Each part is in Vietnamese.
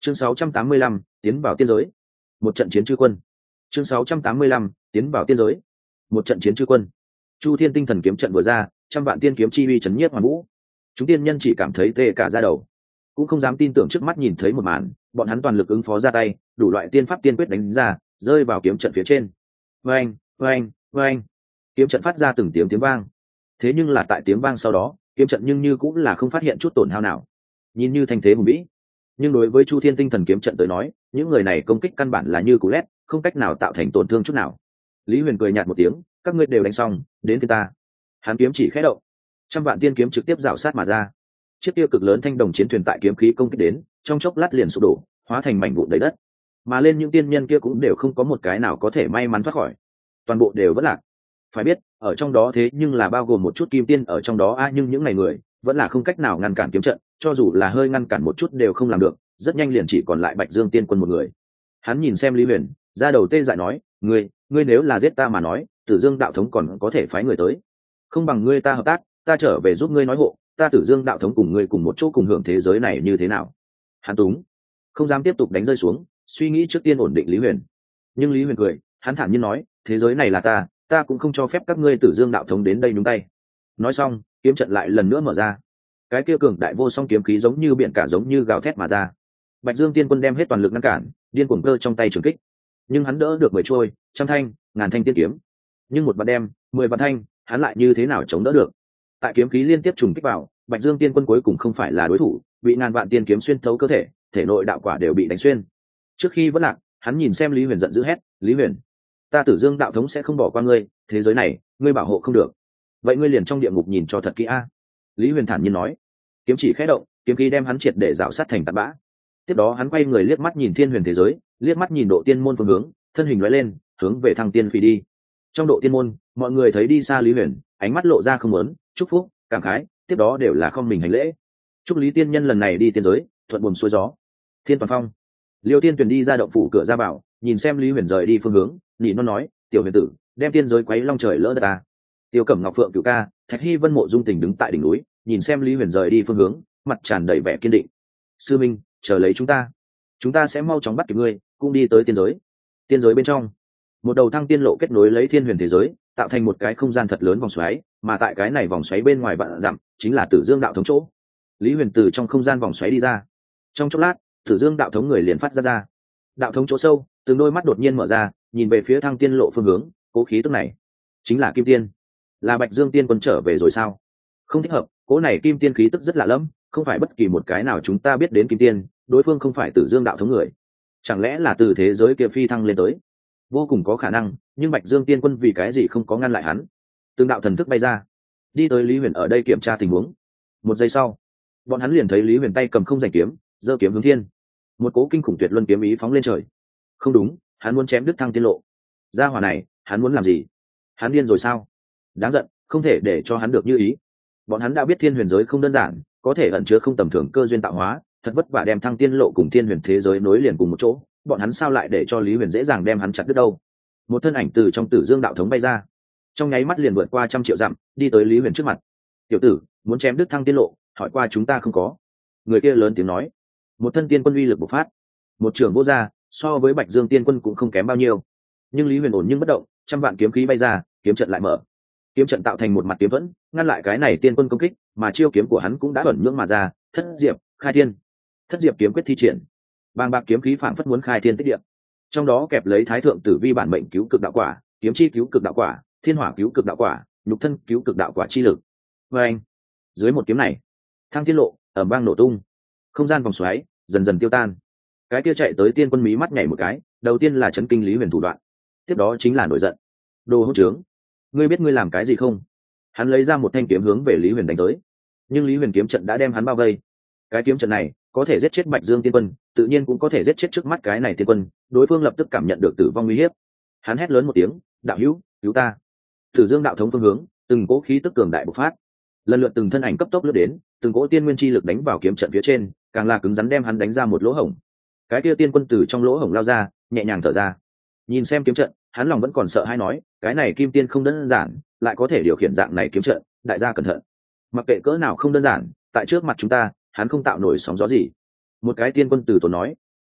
Chương 685, tiến vào tiên giới. Một trận chiến chư quân. Chương 685, tiến vào tiên giới. Một trận chiến chư quân. Chu Thiên Tinh Thần kiếm trận vừa ra, trăm vạn tiên kiếm chi uy chấn nhiếp hoàn vũ. Chúng tiên nhân chỉ cảm thấy tê cả da đầu, cũng không dám tin tưởng trước mắt nhìn thấy một màn, bọn hắn toàn lực ứng phó ra tay, đủ loại tiên pháp tiên quyết đánh ra, rơi vào kiếm trận phía trên. Oeng, oeng, oeng. Kiếm trận phát ra từng tiếng vang. Thế nhưng là tại tiếng vang sau đó, kiếm trận nhưng như cũng là không phát hiện chút tổn hao nào. Nhìn như thanh thế hùng vĩ, nhưng đối với Chu Thiên Tinh Thần kiếm trận tới nói, những người này công kích căn bản là như cú lét, không cách nào tạo thành tổn thương chút nào. Lý Huyền cười nhạt một tiếng, các ngươi đều đánh xong, đến phía ta. Hắn kiếm chỉ khẽ động, trăm vạn tiên kiếm trực tiếp rảo sát mà ra. Chiếc kia cực lớn thanh đồng chiến thuyền tại kiếm khí công kích đến, trong chốc lát liền sụp đổ, hóa thành mảnh vụn đầy đất. Mà lên những tiên nhân kia cũng đều không có một cái nào có thể may mắn thoát khỏi, toàn bộ đều vất lạc. Phải biết, ở trong đó thế nhưng là bao gồm một chút kim tiên ở trong đó nhưng những này người vẫn là không cách nào ngăn cản kiếm trận, cho dù là hơi ngăn cản một chút đều không làm được, rất nhanh liền chỉ còn lại Bạch Dương Tiên Quân một người. Hắn nhìn xem Lý Huyền, ra đầu tê dại nói, ngươi nếu là giết ta mà nói, Tử Dương đạo thống còn có thể phái người tới. Không bằng ngươi ta hợp tác, ta trở về giúp ngươi nói hộ, ta Tử Dương đạo thống cùng ngươi cùng một chỗ cùng hưởng thế giới này như thế nào? Hắn túng, không dám tiếp tục đánh rơi xuống, suy nghĩ trước tiên ổn định Lý Huyền. Nhưng Lý Huyền cười, hắn thản nhiên nói, thế giới này là ta cũng không cho phép các ngươi Tử Dương đạo thống đến đây nhúng tay. Nói xong, kiếm trận lại lần nữa mở ra. Cái kia cường đại vô song kiếm khí giống như biển cả, giống như gào thét mà ra. Bạch Dương Tiên Quân đem hết toàn lực ngăn cản, điên cuồng cơ trong tay trường kích, nhưng hắn đỡ được 10 trôi, trăm thanh, ngàn thanh tiên kiếm, nhưng một vạn đem, 10 vạn thanh, hắn lại như thế nào chống đỡ được? Tại kiếm khí liên tiếp trùng kích vào, Bạch Dương Tiên Quân cuối cùng không phải là đối thủ, bị ngàn vạn tiên kiếm xuyên thấu cơ thể, thể nội đạo quả đều bị đánh xuyên. Trước khi vỡ lạc, hắn nhìn xem Lý Huyền giận dữ hét, Lý Huyền, ta Tử Dương đạo thống sẽ không bỏ qua ngươi, thế giới này ngươi bảo hộ không được, vậy ngươi liền trong địa ngục nhìn cho thật kỹ a. Lý Huyền thản nhiên nói. Kiếm chỉ khẽ động, kiếm khí đem hắn triệt để rào sát thành tạt bã. Tiếp đó hắn quay người liếc mắt nhìn Thiên Huyền thế giới, liếc mắt nhìn Độ Tiên môn phương hướng, thân hình lóe lên, hướng về Thăng Tiên phi đi. Trong Độ Tiên môn, mọi người thấy đi xa Lý Huyền, ánh mắt lộ ra không muốn, chúc phúc, cảm khái, tiếp đó đều là không mình hành lễ. Chúc Lý tiên nhân lần này đi tiên giới, thuận buồm xuôi gió. Thiên Toàn Phong, Liêu Tiên Tuyền đi ra động phủ cửa ra bảo, nhìn xem Lý Huyền rời đi phương hướng, nhị nó nói, tiểu huyền tử, đem tiên giới quấy long trời lỡ đất ta. Tiêu Cẩm Ngọc Phượng Cửu Ca, Thạch Hy Vân Mộ Dung Tình đứng tại đỉnh núi, nhìn xem Lý Huyền rời đi phương hướng, mặt tràn đầy vẻ kiên định. Sư minh, chờ lấy chúng ta sẽ mau chóng bắt kịp ngươi, cũng đi tới tiên giới. Tiên giới bên trong, một đầu thăng tiên lộ kết nối lấy Thiên Huyền thế giới, tạo thành một cái không gian thật lớn vòng xoáy, mà tại cái này vòng xoáy bên ngoài vạn dặm chính là Tử Dương đạo thống chỗ. Lý Huyền từ trong không gian vòng xoáy đi ra, trong chốc lát, Tử Dương đạo thống người liền phát ra. Đạo thống chỗ sâu, từng đôi mắt đột nhiên mở ra, nhìn về phía thăng tiên lộ phương hướng, cố khí tức này chính là Kim Tiên. Là Bạch Dương Tiên Quân trở về rồi sao? Không thích hợp, cố này Kim Tiên khí tức rất lạ lẫm, không phải bất kỳ một cái nào chúng ta biết đến Kim Tiên, đối phương không phải Tử Dương đạo thống người. Chẳng lẽ là từ thế giới kia phi thăng lên tới? Vô cùng có khả năng, nhưng Bạch Dương Tiên Quân vì cái gì không có ngăn lại hắn? Từng đạo thần thức bay ra, đi tới Lý Huyền ở đây kiểm tra tình huống. Một giây sau, bọn hắn liền thấy Lý Huyền tay cầm không giành kiếm, giơ kiếm hướng thiên. Một cố kinh khủng tuyệt luân kiếm ý phóng lên trời. Không đúng, hắn muốn chém đứt thăng tiên lộ. Gia hỏa này, hắn muốn làm gì? Hắn điên rồi sao? Đáng giận, không thể để cho hắn được như ý. Bọn hắn đã biết Thiên Huyền giới không đơn giản, có thể ẩn chứa không tầm thường cơ duyên tạo hóa, thật vất vả đem thăng tiên lộ cùng Thiên Huyền thế giới nối liền cùng một chỗ, bọn hắn sao lại để cho Lý Huyền dễ dàng đem hắn chặt đứt đâu? Một thân ảnh từ trong Tử Dương đạo thống bay ra, trong nháy mắt liền vượt qua 100 triệu dặm, đi tới Lý Huyền trước mặt. Tiểu tử, muốn chém đứt thăng tiên lộ, hỏi qua chúng ta không có. Người kia lớn tiếng nói. Một thân tiên quân uy lực bộc phát, một trưởng vô gia, so với Bạch Dương Tiên Quân cũng không kém bao nhiêu. Nhưng Lý Huyền ổn nhưng bất động, trăm vạn kiếm khí bay ra, kiếm trận lại mở. Kiếm trận tạo thành một mặt kiếm vẫn, ngăn lại cái này tiên quân công kích, mà chiêu kiếm của hắn cũng đã ẩn nhưỡng mà ra, Thất Diệp, Khai Thiên. Thất Diệp kiếm quyết thi triển, bàng bạc kiếm khí phảng phất muốn khai thiên tích địa. Trong đó kẹp lấy Thái thượng tử vi bản mệnh cứu cực đạo quả, kiếm chi cứu cực đạo quả, thiên hỏa cứu cực đạo quả, nhục thân cứu cực đạo quả chi lực. Và anh, dưới một kiếm này, thăng thiên lộ ầm vang nổ tung, không gian vòng xoáy dần dần tiêu tan. Cái kia chạy tới tiên quân mí mắt nhảy một cái, đầu tiên là chấn kinh Lý Huyền thủ đoạn, tiếp đó chính là nổi giận. Đồ hỗn trướng, ngươi biết ngươi làm cái gì không? Hắn lấy ra một thanh kiếm hướng về Lý Huyền đánh tới, nhưng Lý Huyền kiếm trận đã đem hắn bao vây. Cái kiếm trận này có thể giết chết Bạch Dương Tiên Quân, tự nhiên cũng có thể giết chết trước mắt cái này tiên quân. Đối phương lập tức cảm nhận được tử vong uy hiếp, hắn hét lớn một tiếng, đạo hữu, cứu ta! Tử Dương đạo thống phương hướng, từng cỗ khí tức cường đại bộc phát, lần lượt từng thân ảnh cấp tốc lướt đến, từng cỗ tiên nguyên chi lực đánh vào kiếm trận phía trên, càng là cứng rắn đem hắn đánh ra một lỗ hổng. Cái kia tiên quân từ trong lỗ hổng lao ra, nhẹ nhàng thở ra, nhìn xem kiếm trận, hắn lòng vẫn còn sợ hãi nói, cái này Kim Tiên không đơn giản, lại có thể điều khiển dạng này kiếm trận, đại gia cẩn thận. Mặc kệ cỡ nào không đơn giản, tại trước mặt chúng ta, hắn không tạo nổi sóng gió gì. Một cái tiên quân từ tốn nói.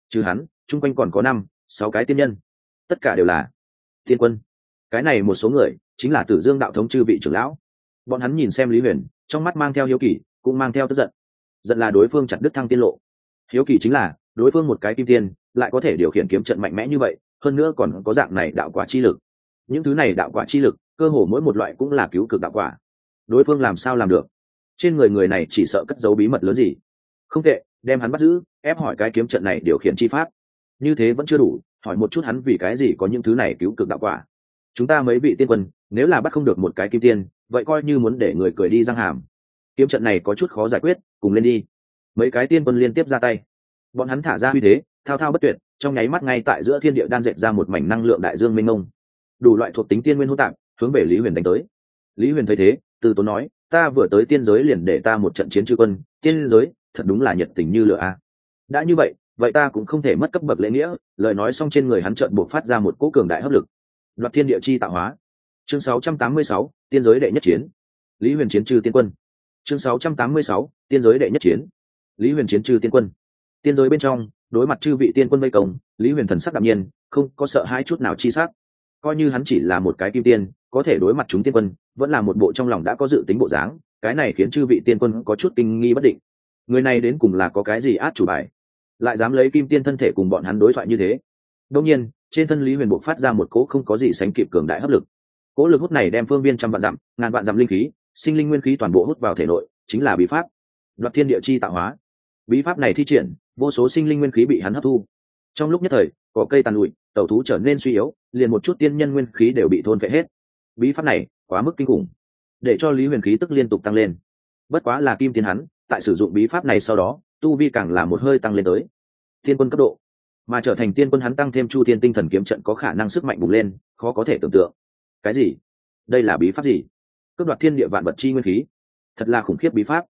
Trừ hắn chung quanh còn có 5-6 cái tiên nhân, tất cả đều là tiên quân. Cái này một số người chính là Tử Dương đạo thống chư vị trưởng lão. Bọn hắn nhìn xem Lý Huyền, trong mắt mang theo hiếu kỳ, cũng mang theo tức giận. Giận là đối phương chặt đứt thăng tiên lộ, hiếu kỳ chính là đối phương một cái kim tiên lại có thể điều khiển kiếm trận mạnh mẽ như vậy, hơn nữa còn có dạng này đạo quả chi lực. Những thứ này đạo quả chi lực cơ hồ mỗi một loại cũng là cứu cực đạo quả, đối phương làm sao làm được? Trên người người này chỉ sợ cất giấu bí mật lớn gì. Không tệ, đem hắn bắt giữ, ép hỏi cái kiếm trận này điều khiển chi pháp. Như thế vẫn chưa đủ, hỏi một chút hắn vì cái gì có những thứ này cứu cực đạo quả. Chúng ta mấy vị tiên quân nếu là bắt không được một cái kim tiên, vậy coi như muốn để người cười đi răng hàm. Kiếm trận này có chút khó giải quyết, cùng lên đi. Mấy cái tiên quân liên tiếp ra tay, bọn hắn thả ra uy thế thao thao bất tuyệt, trong nháy mắt ngay tại giữa thiên địa đan dệt ra một mảnh năng lượng đại dương mênh mông, đủ loại thuộc tính tiên nguyên hỗn tạp hướng về Lý Huyền đánh tới. Lý Huyền thấy thế từ tốn nói, ta vừa tới tiên giới liền để ta một trận chiến chư quân, tiên giới thật đúng là nhiệt tình như lửa a. Đã như vậy, vậy ta cũng không thể mất cấp bậc lễ nghĩa. Lời nói xong trên người hắn chợt buộc phát ra một cỗ cường đại hấp lực. Đoạt thiên địa chi tạo hóa. Chương 686, tiên giới đệ nhất chiến. Lý Huyền chiến trừ tiên quân. Chương 686, tiên giới đệ nhất chiến. Lý Huyền chiến trừ tiên quân. Tiên giới bên trong, đối mặt chư vị tiên quân vây công, Lý Huyền thần sắc đạm nhiên, không có sợ hãi chút nào chi sắc. Coi như hắn chỉ là một cái kim tiên, có thể đối mặt chúng tiên quân, vẫn là một bộ trong lòng đã có dự tính bộ dáng, cái này khiến chư vị tiên quân có chút kinh nghi bất định. Người này đến cùng là có cái gì át chủ bài, lại dám lấy kim tiên thân thể cùng bọn hắn đối thoại như thế. Đương nhiên, trên thân Lý Huyền bộc phát ra một cỗ không có gì sánh kịp cường đại hấp lực. Cỗ lực hút này đem phương viên trăm vạn dặm, ngàn vạn dặm linh khí, sinh linh nguyên khí toàn bộ hút vào thể nội, chính là bí pháp Đoạt thiên địa chi tạo hóa. Bí pháp này thi triển, vô số sinh linh nguyên khí bị hắn hấp thu. Trong lúc nhất thời, có cây tàn lụi, tẩu thú trở nên suy yếu, liền một chút tiên nhân nguyên khí đều bị thôn phệ hết. Bí pháp này quá mức kinh khủng, để cho Lý Huyền khí tức liên tục tăng lên. Bất quá là kim tiên hắn, tại sử dụng bí pháp này sau đó, tu vi càng là một hơi tăng lên tới tiên quân cấp độ, mà trở thành tiên quân hắn tăng thêm Chu Thiên Tinh Thần kiếm trận có khả năng sức mạnh bùng lên, khó có thể tưởng tượng. Cái gì? Đây là bí pháp gì? Cướp đoạt thiên địa vạn vật chi nguyên khí, thật là khủng khiếp bí pháp.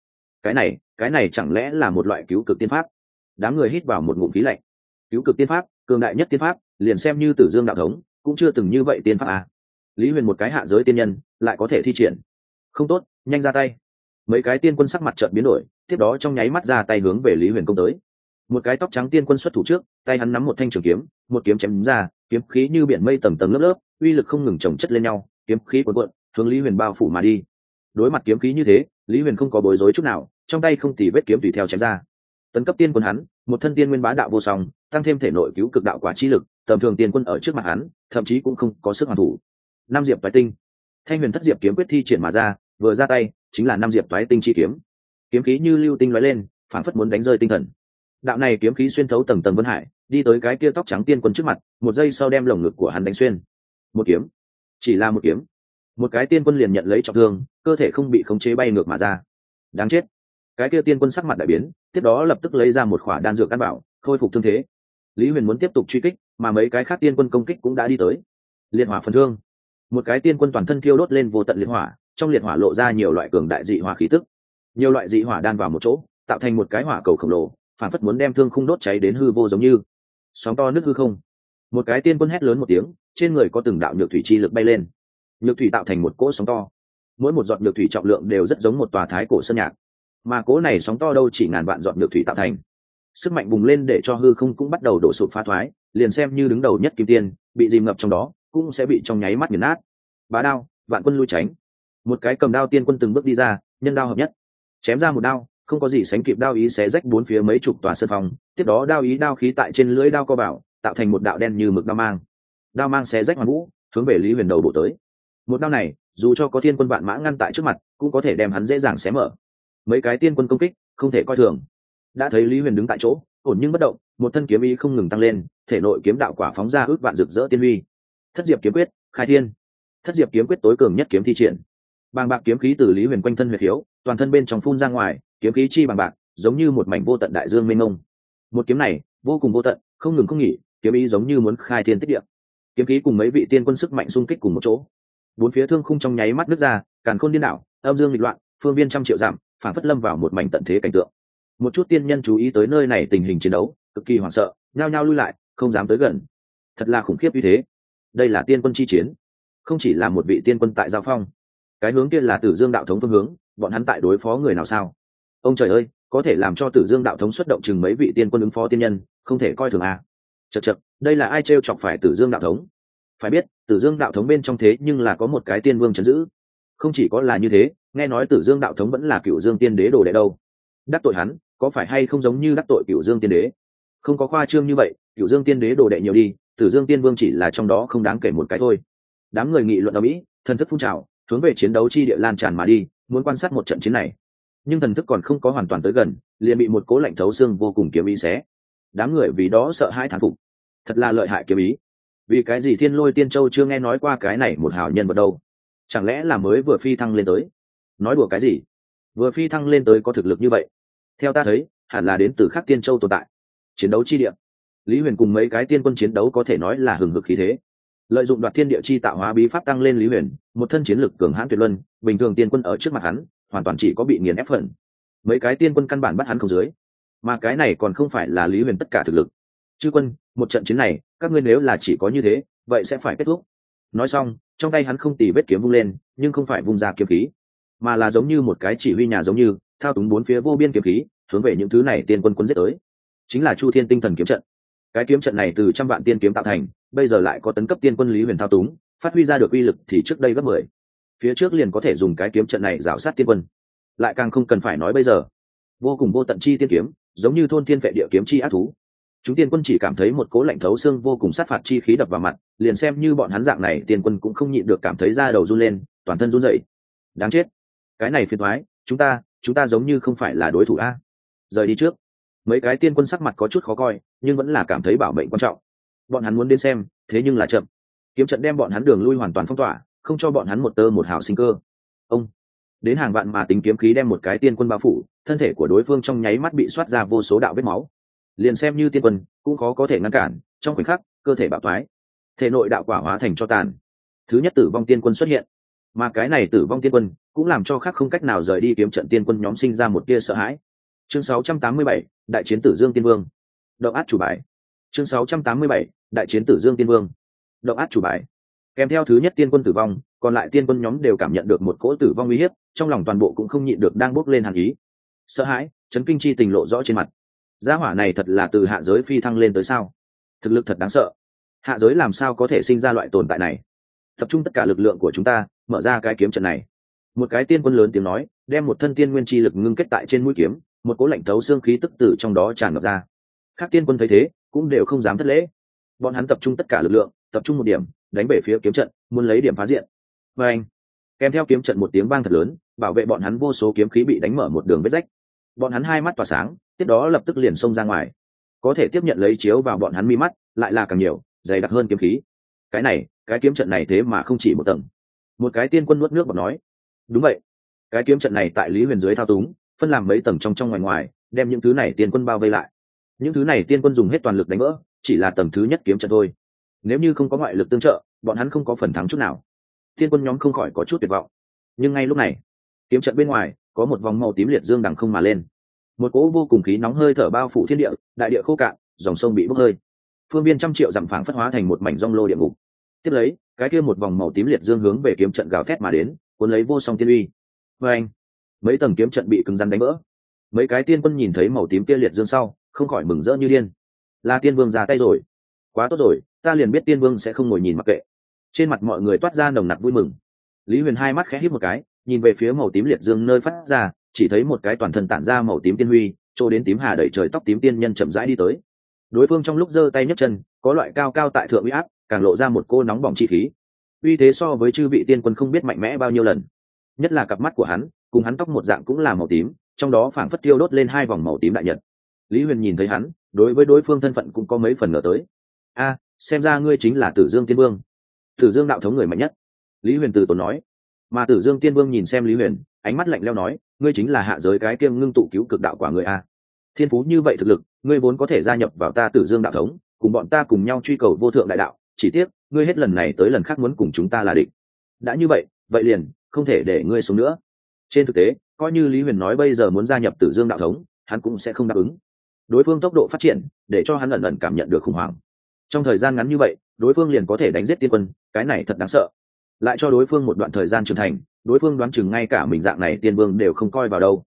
Cái này chẳng lẽ là một loại cứu cực tiên pháp? Đám người hít vào một ngụm khí lạnh. Cứu cực tiên pháp, cường đại nhất tiên pháp, liền xem như Tử Dương đạo thống cũng chưa từng như vậy tiên pháp à. Lý Huyền một cái hạ giới tiên nhân lại có thể thi triển. Không tốt, nhanh ra tay. Mấy cái tiên quân sắc mặt chợt biến đổi, tiếp đó trong nháy mắt ra tay hướng về Lý Huyền công tới. Một cái tóc trắng tiên quân xuất thủ trước, tay hắn nắm một thanh trường kiếm, một kiếm chém ra, kiếm khí như biển mây tầng tầng lớp lớp, uy lực không ngừng chồng chất lên nhau, kiếm khí cuồn cuộn hướng Lý Huyền bao phủ mà đi. Đối mặt kiếm khí như thế, Lý Huyền không có bối rối chút nào, trong tay không tì vết kiếm tùy theo chém ra. Tấn cấp tiên quân hắn, một thân tiên nguyên bá đạo vô song, tăng thêm thể nội cứu cực đạo quả chi lực, tầm thường tiên quân ở trước mặt hắn, thậm chí cũng không có sức hoàn thủ. Năm diệp toái tinh, Thanh Huyền Thất Diệp kiếm quyết thi triển mà ra, vừa ra tay chính là năm diệp toái tinh chi kiếm. Kiếm khí như lưu tinh lóe lên, phảng phất muốn đánh rơi tinh thần. Đạo này kiếm khí xuyên thấu tầng tầng vân hải, đi tới cái kia tóc trắng tiên quân trước mặt, một giây sau đem lồng ngực của hắn đánh xuyên. Một kiếm, chỉ là một kiếm, một cái tiên quân liền nhận lấy trọng thương, cơ thể không bị khống chế bay ngược mà ra. Đáng chết! Cái kia tiên quân sắc mặt đại biến, tiếp đó lập tức lấy ra một khỏa đan dược căn bảo, khôi phục thương thế. Lý Huyền muốn tiếp tục truy kích, mà mấy cái khác tiên quân công kích cũng đã đi tới. Liệt hỏa phần thương, một cái tiên quân toàn thân thiêu đốt lên vô tận liệt hỏa, trong liệt hỏa lộ ra nhiều loại cường đại dị hỏa khí tức, nhiều loại dị hỏa đan vào một chỗ, tạo thành một cái hỏa cầu khổng lồ, phản phất muốn đem thương khung đốt cháy đến hư vô giống như sóng to nước hư không. Một cái tiên quân hét lớn một tiếng, trên người có từng đạo nhược thủy chi lực bay lên, nhược thủy tạo thành một cỗ sóng to, mỗi một giọt nhược thủy trọng lượng đều rất giống một tòa thái cổ sơn nhạc, mà cỗ này sóng to đâu chỉ ngàn vạn giọt nhược thủy tạo thành, sức mạnh bùng lên để cho hư không cũng bắt đầu đổ sụp phá thoái, liền xem như đứng đầu nhất kim tiên bị dìm ngập trong đó cũng sẽ bị trong nháy mắt nghiền nát. Bá đao, vạn quân lui tránh. Một cái cầm đao tiên quân từng bước đi ra, nhân đao hợp nhất, chém ra một đao, không có gì sánh kịp đao ý xé rách bốn phía mấy chục tòa sơn phong, tiếp đó đao ý đao khí tại trên lưỡi đao co bảo, tạo thành một đạo đen như mực đao mang xé rách hoàn vũ, hướng về Lý Huyền đầu bổ tới. Một đao này, dù cho có tiên quân vạn mã ngăn tại trước mặt, cũng có thể đem hắn dễ dàng xé mở. Mấy cái tiên quân công kích, không thể coi thường. Đã thấy Lý Huyền đứng tại chỗ, ổn nhưng bất động, một thân kiếm ý không ngừng tăng lên, thể nội kiếm đạo quả phóng ra ước vạn rực rỡ tiên huy. Thất diệp kiếm quyết, khai thiên. Thất diệp kiếm quyết tối cường nhất kiếm thi triển. Bàng bạc kiếm khí từ Lý Huyền quanh thân huyệt khiếu, toàn thân bên trong phun ra ngoài, kiếm khí chi bàng bạc, giống như một mảnh vô tận đại dương mênh mông. Một kiếm này, vô cùng vô tận, không ngừng không nghỉ, kiếm ý giống như muốn khai thiên tích địa. Kiếm khí cùng mấy vị tiên quân sức mạnh xung kích cùng một chỗ. Bốn phía thương khung trong nháy mắt nứt ra, càn khôn điên đảo, âm dương nghịch loạn, phương viên trăm triệu dặm, phản phất lâm vào một mảnh tận thế cảnh tượng. Một chút tiên nhân chú ý tới nơi này tình hình chiến đấu, cực kỳ hoảng sợ, nhao nhao lui lại, không dám tới gần. Thật là khủng khiếp như thế. Đây là tiên quân chi chiến, không chỉ là một vị tiên quân tại giao phong. Cái hướng kia là Tử Dương đạo thống phương hướng, bọn hắn tại đối phó người nào sao? Ông trời ơi, có thể làm cho Tử Dương đạo thống xuất động chừng mấy vị tiên quân ứng phó tiên nhân, không thể coi thường a. Chậc chậc, đây là ai trêu chọc phải Tử Dương đạo thống? Phải biết, Tử Dương đạo thống bên trong thế nhưng là có một cái tiên vương trấn giữ. Không chỉ có là như thế, nghe nói Tử Dương đạo thống vẫn là Cửu Dương tiên đế đồ đệ đâu. Đắc tội hắn, có phải hay không giống như đắc tội Cửu Dương tiên đế? Không có khoa trương như vậy, Cửu Dương tiên đế đồ đệ nhiều đi, Tử Dương tiên vương chỉ là trong đó không đáng kể một cái thôi. Đám người nghị luận ở mỹ, thần thức phun trào, hướng về chiến đấu chi địa lan tràn mà đi, muốn quan sát một trận chiến này. Nhưng thần thức còn không có hoàn toàn tới gần, liền bị một cố lạnh thấu xương vô cùng kiếm ý xé. Đám người vì đó sợ hãi thán phục. Thật là lợi hại kiếm ý. Vì cái gì Thiên Lôi Tiên Châu chưa nghe nói qua cái này một hào nhân vật đâu? Chẳng lẽ là mới vừa phi thăng lên tới? Nói đùa cái gì? Vừa phi thăng lên tới có thực lực như vậy? Theo ta thấy, hẳn là đến từ khác Tiên Châu tồn tại. Chiến đấu chi địa. Lý Huyền cùng mấy cái tiên quân chiến đấu có thể nói là hừng hực khí thế. Lợi dụng đoạt thiên địa chi tạo hóa bí pháp tăng lên Lý Huyền, một thân chiến lực cường hãn tuyệt luân, bình thường tiên quân ở trước mặt hắn, hoàn toàn chỉ có bị nghiền ép phần. Mấy cái tiên quân căn bản bắt hắn không dưới, mà cái này còn không phải là Lý Huyền tất cả thực lực. Chư quân, một trận chiến này, các ngươi nếu là chỉ có như thế, vậy sẽ phải kết thúc. Nói xong, trong tay hắn không tì vết kiếm vung lên, nhưng không phải vung ra kiếm khí, mà là giống như một cái chỉ huy nhà giống như thao túng bốn phía vô biên kiếm khí, hướng về những thứ này tiên quân quân giết tới. Chính là Chu Thiên Tinh Thần kiếm trận. Cái kiếm trận này từ trăm vạn tiên kiếm tạo thành, bây giờ lại có tấn cấp tiên quân Lý Huyền thao túng, phát huy ra được uy lực thì trước đây gấp 10. Phía trước liền có thể dùng cái kiếm trận này rào sát tiên quân, lại càng không cần phải nói bây giờ. Vô cùng vô tận chi tiên kiếm, giống như thôn thiên vệ địa kiếm chi ác thú. Chúng tiên quân chỉ cảm thấy một cố lạnh thấu xương vô cùng sát phạt chi khí đập vào mặt, liền xem như bọn hắn dạng này tiên quân cũng không nhịn được cảm thấy da đầu run lên, toàn thân run rẩy. Đáng chết, cái này phiền toái, chúng ta giống như không phải là đối thủ a. Rời đi trước. Mấy cái tiên quân sắc mặt có chút khó coi, nhưng vẫn là cảm thấy bảo mệnh quan trọng. Bọn hắn muốn đến xem, thế nhưng là chậm. Kiếm trận đem bọn hắn đường lui hoàn toàn phong tỏa, không cho bọn hắn một tơ một hào sinh cơ. Ông đến hàng vạn mà tính kiếm khí đem một cái tiên quân bao phủ, thân thể của đối phương trong nháy mắt bị xoát ra vô số đạo vết máu. Liền xem như tiên quân cũng khó có thể ngăn cản, trong khoảnh khắc cơ thể bạo thoái, thể nội đạo quả hóa thành cho tàn. Thứ nhất tử vong tiên quân xuất hiện, mà cái này tử vong tiên quân cũng làm cho khác không cách nào rời đi kiếm trận tiên quân nhóm sinh ra một tia sợ hãi. Chương 687, đại chiến Tử Dương Tiên Vương. Động át chủ bài. Chương 687, đại chiến Tử Dương Tiên Vương. Động át chủ bài. Kèm theo thứ nhất tiên quân tử vong, còn lại tiên quân nhóm đều cảm nhận được một cỗ tử vong uy hiếp, trong lòng toàn bộ cũng không nhịn được đang bốc lên hàn ý. Sợ hãi, chấn kinh chi tình lộ rõ trên mặt. Gia hỏa này thật là từ hạ giới phi thăng lên tới sao? Thực lực thật đáng sợ. Hạ giới làm sao có thể sinh ra loại tồn tại này? Tập trung tất cả lực lượng của chúng ta, mở ra cái kiếm trận này. Một cái tiên quân lớn tiếng nói, đem một thân tiên nguyên chi lực ngưng kết tại trên mũi kiếm, một cỗ lạnh thấu xương khí tức từ trong đó tràn ngập ra. Các tiên quân thấy thế, cũng đều không dám thất lễ. Bọn hắn tập trung tất cả lực lượng, tập trung một điểm, đánh về phía kiếm trận, muốn lấy điểm phá diện. Và anh, kèm theo kiếm trận một tiếng vang thật lớn, bảo vệ bọn hắn vô số kiếm khí bị đánh mở một đường vết rách. Bọn hắn hai mắt tỏa sáng, tiếp đó lập tức liền xông ra ngoài. Có thể tiếp nhận lấy chiếu vào bọn hắn mi mắt, lại là càng nhiều, dày đặc hơn kiếm khí. Cái kiếm trận này thế mà không chỉ một tầng. Một cái tiên quân nuốt nước bọt nói, đúng vậy, cái kiếm trận này tại Lý Huyền dưới thao túng, phân làm mấy tầng trong trong ngoài ngoài, đem những thứ này tiên quân bao vây lại. Những thứ này tiên quân dùng hết toàn lực đánh vỡ, chỉ là tầng thứ nhất kiếm trận thôi. Nếu như không có ngoại lực tương trợ, bọn hắn không có phần thắng chút nào. Tiên quân nhóm không khỏi có chút tuyệt vọng. Nhưng ngay lúc này, kiếm trận bên ngoài có một vòng màu tím liệt dương đằng không mà lên. Một cỗ vô cùng khí nóng hơi thở bao phủ thiên địa, đại địa khô cạn, dòng sông bị bốc hơi. Phương viên trăm triệu dặm phảng phất hóa thành một mảnh rong lô địa ngục. Tiếp lấy, cái kia một vòng màu tím liệt dương hướng về kiếm trận gào thét mà đến, cuốn lấy vô song tiên uy. Và anh, mấy tầng kiếm trận bị cứng rắn đánh vỡ. Mấy cái tiên quân nhìn thấy màu tím kia liệt dương sau, không khỏi mừng rỡ như điên. Là tiên vương ra tay rồi, quá tốt rồi, ta liền biết tiên vương sẽ không ngồi nhìn mặc kệ. Trên mặt mọi người toát ra nồng nặc vui mừng. Lý Huyền hai mắt khẽ híp một cái, nhìn về phía màu tím liệt dương nơi phát ra, chỉ thấy một cái toàn thân tản ra màu tím tiên huy, trô đến tím hà đẩy trời tóc tím tiên nhân chậm rãi đi tới. Đối phương trong lúc giơ tay nhấc chân, có loại cao cao tại thượng uy áp, càng lộ ra một cô nóng bỏng chi khí. Uy thế so với chư vị tiên quân không biết mạnh mẽ bao nhiêu lần. Nhất là cặp mắt của hắn, cùng hắn tóc một dạng cũng là màu tím, trong đó phảng phất tiêu đốt lên hai vòng màu tím đại nhật. Lý Huyền nhìn thấy hắn, đối với đối phương thân phận cũng có mấy phần ngờ tới. A, xem ra ngươi chính là Tử Dương Tiên Vương, Tử Dương đạo thống người mạnh nhất. Lý Huyền từ tốn nói. Mà Tử Dương Tiên Vương nhìn xem Lý Huyền, ánh mắt lạnh lẽo nói, ngươi chính là hạ giới cái kiêng ngưng tụ cứu cực đạo quả người a. Thiên phú như vậy thực lực, ngươi vốn có thể gia nhập vào ta Tử Dương đạo thống, cùng bọn ta cùng nhau truy cầu vô thượng đại đạo, chỉ tiếc, ngươi hết lần này tới lần khác muốn cùng chúng ta là địch. Đã như vậy, vậy liền không thể để ngươi xuống nữa. Trên thực tế, coi như Lý Huyền nói bây giờ muốn gia nhập Tử Dương đạo thống, hắn cũng sẽ không đáp ứng. Đối phương tốc độ phát triển, để cho hắn ẩn ẩn cảm nhận được khủng hoảng. Trong thời gian ngắn như vậy, đối phương liền có thể đánh giết tiên quân, cái này thật đáng sợ. Lại cho đối phương một đoạn thời gian trưởng thành, đối phương đoán chừng ngay cả mình dạng này tiên vương đều không coi vào đâu.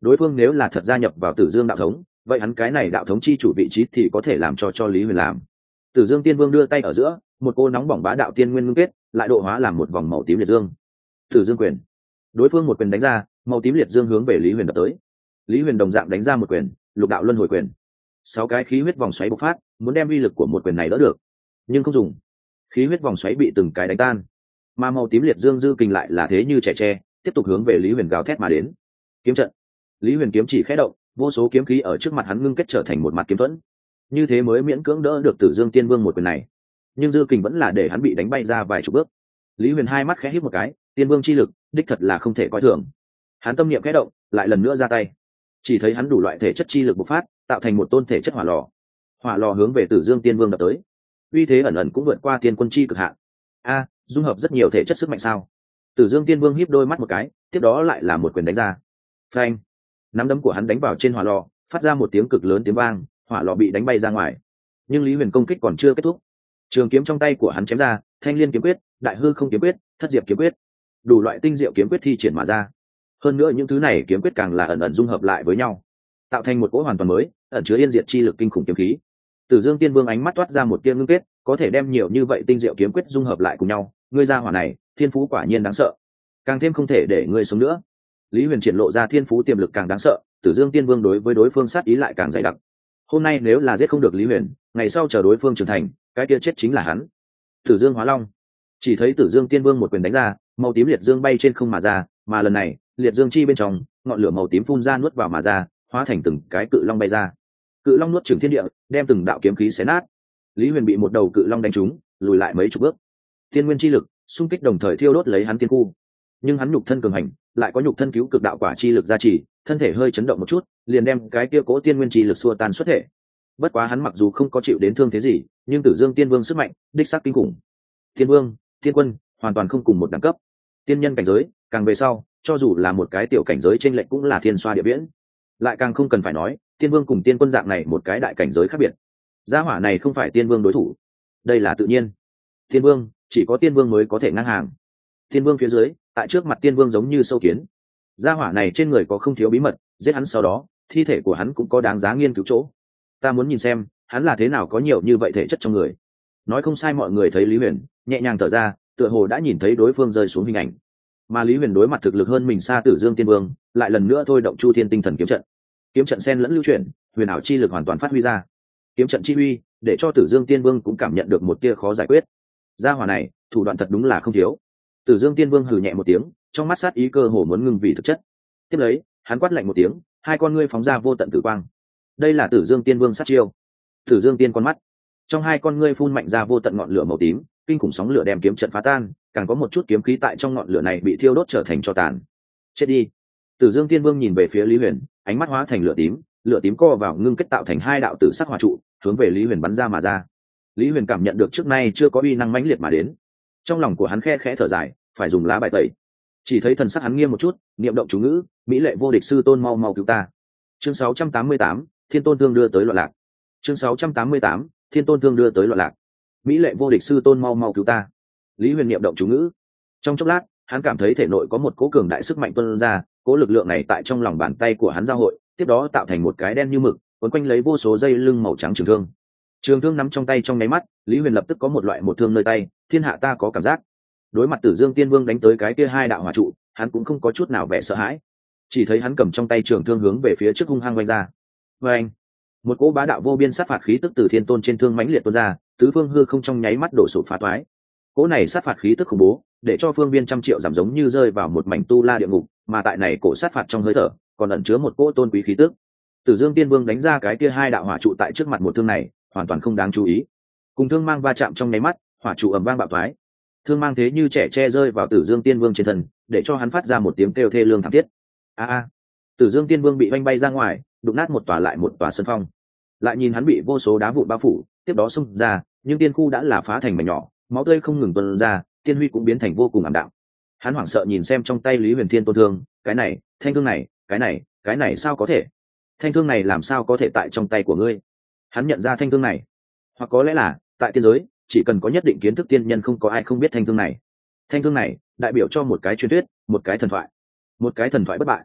đối phương nếu là thật gia nhập vào Tử Dương đạo thống, vậy hắn cái này đạo thống chi chủ vị trí thì có thể làm cho Lý Huyền làm. Tử Dương Tiên Vương đưa tay ở giữa, một cô nóng bỏng bá đạo tiên nguyên ngưng kết, lại độ hóa làm một vòng màu tím liệt dương. Tử Dương quyền. Đối phương một quyền đánh ra, màu tím liệt dương hướng về Lý Huyền đập tới. Lý Huyền đồng dạng đánh ra một quyền, Lục đạo luân hồi quyền. 6 cái khí huyết vòng xoáy bộc phát, muốn đem uy lực của một quyền này đỡ được, nhưng không dùng. Khí huyết vòng xoáy bị từng cái đánh tan, mà màu tím liệt dương dư kình lại là thế như trẻ tre, tiếp tục hướng về Lý Huyền gào thét mà đến. Kiếm trận. Lý Huyền kiếm chỉ khẽ động, vô số kiếm khí ở trước mặt hắn ngưng kết trở thành một mặt kiếm thuẫn, như thế mới miễn cưỡng đỡ được Tử Dương Tiên Vương một quyền này. Nhưng dư kình vẫn là để hắn bị đánh bay ra vài chục bước. Lý Huyền hai mắt khẽ híp một cái, Tiên Vương chi lực đích thật là không thể coi thường. Hắn tâm niệm khẽ động, lại lần nữa ra tay. Chỉ thấy hắn đủ loại thể chất chi lực bộc phát, tạo thành một tôn thể chất hỏa lò. Hỏa lò hướng về Tử Dương Tiên Vương đập tới. Uy thế ẩn ẩn cũng vượt qua tiên quân chi cực hạn. Dung hợp rất nhiều thể chất sức mạnh sao? Tử Dương Tiên Vương híp đôi mắt một cái, tiếp đó lại là một quyền đánh ra. Phanh! Nắm đấm của hắn đánh vào trên hỏa lò, phát ra một tiếng cực lớn tiếng vang, hỏa lò bị đánh bay ra ngoài. Nhưng Lý Huyền công kích còn chưa kết thúc. Trường kiếm trong tay của hắn chém ra, Thanh Liên kiếm quyết, Đại Hư Không kiếm quyết, Thất Diệp kiếm quyết, đủ loại tinh diệu kiếm quyết thi triển mà ra. Hơn nữa những thứ này kiếm quyết càng là ẩn ẩn dung hợp lại với nhau, tạo thành một cỗ hoàn toàn mới, ẩn chứa yên diệt chi lực kinh khủng kiếm khí. Tử Dương Tiên Vương ánh mắt toát ra một tia ngưng kết, có thể đem nhiều như vậy tinh diệu kiếm quyết dung hợp lại cùng nhau, ngươi gia hỏa này, thiên phú quả nhiên đáng sợ. Càng thêm không thể để ngươi sống nữa. Lý Huyền triển lộ ra thiên phú tiềm lực càng đáng sợ, Tử Dương Tiên Vương đối với đối phương sát ý lại càng dày đặc. Hôm nay nếu là giết không được Lý Huyền, ngày sau chờ đối phương trưởng thành, cái kia chết chính là hắn. Tử Dương Hóa Long. Chỉ thấy Tử Dương Tiên Vương một quyền đánh ra, màu tím liệt dương bay trên không mà ra, mà lần này, liệt dương chi bên trong, ngọn lửa màu tím phun ra nuốt vào mà ra, hóa thành từng cái cự long bay ra. Cự long nuốt chửng thiên địa, đem từng đạo kiếm khí xé nát. Lý Huyền bị một đầu cự long đánh trúng, lùi lại mấy chục bước. Tiên nguyên chi lực xung kích đồng thời thiêu đốt lấy hắn tiên khu, nhưng hắn nhục thân cường hành, lại có nhục thân cứu cực đạo quả chi lực gia trì, thân thể hơi chấn động một chút, liền đem cái kia cố tiên nguyên chi lực xua tan xuất thể. Bất quá hắn mặc dù không có chịu đến thương thế gì, nhưng Tử Dương Tiên Vương sức mạnh đích xác kinh khủng. Tiên Vương, Tiên Quân hoàn toàn không cùng một đẳng cấp. Tiên nhân cảnh giới, càng về sau, cho dù là một cái tiểu cảnh giới trên lệnh cũng là thiên xoa địa viễn. Lại càng không cần phải nói, Tiên Vương cùng Tiên Quân dạng này một cái đại cảnh giới khác biệt. Gia hỏa này không phải Tiên Vương đối thủ, đây là tự nhiên. Tiên Vương, chỉ có Tiên Vương mới có thể ngang hàng. Tiên Vương phía dưới, tại trước mặt Tiên Vương giống như sâu kiến. Gia hỏa này trên người có không thiếu bí mật, giết hắn sau đó, thi thể của hắn cũng có đáng giá nghiên cứu chỗ. Ta muốn nhìn xem, hắn là thế nào có nhiều như vậy thể chất trong người. Nói không sai, mọi người thấy Lý Huyền nhẹ nhàng thở ra, tựa hồ đã nhìn thấy đối phương rơi xuống hình ảnh. Mà Lý Huyền đối mặt thực lực hơn mình xa Tử Dương Tiên Vương, lại lần nữa thôi động Chu Thiên Tinh Thần kiếm trận. Kiếm trận xen lẫn lưu chuyển, huyền ảo chi lực hoàn toàn phát huy ra. Kiếm trận chi uy, để cho Tử Dương Tiên Vương cũng cảm nhận được một tia khó giải quyết. Gia hỏa này, thủ đoạn thật đúng là không thiếu. Tử Dương Tiên Vương hừ nhẹ một tiếng, trong mắt sát ý cơ hồ muốn ngưng vì thực chất. Tiếp lấy, hắn quát lạnh một tiếng, hai con ngươi phóng ra vô tận tử quang. Đây là Tử Dương Tiên Vương sát chiêu. Tử Dương Tiên con mắt, trong hai con ngươi phun mạnh ra vô tận ngọn lửa màu tím, kinh khủng sóng lửa đem kiếm trận phá tan, càng có một chút kiếm khí tại trong ngọn lửa này bị thiêu đốt trở thành tro tàn. Chết đi! Tử Dương Tiên Vương nhìn về phía Lý Huyền, ánh mắt hóa thành lửa tím co vào ngưng kết tạo thành hai đạo tử sắc hỏa trụ, hướng về Lý Huyền bắn ra mà ra. Lý Huyền cảm nhận được trước nay chưa có uy năng mãnh liệt mà đến, trong lòng của hắn khe khẽ thở dài, phải dùng lá bài tẩy. Chỉ thấy thần sắc hắn nghiêm một chút, niệm động chú ngữ, mỹ lệ vô địch sư tôn mau mau cứu ta. Chương 688, Thiên Tôn Thương đưa tới loạn lạc. Chương 688, Thiên Tôn Thương đưa tới loạn lạc. Mỹ lệ vô địch sư tôn mau mau cứu ta. Lý Huyền niệm động chú ngữ. Trong chốc lát, hắn cảm thấy thể nội có một cỗ cường đại sức mạnh tuôn ra, cỗ lực lượng này tại trong lòng bàn tay của hắn giao hội, tiếp đó tạo thành một cái đen như mực, quấn quanh lấy vô số dây lưng màu trắng trường thương. Trường thương nắm trong tay trong nháy mắt, Lý Huyền lập tức có một loại một thương nơi tay, thiên hạ ta có cảm giác. Đối mặt Tử Dương Tiên Vương đánh tới cái kia hai đạo hỏa trụ, hắn cũng không có chút nào vẻ sợ hãi, chỉ thấy hắn cầm trong tay trường thương hướng về phía trước hung hăng vung ra. Vâng! Một cỗ bá đạo vô biên sát phạt khí tức từ thiên tôn trên thương mãnh liệt tuôn ra, tứ phương hư không trong nháy mắt đổ sụp phá toái. Cỗ này sát phạt khí tức khủng bố, để cho phương viên trăm triệu giảm giống như rơi vào một mảnh tu la địa ngục, mà tại này cổ sát phạt trong hơi thở, còn ẩn chứa một cỗ tôn quý khí tức. Tử Dương Tiên Vương đánh ra cái kia hai đạo hỏa trụ tại trước mặt một thương này, hoàn toàn không đáng chú ý. Cùng thương mang va chạm trong nháy mắt, hỏa trụ ầm vang bạo toái. Thương mang thế như trẻ tre rơi vào Tử Dương Tiên Vương trên thân, để cho hắn phát ra một tiếng kêu thê lương thảm thiết. Tử Dương Tiên Vương bị vanh bay ra ngoài, đụng nát một tòa lại một tòa sân phong. Lại nhìn hắn bị vô số đá vụn bao phủ, tiếp đó xung ra, nhưng tiên khu đã là phá thành mảnh nhỏ, máu tươi không ngừng tuôn ra, tiên huy cũng biến thành vô cùng ảm đạm. Hắn hoảng sợ nhìn xem trong tay Lý Huyền Thiên Tôn Thương, cái này, thanh thương này, cái này sao có thể? Thanh thương này làm sao có thể tại trong tay của ngươi? Hắn nhận ra thanh thương này, hoặc có lẽ là tại tiên giới, chỉ cần có nhất định kiến thức tiên nhân không có ai không biết thanh thương này. Thanh thương này đại biểu cho một cái truyền thuyết, một cái thần thoại bất bại.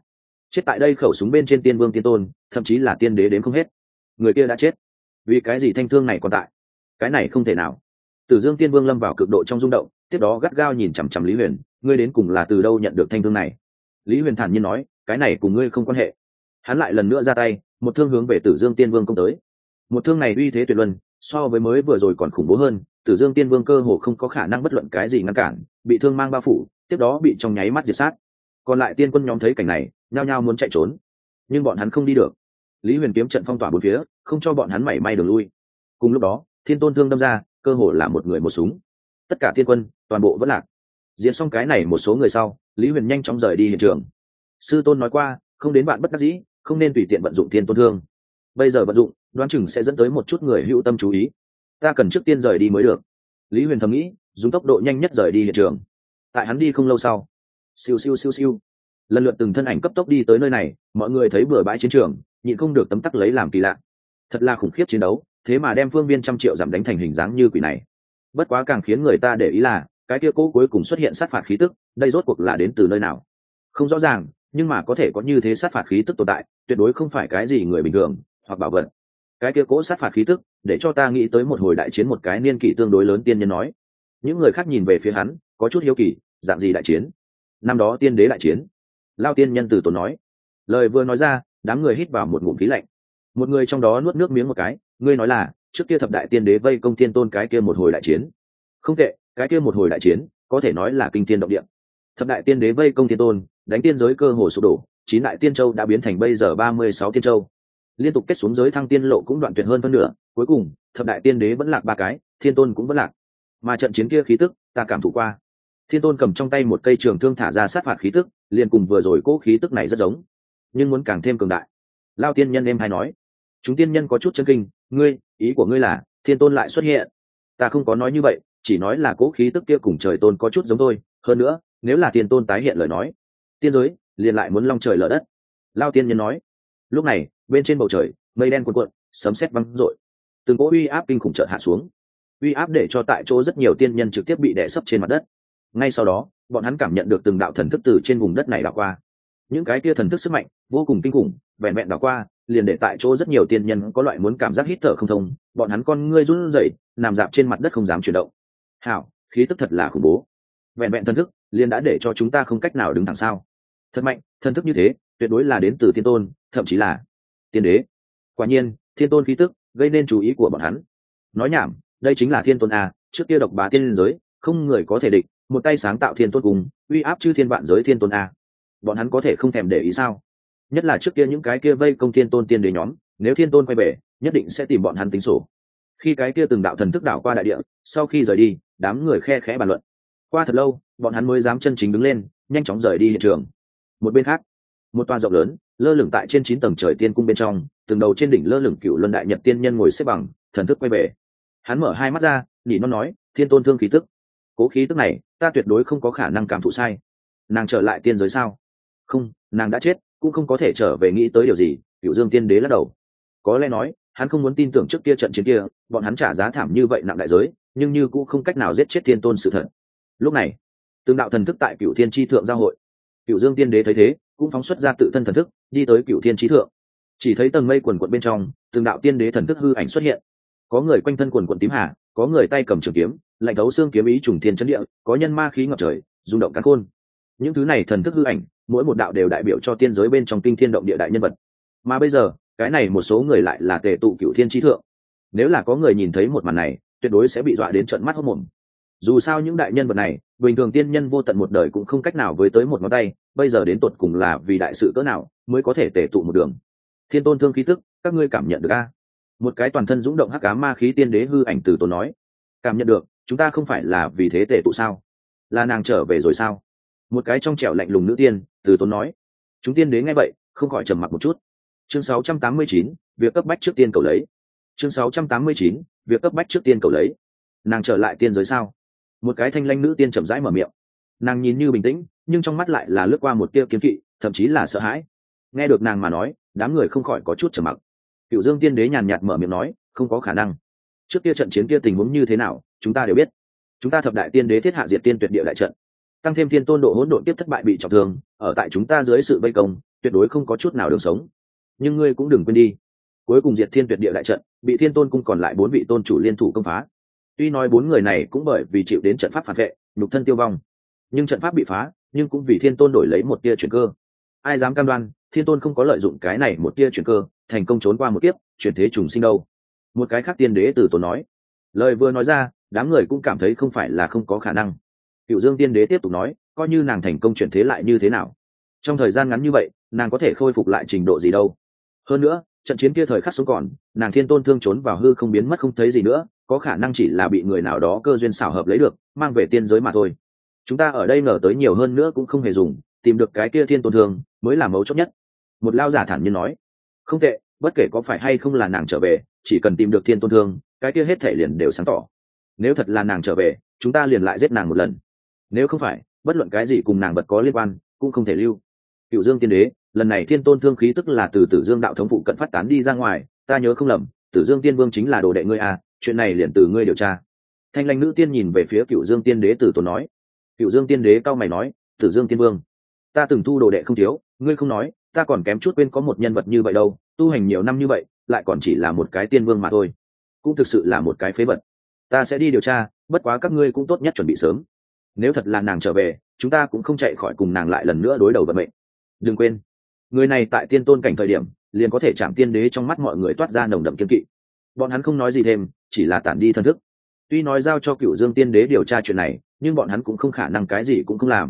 chết tại đây khẩu súng bên trên tiên vương tiên tôn, thậm chí là tiên đế đến không hết. Người kia đã chết, vì cái gì thanh thương này còn tại? Cái này không thể nào. Tử Dương Tiên Vương lâm vào cực độ trong rung động, tiếp đó gắt gao nhìn chằm chằm Lý Huyền, ngươi đến cùng là từ đâu nhận được thanh thương này? Lý Huyền thản nhiên nói, cái này cùng ngươi không quan hệ. Hắn lại lần nữa ra tay, một thương hướng về Tử Dương Tiên Vương công tới. Một thương này uy thế tuyệt luân, so với mới vừa rồi còn khủng bố hơn. Tử Dương Tiên Vương cơ hồ không có khả năng bất luận cái gì ngăn cản, bị thương mang bao phủ, tiếp đó bị trong nháy mắt diệt sát. Còn lại tiên quân nhóm thấy cảnh này, nhao nhao muốn chạy trốn, nhưng bọn hắn không đi được. Lý Huyền kiếm trận phong tỏa bốn phía, không cho bọn hắn mảy may đường lui. Cùng lúc đó, Thiên Tôn thương đâm ra, cơ hồ là một người một súng. Tất cả tiên quân, toàn bộ vẫn lạc. Diễn xong cái này một số người sau, Lý Huyền nhanh chóng rời đi hiện trường. Sư tôn nói qua, không đến bạn bất đắc dĩ, không nên tùy tiện vận dụng Thiên Tôn thương. Bây giờ vận dụng, đoán chừng sẽ dẫn tới một chút người hữu tâm chú ý. Ta cần trước tiên rời đi mới được. Lý Huyền thầm nghĩ, dùng tốc độ nhanh nhất rời đi hiện trường. Tại hắn đi không lâu sau, siêu siêu siêu siêu, lần lượt từng thân ảnh cấp tốc đi tới nơi này, mọi người thấy bừa bãi chiến trường, nhịn không được tấm tắc lấy làm kỳ lạ. Thật là khủng khiếp chiến đấu, thế mà đem phương viên 100 triệu giảm đánh thành hình dáng như quỷ này. Bất quá càng khiến người ta để ý là cái kia cố cuối cùng xuất hiện sát phạt khí tức, đây rốt cuộc là đến từ nơi nào? Không rõ ràng, nhưng mà có thể có như thế sát phạt khí tức tồn tại, tuyệt đối không phải cái gì người bình thường hoặc bảo vật. Cái kia cố sát phạt khí tức, để cho ta nghĩ tới một hồi đại chiến một cái niên kỷ tương đối lớn tiên nhân nói. Những người khác nhìn về phía hắn, có chút hiếu kỳ, dạng gì đại chiến? Năm đó tiên đế đại chiến. Lao tiên nhân từ tốn nói. Lời vừa nói ra, đám người hít vào một ngụm khí lạnh. Một người trong đó nuốt nước miếng một cái, ngươi nói là trước kia thập đại tiên đế vây công thiên tôn cái kia một hồi đại chiến. Không tệ, cái kia một hồi đại chiến có thể nói là kinh thiên động địa. Thập đại tiên đế vây công thiên tôn, đánh tiên giới cơ hồ sụp đổ, 9 đại tiên châu đã biến thành bây giờ 36 tiên châu. Liên tục kết xuống giới thăng tiên lộ cũng đoạn tuyệt hơn phân nửa, cuối cùng thập đại tiên đế vẫn lạc 3 cái, thiên tôn cũng vẫn lạc. Mà trận chiến kia khí tức, ta cảm thụ qua. Thiên tôn cầm trong tay một cây trường thương thả ra sát phạt khí tức, liền cùng vừa rồi cố khí tức này rất giống, nhưng muốn càng thêm cường đại. Lao tiên nhân em hay nói, chúng tiên nhân có chút chấn kinh, ngươi, ý của ngươi là thiên tôn lại xuất hiện? Ta không có nói như vậy, chỉ nói là cố khí tức kia cùng trời tôn có chút giống thôi, hơn nữa nếu là thiên tôn tái hiện lời nói, tiên giới liền lại muốn long trời lở đất. Lao tiên nhân nói. Lúc này bên trên bầu trời mây đen cuộn cuộn, sấm sét vang rội, từng cỗ uy áp kinh khủng chợt hạ xuống, uy áp để cho tại chỗ rất nhiều tiên nhân trực tiếp bị đè sấp trên mặt đất. Ngay sau đó bọn hắn cảm nhận được từng đạo thần thức từ trên vùng đất này đảo qua. Những cái kia thần thức sức mạnh vô cùng kinh khủng, vẹn vẹn đảo qua liền để tại chỗ rất nhiều tiên nhân có loại muốn cảm giác hít thở không thông, bọn hắn con ngươi run rẩy, nằm dạp trên mặt đất không dám chuyển động. Hảo, khí tức thật là khủng bố. Vẹn vẹn thần thức liền đã để cho chúng ta không cách nào đứng thẳng sao? Thật mạnh, thần thức như thế tuyệt đối là đến từ thiên tôn, thậm chí là tiên đế. Quả nhiên thiên tôn khí tức gây nên chú ý của bọn hắn. Nói nhảm, đây chính là thiên tôn a, trước kia độc bá tiên giới, không người có thể địch, một tay sáng tạo thiên tôn cùng uy áp chư thiên vạn giới thiên tôn a. Bọn hắn có thể không thèm để ý sao? Nhất là trước kia những cái kia vây công thiên tôn tiên đế nhóm, nếu thiên tôn quay về nhất định sẽ tìm bọn hắn tính sổ. Khi cái kia từng đạo thần thức đảo qua đại địa, sau khi rời đi, đám người khe khẽ bàn luận. Qua thật lâu bọn hắn mới dám chân chính đứng lên, nhanh chóng rời đi hiện trường. Một bên khác, một tòa rộng lớn lơ lửng tại trên 9 tầng trời tiên cung bên trong, từng đầu trên đỉnh lơ lửng Cựu Luân đại nhật tiên nhân ngồi xếp bằng, thần thức quay về. Hắn mở hai mắt ra, nhỉ nó nói, thiên tôn thương khí tức, cố khí tức này ta tuyệt đối không có khả năng cảm thụ sai. Nàng trở lại tiên giới sao? Không, nàng đã chết, cũng không có thể trở về. Nghĩ tới điều gì, Cựu Dương tiên đế lắc đầu. Có lẽ nói hắn không muốn tin tưởng trước kia trận chiến kia bọn hắn trả giá thảm như vậy nặng đại giới, nhưng như cũng không cách nào giết chết thiên tôn sự thật. Lúc này từng đạo thần thức tại Cựu Thiên Chi thượng giao hội. Cựu Dương tiên đế thấy thế cũng phóng xuất ra tự thân thần thức, đi tới Cựu Thiên Chi thượng. Chỉ thấy tầng mây quần quận bên trong, từng đạo tiên đế thần thức hư ảnh xuất hiện. Có người quanh thân quần quận tím hà, có người tay cầm trường kiếm, lạnh thấu xương kiếm ý trùng thiên chấn địa, có nhân ma khí ngập trời, rung động càn khôn. Những thứ này thần thức hư ảnh, mỗi một đạo đều đại biểu cho tiên giới bên trong kinh thiên động địa đại nhân vật. Mà bây giờ cái này một số người lại là tề tụ Cựu Thiên Chi thượng. Nếu là có người nhìn thấy một màn này, tuyệt đối sẽ bị dọa đến trợn mắt hốt mồm. Dù sao những đại nhân vật này bình thường tiên nhân vô tận một đời cũng không cách nào với tới một ngón tay, bây giờ đến tột cùng là vì đại sự cỡ nào mới có thể tề tụ một đường. Thiên tôn thương khí tức, các ngươi cảm nhận được a? Một cái toàn thân dũng động hắc ám ma khí tiên đế hư ảnh từ tốn nói. Cảm nhận được, chúng ta không phải là vì thế tề tụ sao? Là nàng trở về rồi sao? Một cái trong trẻo lạnh lùng nữ tiên từ tốn nói. Chúng tiên đế nghe vậy không khỏi trầm mặc một chút. Chương 689, việc cấp bách trước tiên cầu lấy. Chương 689, việc cấp bách trước tiên cầu lấy. Nàng trở lại tiên giới sao? Một cái thanh lãnh nữ tiên chậm rãi mở miệng. Nàng nhìn như bình tĩnh, nhưng trong mắt lại là lướt qua một tia kiêng kỵ, thậm chí là sợ hãi. Nghe được nàng mà nói, đám người không khỏi có chút trầm mặc. Cựu Dương tiên đế nhàn nhạt mở miệng nói, không có khả năng. Trước kia trận chiến kia tình huống như thế nào, chúng ta đều biết. Chúng ta thập đại tiên đế thiết hạ diệt tiên tuyệt địa đại trận, tăng thêm thiên tôn độ hỗn độn tiếp thất bại bị trọng thương, ở tại chúng ta dưới sự vây công, tuyệt đối không có chút nào đường sống. Nhưng ngươi cũng đừng quên đi, cuối cùng diệt thiên tuyệt địa đại trận bị thiên tôn cung còn lại 4 vị tôn chủ liên thủ công phá. Tuy nói 4 người này cũng bởi vì chịu đến trận pháp phản vệ nhục thân tiêu vong, nhưng trận pháp bị phá, nhưng cũng vì thiên tôn đổi lấy một tia chuyển cơ. Ai dám cam đoan thiên tôn không có lợi dụng cái này một tia chuyển cơ thành công trốn qua một kiếp chuyển thế trùng sinh đâu. Một cái khác tiên đế từ tốn nói. Lời vừa nói ra, đám người cũng cảm thấy không phải là không có khả năng. Cựu Dương tiên đế tiếp tục nói, coi như nàng thành công chuyển thế lại như thế nào, trong thời gian ngắn như vậy nàng có thể khôi phục lại trình độ gì đâu. Hơn nữa trận chiến kia thời khắc sống còn, nàng thiên tôn thương trốn vào hư không biến mất không thấy gì nữa, có khả năng chỉ là bị người nào đó cơ duyên xảo hợp lấy được mang về tiên giới mà thôi. Chúng ta ở đây ngờ tới nhiều hơn nữa cũng không hề dùng, tìm được cái kia thiên tôn thương mới là mấu chốt nhất. Một lao giả thản nhiên nói. Không tệ, bất kể có phải hay không là nàng trở về, chỉ cần tìm được thiên tôn thương, cái kia hết thể liền đều sáng tỏ. Nếu thật là nàng trở về, chúng ta liền lại giết nàng một lần. Nếu không phải, bất luận cái gì cùng nàng vật có liên quan cũng không thể lưu. Cựu Dương tiên đế, lần này thiên tôn thương khí tức là từ Tử Dương đạo thống phụ cận phát tán đi ra ngoài, ta nhớ không lầm, Tử Dương tiên vương chính là đồ đệ ngươi à, chuyện này liền từ ngươi điều tra. Thanh Lãnh nữ tiên nhìn về phía Cựu Dương tiên đế từ tốn nói. Cựu Dương tiên đế cao mày nói, Tử Dương tiên vương, ta từng thu đồ đệ không thiếu, ngươi không nói, ta còn kém chút quên có một nhân vật như vậy đâu, tu hành nhiều năm như vậy, lại còn chỉ là một cái tiên vương mà thôi, cũng thực sự là một cái phế vật. Ta sẽ đi điều tra, bất quá các ngươi cũng tốt nhất chuẩn bị sớm. Nếu thật là nàng trở về, chúng ta cũng không chạy khỏi cùng nàng lại lần nữa đối đầu vận mệnh. Đừng quên, người này tại tiên tôn cảnh thời điểm liền có thể chạm tiên đế, trong mắt mọi người toát ra nồng đậm kiên kỵ. Bọn hắn không nói gì thêm, chỉ là tản đi thân thức. Tuy nói giao cho Cửu Dương tiên đế điều tra chuyện này, nhưng bọn hắn cũng không khả năng cái gì cũng không làm.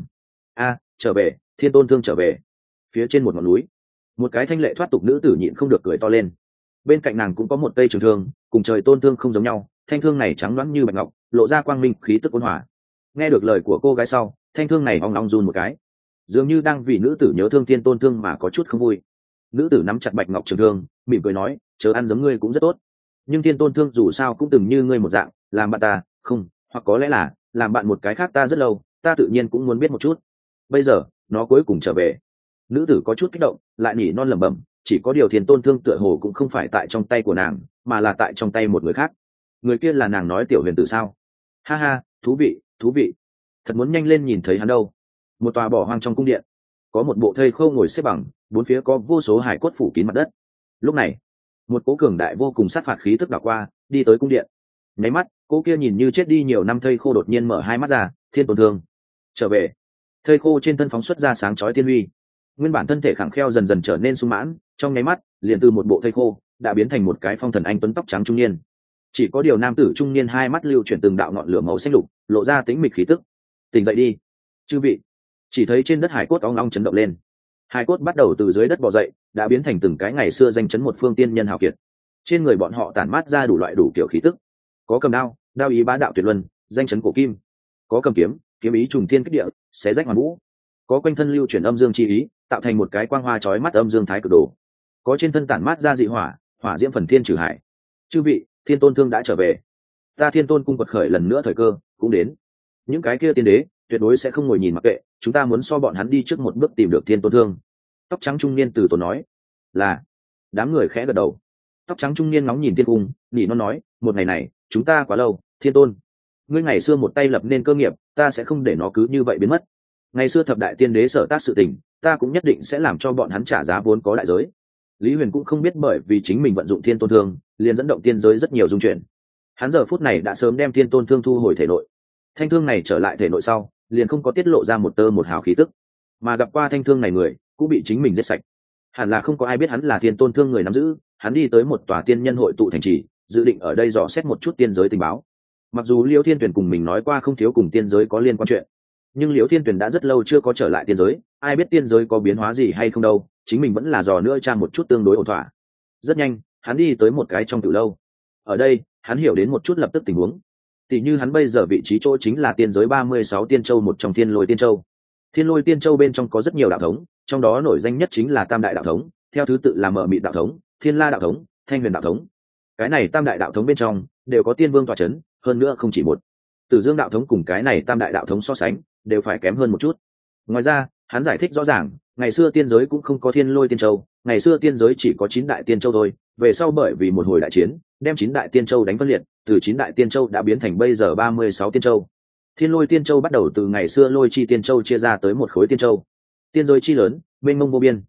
Trở về, thiên tôn thương trở về. Phía trên một ngọn núi, một cái thanh lệ thoát tục nữ tử nhịn không được cười to lên. Bên cạnh nàng cũng có một cây trường thương, cùng trời tôn thương không giống nhau, thanh thương này trắng loáng như bạch ngọc, lộ ra quang minh khí tức ôn hòa. Nghe được lời của cô gái sau, thanh thương này ong ong run một cái, dường như đang vì nữ tử nhớ thương thiên tôn thương mà có chút không vui. Nữ tử nắm chặt bạch ngọc trường thương, mỉm cười nói, chớ ăn giống ngươi cũng rất tốt, nhưng thiên tôn thương dù sao cũng từng như ngươi một dạng, làm bạn ta, không, hoặc có lẽ là làm bạn một cái khác ta rất lâu, ta tự nhiên cũng muốn biết một chút. Bây giờ nó cuối cùng trở về. Nữ tử có chút kích động, lại nhỉ non lẩm bẩm, chỉ có điều thiên tôn thương tựa hồ cũng không phải tại trong tay của nàng, mà là tại trong tay một người khác. Người kia là nàng nói Tiểu Huyền Tử sao? Ha ha, thú vị, thú vị. Thật muốn nhanh lên nhìn thấy hắn đâu. Một tòa bỏ hoang trong cung điện, có một bộ thây khô ngồi xếp bằng, bốn phía có vô số hải cốt phủ kín mặt đất. Lúc này, một cỗ cường đại vô cùng sát phạt khí tức đảo qua, đi tới cung điện. Nháy mắt, cô kia nhìn như chết đi nhiều năm thây khô đột nhiên mở hai mắt ra, thiên tôn thương trở về. Thây khô trên thân phóng xuất ra sáng chói tiên uy, nguyên bản thân thể khẳng kheo dần dần trở nên sung mãn, trong nháy mắt liền từ một bộ thây khô đã biến thành một cái phong thần anh tuấn tóc trắng trung niên. Chỉ có điều nam tử trung niên hai mắt lưu chuyển từng đạo ngọn lửa màu xanh lục, lộ ra tính mịch khí tức. Tỉnh dậy đi, chư vị. Chỉ thấy trên đất hải cốt ong ong chấn động lên, hải cốt bắt đầu từ dưới đất bò dậy, đã biến thành từng cái ngày xưa danh chấn một phương tiên nhân hào kiệt. Trên người bọn họ tản mát ra đủ loại đủ kiểu khí tức, có cầm đao, đao ý bá đạo tuyệt luân, danh chấn cổ kim; có cầm kiếm, kiếm ý trùng thiên kích địa, xé rách hoàn vũ; có quanh thân lưu chuyển âm dương chi ý, tạo thành một cái quang hoa chói mắt âm dương thái cực đồ; có trên thân tản mát ra dị hỏa, hỏa diễm phần thiên trừ hải. Chư vị, thiên tôn thương đã trở về, ta thiên tôn cung quật khởi lần nữa thời cơ cũng đến. Những cái kia tiên đế tuyệt đối sẽ không ngồi nhìn mặc kệ, chúng ta muốn so bọn hắn đi trước một bước tìm được thiên tôn thương. Tóc trắng trung niên từ tốn nói. Là. Đám người khẽ gật đầu. Tóc trắng trung niên ngóng nhìn thiên cung, nỉ non nói, một ngày này chúng ta quá lâu, thiên tôn, ngươi ngày xưa một tay lập nên cơ nghiệp, ta sẽ không để nó cứ như vậy biến mất. Ngày xưa thập đại tiên đế sở tác sự tình, ta cũng nhất định sẽ làm cho bọn hắn trả giá vốn có đại giới. Lý Huyền cũng không biết bởi vì chính mình vận dụng thiên tôn thương, liền dẫn động tiên giới rất nhiều dung chuyển. Hắn giờ phút này đã sớm đem thiên tôn thương thu hồi thể nội. Thanh thương này trở lại thể nội sau, liền không có tiết lộ ra một tơ một hào khí tức, mà gặp qua thanh thương này người cũng bị chính mình giết sạch. Hẳn là không có ai biết hắn là thiên tôn thương người nắm giữ. Hắn đi tới một tòa tiên nhân hội tụ thành trì, dự định ở đây dò xét một chút tiên giới tình báo. Mặc dù Liễu Thiên Tuyền cùng mình nói qua không thiếu cùng tiên giới có liên quan chuyện, nhưng Liễu Thiên Tuyền đã rất lâu chưa có trở lại tiên giới, ai biết tiên giới có biến hóa gì hay không đâu. Chính mình vẫn là dò nữa tra một chút tương đối ổn thỏa. Rất nhanh, hắn đi tới một cái trong tiểu lâu. Ở đây, hắn hiểu đến một chút lập tức tình huống. Tỷ như hắn bây giờ vị trí chỗ chính là tiên giới 36 tiên châu, một trong Thiên Lôi Tiên Châu. Thiên Lôi Tiên Châu bên trong có rất nhiều đạo thống, trong đó nổi danh nhất chính là Tam đại đạo thống, theo thứ tự là Mờ Mịt đạo thống, Thiên La đạo thống, Thanh Huyền đạo thống. Cái này tam đại đạo thống bên trong đều có tiên vương tọa chấn, hơn nữa không chỉ một. Tử Dương đạo thống cùng cái này tam đại đạo thống so sánh, đều phải kém hơn một chút. Ngoài ra, hắn giải thích rõ ràng, ngày xưa tiên giới cũng không có Thiên Lôi Tiên Châu, ngày xưa tiên giới chỉ có 9 đại tiên châu thôi, về sau bởi vì một hồi đại chiến, đem 9 đại tiên châu đánh phân liệt, từ 9 đại tiên châu đã biến thành bây giờ 36 tiên châu. Thiên Lôi Tiên Châu bắt đầu từ ngày xưa Lôi Chi Tiên Châu chia ra tới một khối tiên châu. Tiên giới chi lớn, mênh mông vô biên.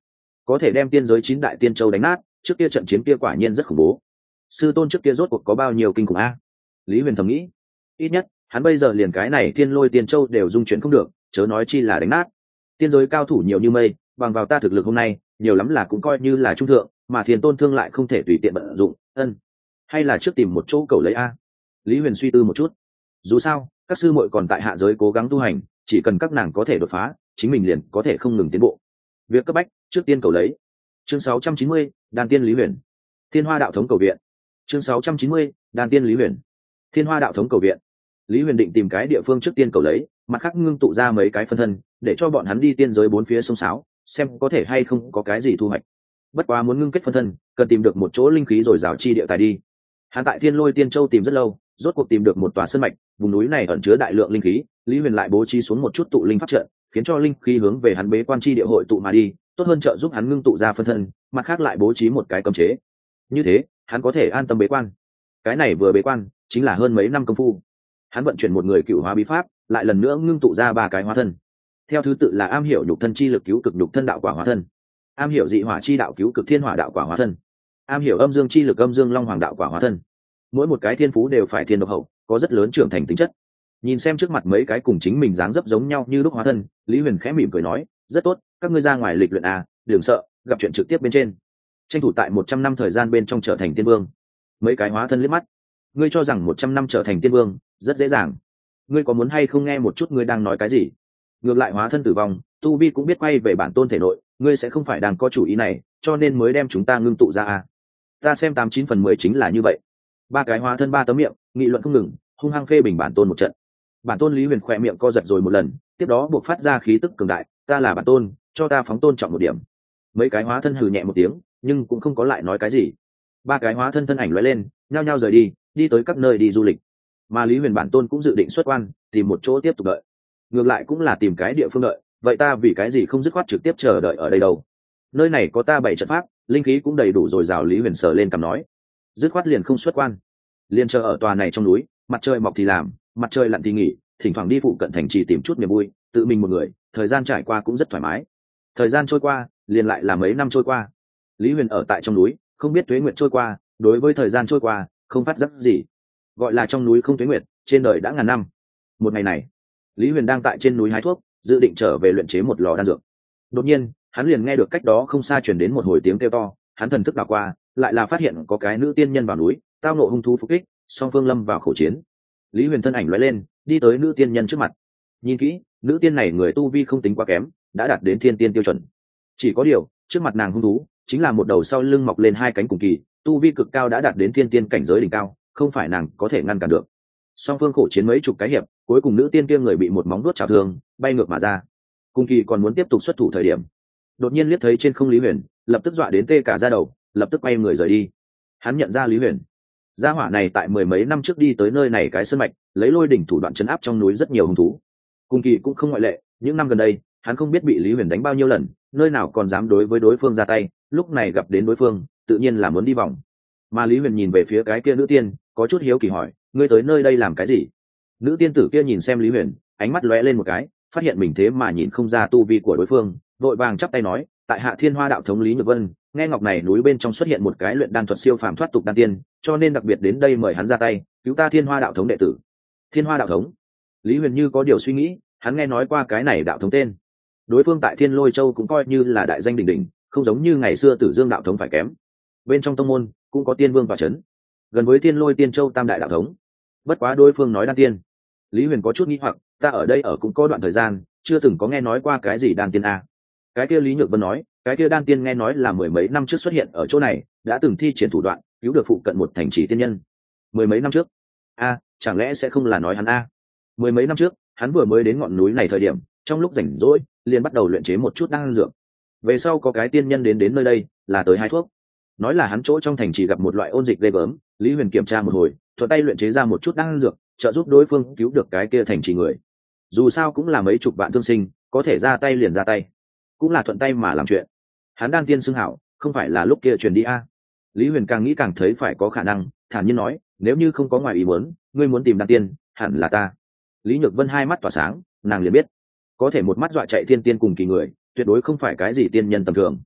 có thể đem tiên giới 9 đại tiên châu đánh nát, trước kia trận chiến kia quả nhiên rất khủng bố. Sư tôn trước kia rốt cuộc có bao nhiêu kinh khủng a? Lý Huyền thầm nghĩ. Ít nhất hắn bây giờ liền cái này Thiên Lôi Tiên Châu đều dung chuyển không được, chớ nói chi là đánh nát. Tiên giới cao thủ nhiều như mây, bằng vào ta thực lực hôm nay, nhiều lắm là cũng coi như là trung thượng, mà Thiên Tôn Thương lại không thể tùy tiện vận dụng. Hay là trước tìm một chỗ cầu lấy a? Lý Huyền suy tư một chút. Dù sao, các sư muội còn tại hạ giới cố gắng tu hành, chỉ cần các nàng có thể đột phá, chính mình liền có thể không ngừng tiến bộ. Việc cấp bách, trước tiên cầu lấy. Chương 690, Đan Tiên Lý Huyền. Thiên Hoa Đạo Thống cầu viện. Chương 690, Đan Tiên Lý Huyền. Thiên Hoa Đạo Thống cầu viện. Lý Huyền định tìm cái địa phương trước tiên cầu lấy, mặt khác ngưng tụ ra mấy cái phân thân, để cho bọn hắn đi tiên giới bốn phía sông sáo, xem có thể hay không có cái gì thu hoạch. Bất quá muốn ngưng kết phân thân, cần tìm được một chỗ linh khí dồi dào chi địa tài đi. Hắn tại Thiên Lôi Tiên Châu tìm rất lâu, rốt cuộc tìm được một tòa sơn mạch, vùng núi này ẩn chứa đại lượng linh khí, Lý Huyền lại bố trí xuống một chút tụ linh pháp trận, khiến cho linh khí hướng về hắn bế quan chi địa hội tụ mà đi, tốt hơn trợ giúp hắn ngưng tụ ra phân thân, mặt khác lại bố trí một cái cấm chế. Như thế, hắn có thể an tâm bế quan. Cái này vừa bế quan, chính là hơn mấy năm công phu. Hắn vận chuyển một người cựu hóa bí pháp, lại lần nữa ngưng tụ ra 3 cái hóa thân. Theo thứ tự là am hiểu nhục thân chi lực cứu cực nhục thân đạo quả hóa thân, am hiểu dị hỏa chi đạo cứu cực thiên hỏa đạo quả hóa thân, am hiểu âm dương chi lực âm dương long hoàng đạo quả hóa thân. Mỗi một cái thiên phú đều phải thiên độc hậu, có rất lớn trưởng thành tính chất. Nhìn xem trước mặt mấy cái cùng chính mình dáng dấp giống nhau như lúc hóa thân, Lý Huyền khẽ mỉm cười nói, rất tốt, các ngươi ra ngoài lịch luyện à, đừng sợ, gặp chuyện trực tiếp bên trên. Tranh thủ tại 100 năm thời gian bên trong trở thành tiên vương. Mấy cái hóa thân liếc mắt. Ngươi cho rằng 100 năm trở thành tiên vương rất dễ dàng? Ngươi có muốn hay không nghe một chút ngươi đang nói cái gì? Ngược lại hóa thân tử vong, tu vi cũng biết quay về bản tôn thể nội, ngươi sẽ không phải đang có chủ ý này, cho nên mới đem chúng ta ngưng tụ ra à? Ta xem 89 phần 10 chính là như vậy. 3 cái hóa thân 3 tấm miệng, nghị luận không ngừng, hung hăng phê bình bản tôn một trận. Bản tôn Lý Huyền khỏe miệng co giật rồi một lần, tiếp đó buộc phát ra khí tức cường đại, ta là bản tôn, cho ta phóng tôn trọng một điểm. Mấy cái hóa thân hừ nhẹ một tiếng, nhưng cũng không có lại nói cái gì. 3 cái hóa thân thân ảnh lóe lên, nhao nhao rời đi, đi tới các nơi đi du lịch. Mà Lý Huyền bản tôn cũng dự định xuất quan, tìm một chỗ tiếp tục đợi. Ngược lại cũng là tìm cái địa phương đợi, vậy ta vì cái gì không dứt khoát trực tiếp chờ đợi ở đây đâu? Nơi này có ta 7 trận pháp, linh khí cũng đầy đủ dồi dào. Lý Huyền sờ lên cằm nói, dứt khoát liền không xuất quan, liền chờ ở tòa này trong núi, mặt trời mọc thì làm, mặt trời lặn thì nghỉ, thỉnh thoảng đi phụ cận thành trì tìm chút niềm vui, tự mình một người, thời gian trải qua cũng rất thoải mái. Thời gian trôi qua, liền lại là mấy năm trôi qua. Lý Huyền ở tại trong núi, không biết tuế nguyệt trôi qua, đối với thời gian trôi qua, không phát giác gì. Gọi là trong núi không tuế nguyệt, trên đời đã ngàn năm. Một ngày này, Lý Huyền đang tại trên núi hái thuốc, dự định trở về luyện chế một lò đan dược. Đột nhiên, hắn liền nghe được cách đó không xa truyền đến một hồi tiếng kêu to, hắn thần thức đảo qua, lại là phát hiện có cái nữ tiên nhân vào núi, tao nộ hung thú phục kích, song phương lâm vào khẩu chiến. Lý Huyền thân ảnh lóe lên, đi tới nữ tiên nhân trước mặt. Nhìn kỹ, nữ tiên này người tu vi không tính quá kém, đã đạt đến thiên tiên tiêu chuẩn. Chỉ có điều, trước mặt nàng hung thú chính là một đầu sau lưng mọc lên 2 cánh cùng kỳ, tu vi cực cao đã đạt đến thiên tiên cảnh giới đỉnh cao, không phải nàng có thể ngăn cản được. Song phương khổ chiến mấy chục cái hiệp, cuối cùng nữ tiên kia người bị một móng vuốt chảo thương, bay ngược mà ra. Cùng kỳ còn muốn tiếp tục xuất thủ thời điểm, đột nhiên liếc thấy trên không Lý Huyền, lập tức dọa đến tê cả da đầu, lập tức quay người rời đi. Hắn nhận ra Lý Huyền, gia hỏa này tại 10 mấy năm trước đi tới nơi này cái sơn mạch, lấy lôi đỉnh thủ đoạn trấn áp trong núi rất nhiều hung thú. Cùng kỳ cũng không ngoại lệ, những năm gần đây, hắn không biết bị Lý Huyền đánh bao nhiêu lần, nơi nào còn dám đối với đối phương ra tay, lúc này gặp đến đối phương, tự nhiên là muốn đi vòng. Mà Lý Huyền nhìn về phía cái kia nữ tiên, có chút hiếu kỳ hỏi, ngươi tới nơi đây làm cái gì? Nữ tiên tử kia nhìn xem Lý Huyền, ánh mắt lóe lên một cái, phát hiện mình thế mà nhìn không ra tu vi của đối phương, vội vàng chắp tay nói, tại hạ Thiên Hoa đạo thống Lý Nhược Vân, nghe ngọc này núi bên trong xuất hiện một cái luyện đan thuật siêu phàm thoát tục đan tiên, cho nên đặc biệt đến đây mời hắn ra tay, cứu ta Thiên Hoa đạo thống đệ tử. Thiên Hoa đạo thống? Lý Huyền như có điều suy nghĩ, hắn nghe nói qua cái này đạo thống tên. Đối phương tại Thiên Lôi Châu cũng coi như là đại danh đỉnh đỉnh, không giống như ngày xưa Tử Dương đạo thống phải kém. Bên trong tông môn cũng có tiên vương và trấn, gần với Thiên Lôi Tiên Châu tam đại đạo thống. Bất quá đối phương nói đan tiên, Lý Huyền có chút nghi hoặc, ta ở đây ở cũng có đoạn thời gian, chưa từng có nghe nói qua cái gì đan tiên a. Cái kia Lý Nhược Vân nói, cái kia đan tiên nghe nói là 10 mấy năm trước xuất hiện ở chỗ này, đã từng thi triển thủ đoạn cứu được phụ cận một thành trì tiên nhân. 10 mấy năm trước? A, chẳng lẽ sẽ không là nói hắn a? 10 mấy năm trước, hắn vừa mới đến ngọn núi này thời điểm, trong lúc rảnh rỗi, liền bắt đầu luyện chế một chút đan dược. Về sau có cái tiên nhân đến nơi đây, là tới hái thuốc. Nói là hắn chỗ trong thành trì gặp một loại ôn dịch ghê gớm, Lý Huyền kiểm tra một hồi, thuận tay luyện chế ra một chút đan dược, trợ giúp đối phương cứu được cái kia thành trì người. Dù sao cũng là mấy chục vạn thương sinh, có thể ra tay liền ra tay, cũng là thuận tay mà làm chuyện. Hắn đan tiên xưng hảo, không phải là lúc kia truyền đi a. Lý Huyền càng nghĩ càng thấy phải có khả năng, thản nhiên nói, nếu như không có ngoài ý muốn, ngươi muốn tìm đan tiên, hẳn là ta. Lý Nhược Vân hai mắt tỏa sáng, nàng liền biết, có thể một mắt dọa chạy thiên tiên cùng kỳ người, tuyệt đối không phải cái gì tiên nhân tầm thường.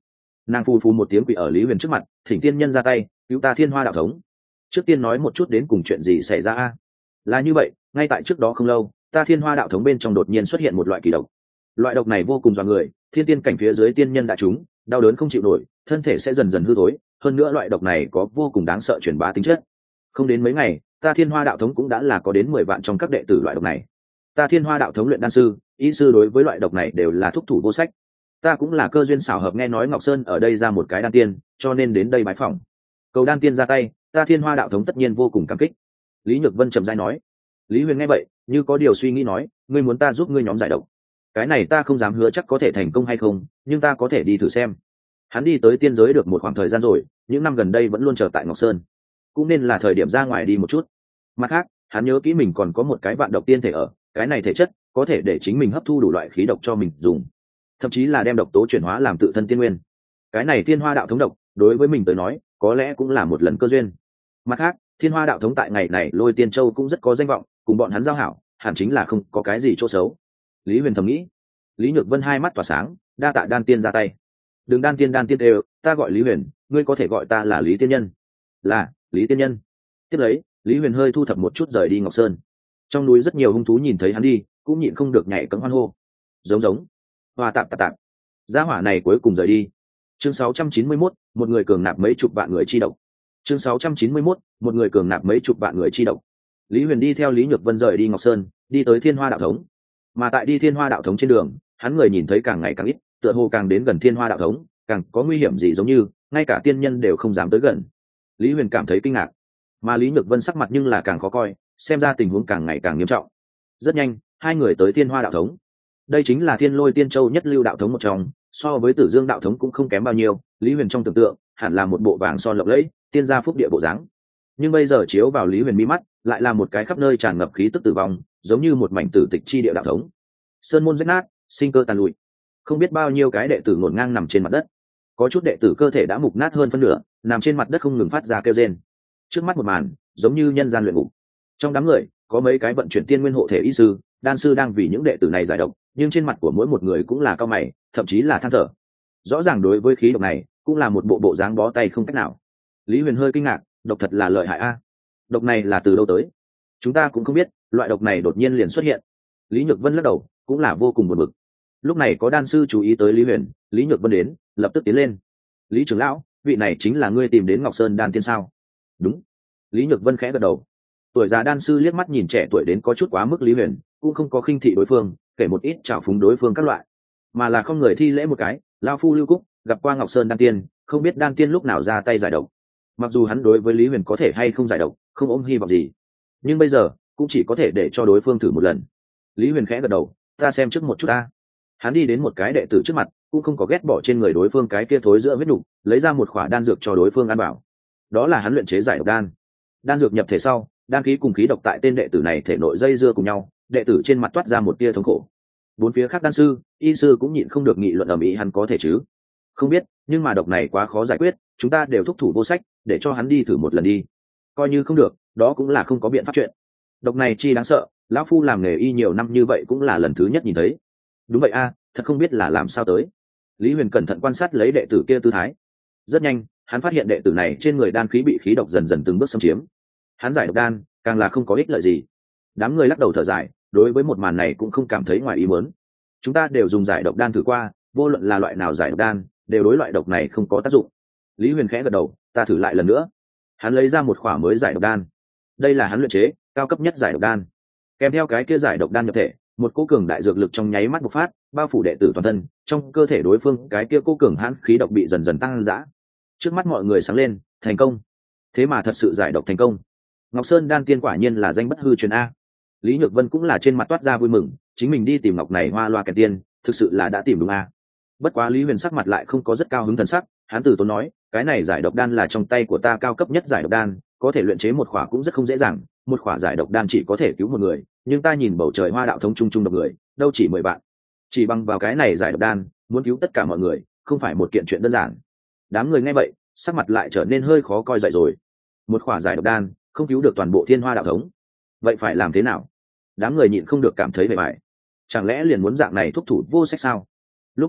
Nàng phù phù một tiếng quỳ ở Lý Huyền trước mặt, thỉnh tiên nhân ra tay cứu ta Thiên Hoa đạo thống. Trước tiên nói một chút đến cùng chuyện gì xảy ra a? Là như vậy, ngay tại trước đó không lâu, ta Thiên Hoa đạo thống bên trong đột nhiên xuất hiện một loại kỳ độc. Loại độc này vô cùng dọa người, thiên tiên cảnh phía dưới tiên nhân đã trúng, đau đớn không chịu nổi, thân thể sẽ dần dần hư thối, hơn nữa loại độc này có vô cùng đáng sợ truyền bá tính chất. Không đến mấy ngày, ta Thiên Hoa đạo thống cũng đã là có đến 10 vạn trong các đệ tử loại độc này. Ta Thiên Hoa đạo thống luyện đan sư, y sư đối với loại độc này đều là thúc thủ vô sách. Ta cũng là cơ duyên xảo hợp nghe nói Ngọc Sơn ở đây ra một cái đan tiên, cho nên đến đây bái phỏng. Cầu đan tiên ra tay, ta Thiên Hoa đạo thống tất nhiên vô cùng cảm kích. Lý Nhược Vân trầm rãi nói. Lý Huyền nghe vậy, như có điều suy nghĩ nói, ngươi muốn ta giúp ngươi nhóm giải độc. Cái này ta không dám hứa chắc có thể thành công hay không, nhưng ta có thể đi thử xem. Hắn đi tới tiên giới được một khoảng thời gian rồi, những năm gần đây vẫn luôn chờ tại Ngọc Sơn, cũng nên là thời điểm ra ngoài đi một chút. Mặt khác, hắn nhớ kỹ mình còn có một cái vạn độc tiên thể ở, cái này thể chất có thể để chính mình hấp thu đủ loại khí độc cho mình dùng, thậm chí là đem độc tố chuyển hóa làm tự thân tiên nguyên. Cái này Thiên Hoa đạo thống độc đối với mình tới nói có lẽ cũng là một lần cơ duyên. Mặt khác, Thiên Hoa đạo thống tại ngày này Lôi Tiên Châu cũng rất có danh vọng, cùng bọn hắn giao hảo hẳn chính là không có cái gì chỗ xấu. Lý Huyền thầm nghĩ. Lý Nhược Vân hai mắt tỏa sáng, đa tạ đan tiên ra tay. Đừng đan tiên đều, ta gọi Lý Huyền, ngươi có thể gọi ta là Lý tiên nhân. Là Lý tiên nhân. Tiếp lấy, Lý Huyền hơi thu thập một chút rời đi Ngọc Sơn. Trong núi rất nhiều hung thú nhìn thấy hắn đi, cũng nhịn không được nhảy cẫng hoan hô. Giống hoa tạp tạp. Gia hỏa này cuối cùng rời đi. Chương 691, một người cường nạp mấy chục vạn người chi độc. Chương 691, một người cường nạp mấy chục vạn người chi độc. Lý Huyền đi theo Lý Nhược Vân rời đi Ngọc Sơn, đi tới Thiên Hoa đạo thống. Mà tại đi Thiên Hoa đạo thống trên đường, hắn người nhìn thấy càng ngày càng ít, tựa hồ càng đến gần Thiên Hoa đạo thống, càng có nguy hiểm gì giống như, ngay cả tiên nhân đều không dám tới gần. Lý Huyền cảm thấy kinh ngạc, mà Lý Nhược Vân sắc mặt nhưng là càng khó coi, xem ra tình huống càng ngày càng nghiêm trọng. Rất nhanh, hai người tới Thiên Hoa đạo thống. Đây chính là Thiên Lôi Tiên Châu nhất lưu đạo thống một trong, so với Tử Dương đạo thống cũng không kém bao nhiêu. Lý Huyền trong tưởng tượng hẳn là một bộ vàng son lộng lẫy, tiên gia phúc địa bộ dáng, nhưng bây giờ chiếu vào Lý Huyền mi mắt lại là một cái khắp nơi tràn ngập khí tức tử vong, giống như một mảnh tử tịch chi địa đạo thống. Sơn môn rách nát, sinh cơ tàn lụi, không biết bao nhiêu cái đệ tử ngổn ngang nằm trên mặt đất, có chút đệ tử cơ thể đã mục nát hơn phân nửa, nằm trên mặt đất không ngừng phát ra kêu rên. Trước mắt một màn giống như nhân gian luyện ngục. Trong đám người có mấy cái vận chuyển tiên nguyên hộ thể y sư, đan sư đang vì những đệ tử này giải độc, nhưng trên mặt của mỗi một người cũng là cau mày, thậm chí là than thở. Rõ ràng đối với khí độc này cũng là một bộ dáng bó tay không cách nào. Lý Huyền hơi kinh ngạc, độc thật là lợi hại a. Độc này là từ đâu tới? Chúng ta cũng không biết, loại độc này đột nhiên liền xuất hiện. Lý Nhược Vân lắc đầu, cũng là vô cùng buồn bực. Lúc này có đan sư chú ý tới Lý Huyền, Lý Nhược Vân đến, lập tức tiến lên. Lý trưởng lão, vị này chính là ngươi tìm đến Ngọc Sơn đan tiên sao? Đúng. Lý Nhược Vân khẽ gật đầu. Tuổi già đan sư liếc mắt nhìn trẻ tuổi đến có chút quá mức Lý Huyền, cũng không có khinh thị đối phương, kể một ít trào phúng đối phương các loại, mà là không người thi lễ một cái, lao phu Lưu Cúc, gặp qua Ngọc Sơn đan tiên, không biết đan tiên lúc nào ra tay giải độc. Mặc dù hắn đối với Lý Huyền có thể hay không giải độc không ôm hy vọng gì, nhưng bây giờ cũng chỉ có thể để cho đối phương thử một lần. Lý Huyền khẽ gật đầu, ta xem trước một chút ta. Hắn đi đến một cái đệ tử trước mặt, cũng không có ghét bỏ trên người đối phương cái kia thối giữa vết đục, lấy ra một khỏa đan dược cho đối phương ăn bảo. Đó là hắn luyện chế giải độc đan. Đan dược nhập thể sau, đan khí cùng khí độc tại tên đệ tử này thể nội dây dưa cùng nhau, đệ tử trên mặt toát ra một tia thống khổ. Bốn phía khác đan sư, y sư cũng nhịn không được nghị luận ầm ĩ, hắn có thể chứ? Không biết, nhưng mà độc này quá khó giải quyết, chúng ta đều thúc thủ vô sách, để cho hắn đi thử một lần đi. Coi như không được, đó cũng là không có biện pháp chuyện. Độc này chi đáng sợ, lão phu làm nghề y nhiều năm như vậy cũng là lần thứ nhất nhìn thấy. Đúng vậy a, thật không biết là làm sao tới. Lý Huyền cẩn thận quan sát lấy đệ tử kia tư thái. Rất nhanh, hắn phát hiện đệ tử này trên người đan khí bị khí độc dần dần từng bước xâm chiếm. Hắn giải độc đan, càng là không có ích lợi gì. Đám người lắc đầu thở dài, đối với một màn này cũng không cảm thấy ngoài ý muốn. Chúng ta đều dùng giải độc đan thử qua, vô luận là loại nào giải độc đan, đều đối loại độc này không có tác dụng. Lý Huyền khẽ gật đầu, ta thử lại lần nữa. Hắn lấy ra một khỏa mới giải độc đan. Đây là hắn luyện chế cao cấp nhất giải độc đan. Kèm theo cái kia giải độc đan nhập thể, một cỗ cường đại dược lực trong nháy mắt bộc phát, bao phủ đệ tử toàn thân. Trong cơ thể đối phương cái kia cỗ cường hãn khí độc bị dần dần tăng dã. Trước mắt mọi người sáng lên, thành công. Thế mà thật sự giải độc thành công. Ngọc Sơn đan tiên quả nhiên là danh bất hư truyền a. Lý Nhược Vân cũng là trên mặt toát ra vui mừng, chính mình đi tìm ngọc này hoa loa kẻ tiên, thực sự là đã tìm đúng a. Bất quá Lý Huyền sắc mặt lại không có rất cao hứng thần sắc, hắn từ tốn nói, cái này giải độc đan là trong tay của ta cao cấp nhất giải độc đan, có thể luyện chế một khỏa cũng rất không dễ dàng, một khỏa giải độc đan chỉ có thể cứu một người, nhưng ta nhìn bầu trời hoa đạo thống chung độc người, đâu chỉ 10 vạn. Chỉ bằng vào cái này giải độc đan, muốn cứu tất cả mọi người, không phải một kiện chuyện đơn giản. Đám người nghe vậy, sắc mặt lại trở nên hơi khó coi dậy rồi. Một khỏa giải độc đan, không cứu được toàn bộ Thiên Hoa đạo thống, vậy phải làm thế nào? Đám người nhịn không được cảm thấy bề bại. Chẳng lẽ liền muốn dạng này thúc thủ vô sách sao? Lúc này,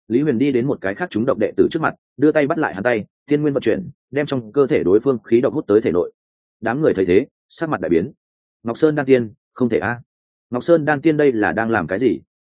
Lý Huyền đi đến một cái khác trúng độc đệ tử trước mặt, đưa tay bắt lại hắn tay, tiên nguyên vận chuyển, đem trong cơ thể đối phương khí độc hút tới thể nội. Đám người thấy thế, sắc mặt đại biến. Ngọc Sơn đan tiên, không thể a. Ngọc Sơn đan tiên đây là đang làm cái gì?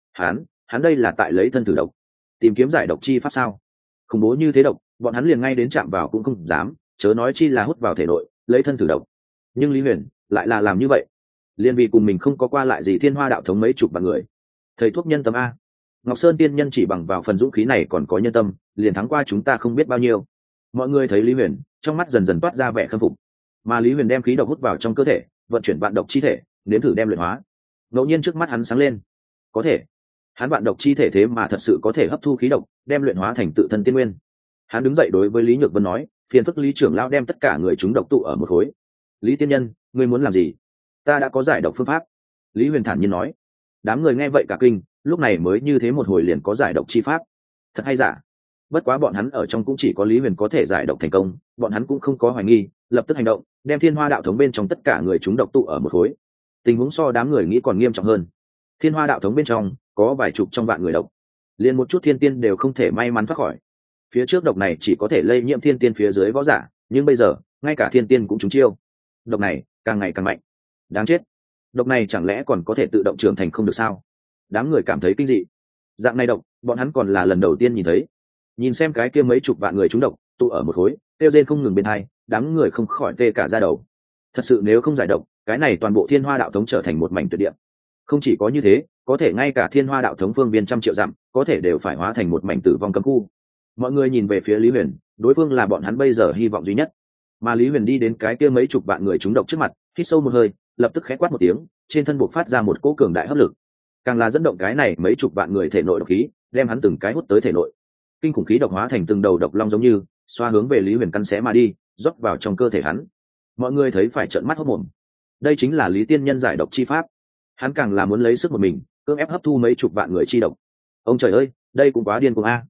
Hắn đây là tại lấy thân thử độc, tìm kiếm giải độc chi pháp sao? Khủng bố như thế độc, bọn hắn liền ngay đến chạm vào cũng không dám, chớ nói chi là hút vào thể nội, lấy thân thử độc. Nhưng Lý Huyền lại là làm như vậy, liền vì cùng mình không có qua lại gì Thiên Hoa đạo thống mấy chục vạn người. Thầy thuốc nhân tâm a. Ngọc Sơn tiên nhân chỉ bằng vào phần dũng khí này còn có nhân tâm, liền thắng qua chúng ta không biết bao nhiêu. Mọi người thấy Lý Huyền, trong mắt dần dần toát ra vẻ khâm phục. Mà Lý Huyền đem khí độc hút vào trong cơ thể, vận chuyển vạn độc chi thể, nếm thử đem luyện hóa. Ngẫu nhiên trước mắt hắn sáng lên, có thể, hắn vạn độc chi thể thế mà thật sự có thể hấp thu khí độc, đem luyện hóa thành tự thân tiên nguyên. Hắn đứng dậy đối với Lý Nhược Vân nói, phiền phức Lý trưởng lão đem tất cả người chúng độc tụ ở một khối. Lý tiên nhân, ngươi muốn làm gì? Ta đã có giải độc phương pháp. Lý Huyền thản nhiên nói. Đám người nghe vậy cả kinh, lúc này mới như thế một hồi liền có giải độc chi pháp, thật hay giả? Bất quá bọn hắn ở trong cũng chỉ có Lý Huyền có thể giải độc thành công, bọn hắn cũng không có hoài nghi, lập tức hành động, đem Thiên Hoa đạo thống bên trong tất cả người chúng độc tụ ở một khối. Tình huống so đám người nghĩ còn nghiêm trọng hơn. Thiên Hoa đạo thống bên trong có vài chục trong vạn người độc, liền một chút thiên tiên đều không thể may mắn thoát khỏi. Phía trước độc này chỉ có thể lây nhiễm thiên tiên phía dưới võ giả, nhưng bây giờ ngay cả thiên tiên cũng trúng chiêu. Độc này càng ngày càng mạnh, đáng chết. Độc này chẳng lẽ còn có thể tự động trưởng thành không được sao? Đám người cảm thấy kinh dị. Dạng này độc, bọn hắn còn là lần đầu tiên nhìn thấy. Nhìn xem cái kia mấy chục vạn người trúng độc tụ ở một khối, tiêu rên không ngừng bên hai, đám người không khỏi tê cả da đầu. Thật sự nếu không giải độc, cái này toàn bộ Thiên Hoa đạo thống trở thành một mảnh tuyệt địa. Không chỉ có như thế, có thể ngay cả Thiên Hoa đạo thống phương viên trăm triệu dặm, có thể đều phải hóa thành một mảnh tử vong cấm khu. Mọi người nhìn về phía Lý Huyền, đối phương là bọn hắn bây giờ hy vọng duy nhất. Mà Lý Huyền đi đến cái kia mấy chục vạn người trúng độc trước mặt, hít sâu một hơi, lập tức khẽ quát một tiếng, trên thân bộc phát ra một cỗ cường đại hấp lực, càng là dẫn động cái này mấy chục vạn người thể nội độc khí, đem hắn từng cái hút tới thể nội. Kinh khủng khí độc hóa thành từng đầu độc long giống như xoa hướng về Lý Huyền căn xé mà đi, rót vào trong cơ thể hắn. Mọi người thấy phải trợn mắt hốt mồm. Đây chính là Lý tiên nhân giải độc chi pháp. Hắn càng là muốn lấy sức một mình cưỡng ép hấp thu mấy chục vạn người chi độc. Ông trời ơi, đây cũng quá điên cuồng a.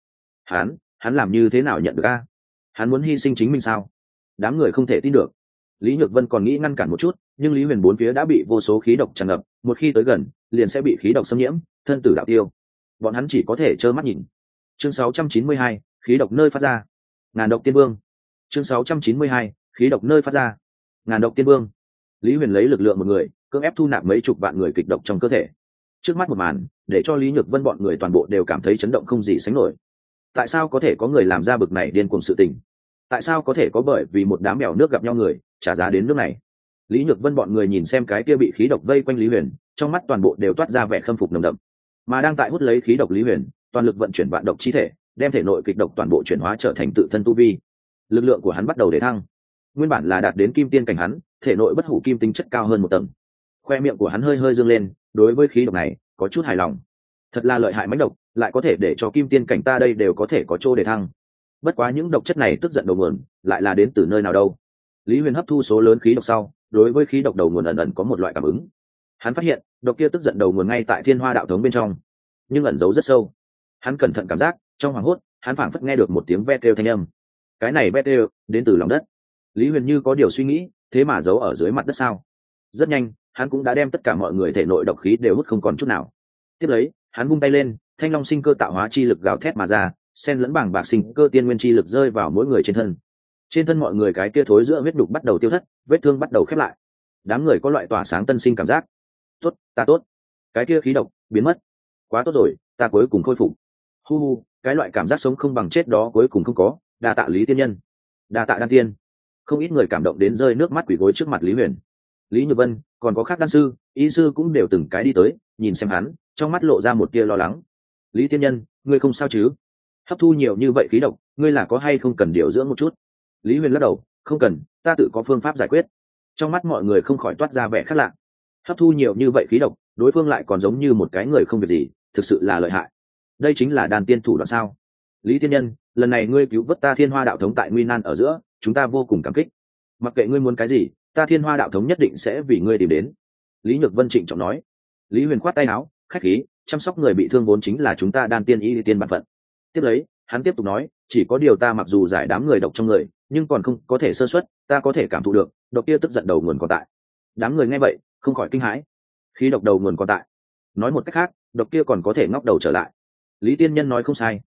Hắn làm như thế nào nhận được a? Hắn muốn hy sinh chính mình sao? Đám người không thể tin được. Lý Nhược Vân còn nghĩ ngăn cản một chút, nhưng Lý Huyền bốn phía đã bị vô số khí độc tràn ngập, một khi tới gần, liền sẽ bị khí độc xâm nhiễm, thân tử đạo tiêu. Bọn hắn chỉ có thể trơ mắt nhìn. Chương 692, khí độc nơi phát ra. Ngàn độc tiên vương. Chương 692, khí độc nơi phát ra. Ngàn độc tiên vương. Lý Huyền lấy lực lượng một người, cưỡng ép thu nạp mấy chục vạn người kịch độc trong cơ thể. Trước mắt một màn, để cho Lý Nhược Vân bọn người toàn bộ đều cảm thấy chấn động không gì sánh nổi. Tại sao có thể có người làm ra bực này điên cuồng sự tình? Tại sao có thể có bởi vì một đám mèo nước gặp nhau người trả giá đến nước này? Lý Nhược Vân bọn người nhìn xem cái kia bị khí độc vây quanh Lý Huyền, trong mắt toàn bộ đều toát ra vẻ khâm phục nồng đậm. Mà đang tại hút lấy khí độc Lý Huyền, toàn lực vận chuyển vạn độc chi thể, đem thể nội kịch độc toàn bộ chuyển hóa trở thành tự thân tu vi. Lực lượng của hắn bắt đầu để thăng. Nguyên bản là đạt đến kim tiên cảnh hắn, thể nội bất hủ kim tinh chất cao hơn một tầng. Khoe miệng của hắn hơi hơi dương lên, đối với khí độc này có chút hài lòng. Thật là lợi hại mãnh độc, lại có thể để cho kim tiên cảnh ta đây đều có thể có chỗ để thăng. Bất quá những độc chất này tức giận đầu nguồn, lại là đến từ nơi nào đâu? Lý Huyền hấp thu số lớn khí độc sau, đối với khí độc đầu nguồn ẩn ẩn có một loại cảm ứng. Hắn phát hiện, độc kia tức giận đầu nguồn ngay tại Thiên Hoa đạo thống bên trong, nhưng ẩn giấu rất sâu. Hắn cẩn thận cảm giác, trong hoảng hốt, hắn phảng phất nghe được một tiếng ve kêu thanh âm. Cái này ve kêu đến từ lòng đất. Lý Huyền như có điều suy nghĩ, thế mà giấu ở dưới mặt đất sao? Rất nhanh, hắn cũng đã đem tất cả mọi người thể nội độc khí đều hút không còn chút nào. Tiếp lấy, hắn vung tay lên, thanh long sinh cơ tạo hóa chi lực gào thét mà ra, xen lẫn bảng bạc sinh cơ tiên nguyên chi lực rơi vào mỗi người trên thân. Trên thân mọi người cái kia thối giữa huyết đục bắt đầu tiêu thất, vết thương bắt đầu khép lại. Đám người có loại tỏa sáng tân sinh cảm giác. Tốt, ta tốt. Cái kia khí độc biến mất. Quá tốt rồi, ta cuối cùng khôi phục. Hu hu, cái loại cảm giác sống không bằng chết đó cuối cùng không có. Đa tạ Lý tiên nhân, đa tạ đan tiên. Không ít người cảm động đến rơi nước mắt quỳ gối trước mặt Lý Huyền. Lý Nhược Vân, còn có khác đan sư, y sư cũng đều từng cái đi tới, nhìn xem hắn, trong mắt lộ ra một tia lo lắng. Lý tiên nhân, ngươi không sao chứ? Hấp thu nhiều như vậy khí độc, ngươi là có hay không cần điều dưỡng một chút? Lý Huyền lắc đầu, không cần, ta tự có phương pháp giải quyết. Trong mắt mọi người không khỏi toát ra vẻ khác lạ. Hấp thu nhiều như vậy khí độc, đối phương lại còn giống như một cái người không việc gì, thực sự là lợi hại. Đây chính là đàn tiên thủ đoạn sao? Lý tiên nhân, lần này ngươi cứu vớt ta Thiên Hoa đạo thống tại nguy nan ở giữa, chúng ta vô cùng cảm kích. Mặc kệ ngươi muốn cái gì, ta Thiên Hoa đạo thống nhất định sẽ vì ngươi tìm đến. Lý Nhược Vân trịnh trọng nói. Lý Huyền khoát tay áo, khách khí, chăm sóc người bị thương vốn chính là chúng ta đan tiên y tiên bản phận. Tiếp lấy, hắn tiếp tục nói, chỉ có điều ta mặc dù giải đám người độc trong người, nhưng còn không có thể sơ suất, ta có thể cảm thụ được độc kia tức giận đầu nguồn còn tại. Đám người nghe vậy không khỏi kinh hãi. Khí độc đầu nguồn còn tại, nói một cách khác, độc kia còn có thể ngóc đầu trở lại. Lý tiên nhân nói không sai,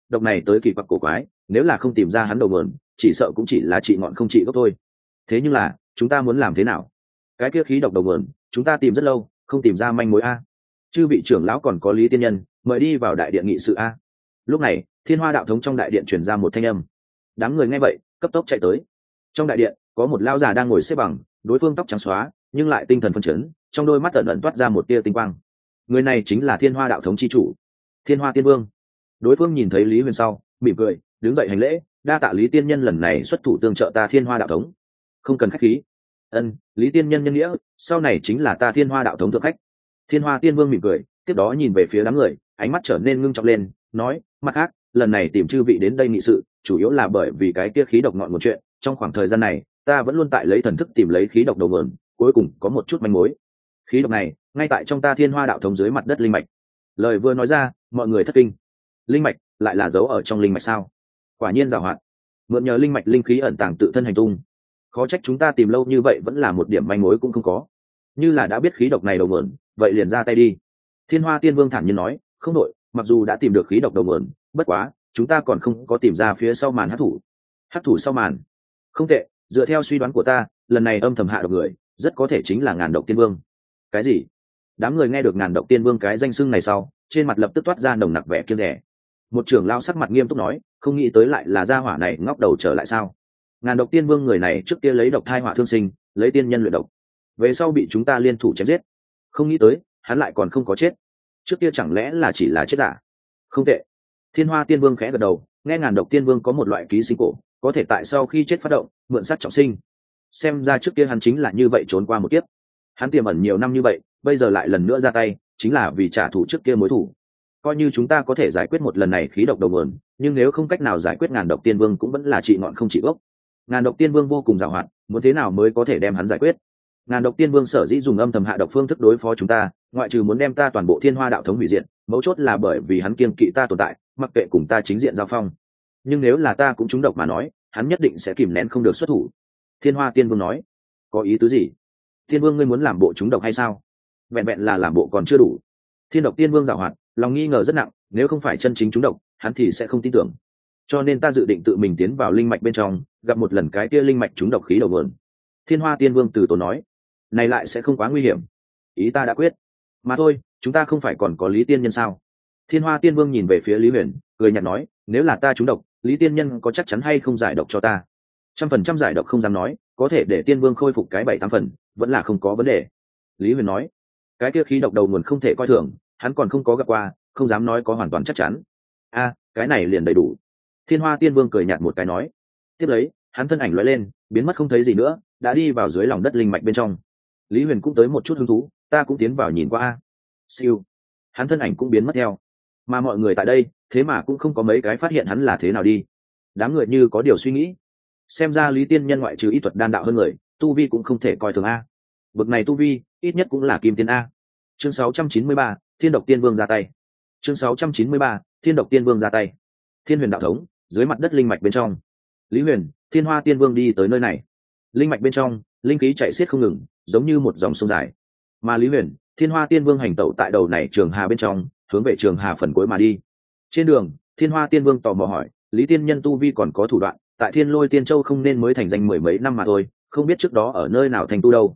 độc này tới kỳ quặc cổ quái, nếu là không tìm ra hắn đầu nguồn, chỉ sợ cũng chỉ là trị ngọn không trị gốc thôi. Thế nhưng là chúng ta muốn làm thế nào? Cái kia khí độc đầu nguồn chúng ta tìm rất lâu không tìm ra manh mối a. Chư vị trưởng lão còn có Lý tiên nhân, mời đi vào đại điện nghị sự a. Lúc này Thiên Hoa đạo thống trong đại điện truyền ra một thanh âm. Đám người nghe vậy cấp tốc chạy tới. Trong đại điện có một lão già đang ngồi xếp bằng, đối phương tóc trắng xóa nhưng lại tinh thần phấn chấn, trong đôi mắt ẩn ẩn toát ra một tia tinh quang. Người này chính là Thiên Hoa đạo thống chi chủ, Thiên Hoa Tiên Vương. Đối phương nhìn thấy Lý Huyền sau mỉm cười đứng dậy hành lễ, đa tạ Lý tiên nhân lần này xuất thủ tương trợ ta Thiên Hoa đạo thống. Không cần khách khí. Lý tiên nhân nhân nghĩa, sau này chính là ta Thiên Hoa đạo thống thượng khách. Thiên Hoa Tiên Vương mỉm cười, tiếp đó nhìn về phía đám người, ánh mắt trở nên ngưng trọng lên, nói, mặt khác, lần này tìm chư vị đến đây nghị sự, chủ yếu là bởi vì cái kia khí độc ngọn một chuyện, trong khoảng thời gian này, ta vẫn luôn tại lấy thần thức tìm lấy khí độc đầu nguồn, cuối cùng có một chút manh mối. Khí độc này, ngay tại trong ta Thiên Hoa đạo thống dưới mặt đất linh mạch. Lời vừa nói ra, mọi người thất kinh. Linh mạch lại là giấu ở trong linh mạch sao? Quả nhiên giàu hoạt. Mượn nhờ linh mạch linh khí ẩn tàng tự thân hành tung. Khó trách chúng ta tìm lâu như vậy vẫn là một điểm manh mối cũng không có. Như là đã biết khí độc này đầu nguồn, vậy liền ra tay đi. Thiên Hoa Tiên Vương thản nhiên nói, không đội, mặc dù đã tìm được khí độc đầu nguồn, bất quá chúng ta còn không có tìm ra phía sau màn hắc thủ. Hắc thủ sau màn? Không tệ, dựa theo suy đoán của ta, lần này âm thầm hạ độc người rất có thể chính là Ngàn Độc Tiên Vương. Cái gì? Đám người nghe được Ngàn Độc Tiên Vương cái danh xưng này sau, trên mặt lập tức toát ra nồng nặc vẻ kiêng dè. Một trưởng lão sắc mặt nghiêm túc nói, không nghĩ tới lại là gia hỏa này ngóc đầu trở lại sao? Ngàn Độc Tiên Vương người này trước kia lấy độc thai hỏa thương sinh, lấy tiên nhân luyện độc, về sau bị chúng ta liên thủ chém giết. Không nghĩ tới hắn lại còn không có chết, trước kia chẳng lẽ là chỉ là chết giả? Không tệ. Thiên Hoa Tiên Vương khẽ gật đầu, nghe Ngàn Độc Tiên Vương có một loại ký sinh cổ, có thể tại sau khi chết phát động mượn sát trọng sinh. Xem ra trước kia hắn chính là như vậy trốn qua một kiếp. Hắn tiềm ẩn nhiều năm như vậy, bây giờ lại lần nữa ra tay, chính là vì trả thù trước kia mối thù. Coi như chúng ta có thể giải quyết một lần này khí độc đầu nguồn, nhưng nếu không cách nào giải quyết Ngàn Độc Tiên Vương cũng vẫn là trị ngọn không trị gốc. Ngàn Độc Tiên Vương vô cùng giàu hoạt, muốn thế nào mới có thể đem hắn giải quyết? Ngàn Độc Tiên Vương sở dĩ dùng âm thầm hạ độc phương thức đối phó chúng ta, ngoại trừ muốn đem ta toàn bộ Thiên Hoa đạo thống hủy diệt, mấu chốt là bởi vì hắn kiêng kỵ ta tồn tại, mặc kệ cùng ta chính diện giao phong. Nhưng nếu là ta cũng trúng độc mà nói, hắn nhất định sẽ kìm nén không được xuất thủ. Thiên Hoa Tiên Vương nói, có ý tứ gì? Tiên Vương ngươi muốn làm bộ trúng độc hay sao? Vẹn vẹn là làm bộ còn chưa đủ. Thiên Độc Tiên Vương giàu hoạt, lòng nghi ngờ rất nặng, nếu không phải chân chính trúng độc, hắn thì sẽ không tin tưởng. Cho nên ta dự định tự mình tiến vào linh mạch bên trong, gặp một lần cái kia linh mạch trúng độc khí đầu nguồn. Thiên Hoa Tiên Vương từ tốn nói, này lại sẽ không quá nguy hiểm. Ý ta đã quyết. Mà thôi, chúng ta không phải còn có Lý tiên nhân sao? Thiên Hoa Tiên Vương nhìn về phía Lý Huyền, cười nhạt nói, nếu là ta trúng độc, Lý tiên nhân có chắc chắn hay không giải độc cho ta? 100% giải độc không dám nói, có thể để Tiên Vương khôi phục cái 7-8 phần, vẫn là không có vấn đề. Lý Huyền nói, cái kia khí độc đầu nguồn không thể coi thường, hắn còn không có gặp qua, không dám nói có hoàn toàn chắc chắn. Cái này liền đầy đủ. Thiên Hoa Tiên Vương cười nhạt một cái nói, tiếp lấy hắn thân ảnh lóe lên, biến mất không thấy gì nữa, đã đi vào dưới lòng đất linh mạch bên trong. Lý Huyền cũng tới một chút hứng thú, ta cũng tiến vào nhìn qua. Siêu, hắn thân ảnh cũng biến mất theo, mà mọi người tại đây thế mà cũng không có mấy cái phát hiện hắn là thế nào đi. Đám người như có điều suy nghĩ, xem ra Lý tiên nhân ngoại trừ y thuật đan đạo hơn người, tu vi cũng không thể coi thường a. Bậc này tu vi ít nhất cũng là kim tiên a. Chương 693, Thiên Độc Tiên Vương ra tay. Chương 693, Thiên Độc Tiên Vương ra tay. Thiên Huyền đạo thống dưới mặt đất linh mạch bên trong, Lý Huyền, Thiên Hoa Tiên Vương đi tới nơi này. Linh mạch bên trong linh khí chạy xiết không ngừng, giống như một dòng sông dài, mà Lý Huyền, Thiên Hoa Tiên Vương hành tẩu tại đầu này trường hà bên trong, hướng về trường hà phần cuối mà đi. Trên đường, Thiên Hoa Tiên Vương tò mò hỏi, Lý tiên nhân tu vi còn có thủ đoạn, tại Thiên Lôi Tiên Châu không nên mới thành danh mười mấy năm mà thôi, không biết trước đó ở nơi nào thành tu đâu?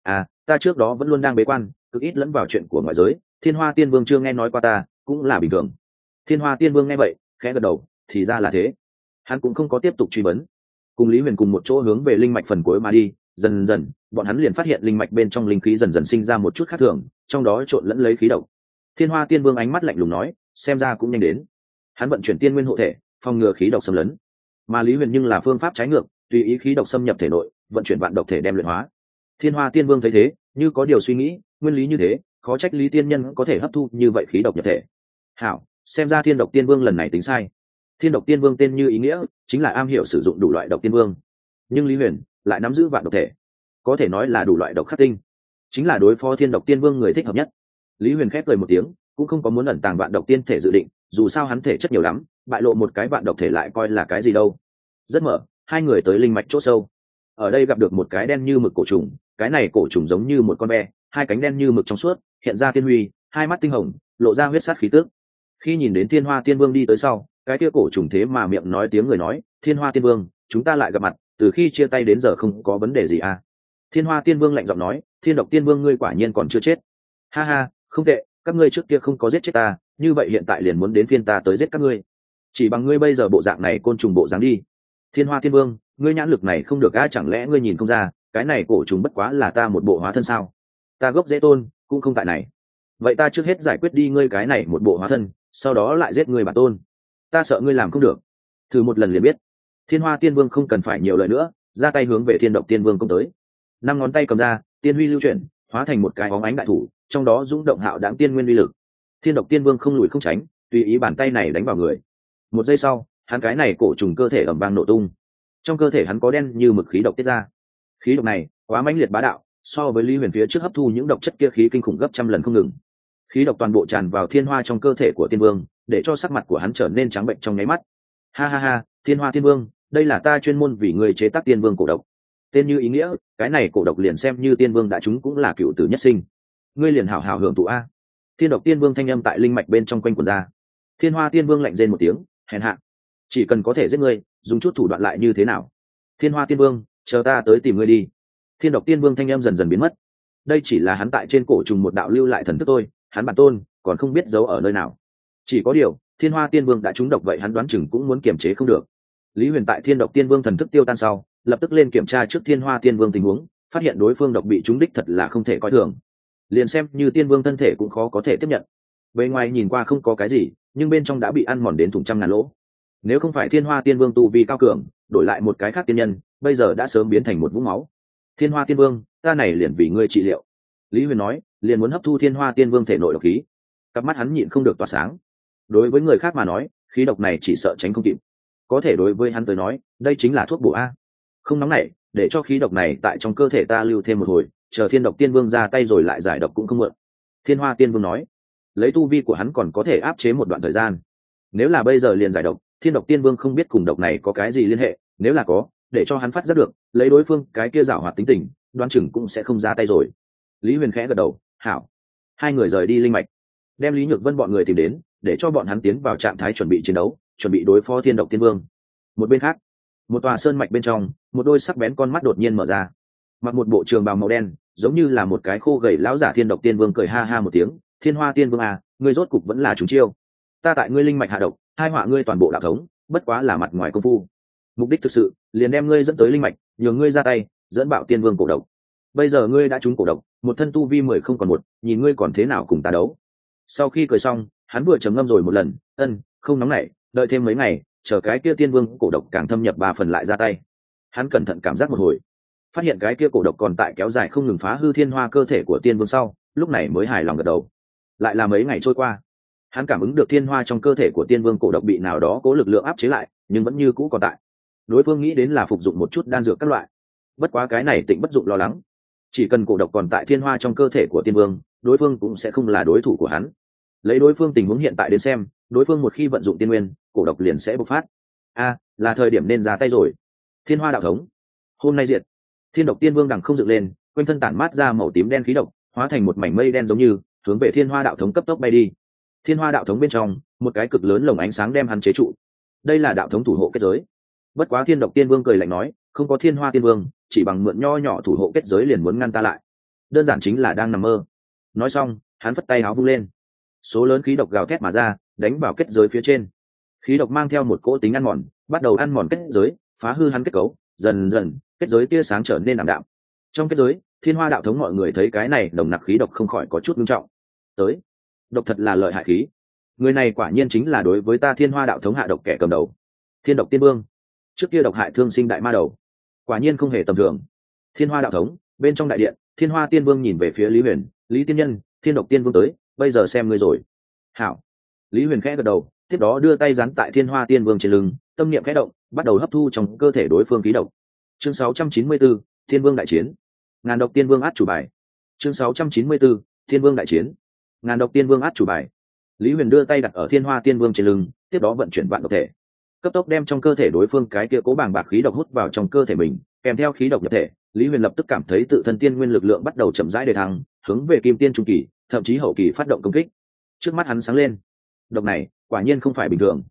Ta trước đó vẫn luôn đang bế quan, cực ít lẫn vào chuyện của ngoại giới, Thiên Hoa Tiên Vương chưa nghe nói qua ta, cũng là bình thường. Thiên Hoa Tiên Vương nghe vậy khẽ gật đầu, thì ra là thế. Hắn cũng không có tiếp tục truy vấn, cùng Lý Huyền cùng một chỗ hướng về linh mạch phần cuối mà đi. Dần dần bọn hắn liền phát hiện linh mạch bên trong linh khí dần dần sinh ra một chút khác thường, trong đó trộn lẫn lấy khí độc. Thiên Hoa Tiên Vương ánh mắt lạnh lùng nói, xem ra cũng nhanh đến. Hắn vận chuyển tiên nguyên hộ thể, phòng ngừa khí độc xâm lấn, mà Lý Huyền nhưng là phương pháp trái ngược, tùy ý khí độc xâm nhập thể nội, vận chuyển vạn độc thể đem luyện hóa. Thiên Hoa Tiên Vương thấy thế, như có điều suy nghĩ, nguyên lý như thế, khó trách Lý tiên nhân có thể hấp thu như vậy khí độc nhập thể. Hảo, xem ra Thiên Độc Tiên Vương lần này tính sai. Thiên Độc Tiên Vương tên như ý nghĩa, chính là am hiểu sử dụng đủ loại độc tiên vương, nhưng Lý Huyền lại nắm giữ vạn độc thể, có thể nói là đủ loại độc khắc tinh, chính là đối phó Thiên Độc Tiên Vương người thích hợp nhất. Lý Huyền khép cười một tiếng, cũng không có muốn ẩn tàng vạn độc tiên thể dự định, dù sao hắn thể chất nhiều lắm, bại lộ một cái vạn độc thể lại coi là cái gì đâu. Rất mở, hai người tới linh mạch chỗ sâu. Ở đây gặp được một cái đen như mực cổ trùng, cái này cổ trùng giống như một con be, hai cánh đen như mực trong suốt, hiện ra tiên huy, hai mắt tinh hồng, lộ ra huyết sát khí tức. Khi nhìn đến Thiên Hoa Tiên Vương đi tới sau, Cái kia cổ trùng thế mà miệng nói tiếng người nói, Thiên Hoa Tiên Vương, chúng ta lại gặp mặt, từ khi chia tay đến giờ không có vấn đề gì à? Thiên Hoa Tiên Vương lạnh giọng nói, Thiên Độc Tiên Vương ngươi quả nhiên còn chưa chết. Ha ha, không tệ, các ngươi trước kia không có giết chết ta, như vậy hiện tại liền muốn đến phiên ta tới giết các ngươi. Chỉ bằng ngươi bây giờ bộ dạng này côn trùng bộ dáng đi. Thiên Hoa Tiên Vương, ngươi nhãn lực này không được a, chẳng lẽ ngươi nhìn không ra, cái này cổ trùng bất quá là ta một bộ hóa thân sao? Ta gốc dễ tôn, cũng không tại này. Vậy ta trước hết giải quyết đi ngươi cái này một bộ hóa thân, sau đó lại giết ngươi bản tôn. Ta sợ ngươi làm không được. Thử một lần liền biết. Thiên Hoa Tiên Vương không cần phải nhiều lời nữa, ra tay hướng về Thiên Độc Tiên Vương công tới. Năm ngón tay cầm ra, tiên huy lưu chuyển, hóa thành một cái óng ánh đại thủ, trong đó dũng động hạo đáng tiên nguyên uy lực. Thiên Độc Tiên Vương không lùi không tránh, tùy ý bàn tay này đánh vào người. Một giây sau, hắn cái này cổ trùng cơ thể ầm vang nổ tung. Trong cơ thể hắn có đen như mực khí độc tiết ra. Khí độc này quá mãnh liệt bá đạo, so với Lý Huyền phía trước hấp thu những độc chất kia khí kinh khủng gấp trăm lần không ngừng. Khí độc toàn bộ tràn vào thiên hoa trong cơ thể của Tiên Vương, để cho sắc mặt của hắn trở nên trắng bệnh trong nháy mắt. Ha ha ha, Thiên Hoa Tiên Vương, đây là ta chuyên môn vì người chế tác Tiên Vương cổ độc. Tên như ý nghĩa, cái này cổ độc liền xem như Tiên Vương đã chúng cũng là cựu tử nhất sinh. Ngươi liền hảo hảo hưởng thụ a. Thiên Độc Tiên Vương thanh âm tại linh mạch bên trong quanh quần ra. Thiên Hoa Tiên Vương lạnh rên một tiếng, hèn hạ. Chỉ cần có thể giết ngươi, dùng chút thủ đoạn lại như thế nào? Thiên Hoa Tiên Vương, chờ ta tới tìm ngươi đi. Thiên Độc Tiên Vương thanh âm dần dần biến mất. Đây chỉ là hắn tại trên cổ trùng một đạo lưu lại thần thức thôi, hắn bản tôn còn không biết giấu ở nơi nào. Chỉ có điều, Thiên Hoa Tiên Vương đã trúng độc vậy hắn đoán chừng cũng muốn kiềm chế không được. Lý Huyền tại Thiên Độc Tiên Vương thần thức tiêu tan sau, lập tức lên kiểm tra trước Thiên Hoa Tiên Vương tình huống, phát hiện đối phương độc bị trúng đích thật là không thể coi thường. Liền xem như Tiên Vương thân thể cũng khó có thể tiếp nhận. Bề ngoài nhìn qua không có cái gì, nhưng bên trong đã bị ăn mòn đến thủng trăm ngàn lỗ. Nếu không phải Thiên Hoa Tiên Vương tu vi cao cường, đổi lại một cái khác tiên nhân, bây giờ đã sớm biến thành một vũng máu. Thiên Hoa Tiên Vương, ta này liền vì ngươi trị liệu. Lý Huyền nói, liền muốn hấp thu Thiên Hoa Tiên Vương thể nội độc khí. Cặp mắt hắn nhịn không được tỏa sáng. Đối với người khác mà nói, khí độc này chỉ sợ tránh không kịp. Có thể đối với hắn tới nói, đây chính là thuốc bổ a. Không nóng nảy, để cho khí độc này tại trong cơ thể ta lưu thêm một hồi, chờ Thiên Độc Tiên Vương ra tay rồi lại giải độc cũng không muộn. Thiên Hoa Tiên Vương nói, lấy tu vi của hắn còn có thể áp chế một đoạn thời gian. Nếu là bây giờ liền giải độc, Thiên Độc Tiên Vương không biết cùng độc này có cái gì liên hệ, nếu là có, để cho hắn phát giác được, lấy đối phương cái kia giảo hoạt tính tình, đoán chừng cũng sẽ không ra tay rồi. Lý Huyền khẽ gật đầu, hảo. Hai người rời đi linh mạch, đem Lý Nhược Vân bọn người tìm đến, để cho bọn hắn tiến vào trạng thái chuẩn bị chiến đấu, chuẩn bị đối phó Thiên Độc Tiên Vương. Một bên khác, một tòa sơn mạch bên trong, một đôi sắc bén con mắt đột nhiên mở ra. Mặc một bộ trường bào màu đen, giống như là một cái khô gầy lão giả Thiên Độc Tiên Vương cười ha ha một tiếng, Thiên Hoa Tiên Vương à, ngươi rốt cục vẫn là chúng chiêu. Ta tại ngươi linh mạch hạ độc, hai họa ngươi toàn bộ đạo thống, bất quá là mặt ngoài công phu. Mục đích thực sự, liền đem ngươi dẫn tới linh mạch, nhường ngươi ra tay, dẫn bạo Tiên Vương cổ độc. Bây giờ ngươi đã trúng cổ độc, một thân tu vi 10 không còn một, nhìn ngươi còn thế nào cùng ta đấu. Sau khi cười xong, hắn vừa trầm ngâm rồi một lần, không nóng nảy, đợi thêm mấy ngày, chờ cái kia Tiên Vương cổ độc càng thâm nhập 3 phần lại ra tay. Hắn cẩn thận cảm giác một hồi, phát hiện cái kia cổ độc còn tại kéo dài không ngừng phá hư thiên hoa cơ thể của Tiên Vương sau, lúc này mới hài lòng gật đầu. Lại là mấy ngày trôi qua, hắn cảm ứng được thiên hoa trong cơ thể của Tiên Vương cổ độc bị nào đó cố lực lượng áp chế lại, nhưng vẫn như cũ còn tại. Đối phương nghĩ đến là phục dụng một chút đan dược các loại, bất quá cái này Tịnh bất dụng lo lắng, chỉ cần cổ độc còn tại thiên hoa trong cơ thể của Tiên Vương, đối phương cũng sẽ không là đối thủ của hắn. Lấy đối phương tình huống hiện tại đến xem, đối phương một khi vận dụng tiên nguyên, cổ độc liền sẽ bộc phát. Là thời điểm nên ra tay rồi. Thiên Hoa đạo thống, hôm nay diệt. Thiên Độc Tiên Vương đằng không dựng lên, quanh thân tản mát ra màu tím đen khí độc, hóa thành một mảnh mây đen giống như hướng về Thiên Hoa đạo thống cấp tốc bay đi. Thiên Hoa đạo thống bên trong, một cái cực lớn lồng ánh sáng đem hắn chế trụ. Đây là đạo thống thủ hộ kết giới. Bất quá Thiên Độc Tiên Vương cười lạnh nói, không có Thiên Hoa Tiên Vương, chỉ bằng mượn nho nhỏ thủ hộ kết giới liền muốn ngăn ta lại, đơn giản chính là đang nằm mơ. Nói xong, hắn phất tay áo vung lên, số lớn khí độc gào thét mà ra, đánh vào kết giới phía trên. Khí độc mang theo một cỗ tính ăn mòn, bắt đầu ăn mòn kết giới, phá hư hắn kết cấu, dần dần kết giới tia sáng trở nên ảm đạm. Trong kết giới, Thiên Hoa đạo thống mọi người thấy cái này nồng nặc khí độc không khỏi có chút nghiêm trọng. Tới, độc thật là lợi hại khí, người này quả nhiên chính là đối với ta Thiên Hoa đạo thống hạ độc kẻ cầm đầu, Thiên Độc Tiên Vương. Trước kia độc hại thương sinh đại ma đầu, quả nhiên không hề tầm thường. Thiên Hoa đạo thống bên trong đại điện, Thiên Hoa Tiên Vương nhìn về phía Lý Huyền, Lý tiên nhân, Thiên Độc Tiên Vương tới, bây giờ xem ngươi rồi. Hảo. Lý Huyền khẽ gật đầu, tiếp đó đưa tay dán tại Thiên Hoa Tiên Vương trên lưng, tâm niệm khẽ động, bắt đầu hấp thu trong cơ thể đối phương khí độc. Chương 694, Thiên Vương đại chiến. Ngàn độc Tiên Vương át chủ bài. Chương 694, Thiên Vương đại chiến. Ngàn độc Tiên Vương át chủ bài. Lý Huyền đưa tay đặt ở Thiên Hoa Tiên Vương trên lưng, tiếp đó vận chuyển vạn độc thể, cấp tốc đem trong cơ thể đối phương cái kia cố bàng bạc khí độc hút vào trong cơ thể mình, kèm theo khí độc nhập thể, Lý Huyền lập tức cảm thấy tự thân tiên nguyên lực lượng bắt đầu chậm rãi đề thăng, hướng về kim tiên trung kỳ, thậm chí hậu kỳ phát động công kích. Trước mắt hắn sáng lên, độc này quả nhiên không phải bình thường.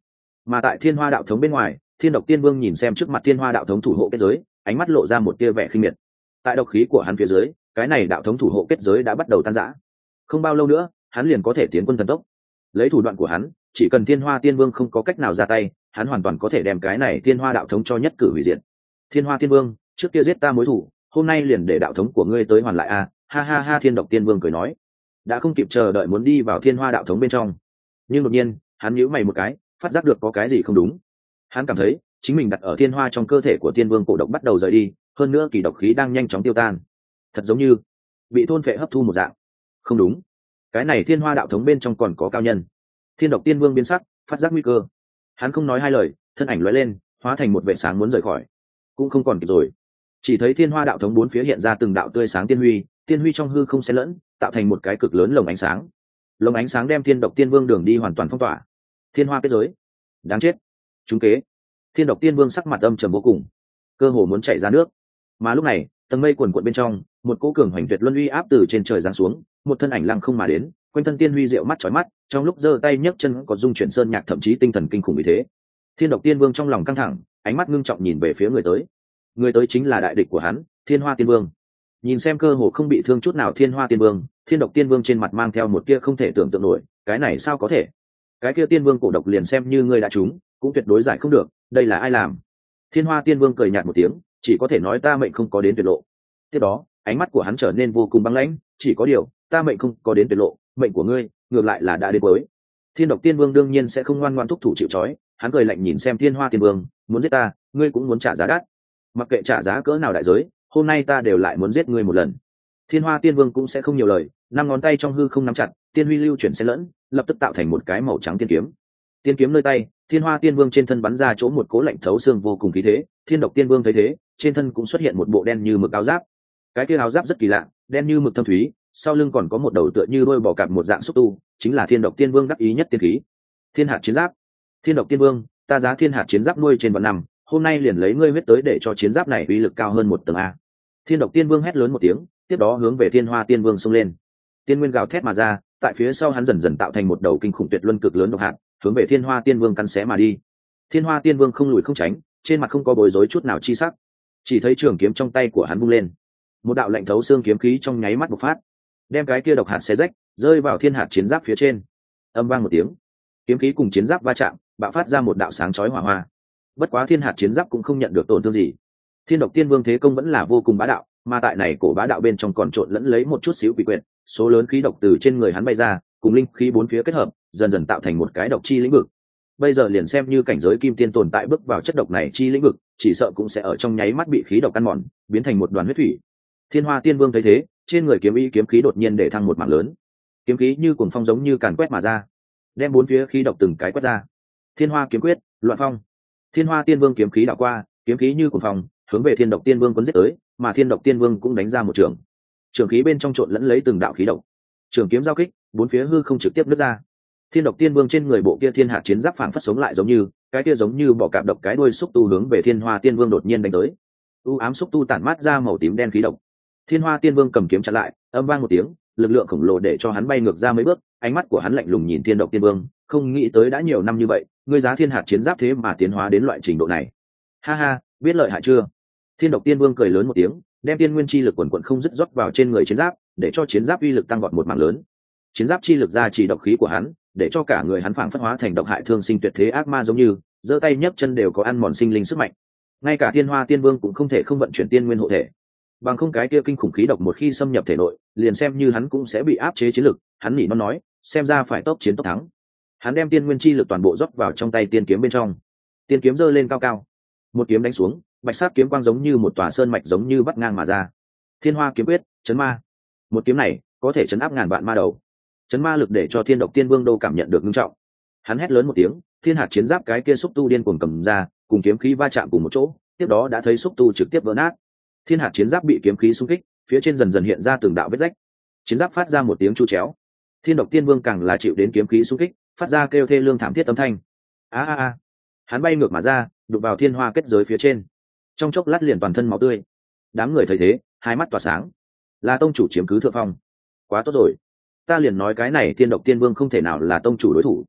Mà tại thiên hoa đạo thống bên ngoài, thiên độc tiên vương nhìn xem trước mặt thiên hoa đạo thống thủ hộ kết giới, ánh mắt lộ ra một tia vẻ khinh miệt. Tại độc khí của hắn phía dưới, cái này đạo thống thủ hộ kết giới đã bắt đầu tan rã. Không bao lâu nữa, hắn liền có thể tiến quân thần tốc. Lấy thủ đoạn của hắn, chỉ cần thiên hoa tiên vương không có cách nào ra tay, hắn hoàn toàn có thể đem cái này thiên hoa đạo thống cho nhất cử hủy diệt. Thiên hoa tiên vương, trước kia giết ta mối thù, hôm nay liền để đạo thống của ngươi tới hoàn lại a. Ha ha ha, thiên độc tiên vương cười nói, đã không kịp chờ đợi muốn đi vào thiên hoa đạo thống bên trong. Nhưng đột nhiên, hắn nhíu mày một cái, phát giác được có cái gì không đúng. Hắn cảm thấy chính mình đặt ở thiên hoa trong cơ thể của tiên vương cổ độc bắt đầu rời đi, hơn nữa kỳ độc khí đang nhanh chóng tiêu tan, thật giống như bị thôn phệ hấp thu một dạng. Không đúng, cái này thiên hoa đạo thống bên trong còn có cao nhân. Thiên độc tiên vương biến sắc, phát giác nguy cơ. Hắn không nói hai lời, thân ảnh lóe lên, hóa thành một vệ sáng muốn rời khỏi. Cũng không còn kịp rồi, chỉ thấy thiên hoa đạo thống bốn phía hiện ra từng đạo tươi sáng tiên huy trong hư không xen lẫn, tạo thành một cái cực lớn lồng ánh sáng. Lồng ánh sáng đem thiên độc tiên vương đường đi hoàn toàn phong tỏa. Thiên hoa kết giới, đáng chết, trúng kế. Thiên độc tiên vương sắc mặt âm trầm vô cùng, cơ hồ muốn chảy ra nước. Mà lúc này, tầng mây quần quận bên trong, một cỗ cường hoành tuyệt luân uy áp từ trên trời giáng xuống, một thân ảnh lăng không mà đến, quanh thân tiên huy diệu mắt chói mắt, trong lúc giơ tay nhấc chân có dung chuyển sơn nhạc, thậm chí tinh thần kinh khủng như thế. Thiên độc tiên vương trong lòng căng thẳng, ánh mắt ngưng trọng nhìn về phía người tới. Người tới chính là đại địch của hắn, Thiên Hoa Tiên Vương. Nhìn xem cơ hồ không bị thương chút nào Thiên Hoa Tiên Vương, Thiên độc Tiên Vương trên mặt mang theo một tia không thể tưởng tượng nổi, cái này sao có thể? Cái kia Tiên Vương cổ độc liền xem như ngươi đã trúng, cũng tuyệt đối giải không được, đây là ai làm? Thiên Hoa Tiên Vương cười nhạt một tiếng, chỉ có thể nói ta mệnh không có đến tuyệt lộ. Tiếp đó, ánh mắt của hắn trở nên vô cùng băng lãnh, chỉ có điều, ta mệnh không có đến tuyệt lộ, mệnh của ngươi, ngược lại là đã đến cuối. Thiên độc Tiên Vương đương nhiên sẽ không ngoan ngoãn thúc thủ chịu trói, hắn cười lạnh nhìn xem Thiên Hoa Tiên Vương, muốn giết ta, ngươi cũng muốn trả giá đắt. Mặc kệ trả giá cỡ nào đại giới, hôm nay ta đều lại muốn giết ngươi một lần. Thiên Hoa Tiên Vương cũng sẽ không nhiều lời, năm ngón tay trong hư không nắm chặt, tiên huy lưu chuyển xen lẫn, lập tức tạo thành một cái màu trắng tiên kiếm. Tiên kiếm nơi tay, Thiên Hoa Tiên Vương trên thân bắn ra chỗ một cố lạnh thấu xương vô cùng khí thế. Thiên độc Tiên Vương thấy thế, trên thân cũng xuất hiện một bộ đen như mực áo giáp. Cái kia áo giáp rất kỳ lạ, đen như mực thâm thúy, sau lưng còn có một đầu tựa như đôi bò cạp một dạng xúc tu, chính là Thiên độc Tiên Vương đắc ý nhất tiên khí. Thiên hạt chiến giáp. Thiên độc Tiên Vương, ta giá thiên hạt chiến giáp nuôi trên vạn năm, hôm nay liền lấy ngươi huyết tới để cho chiến giáp này uy lực cao hơn một tầng a. Thiên độc Tiên Vương hét lớn một tiếng, tiếp đó hướng về Thiên Hoa Tiên Vương xông lên. Tiên nguyên gào thét mà ra, tại phía sau hắn dần dần tạo thành một đầu kinh khủng tuyệt luân cực lớn độc hạt, hướng về Thiên Hoa Tiên Vương căn xé mà đi. Thiên Hoa Tiên Vương không lùi không tránh, trên mặt không có bối rối chút nào chi sắc, chỉ thấy trường kiếm trong tay của hắn vung lên, một đạo lạnh thấu xương kiếm khí trong nháy mắt bộc phát, đem cái kia độc hạt xé rách, rơi vào thiên hạt chiến giáp phía trên. Âm vang một tiếng, kiếm khí cùng chiến giáp va chạm, bạo phát ra một đạo sáng chói hỏa hoa. Bất quá thiên hạt chiến giáp cũng không nhận được tổn thương gì. Thiên độc Tiên Vương thế công vẫn là vô cùng bá đạo, mà tại này cổ bá đạo bên trong còn trộn lẫn lấy một chút xíu quỷ quyệt, số lớn khí độc từ trên người hắn bay ra, cùng linh khí bốn phía kết hợp, dần dần tạo thành một cái độc chi lĩnh vực. Bây giờ liền xem như cảnh giới kim tiên tồn tại bước vào chất độc này chi lĩnh vực, chỉ sợ cũng sẽ ở trong nháy mắt bị khí độc ăn mòn, biến thành một đoàn huyết thủy. Thiên Hoa Tiên Vương thấy thế, trên người kiếm ý kiếm khí đột nhiên để thăng một mảng lớn, kiếm khí như cuồng phong giống như càn quét mà ra, đem bốn phía khí độc từng cái quét ra. Thiên Hoa kiếm quyết, loạn phong. Thiên Hoa Tiên Vương kiếm khí đảo qua, kiếm khí như cuồng phong, hướng về Thiên độc Tiên Vương cuốn giết tới, mà Thiên độc Tiên Vương cũng đánh ra một trường. Trường khí bên trong trộn lẫn lấy từng đạo khí độc. Trường kiếm giao kích, bốn phía hư không trực tiếp nứt ra. Thiên độc Tiên Vương trên người bộ kia thiên hạt chiến giáp phảng phất sống lại giống như, cái kia giống như bỏ cạp độc cái đuôi xúc tu hướng về Thiên Hoa Tiên Vương đột nhiên đánh tới. U ám xúc tu tản mát ra màu tím đen khí độc. Thiên Hoa Tiên Vương cầm kiếm chặn lại, âm vang một tiếng, lực lượng khổng lồ để cho hắn bay ngược ra mấy bước, ánh mắt của hắn lạnh lùng nhìn Thiên độc Tiên Vương, không nghĩ tới đã nhiều năm như vậy, ngươi giá thiên hạt chiến giáp thế mà tiến hóa đến loại trình độ này. Ha ha, biết lợi hại chưa? Thiên độc Tiên Vương cười lớn một tiếng, đem tiên nguyên chi lực quần quần không dứt rót vào trên người chiến giáp, để cho chiến giáp uy lực tăng vọt một mảng lớn. Chiến giáp chi lực ra chỉ độc khí của hắn, để cho cả người hắn phảng phất hóa thành độc hại thương sinh tuyệt thế ác ma giống như, giơ tay nhấc chân đều có ăn mòn sinh linh sức mạnh. Ngay cả Thiên Hoa Tiên Vương cũng không thể không vận chuyển tiên nguyên hộ thể. Bằng không cái kia kinh khủng khí độc một khi xâm nhập thể nội, liền xem như hắn cũng sẽ bị áp chế chiến lực. Hắn nhỉ nó nói, xem ra phải tốc chiến tốc thắng. Hắn đem tiên nguyên chi lực toàn bộ rót vào trong tay tiên kiếm bên trong. Tiên kiếm giơ lên cao cao, một kiếm đánh xuống, bạch sắc kiếm quang giống như một tòa sơn mạch giống như vắt ngang mà ra. Thiên Hoa kiếm quyết, chấn ma. Một kiếm này có thể chấn áp ngàn vạn ma đầu. Chấn ma lực để cho Thiên độc Tiên Vương đâu cảm nhận được nghiêm trọng. Hắn hét lớn một tiếng, thiên hạt chiến giáp cái kia xúc tu điên cuồng cầm ra, cùng kiếm khí va chạm cùng một chỗ, tiếp đó đã thấy xúc tu trực tiếp vỡ nát. Thiên hạt chiến giáp bị kiếm khí xung kích, phía trên dần dần hiện ra từng đạo vết rách. Chiến giáp phát ra một tiếng chu chéo. Thiên độc Tiên Vương càng là chịu đến kiếm khí xung kích, phát ra kêu thê lương thảm thiết âm thanh. A. Hắn bay ngược mà ra, đụng vào thiên hoa kết giới phía trên. Trong chốc lát liền toàn thân máu tươi. Đám người thấy thế, hai mắt tỏa sáng. Là tông chủ chiếm cứ thượng phong. Quá tốt rồi. Ta liền nói cái này Thiên độc Tiên Vương không thể nào là tông chủ đối thủ.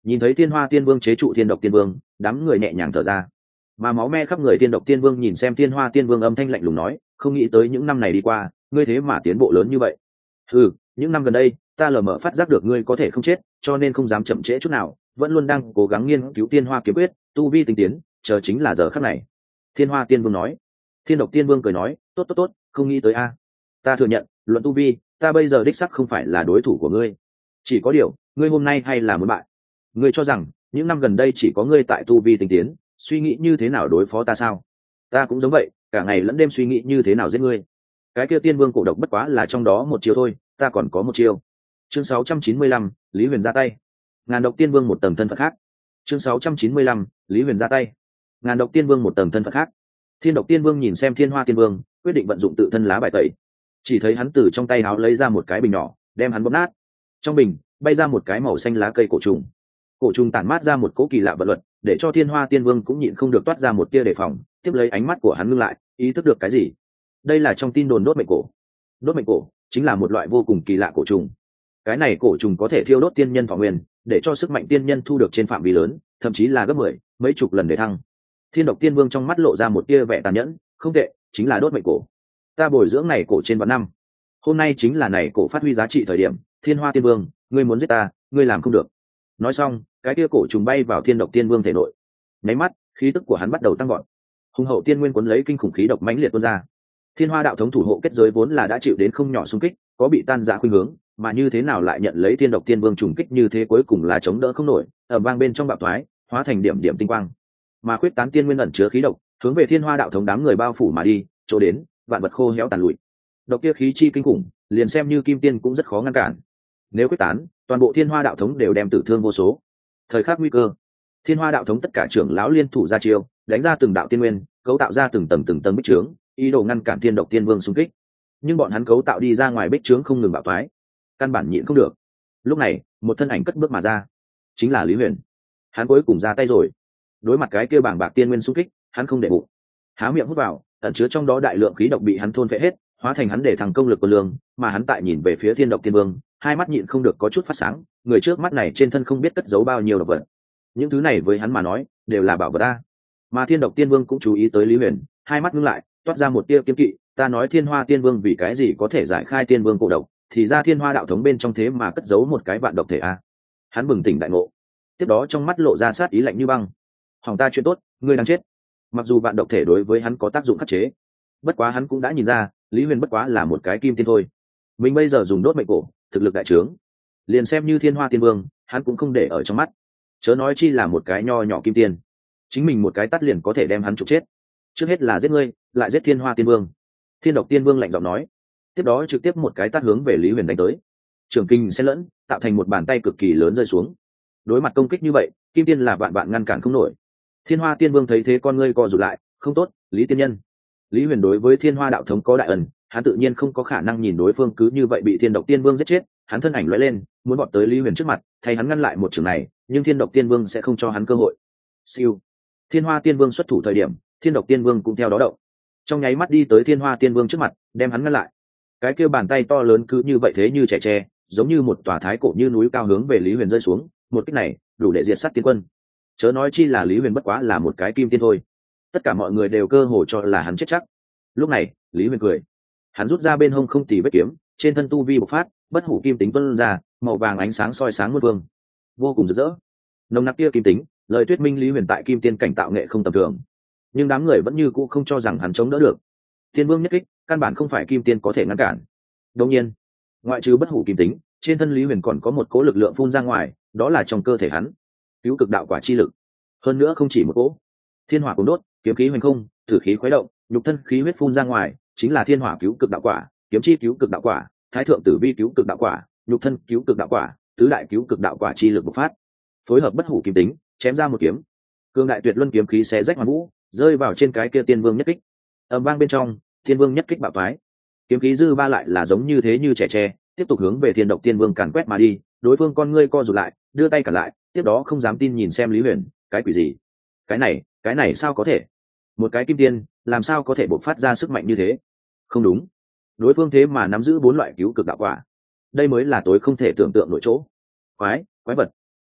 Nhìn thấy Thiên Hoa Tiên Vương chế trụ Thiên Độc Tiên Vương, đám người nhẹ nhàng thở ra. Mà máu me khắp người Thiên Độc Tiên Vương nhìn xem Thiên Hoa Tiên Vương âm thanh lạnh lùng nói, không nghĩ tới những năm này đi qua, ngươi thế mà tiến bộ lớn như vậy. Những năm gần đây, ta lờ mờ phát giác được ngươi có thể không chết, cho nên không dám chậm trễ chút nào, vẫn luôn đang cố gắng nghiên cứu Tiên Hoa kiếm quyết, tu vi tinh tiến, chờ chính là giờ khắc này. Thiên Hoa Tiên Vương nói. Thiên Độc Tiên Vương cười nói, tốt, không nghĩ tới a. Ta thừa nhận, luận tu vi, ta bây giờ đích sắc không phải là đối thủ của ngươi. Chỉ có điều, ngươi hôm nay hay là muốn bại. Ngươi cho rằng, những năm gần đây chỉ có ngươi tại tu vi tinh tiến, suy nghĩ như thế nào đối phó ta sao? Ta cũng giống vậy, cả ngày lẫn đêm suy nghĩ như thế nào giết ngươi. Cái kia Tiên Vương cổ độc bất quá là trong đó một chiêu thôi, ta còn có một chiêu. Chương 695, Lý Huyền ra tay. Ngàn độc Tiên Vương một tầng thân phận khác. Chương 695, Lý Huyền ra tay. Ngàn độc Tiên Vương một tầng thân phận khác. Thiên Độc Tiên Vương nhìn xem Thiên Hoa Tiên Vương, quyết định vận dụng tự thân lá bài tẩy. Chỉ thấy hắn từ trong tay áo lấy ra một cái bình nhỏ, đem hắn bóp nát. Trong bình bay ra một cái màu xanh lá cây cổ trùng. Cổ trùng tản mát ra một cỗ kỳ lạ vận luật, để cho Thiên Hoa Tiên Vương cũng nhịn không được toát ra một tia đề phòng, tiếp lấy ánh mắt của hắn ngưng lại, ý thức được cái gì. Đây là trong tin đồn đốt mệnh cổ. Đốt mệnh cổ chính là một loại vô cùng kỳ lạ cổ trùng. Cái này cổ trùng có thể thiêu đốt tiên nhân thọ nguyên, để cho sức mạnh tiên nhân thu được trên phạm vi lớn, thậm chí là gấp 10, mấy chục lần để thăng. Thiên Độc Tiên Vương trong mắt lộ ra một tia vẻ tàn nhẫn, không tệ, chính là đốt mệnh cổ. Ta bồi dưỡng này cổ trên vạn năm, hôm nay chính là này cổ phát huy giá trị thời điểm. Thiên Hoa Tiên Vương, ngươi muốn giết ta, ngươi làm không được. Nói xong, cái tia cổ trùng bay vào Thiên Độc Tiên Vương thể nội. Nháy mắt, khí tức của hắn bắt đầu tăng vọt. Hùng hậu tiên nguyên cuốn lấy kinh khủng khí độc mãnh liệt tuôn ra. Thiên Hoa đạo thống thủ hộ kết giới vốn là đã chịu đến không nhỏ xung kích, có bị tan rã khuynh hướng, mà như thế nào lại nhận lấy Thiên Độc Tiên Vương trùng kích như thế, cuối cùng là chống đỡ không nổi, ở vang bên trong bạo thoái, hóa thành điểm điểm tinh quang. Mà khuyết tán tiên nguyên ẩn chứa khí độc, hướng về Thiên Hoa đạo thống đám người bao phủ mà đi, chỗ đến, vạn vật khô héo tàn lụi. Độc kia khí chi kinh khủng, liền xem như kim tiên cũng rất khó ngăn cản. Nếu quyết tán, toàn bộ Thiên Hoa đạo thống đều đem tử thương vô số. Thời khắc nguy cơ, Thiên Hoa đạo thống tất cả trưởng lão liên thủ ra chiêu, đánh ra từng đạo tiên nguyên, cấu tạo ra từng tầng bích trướng, ý đồ ngăn cản Thiên Độc Tiên Vương xung kích. Nhưng bọn hắn cấu tạo đi ra ngoài bích trướng không ngừng bạo thoái, căn bản nhịn không được. Lúc này, một thân ảnh cất bước mà ra, chính là Lý Huyền. Hắn cuối cùng ra tay rồi. Đối mặt cái kia bảng bạc tiên nguyên xung kích, hắn không để bụng, há miệng hút vào, ẩn chứa trong đó đại lượng khí độc bị hắn thôn phệ hết, hóa thành hắn để thằng công lực của lương. Mà hắn tại nhìn về phía Thiên Độc Tiên Vương, hai mắt nhịn không được có chút phát sáng. Người trước mắt này trên thân không biết cất giấu bao nhiêu độc vật, những thứ này với hắn mà nói đều là bảo vật ta. Mà Thiên Độc Tiên Vương cũng chú ý tới Lý Huyền, hai mắt ngưng lại, toát ra một tia kiên kỵ. Ta nói Thiên Hoa Tiên Vương vì cái gì có thể giải khai Tiên Vương cổ độc, thì ra Thiên Hoa đạo thống bên trong thế mà cất giấu một cái vạn độc thể a. Hắn bừng tỉnh đại ngộ, tiếp đó trong mắt lộ ra sát ý lạnh như băng. Hỏng ta chuyện tốt, ngươi đang chết. Mặc dù vạn độc thể đối với hắn có tác dụng khắc chế, bất quá hắn cũng đã nhìn ra Lý Huyền bất quá là một cái kim tiên thôi. Mình bây giờ dùng đốt mệnh cổ, thực lực đại trướng, liền xem như Thiên Hoa Tiên Vương hắn cũng không để ở trong mắt, chớ nói chi là một cái nho nhỏ kim tiên. Chính mình một cái tắt liền có thể đem hắn trục chết. Trước hết là giết ngươi, lại giết Thiên Hoa Tiên Vương. Thiên Độc Tiên Vương lạnh giọng nói, tiếp đó trực tiếp một cái tát hướng về Lý Huyền đánh tới. Trường kinh xen lẫn, tạo thành một bàn tay cực kỳ lớn rơi xuống. Đối mặt công kích như vậy, kim tiên là vạn ngăn cản không nổi. Thiên Hoa Tiên Vương thấy thế con ngươi co rụt lại, không tốt, Lý tiên nhân. Lý Huyền đối với Thiên Hoa đạo thống có đại ẩn, hắn tự nhiên không có khả năng nhìn đối phương cứ như vậy bị Thiên Độc Tiên Vương giết chết. Hắn thân ảnh lóe lên, muốn vọt tới Lý Huyền trước mặt, thay hắn ngăn lại một trường này, nhưng Thiên Độc Tiên Vương sẽ không cho hắn cơ hội. Siêu. Thiên Hoa Tiên Vương xuất thủ thời điểm, Thiên Độc Tiên Vương cũng theo đó động, trong nháy mắt đi tới Thiên Hoa Tiên Vương trước mặt, đem hắn ngăn lại. Cái kia bàn tay to lớn cứ như vậy thế như trẻ tre, giống như một tòa thái cổ như núi cao hướng về Lý Huyền rơi xuống. Một kích này đủ để diệt sát tiên quân, chớ nói chi là Lý Huyền bất quá là một cái kim tiên thôi. Tất cả mọi người đều cơ hồ cho là hắn chết chắc. Lúc này Lý Huyền cười, hắn rút ra bên hông không tì vết kiếm, trên thân tu vi bộc phát, bất hủ kim tính tuôn ra, màu vàng ánh sáng soi sáng muôn vương, vô cùng rực rỡ. Nồng nặc kia kim tính, lời thuyết minh Lý Huyền tại kim tiên cảnh tạo nghệ không tầm thường. Nhưng đám người vẫn như cũ không cho rằng hắn chống đỡ được. Tiên Vương nhất kích, căn bản không phải kim tiên có thể ngăn cản. Đương nhiên, ngoại trừ bất hủ kim tính, trên thân Lý Huyền còn có một cỗ lực lượng phun ra ngoài, đó là trong cơ thể hắn cứu cực đạo quả chi lực. Hơn nữa không chỉ một cỗ, thiên hỏa cuốn đốt, kiếm khí hoành không, tử khí khuấy động, nhục thân khí huyết phun ra ngoài, chính là thiên hỏa cứu cực đạo quả, kiếm chi cứu cực đạo quả, thái thượng tử vi cứu cực đạo quả, nhục thân cứu cực đạo quả, tứ đại cứu cực đạo quả chi lực bộc phát, phối hợp bất hủ kim tính, chém ra một kiếm. Cương đại tuyệt luân kiếm khí xé rách hoàn vũ, rơi vào trên cái kia Tiên Vương nhất kích. Ầm vang bên trong, Tiên Vương nhất kích bạo phái, kiếm khí dư ba lại là giống như thế như trẻ tre, tiếp tục hướng về Thiên Độc Tiên Vương càn quét mà đi. Đối phương con ngươi co rụt lại, đưa tay cản lại, tiếp đó không dám tin nhìn xem Lý Huyền, cái quỷ gì? Cái này sao có thể? Một cái kim tiên, làm sao có thể bộc phát ra sức mạnh như thế? Không đúng, đối phương thế mà nắm giữ 4 loại cứu cực đạo quả, đây mới là tối không thể tưởng tượng nổi chỗ. Quái vật!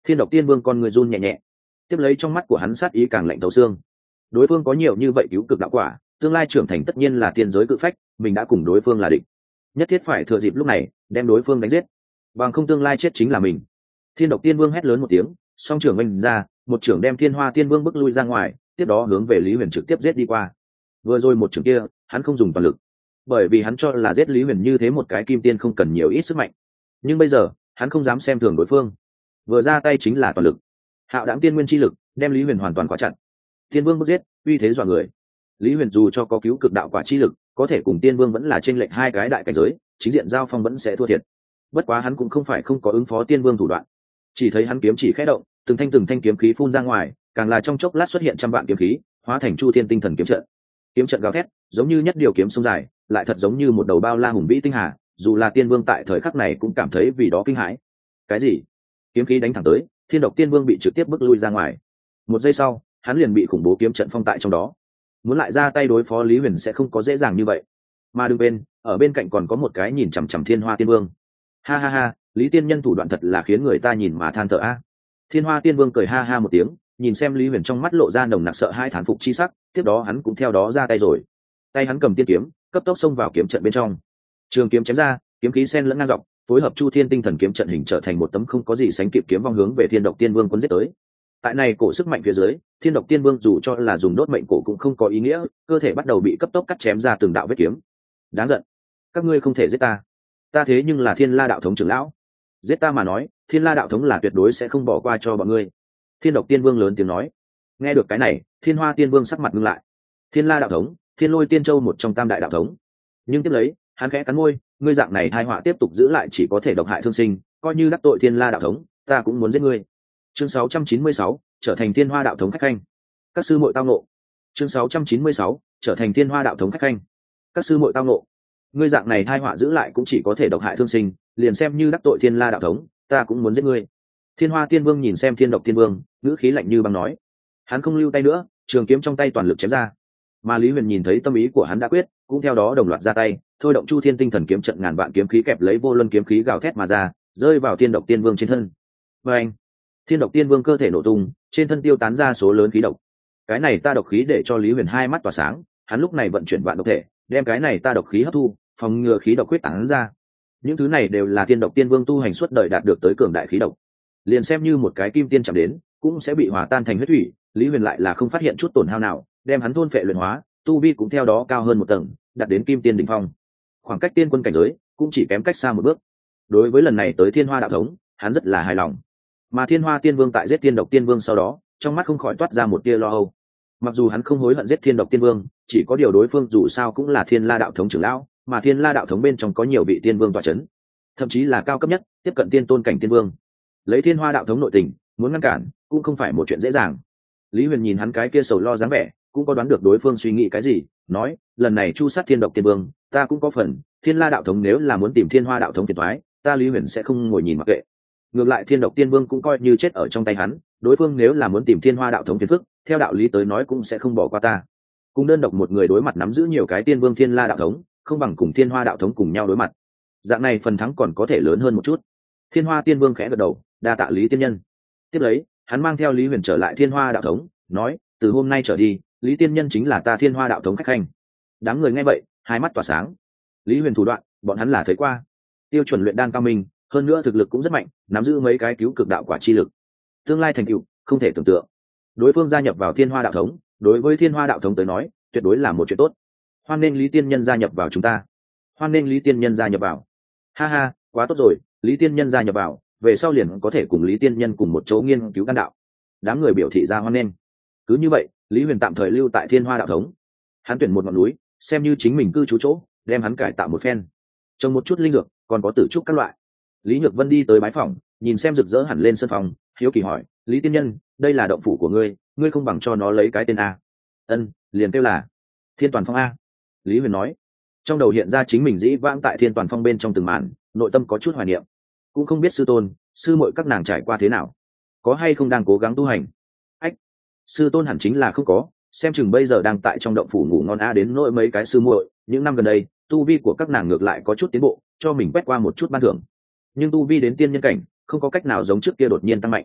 Thiên Độc Tiên Vương con người run nhẹ nhẹ, tiếp lấy trong mắt của hắn sát ý càng lạnh thấu xương. Đối phương có nhiều như vậy cứu cực đạo quả, tương lai trưởng thành tất nhiên là tiên giới cự phách, mình đã cùng đối phương là địch, nhất thiết phải thừa dịp lúc này đem đối phương đánh giết, bằng không tương lai chết chính là mình. Thiên Độc Tiên Vương hét lớn một tiếng, song trưởng oanh ra, một trưởng đem Thiên Hoa Tiên Vương bức lui ra ngoài, tiếp đó hướng về Lý Huyền trực tiếp giết đi qua. Vừa rồi một trưởng kia hắn không dùng toàn lực, bởi vì hắn cho là giết Lý Huyền như thế một cái kim tiên không cần nhiều ít sức mạnh, nhưng bây giờ hắn không dám xem thường đối phương, vừa ra tay chính là toàn lực. Hạo Đãng Tiên Nguyên chi lực đem Lý Huyền hoàn toàn khóa chặt. Tiên Vương bức giết, uy thế dọa người. Lý Huyền dù cho có cứu cực đạo quả chi lực, có thể cùng Tiên Vương vẫn là chênh lệch hai cái đại cảnh giới, chính diện giao phong vẫn sẽ thua thiệt. Bất quá hắn cũng không phải không có ứng phó Tiên Vương thủ đoạn, chỉ thấy hắn kiếm chỉ khẽ động, từng thanh kiếm khí phun ra ngoài, càng là trong chốc lát xuất hiện trăm vạn kiếm khí, hóa thành Chu Thiên Tinh Thần kiếm trận. Kiếm trận gào thét, giống như nhất điều kiếm sông dài, lại thật giống như một đầu bao la hùng vĩ tinh hà, dù là Tiên Vương tại thời khắc này cũng cảm thấy vì đó kinh hãi. Cái gì? Kiếm khí đánh thẳng tới, Thiên Độc Tiên Vương bị trực tiếp bức lui ra ngoài. Một giây sau, hắn liền bị khủng bố kiếm trận phong tại trong đó. Muốn lại ra tay đối phó Lý Huyền sẽ không có dễ dàng như vậy. Mà đừng bên, ở bên cạnh còn có một cái nhìn chằm chằm Thiên Hoa Tiên Vương. Ha ha ha, Lý Tiên Nhân thủ đoạn thật là khiến người ta nhìn mà than thở a. Thiên Hoa Tiên Vương cười ha ha một tiếng, nhìn xem Lý Huyền trong mắt lộ ra nồng nặc sợ hai thán phục chi sắc, tiếp đó hắn cũng theo đó ra tay rồi. Tay hắn cầm tiên kiếm, cấp tốc xông vào kiếm trận bên trong. Trường kiếm chém ra, kiếm khí xen lẫn ngang dọc, phối hợp Chu Thiên Tinh Thần kiếm trận hình trở thành một tấm không có gì sánh kịp kiếm vong hướng về Thiên Độc Tiên Vương cuốn giết tới. Tại này cổ sức mạnh phía dưới, Thiên Độc Tiên Vương dù cho là dùng đốt mệnh cổ cũng không có ý nghĩa, cơ thể bắt đầu bị cấp tốc cắt chém ra từng đạo vết kiếm. Đáng giận, các ngươi không thể giết ta, ta thế nhưng là Thiên La đạo thống trưởng lão, giết ta mà nói, Thiên La đạo thống là tuyệt đối sẽ không bỏ qua cho bọn ngươi. Thiên Độc Tiên Vương lớn tiếng nói. Nghe được cái này, Thiên Hoa Tiên Vương sắc mặt ngưng lại. Thiên La đạo thống, Thiên Lôi Tiên Châu một trong tam đại đạo thống. Nhưng tiếp lấy, hắn khẽ cắn môi, ngươi dạng này tai họa tiếp tục giữ lại chỉ có thể độc hại thương sinh, coi như đắc tội Thiên La đạo thống, ta cũng muốn giết ngươi. Chương 696, trở thành Thiên Hoa đạo thống khách khanh. Các sư muội tao ngộ. Chương 696, trở thành Thiên Hoa đạo thống khách khanh. Các sư muội tao ngộ. Ngươi dạng này tai họa giữ lại cũng chỉ có thể độc hại thương sinh, liền xem như đắc tội Thiên La đạo thống, ta cũng muốn giết ngươi. Thiên Hoa Tiên Vương nhìn xem Thiên Độc Tiên Vương, ngữ khí lạnh như băng nói. Hắn không lưu tay nữa, trường kiếm trong tay toàn lực chém ra. Mà Lý Huyền nhìn thấy tâm ý của hắn đã quyết, cũng theo đó đồng loạt ra tay, thôi động Chu Thiên Tinh Thần kiếm trận ngàn vạn kiếm khí kẹp lấy vô luân kiếm khí gào thét mà ra, rơi vào Thiên Độc Tiên Vương trên thân. Và anh, Thiên Độc Tiên Vương cơ thể nổ tung, trên thân tiêu tán ra số lớn khí độc. Cái này ta độc khí để cho Lý Huyền hai mắt tỏa sáng, hắn lúc này vận chuyển vạn độc thể, đem cái này ta độc khí hấp thu, phòng ngừa khí độc quyết tán ra. Những thứ này đều là Thiên Độc Tiên Vương tu hành suốt đời đạt được tới cường đại khí độc. Liền xem như một cái kim tiên chạm đến, cũng sẽ bị hòa tan thành huyết thủy, Lý Huyền lại là không phát hiện chút tổn hao nào, đem hắn thôn phệ luyện hóa, tu vi cũng theo đó cao hơn một tầng, đạt đến kim tiên đỉnh phong. Khoảng cách tiên quân cảnh giới cũng chỉ kém cách xa một bước. Đối với lần này tới Thiên Hoa đạo thống, hắn rất là hài lòng. Mà Thiên Hoa Tiên Vương tại giết Thiên Độc Tiên Vương sau đó, trong mắt không khỏi toát ra một tia lo âu. Mặc dù hắn không hối hận giết Thiên Độc Tiên Vương, chỉ có điều đối phương dù sao cũng là Thiên La đạo thống trưởng lão, mà Thiên La đạo thống bên trong có nhiều vị tiên vương tọa chấn, thậm chí là cao cấp nhất, tiếp cận tiên tôn cảnh tiên vương. Lấy Thiên Hoa đạo thống nội tình, muốn ngăn cản cũng không phải một chuyện dễ dàng. Lý Huyền nhìn hắn cái kia sầu lo dáng vẻ, cũng có đoán được đối phương suy nghĩ cái gì, nói, lần này chu sát Thiên Độc Tiên Vương, ta cũng có phần, Thiên La đạo thống nếu là muốn tìm Thiên Hoa đạo thống phiền toái, ta Lý Huyền sẽ không ngồi nhìn mặc kệ. Ngược lại Thiên Độc Tiên Vương cũng coi như chết ở trong tay hắn, đối phương nếu là muốn tìm Thiên Hoa đạo thống phiền phức, theo đạo lý tới nói cũng sẽ không bỏ qua ta. Cùng đơn độc một người đối mặt nắm giữ nhiều cái tiên vương Thiên La đạo thống, không bằng cùng Thiên Hoa đạo thống cùng nhau đối mặt. Dạng này phần thắng còn có thể lớn hơn một chút. Thiên Hoa Tiên Vương khẽ gật đầu, đa tạ Lý tiên nhân. Tiếp lấy, hắn mang theo Lý Huyền trở lại Thiên Hoa đạo thống, nói, từ hôm nay trở đi, Lý tiên nhân chính là ta Thiên Hoa đạo thống khách khanh. Đám người nghe vậy, hai mắt tỏa sáng. Lý Huyền thủ đoạn, bọn hắn là thấy qua. Tiêu chuẩn luyện đan cao minh, hơn nữa thực lực cũng rất mạnh, nắm giữ mấy cái cứu cực đạo quả chi lực. Tương lai thành tựu không thể tưởng tượng. Đối phương gia nhập vào Thiên Hoa đạo thống, đối với Thiên Hoa đạo thống tới nói, tuyệt đối là một chuyện tốt. Hoan nên Lý tiên nhân gia nhập vào chúng ta. Hoan nên Lý tiên nhân gia nhập vào. Ha ha, quá tốt rồi, Lý tiên nhân gia nhập vào, về sau liền có thể cùng Lý tiên nhân cùng một chỗ nghiên cứu đan đạo. Đám người biểu thị ra hoan nên. Cứ như vậy, Lý Huyền tạm thời lưu tại Thiên Hoa đạo thống. Hắn tuyển một ngọn núi, xem như chính mình cư trú chỗ, đem hắn cải tạo một phen, trồng một chút linh dược, còn có tử trúc các loại. Lý Nhược Vân đi tới bái phòng, nhìn xem rực rỡ hẳn lên sân phòng, hiếu kỳ hỏi, Lý tiên nhân, đây là động phủ của ngươi, ngươi không bằng cho nó lấy cái tên a? Ân, liền kêu là Thiên Toàn Phong a. Lý Huyền nói. Trong đầu hiện ra chính mình dĩ vãng tại Thiên Toàn Phong bên trong từng màn, nội tâm có chút hoài niệm. Cũng không biết sư tôn, sư muội các nàng trải qua thế nào, có hay không đang cố gắng tu hành. Ách, sư tôn hẳn chính là không có, xem chừng bây giờ đang tại trong động phủ ngủ ngon a. Đến nỗi mấy cái sư muội, những năm gần đây tu vi của các nàng ngược lại có chút tiến bộ, cho mình quét qua một chút ban thưởng, nhưng tu vi đến tiên nhân cảnh không có cách nào giống trước kia đột nhiên tăng mạnh.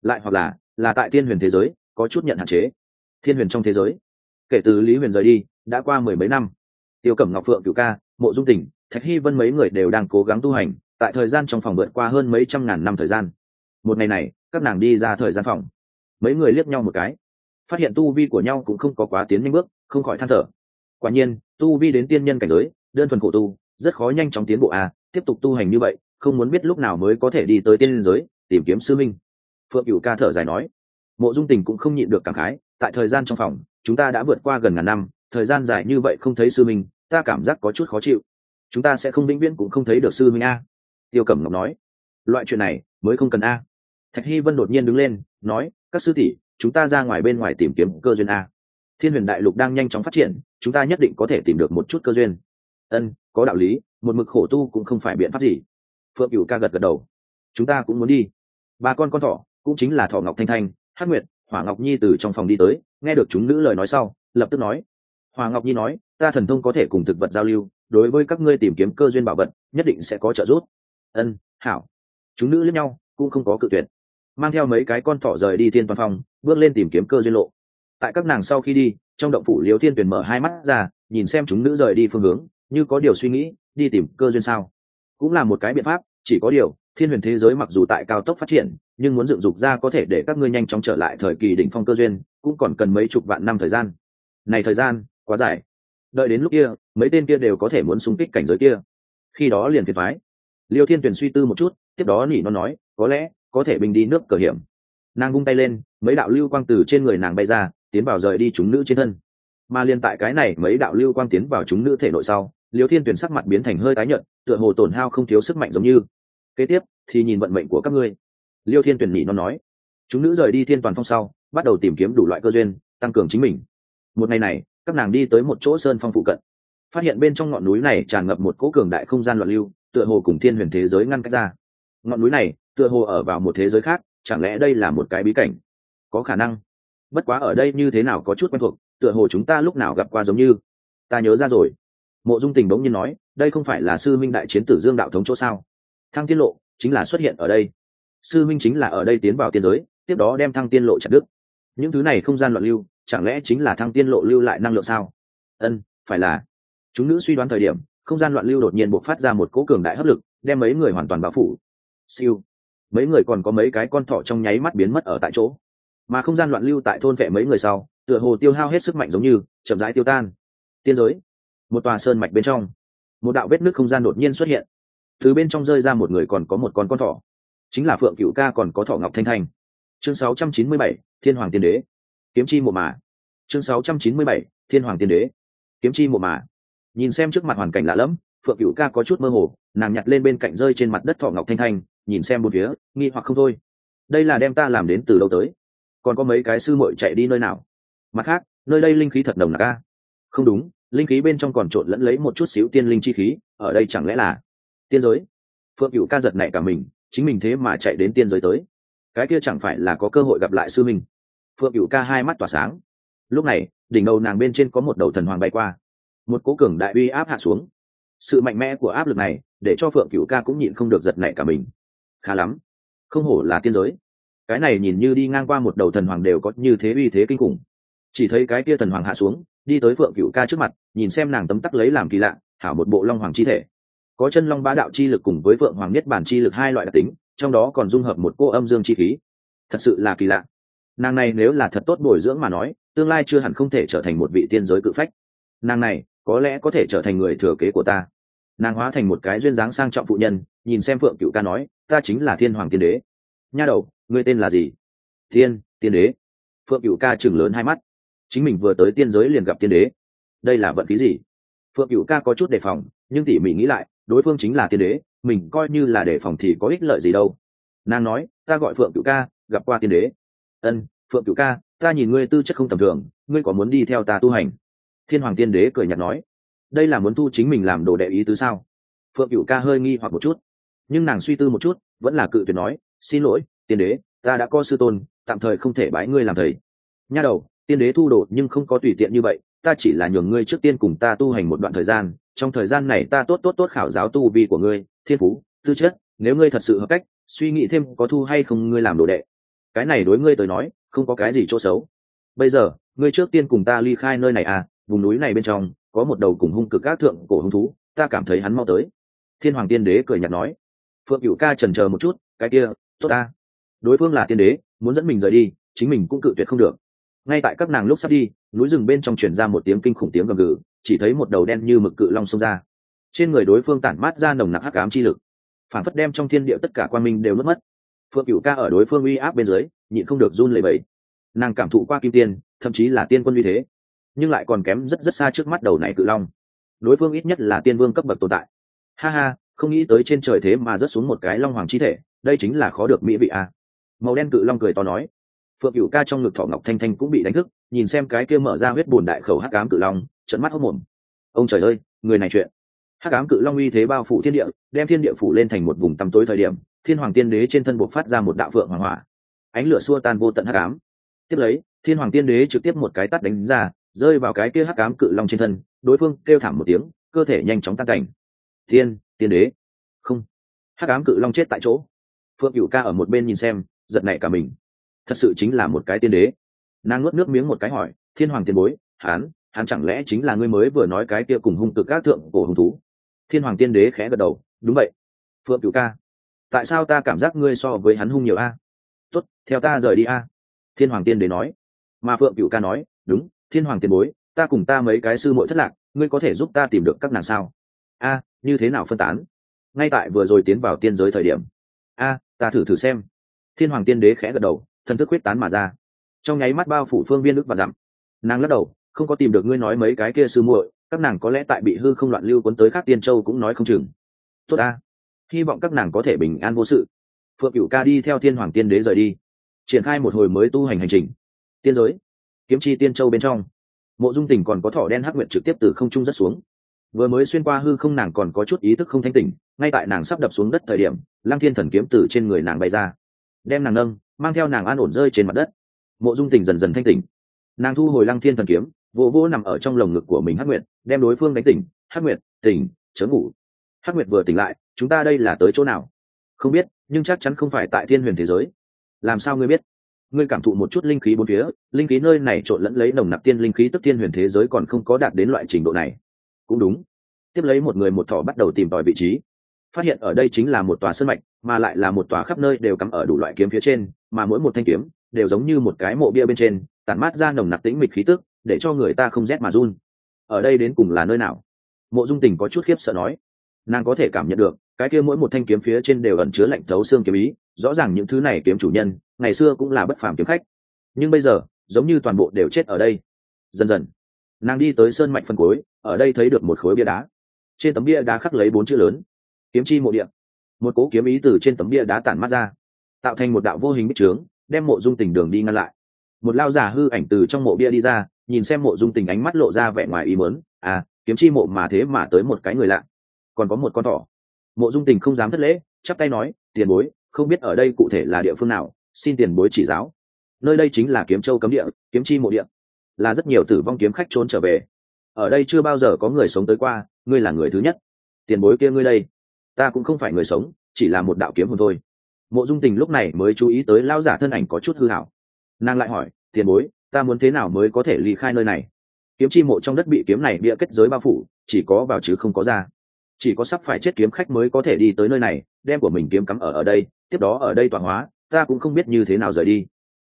lại hoặc là tại thiên huyền thế giới có chút nhận hạn chế. Thiên huyền trong thế giới, kể từ Lý Huyền rời đi đã qua 10 mấy năm, Tiêu Cẩm, Ngọc Phượng, Cửu Ca, Mộ Dung Tình, Thạch Hy Vân mấy người đều đang cố gắng tu hành, tại thời gian trong phòng vượt qua hơn mấy trăm ngàn năm thời gian. Một ngày này, các nàng đi ra thời gian phòng, mấy người liếc nhau một cái, phát hiện tu vi của nhau cũng không có quá tiến nhanh bước, không khỏi than thở. Quả nhiên, tu vi đến tiên nhân cảnh giới, đơn thuần khổ tu, rất khó nhanh chóng tiến bộ tiếp tục tu hành như vậy, không muốn biết lúc nào mới có thể đi tới tiên giới, tìm kiếm sư minh. Phượng Cửu Ca thở dài nói. Mộ Dung Tình cũng không nhịn được cảm khái, tại thời gian trong phòng, chúng ta đã vượt qua gần ngàn năm, thời gian dài như vậy không thấy sư minh, ta cảm giác có chút khó chịu. Chúng ta sẽ không vĩnh viễn cũng không thấy được sư minh Tiêu Cẩm Ngọc nói. Loại chuyện này mới không cần Thạch Hy Vân đột nhiên đứng lên, nói, các sư tỷ, chúng ta ra ngoài bên ngoài tìm kiếm cơ duyên Thiên Huyền Đại Lục đang nhanh chóng phát triển, chúng ta nhất định có thể tìm được một chút cơ duyên. Có đạo lý, một mực khổ tu cũng không phải biện pháp gì. Phượng Cửu Ca gật gật đầu. Chúng ta cũng muốn đi. Ba con thỏ, cũng chính là Thỏ Ngọc Thanh Thanh, Hắc Nguyệt, Hỏa Ngọc Nhi từ trong phòng đi tới, nghe được chúng nữ lời nói sau, lập tức nói. Hỏa Ngọc Nhi nói, ta thần thông có thể cùng thực vật giao lưu, đối với các ngươi tìm kiếm cơ duyên bảo vật, nhất định sẽ có trợ giúp. Hảo. Chúng nữ liếc nhau, cũng không có cự tuyệt, mang theo mấy cái con thỏ rời đi Thiên Toàn Phòng, bước lên tìm kiếm cơ duyên lộ. Tại các nàng sau khi đi, trong động phủ Liêu Thiên Tuyển mở hai mắt ra, nhìn xem chúng nữ rời đi phương hướng, như có điều suy nghĩ, đi tìm cơ duyên sao? Cũng là một cái biện pháp, chỉ có điều, thiên huyền thế giới mặc dù tại cao tốc phát triển, nhưng muốn dựng dục ra có thể để các ngươi nhanh chóng trở lại thời kỳ đỉnh phong cơ duyên, cũng còn cần mấy chục vạn năm thời gian. Này thời gian quá dài. Đợi đến lúc kia, mấy tên kia đều có thể muốn xung kích cảnh giới kia. Khi đó liền phiền toái. Liêu Thiên Tuyển suy tư một chút, tiếp đó nỉ nó nói, có lẽ có thể bình đi nước cờ hiểm. Nàng vung tay lên, mấy đạo lưu quang từ trên người nàng bay ra, tiến vào rời đi chúng nữ trên thân. Mà liên tại cái này mấy đạo lưu quang tiến vào chúng nữ thể nội sau, Liêu Thiên Tuyển sắc mặt biến thành hơi tái nhợt, tựa hồ tổn hao không thiếu sức mạnh giống như. Kế tiếp thì nhìn vận mệnh của các ngươi. Liêu Thiên Tuyển nhị nó nói. Chúng nữ rời đi Thiên Toàn Phong sau, bắt đầu tìm kiếm đủ loại cơ duyên, tăng cường chính mình. Một ngày này, các nàng đi tới một chỗ sơn phong phụ cận, phát hiện bên trong ngọn núi này tràn ngập một cỗ cường đại không gian loạn lưu, tựa hồ cùng thiên huyền thế giới ngăn cách ra. Ngọn núi này tựa hồ ở vào một thế giới khác, chẳng lẽ đây là một cái bí cảnh? Có khả năng. Bất quá ở đây như thế nào có chút quen thuộc, tựa hồ chúng ta lúc nào gặp qua giống như. Ta nhớ ra rồi. Mộ Dung Tình bỗng nhiên nói, đây không phải là sư minh đại chiến Tử Dương đạo thống chỗ sao? Thăng Tiên Lộ chính là xuất hiện ở đây. Sư minh chính là ở đây tiến vào tiên giới, tiếp đó đem Thăng Tiên Lộ chặt đứt. Những thứ này không gian loạn lưu, chẳng lẽ chính là Thăng Tiên Lộ lưu lại năng lượng sao? Phải là. Chúng nữ suy đoán thời điểm, không gian loạn lưu đột nhiên bộc phát ra một cỗ cường đại hấp lực, đem mấy người hoàn toàn bao phủ. Siêu. Mấy người còn có mấy cái con thỏ trong nháy mắt biến mất ở tại chỗ. Mà không gian loạn lưu tại thôn vệ mấy người sau, tựa hồ tiêu hao hết sức mạnh giống như chậm rãi tiêu tan. Tiên giới, một tòa sơn mạch bên trong, một đạo vết nứt không gian đột nhiên xuất hiện. Từ bên trong rơi ra một người, còn có một con thỏ, chính là Phượng Cửu Ca, còn có Thỏ Ngọc Thanh Thanh. Chương 697, Thiên Hoàng Tiên Đế, kiếm chi mộ mã. Chương 697, Thiên Hoàng Tiên Đế, kiếm chi mộ mã. Nhìn xem trước mặt hoàn cảnh lạ lẫm, Phượng Cửu Ca có chút mơ hồ, nàng nhặt lên bên cạnh rơi trên mặt đất Thỏ Ngọc Thanh Thanh, nhìn xem bốn phía, nghi hoặc không thôi. Đây là đem ta làm đến từ đâu tới? Còn có mấy cái sư muội chạy đi nơi nào? Mặt khác, nơi đây linh khí thật nồng nặc Không đúng, linh khí bên trong còn trộn lẫn lấy một chút xíu tiên linh chi khí, ở đây chẳng lẽ là tiên giới? Phượng Cửu Ca giật nảy cả mình, chính mình thế mà chạy đến tiên giới tới, cái kia chẳng phải là có cơ hội gặp lại sư mình? Phượng Cửu Ca hai mắt tỏa sáng. Lúc này, đỉnh đầu nàng bên trên có một đầu thần hoàng bay qua, một cỗ cường đại uy áp hạ xuống. Sự mạnh mẽ của áp lực này để cho Phượng Cửu Ca cũng nhịn không được giật nảy cả mình. Khá lắm, không hổ là tiên giới. Cái này nhìn như đi ngang qua một đầu thần hoàng đều có như thế uy thế kinh khủng. Chỉ thấy cái kia thần hoàng hạ xuống, đi tới Phượng Cửu Ca trước mặt, nhìn xem nàng tấm tắc lấy làm kỳ lạ, hảo một bộ long hoàng chi thể, có chân long bá đạo chi lực cùng với Phượng Hoàng Niết Bàn chi lực hai loại đặc tính, trong đó còn dung hợp một cô âm dương chi khí. Thật sự là kỳ lạ. Nàng này nếu là thật tốt bồi dưỡng mà nói, tương lai chưa hẳn không thể trở thành một vị tiên giới cự phách. Nàng này có lẽ có thể trở thành người thừa kế của ta. Nàng hóa thành một cái duyên dáng sang trọng phụ nhân, nhìn xem Phượng Cửu Ca nói, ta chính là Thiên Hoàng Tiên Đế. Nha đầu, ngươi tên là gì? Tiên Đế. Phượng Cửu Ca chừng lớn hai mắt, chính mình vừa tới tiên giới liền gặp tiên đế, đây là vận khí gì? Phượng Cửu Ca có chút đề phòng, nhưng tỉ mỉ nghĩ lại, đối phương chính là tiên đế, mình coi như là đề phòng thì có ích lợi gì đâu. Nàng nói, ta gọi Phượng Cửu Ca, gặp qua tiên đế. Phượng Cửu Ca, ta nhìn ngươi tư chất không tầm thường, ngươi có muốn đi theo ta tu hành? Thiên Hoàng Tiên Đế cười nhạt nói, đây là muốn thu chính mình làm đồ đệ ý tứ sao? Phượng Cửu Ca hơi nghi hoặc một chút, nhưng nàng suy tư một chút, vẫn là cự tuyệt nói, xin lỗi, tiên đế, ta đã có sư tôn, tạm thời không thể bái ngươi làm thầy. Nha đầu, tiên đế thu đồ nhưng không có tùy tiện như vậy, ta chỉ là nhường ngươi trước tiên cùng ta tu hành một đoạn thời gian, trong thời gian này ta tốt khảo giáo tu vi của ngươi, thiên phú, tư chất, nếu ngươi thật sự hợp cách, suy nghĩ thêm có thu hay không ngươi làm đồ đệ. cái này đối ngươi tới nói không có cái gì chỗ xấu. Bây giờ ngươi trước tiên cùng ta ly khai nơi này à, vùng núi này bên trong có một đầu cùng hung cực các thượng cổ hung thú, ta cảm thấy hắn mau tới. Thiên Hoàng Tiên Đế cười nhạt nói. Phượng Cửu Ca chần chờ một chút, cái kia tốt ta. Đối phương là tiên đế, muốn dẫn mình rời đi, chính mình cũng cự tuyệt không được. Ngay tại các nàng lúc sắp đi, núi rừng bên trong truyền ra một tiếng kinh khủng tiếng gầm gừ, chỉ thấy một đầu đen như mực cự long xông ra. Trên người đối phương tản mát ra nồng nặc hắc ám chi lực, phản phất đem trong thiên địa tất cả quang minh đều nuốt mất. Phượng Cửu Ca ở đối phương uy áp bên dưới, nhịn không được run lẩy bẩy. Nàng cảm thụ qua kim tiên, thậm chí là tiên quân uy thế, nhưng lại còn kém rất rất xa trước mắt đầu này cự long. Đối phương ít nhất là tiên vương cấp bậc tồn tại. Ha ha, không nghĩ tới trên trời thế mà rớt xuống một cái long hoàng chi thể, đây chính là khó được mỹ vị à. Màu đen cự long cười to nói. Phượng Cửu Ca trong ngực thỏ ngọc thanh thanh cũng bị đánh thức, nhìn xem cái kia mở ra huyết bùn đại khẩu hắc ám cự long, trợn mắt hốt mồm. Ông trời ơi, người này chuyện. Hắc ám cự long uy thế bao phủ thiên địa, đem thiên địa phủ lên thành một vùng tăm tối thời điểm, Thiên Hoàng Tiên Đế trên thân bộc phát ra một đạo phượng hoàng hỏa, ánh lửa xua tan vô tận hắc ám. Tiếp lấy, Thiên Hoàng Tiên Đế trực tiếp một cái tát đánh ra, rơi vào cái kia hắc ám cự long trên thân, đối phương kêu thảm một tiếng, cơ thể nhanh chóng tan cảnh. Tiên Đế, không, hắc ám cự long chết tại chỗ. Phượng Cửu Ca ở một bên nhìn xem, giật nảy cả mình. Thật sự chính là một cái tiên đế. Nàng nuốt nước miếng một cái hỏi, Thiên Hoàng tiền bối, hắn chẳng lẽ chính là ngươi mới vừa nói cái kia cùng hung cực các thượng cổ hung thú? Thiên Hoàng Tiên Đế khẽ gật đầu, đúng vậy. Phượng Cửu Ca, tại sao ta cảm giác ngươi so với hắn hung nhiều a? Tốt, theo ta rời đi a. Thiên Hoàng Tiên Đế nói. Mà Phượng Cửu Ca nói, đúng, Thiên Hoàng tiền bối, ta cùng ta mấy cái sư muội thất lạc, ngươi có thể giúp ta tìm được các nàng sao? A, như thế nào phân tán? Ngay tại vừa rồi tiến vào tiên giới thời điểm. A, ta thử xem. Thiên Hoàng Tiên Đế khẽ gật đầu, thần thức huyết tán mà ra, trong nháy mắt bao phủ phương viên ức và dặm. Nàng lắc đầu, không có tìm được ngươi nói mấy cái kia sư muội, các nàng có lẽ tại bị hư không loạn lưu cuốn tới khác tiên châu cũng nói không chừng. Tốt a, hy vọng các nàng có thể bình an vô sự. Phượng Cửu Ca đi theo Thiên Hoàng Tiên Đế rời đi, triển khai một hồi mới tu hành hành trình. Tiên giới, Kiếm Chi Tiên Châu bên trong, Mộ Dung Tình còn có thỏ đen hắc nguyệt trực tiếp từ không trung rất xuống. Vừa mới xuyên qua hư không, nàng còn có chút ý thức không thanh tỉnh, ngay tại nàng sắp đập xuống đất thời điểm, Lăng Thiên Thần kiếm từ trên người nàng bay ra, đem nàng nâng, mang theo nàng an ổn rơi trên mặt đất. Mộ Dung Tình dần dần thanh tỉnh, nàng thu hồi Lăng Thiên Thần kiếm, vỗ vỗ nằm ở trong lồng ngực của mình hắc nguyệt, đem đối phương đánh tỉnh. Hắc nguyệt, tỉnh, chớ ngủ. Hắc nguyệt vừa tỉnh lại, chúng ta đây là tới chỗ nào? Không biết, nhưng chắc chắn không phải tại Thiên Huyền thế giới. Làm sao ngươi biết? Ngươi cảm thụ một chút linh khí bốn phía, linh khí nơi này trộn lẫn lấy nồng nặc tiên linh khí, tức Thiên Huyền thế giới còn không có đạt đến loại trình độ này. Cũng đúng. Tiếp lấy một người một thỏ bắt đầu tìm tòi vị trí, phát hiện ở đây chính là một tòa sơn mạch, mà lại là một tòa khắp nơi đều cắm ở đủ loại kiếm phía trên, mà mỗi một thanh kiếm đều giống như một cái mộ bia bên trên, tản mát ra nồng nặc tĩnh mịch khí tức, để cho người ta không rét mà run. Ở đây đến cùng là nơi nào? Mộ Dung Tình có chút khiếp sợ nói. Nàng có thể cảm nhận được, cái kia mỗi một thanh kiếm phía trên đều ẩn chứa lạnh thấu xương kiếm ý, rõ ràng những thứ này kiếm chủ nhân ngày xưa cũng là bất phàm kiếm khách, nhưng bây giờ giống như toàn bộ đều chết ở đây. Dần dần, nàng đi tới sơn mạch phân cuối, ở đây thấy được một khối bia đá. Trên tấm bia đá khắc lấy 4 chữ lớn: Kiếm Chi Mộ Địa. Một cỗ kiếm ý từ trên tấm bia đá tản mát ra, tạo thành một đạo vô hình bích trướng, đem Mộ Dung Tình đường đi ngăn lại. Một lao giả hư ảnh từ trong mộ bia đi ra, nhìn xem Mộ Dung Tình, ánh mắt lộ ra vẻ ngoài ý muốn. À, kiếm chi mộ mà thế mà tới một cái người lạ, còn có một con thỏ. Mộ Dung Tình không dám thất lễ, chắp tay nói, tiền bối, không biết ở đây cụ thể là địa phương nào, xin tiền bối chỉ giáo. Nơi đây chính là Kiếm Châu cấm địa, Kiếm Chi Mộ Địa, là rất nhiều tử vong kiếm khách trốn trở về, ở đây chưa bao giờ có người sống tới qua, ngươi là người thứ nhất. Tiền bối kia ngươi đây? Ta cũng không phải người sống, chỉ là một đạo kiếm hồn thôi. Mộ Dung Tình lúc này mới chú ý tới lão giả thân ảnh có chút hư hảo. Nàng lại hỏi, tiền bối, ta muốn thế nào mới có thể ly khai nơi này? Kiếm chi mộ trong đất bị kiếm này bịa kết giới bao phủ, chỉ có vào chứ không có ra. Chỉ có sắp phải chết kiếm khách mới có thể đi tới nơi này, đem của mình kiếm cắm ở đây, tiếp đó ở đây tọa hóa, ta cũng không biết như thế nào rời đi.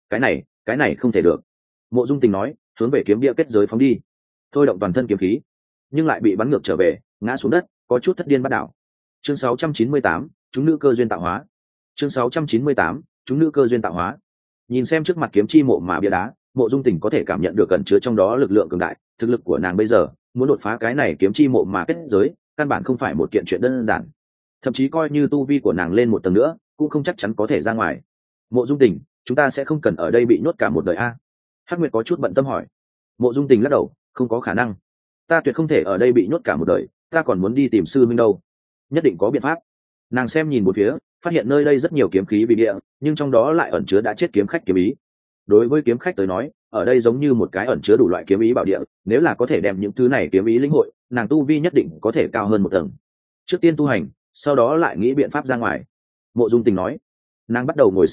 Cái này không thể được. Mộ Dung Tình nói, hướng về kiếm bịa kết giới phóng đi, thôi động toàn thân kiếm khí, nhưng lại bị bắn ngược trở về, ngã xuống đất, có chút thất điên bắt đảo. Chương 698, chúng nữ cơ duyên tạo hóa. Chương 698, chúng nữ cơ duyên tạo hóa. Nhìn xem trước mặt kiếm chi mộ mà bia đá, Mộ Dung Tình có thể cảm nhận được cẩn chứa trong đó lực lượng cường đại, thực lực của nàng bây giờ, muốn đột phá cái này kiếm chi mộ mà kết giới, căn bản không phải một kiện chuyện đơn giản. Thậm chí coi như tu vi của nàng lên một tầng nữa, cũng không chắc chắn có thể ra ngoài. Mộ Dung Tình, chúng ta sẽ không cần ở đây bị nhốt cả một đời a? Hắc Nguyệt có chút bận tâm hỏi. Mộ Dung Tình lắc đầu, không có khả năng, ta tuyệt không thể ở đây bị nhốt cả một đời, ta còn muốn đi tìm sư minh đâu, nhất định có biện pháp. Nàng xem nhìn một phía, phát hiện nơi đây rất nhiều kiếm khí vì địa, nhưng trong đó lại ẩn chứa đã chết kiếm khách kiếm ý. Đối với kiếm khách tới nói, ở đây giống như một cái ẩn chứa đủ loại kiếm ý bảo địa, nếu là có thể đem những thứ này kiếm ý lĩnh hội, nàng tu vi nhất định có thể cao hơn một tầng. Trước tiên tu hành, sau đó lại nghĩ biện pháp ra ngoài. Mộ Dung Tình nói. Nàng bắt đầu ngồi xếp bằng,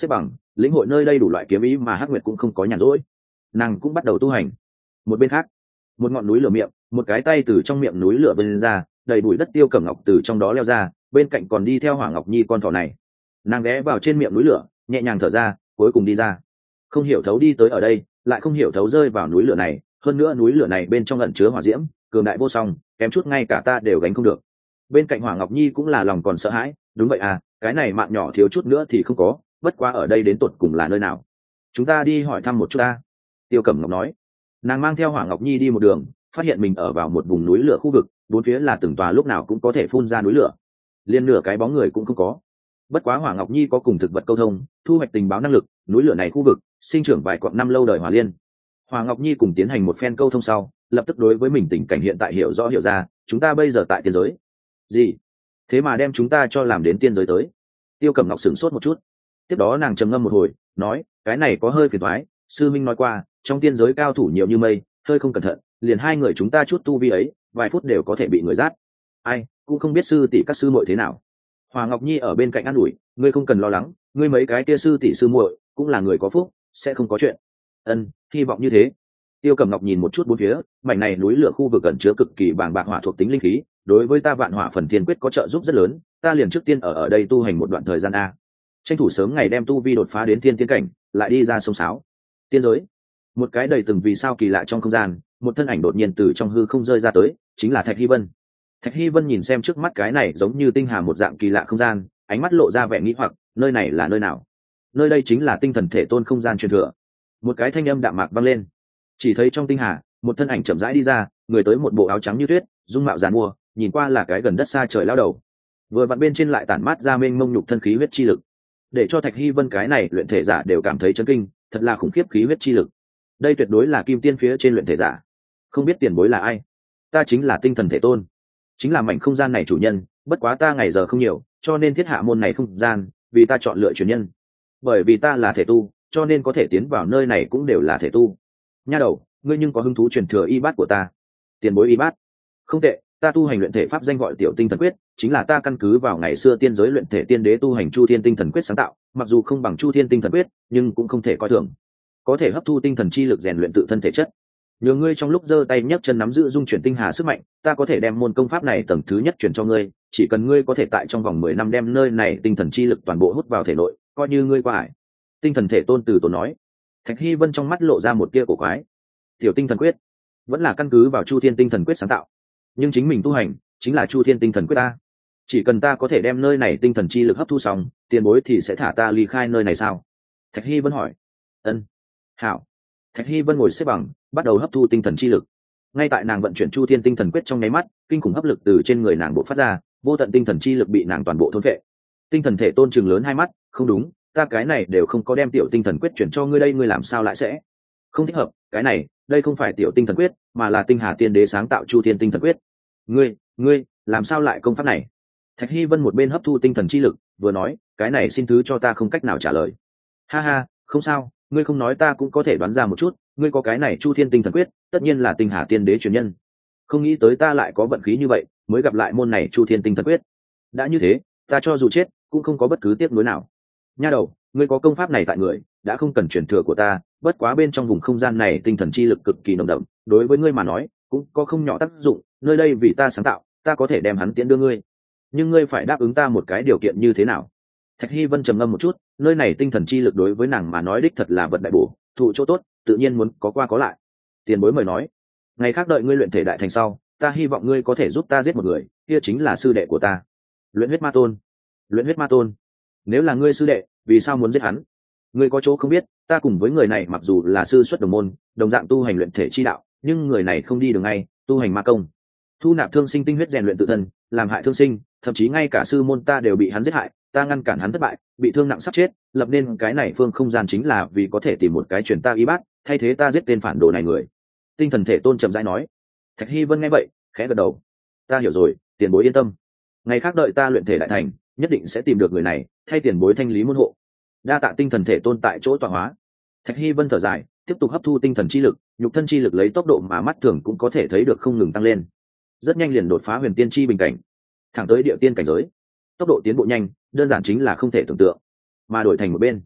lĩnh hội nơi đây đủ loại kiếm ý mà Hắc Nguyệt cũng không có nhàn rỗi, nàng cũng bắt đầu tu hành. Một bên khác, một ngọn núi lửa miệng, một cái tay từ trong miệng núi lửa vươn ra, đầy bụi đất Tiêu Cẩm Ngọc từ trong đó leo ra, bên cạnh còn đi theo Hỏa Ngọc Nhi con thỏ này. Nàng ghé vào trên miệng núi lửa, nhẹ nhàng thở ra, cuối cùng đi ra. Không hiểu thấu đi tới ở đây, lại không hiểu thấu rơi vào núi lửa này, hơn nữa núi lửa này bên trong ẩn chứa hỏa diễm, cường đại vô song, kém chút ngay cả ta đều gánh không được. Bên cạnh Hỏa Ngọc Nhi cũng là lòng còn sợ hãi, đúng vậy à, cái này mạng nhỏ thiếu chút nữa thì không có, bất quá ở đây đến tột cùng là nơi nào? Chúng ta đi hỏi thăm một chút ta. Tiêu Cẩm Ngọc nói. Nàng mang theo Hỏa Ngọc Nhi đi một đường, phát hiện mình ở vào một vùng núi lửa khu vực, bốn phía là từng tòa lúc nào cũng có thể phun ra núi lửa, liên nửa cái bóng người cũng không có. Bất quá Hỏa Ngọc Nhi có cùng thực vật câu thông, thu hoạch tình báo năng lực, núi lửa này khu vực sinh trưởng vài quãng năm lâu đời hỏa liên. Hỏa Ngọc Nhi cùng tiến hành một phen câu thông sau, lập tức đối với mình tình cảnh hiện tại hiểu rõ hiểu ra, chúng ta bây giờ tại tiên giới. Gì? Thế mà đem chúng ta cho làm đến tiên giới tới? Tiêu Cẩm Ngọc sửng sốt một chút, tiếp đó nàng trầm ngâm một hồi, nói, cái này có hơi phiền toái, sư minh nói qua, trong tiên giới cao thủ nhiều như mây, hơi không cẩn thận, liền hai người chúng ta chút tu vi ấy, vài phút đều có thể bị người giết. Ai, cũng không biết sư tỷ các sư muội thế nào. Hòa Ngọc Nhi ở bên cạnh an ủi, ngươi không cần lo lắng, ngươi mấy cái kia sư tỷ sư muội cũng là người có phúc, sẽ không có chuyện. Ân, hy vọng như thế. Tiêu Cẩm Ngọc nhìn một chút bốn phía, mảnh này núi lửa khu vực ẩn chứa cực kỳ bàng bạc hỏa thuộc tính linh khí, đối với ta Vạn Hỏa Phần Thiên Quyết có trợ giúp rất lớn, ta liền trước tiên ở đây tu hành một đoạn thời gian a. Tranh thủ sớm ngày đem tu vi đột phá đến thiên tiên cảnh, lại đi ra sông sáo. Tiên giới. Một cái đầy từng vì sao kỳ lạ trong không gian, một thân ảnh đột nhiên từ trong hư không rơi ra tới, chính là Thạch Hy Vân. Thạch Hy Vân nhìn xem trước mắt cái này giống như tinh hà một dạng kỳ lạ không gian, ánh mắt lộ ra vẻ nghĩ hoặc, nơi này là nơi nào? Nơi đây chính là tinh thần thể tôn không gian truyền thừa. Một cái thanh âm đạm mạc vang lên. Chỉ thấy trong tinh hà, một thân ảnh chậm rãi đi ra, người tới một bộ áo trắng như tuyết, dung mạo giàn mua, nhìn qua là cái gần đất xa trời lao đầu. Vừa vặn bên trên lại tản mát ra mênh mông nhục thân khí huyết chi lực, để cho Thạch Hy Vân cái này luyện thể giả đều cảm thấy chấn kinh, thật là khủng khiếp khí huyết chi lực. Đây tuyệt đối là kim tiên phía trên luyện thể giả. Không biết tiền bối là ai? Ta chính là tinh thần thể tôn, chính là mảnh không gian này chủ nhân, bất quá ta ngày giờ không nhiều, cho nên thiết hạ môn này không gian, vì ta chọn lựa truyền nhân. Bởi vì ta là thể tu, cho nên có thể tiến vào nơi này cũng đều là thể tu. Nha đầu, ngươi nhưng có hứng thú truyền thừa y bát của ta? Tiền bối y bát? Không tệ, ta tu hành luyện thể pháp danh gọi Tiểu Tinh Thần Quyết, chính là ta căn cứ vào ngày xưa tiên giới luyện thể tiên đế tu hành Chu Thiên Tinh Thần Quyết sáng tạo, mặc dù không bằng Chu Thiên Tinh Thần Quyết, nhưng cũng không thể coi thường. Có thể hấp thu tinh thần chi lực rèn luyện tự thân thể chất. Nhờ ngươi trong lúc giơ tay nhấc chân nắm giữ dung chuyển tinh hà sức mạnh, ta có thể đem môn công pháp này tầng thứ nhất chuyển cho ngươi, chỉ cần ngươi có thể tại trong vòng 10 năm đem nơi này tinh thần chi lực toàn bộ hút vào thể nội, coi như ngươi qua ải. Tinh thần thể tôn từ tốn nói. Thạch Hy Vân trong mắt lộ ra một tia cổ quái. Tiểu Tinh Thần Quyết vẫn là căn cứ vào Chu Thiên Tinh Thần Quyết sáng tạo, nhưng chính mình tu hành chính là Chu Thiên Tinh Thần Quyết ta. Chỉ cần ta có thể đem nơi này tinh thần chi lực hấp thu xong, tiền bối thì sẽ thả ta ly khai nơi này sao? Thạch Hy Vân hỏi. Ân. Hảo. Thạch Hy Vân ngồi xếp bằng, bắt đầu hấp thu tinh thần chi lực. Ngay tại nàng vận chuyển Chu Thiên Tinh Thần Quyết trong nháy mắt, kinh khủng hấp lực từ trên người nàng bộc phát ra, vô tận tinh thần chi lực bị nàng toàn bộ thôn phệ. Tinh thần thể tôn trừng lớn hai mắt, không đúng, ta cái này đều không có đem Tiểu Tinh Thần Quyết chuyển cho ngươi đây, ngươi làm sao lại sẽ? Không thích hợp, cái này, đây không phải Tiểu Tinh Thần Quyết, mà là Tinh Hà Tiên Đế sáng tạo Chu Thiên Tinh Thần Quyết. Ngươi, làm sao lại công pháp này? Thạch Hy Vân một bên hấp thu tinh thần chi lực, vừa nói, cái này xin thứ cho ta không cách nào trả lời. Ha ha, không sao, ngươi không nói ta cũng có thể đoán ra một chút, ngươi có cái này Chu Thiên Tinh Thần Quyết, tất nhiên là Tinh Hà Tiên Đế truyền nhân. Không nghĩ tới ta lại có vận khí như vậy, mới gặp lại môn này Chu Thiên Tinh Thần Quyết. Đã như thế, ta cho dù chết, cũng không có bất cứ tiếc nuối nào. Nha đầu, ngươi có công pháp này tại người, đã không cần truyền thừa của ta, bất quá bên trong vùng không gian này tinh thần chi lực cực kỳ nồng đậm, đối với ngươi mà nói, cũng có không nhỏ tác dụng, nơi đây vì ta sáng tạo, ta có thể đem hắn tiễn đưa ngươi. Nhưng ngươi phải đáp ứng ta một cái điều kiện như thế nào? Thạch Hy Vân trầm ngâm một chút, nơi này tinh thần chi lực đối với nàng mà nói đích thật là vật đại bổ, thụ chỗ tốt, tự nhiên muốn có qua có lại. Tiền bối mời nói, ngày khác đợi ngươi luyện thể đại thành sau, ta hy vọng ngươi có thể giúp ta giết một người, kia chính là sư đệ của ta. Luyện huyết ma tôn. Luyện huyết ma tôn? Nếu là ngươi sư đệ, vì sao muốn giết hắn? Ngươi có chỗ không biết, ta cùng với người này mặc dù là sư xuất đồng môn, đồng dạng tu hành luyện thể chi đạo, nhưng người này không đi đường ngay, tu hành ma công, thu nạp thương sinh tinh huyết rèn luyện tự thân, làm hại thương sinh, thậm chí ngay cả sư môn ta đều bị hắn giết hại, ta ngăn cản hắn thất bại, bị thương nặng sắp chết, lập nên cái này phương không gian chính là vì có thể tìm một cái truyền ta y bát, thay thế ta giết tên phản đồ này người. Tinh thần thể tôn trầm rãi nói. Thạch Hy Vân nghe vậy, khẽ gật đầu. Ta hiểu rồi, tiền bối yên tâm. Ngày khác đợi ta luyện thể đại thành, nhất định sẽ tìm được người này, thay tiền bối thanh lý môn hộ. Đa tạ tinh thần thể tôn tại chỗ tọa hóa. Thạch Hy Vân thở dài, tiếp tục hấp thu tinh thần chi lực, nhục thân chi lực lấy tốc độ mà mắt thường cũng có thể thấy được không ngừng tăng lên. Rất nhanh liền đột phá huyền tiên chi bình cảnh, thẳng tới địa tiên cảnh giới. Tốc độ tiến bộ nhanh, đơn giản chính là không thể tưởng tượng. Mà đổi thành một bên,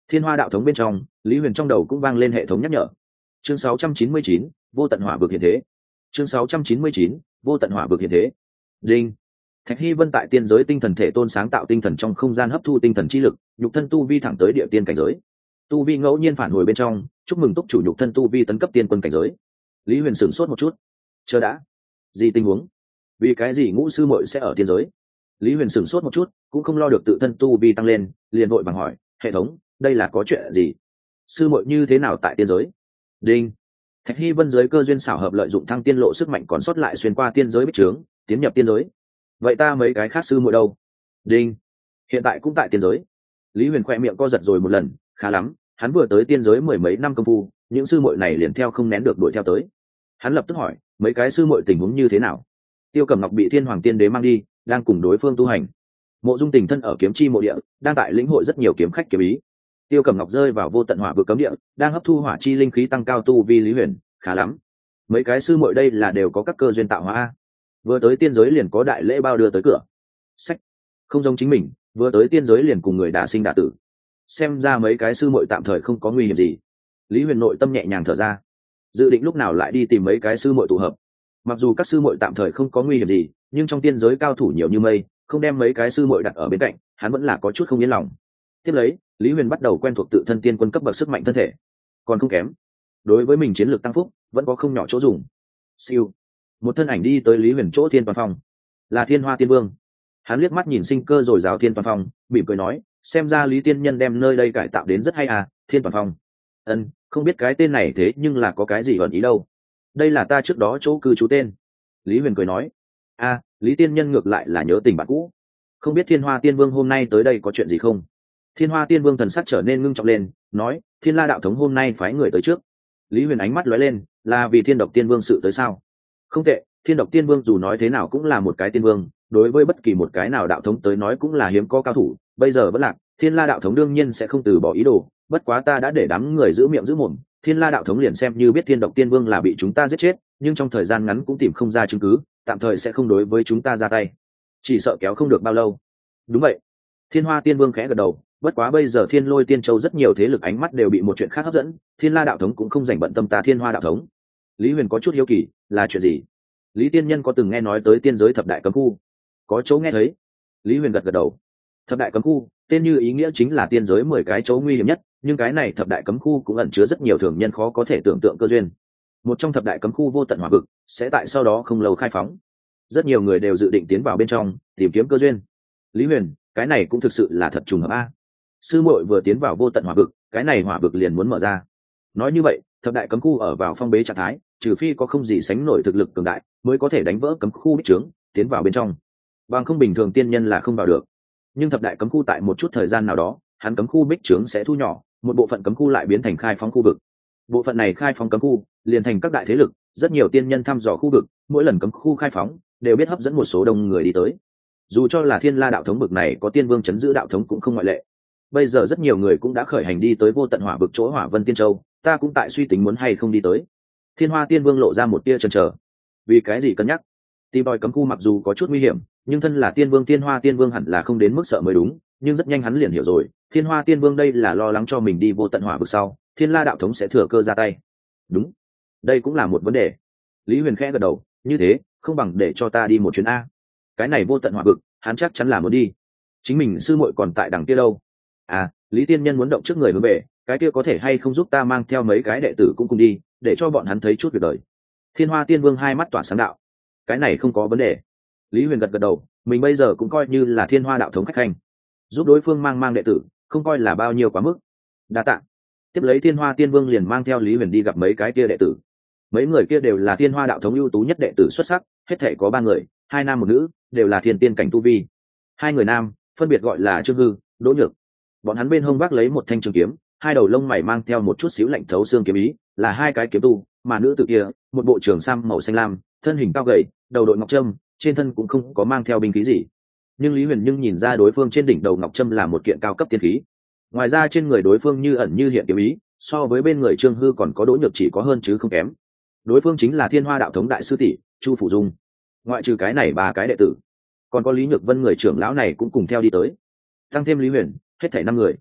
Thiên Hoa đạo thống bên trong, Lý Huyền trong đầu cũng vang lên hệ thống nhắc nhở. Chương 699, vô tận hỏa vực hiện thế. Chương 699, vô tận hỏa vực hiện thế. Đinh. Thạch Hy Vân tại tiên giới tinh thần thể tôn sáng tạo tinh thần trong không gian hấp thu tinh thần chi lực, nhục thân tu vi thẳng tới địa tiên cảnh giới. Tu vi ngẫu nhiên phản hồi bên trong, chúc mừng túc chủ nhục thân tu vi tấn cấp tiên quân cảnh giới. Lý Huyền sửng sốt một chút. Chờ đã. Gì tình huống? Vì cái gì ngũ sư muội sẽ ở tiên giới? Lý Huyền sửng sốt một chút, cũng không lo được tự thân tu vi tăng lên, liền vội vàng hỏi, hệ thống, đây là có chuyện gì? Sư muội như thế nào tại tiên giới? Đinh. Thạch Hy Vân giới cơ duyên xảo hợp lợi dụng thăng tiên lộ sức mạnh còn sót lại xuyên qua tiên giới bích trướng, tiến nhập tiên giới. Vậy ta mấy cái khác sư muội đâu? Đinh. Hiện tại cũng tại tiên giới. Lý Huyền khoe miệng co giật rồi một lần, khá lắm, hắn vừa tới tiên giới mười mấy năm công phu, những sư muội này liền theo không nén được đuổi theo tới. Hắn lập tức hỏi, mấy cái sư muội tình huống như thế nào? Tiêu Cẩm Ngọc bị Thiên Hoàng Tiên Đế mang đi, đang cùng đối phương tu hành. Mộ Dung Tình thân ở kiếm chi mộ địa, đang tại lĩnh hội rất nhiều kiếm khách kiếm ý. Tiêu Cẩm Ngọc rơi vào vô tận hỏa vực cấm địa, đang hấp thu hỏa chi linh khí tăng cao tu vi. Lý Huyền, khá lắm. Mấy cái sư muội đây là đều có các cơ duyên tạo hóa. Vừa tới tiên giới liền có đại lễ bao đưa tới cửa. Sách, không giống chính mình, vừa tới tiên giới liền cùng người đả sinh đả tử. Xem ra mấy cái sư muội tạm thời không có nguy hiểm gì. Lý Huyền nội tâm nhẹ nhàng thở ra, dự định lúc nào lại đi tìm mấy cái sư muội tụ hợp. Mặc dù các sư muội tạm thời không có nguy hiểm gì, nhưng trong tiên giới cao thủ nhiều như mây, không đem mấy cái sư muội đặt ở bên cạnh, hắn vẫn là có chút không yên lòng. Tiếp lấy, Lý Huyền bắt đầu quen thuộc tự thân tiên quân cấp bậc sức mạnh thân thể, còn không kém. Đối với mình chiến lược tăng phúc, vẫn có không nhỏ chỗ dùng. Siêu, một thân ảnh đi tới Lý Huyền chỗ Thiên Toàn Phong, là Thiên Hoa Tiên Vương. Hắn liếc mắt nhìn sinh cơ rồi rào Thiên Toàn Phong, mỉm cười nói, xem ra Lý tiên nhân đem nơi đây cải tạo đến rất hay à. Thiên Toàn Phong. Ân, không biết cái tên này thế nhưng là có cái gì ẩn ý đâu. Đây là ta trước đó chỗ cư trú tên. Lý Huyền cười nói, a, Lý tiên nhân ngược lại là nhớ tình bạn cũ. Không biết Thiên Hoa Tiên Vương hôm nay tới đây có chuyện gì không? Thiên Hoa Tiên Vương thần sắc trở nên ngưng trọng lên, nói, Thiên La đạo thống hôm nay phái người tới trước. Lý Huyền ánh mắt lóe lên, là vì Thiên Độc Tiên Vương sự tới sao? Không tệ, Thiên Độc Tiên Vương dù nói thế nào cũng là một cái tiên vương, đối với bất kỳ một cái nào đạo thống tới nói cũng là hiếm có cao thủ. Bây giờ vẫn lạc, Thiên La đạo thống đương nhiên sẽ không từ bỏ ý đồ. Bất quá ta đã để đám người giữ miệng giữ mồm, Thiên La đạo thống liền xem như biết Thiên Độc Tiên Vương là bị chúng ta giết chết, nhưng trong thời gian ngắn cũng tìm không ra chứng cứ, tạm thời sẽ không đối với chúng ta ra tay. Chỉ sợ kéo không được bao lâu. Đúng vậy. Thiên Hoa Tiên Vương khẽ gật đầu, bất quá bây giờ Thiên Lôi Tiên Châu rất nhiều thế lực ánh mắt đều bị một chuyện khác hấp dẫn, Thiên La đạo thống cũng không dành bận tâm ta Thiên Hoa đạo thống. Lý Huyền có chút hiếu kỳ, là chuyện gì? Lý tiên nhân có từng nghe nói tới tiên giới thập đại cấm khu? Có chỗ nghe thấy. Lý Huyền gật gật đầu. Thập đại cấm khu, tên như ý nghĩa chính là tiên giới 10 cái chỗ nguy hiểm nhất, nhưng cái này thập đại cấm khu cũng ẩn chứa rất nhiều thường nhân khó có thể tưởng tượng cơ duyên. Một trong thập đại cấm khu vô tận hỏa vực sẽ tại sau đó không lâu khai phóng. Rất nhiều người đều dự định tiến vào bên trong tìm kiếm cơ duyên. Lý Huyền, cái này cũng thực sự là thật trùng hợp a. Sư muội vừa tiến vào vô tận hỏa vực, cái này hỏa vực liền muốn mở ra. Nói như vậy, thập đại cấm khu ở vào phong bế trạng thái, trừ phi có không gì sánh nổi thực lực cường đại, mới có thể đánh vỡ cấm khu bích trướng, tiến vào bên trong. Bằng không bình thường tiên nhân là không vào được. Nhưng thập đại cấm khu tại một chút thời gian nào đó, hắn cấm khu bích trướng sẽ thu nhỏ, một bộ phận cấm khu lại biến thành khai phóng khu vực. Bộ phận này khai phóng cấm khu, liền thành các đại thế lực, rất nhiều tiên nhân thăm dò khu vực, mỗi lần cấm khu khai phóng, đều biết hấp dẫn một số đông người đi tới. Dù cho là Thiên La đạo thống bực này có tiên vương chấn giữ đạo thống cũng không ngoại lệ. Bây giờ rất nhiều người cũng đã khởi hành đi tới vô tận hỏa vực chỗ Hỏa Vân Tiên Châu, ta cũng tại suy tính muốn hay không đi tới. Thiên Hoa Tiên Vương lộ ra một tia chần chờ. Vì cái gì cân nhắc? Tìm đòi cấm khu mặc dù có chút nguy hiểm, nhưng thân là tiên vương Thiên Hoa Tiên Vương hẳn là không đến mức sợ mới đúng, nhưng rất nhanh hắn liền hiểu rồi, Thiên Hoa Tiên Vương đây là lo lắng cho mình đi vô tận hỏa vực sau, Thiên La đạo thống sẽ thừa cơ ra tay. Đúng, đây cũng là một vấn đề. Lý Huyền khẽ gật đầu, như thế, không bằng để cho ta đi một chuyến a. Cái này vô tận hỏa vực, hắn chắc chắn là muốn đi. Chính mình sư muội còn tại đằng kia đâu? À, Lý tiên nhân muốn động trước người hướng về, cái kia có thể hay không giúp ta mang theo mấy cái đệ tử cũng cùng đi, để cho bọn hắn thấy chút việc đời. Thiên Hoa Tiên Vương hai mắt tỏa sáng đạo, cái này không có vấn đề. Lý Huyền gật gật đầu, mình bây giờ cũng coi như là Thiên Hoa đạo thống khách hành, giúp đối phương mang đệ tử, không coi là bao nhiêu quá mức. Đa tạ. Tiếp lấy Thiên Hoa Tiên Vương liền mang theo Lý Huyền đi gặp mấy cái kia đệ tử. Mấy người kia đều là Thiên Hoa đạo thống ưu tú nhất đệ tử xuất sắc, hết thảy có 3 người, 2 nam 1 nữ, đều là thiên tiên cảnh tu vi. 2 người nam, phân biệt gọi là Trương Hư, Đỗ Nhược. Bọn hắn bên hông vác lấy một thanh trường kiếm, 2 đầu lông mày mang theo một chút xíu lạnh thấu xương kiếm ý, là 2 cái kiếm tu, mà nữ tử kia, một bộ trường sam màu xanh lam, thân hình cao gầy, đầu đội ngọc trâm, trên thân cũng không có mang theo binh khí gì. Nhưng Lý Huyền nhìn ra đối phương trên đỉnh đầu ngọc trâm là một kiện cao cấp tiên khí. Ngoài ra trên người đối phương như ẩn như hiện kiếm ý, so với bên người Trương Hư còn có Đỗ Nhược chỉ có hơn chứ không kém. Đối phương chính là Thiên Hoa đạo thống đại sư tỷ Chu Phủ Dung. Ngoại trừ cái này 3 cái đệ tử, còn có Lý Nhược Vân người trưởng lão này cũng cùng theo đi tới. Tăng thêm Lý Huyền, hết thảy 5 người.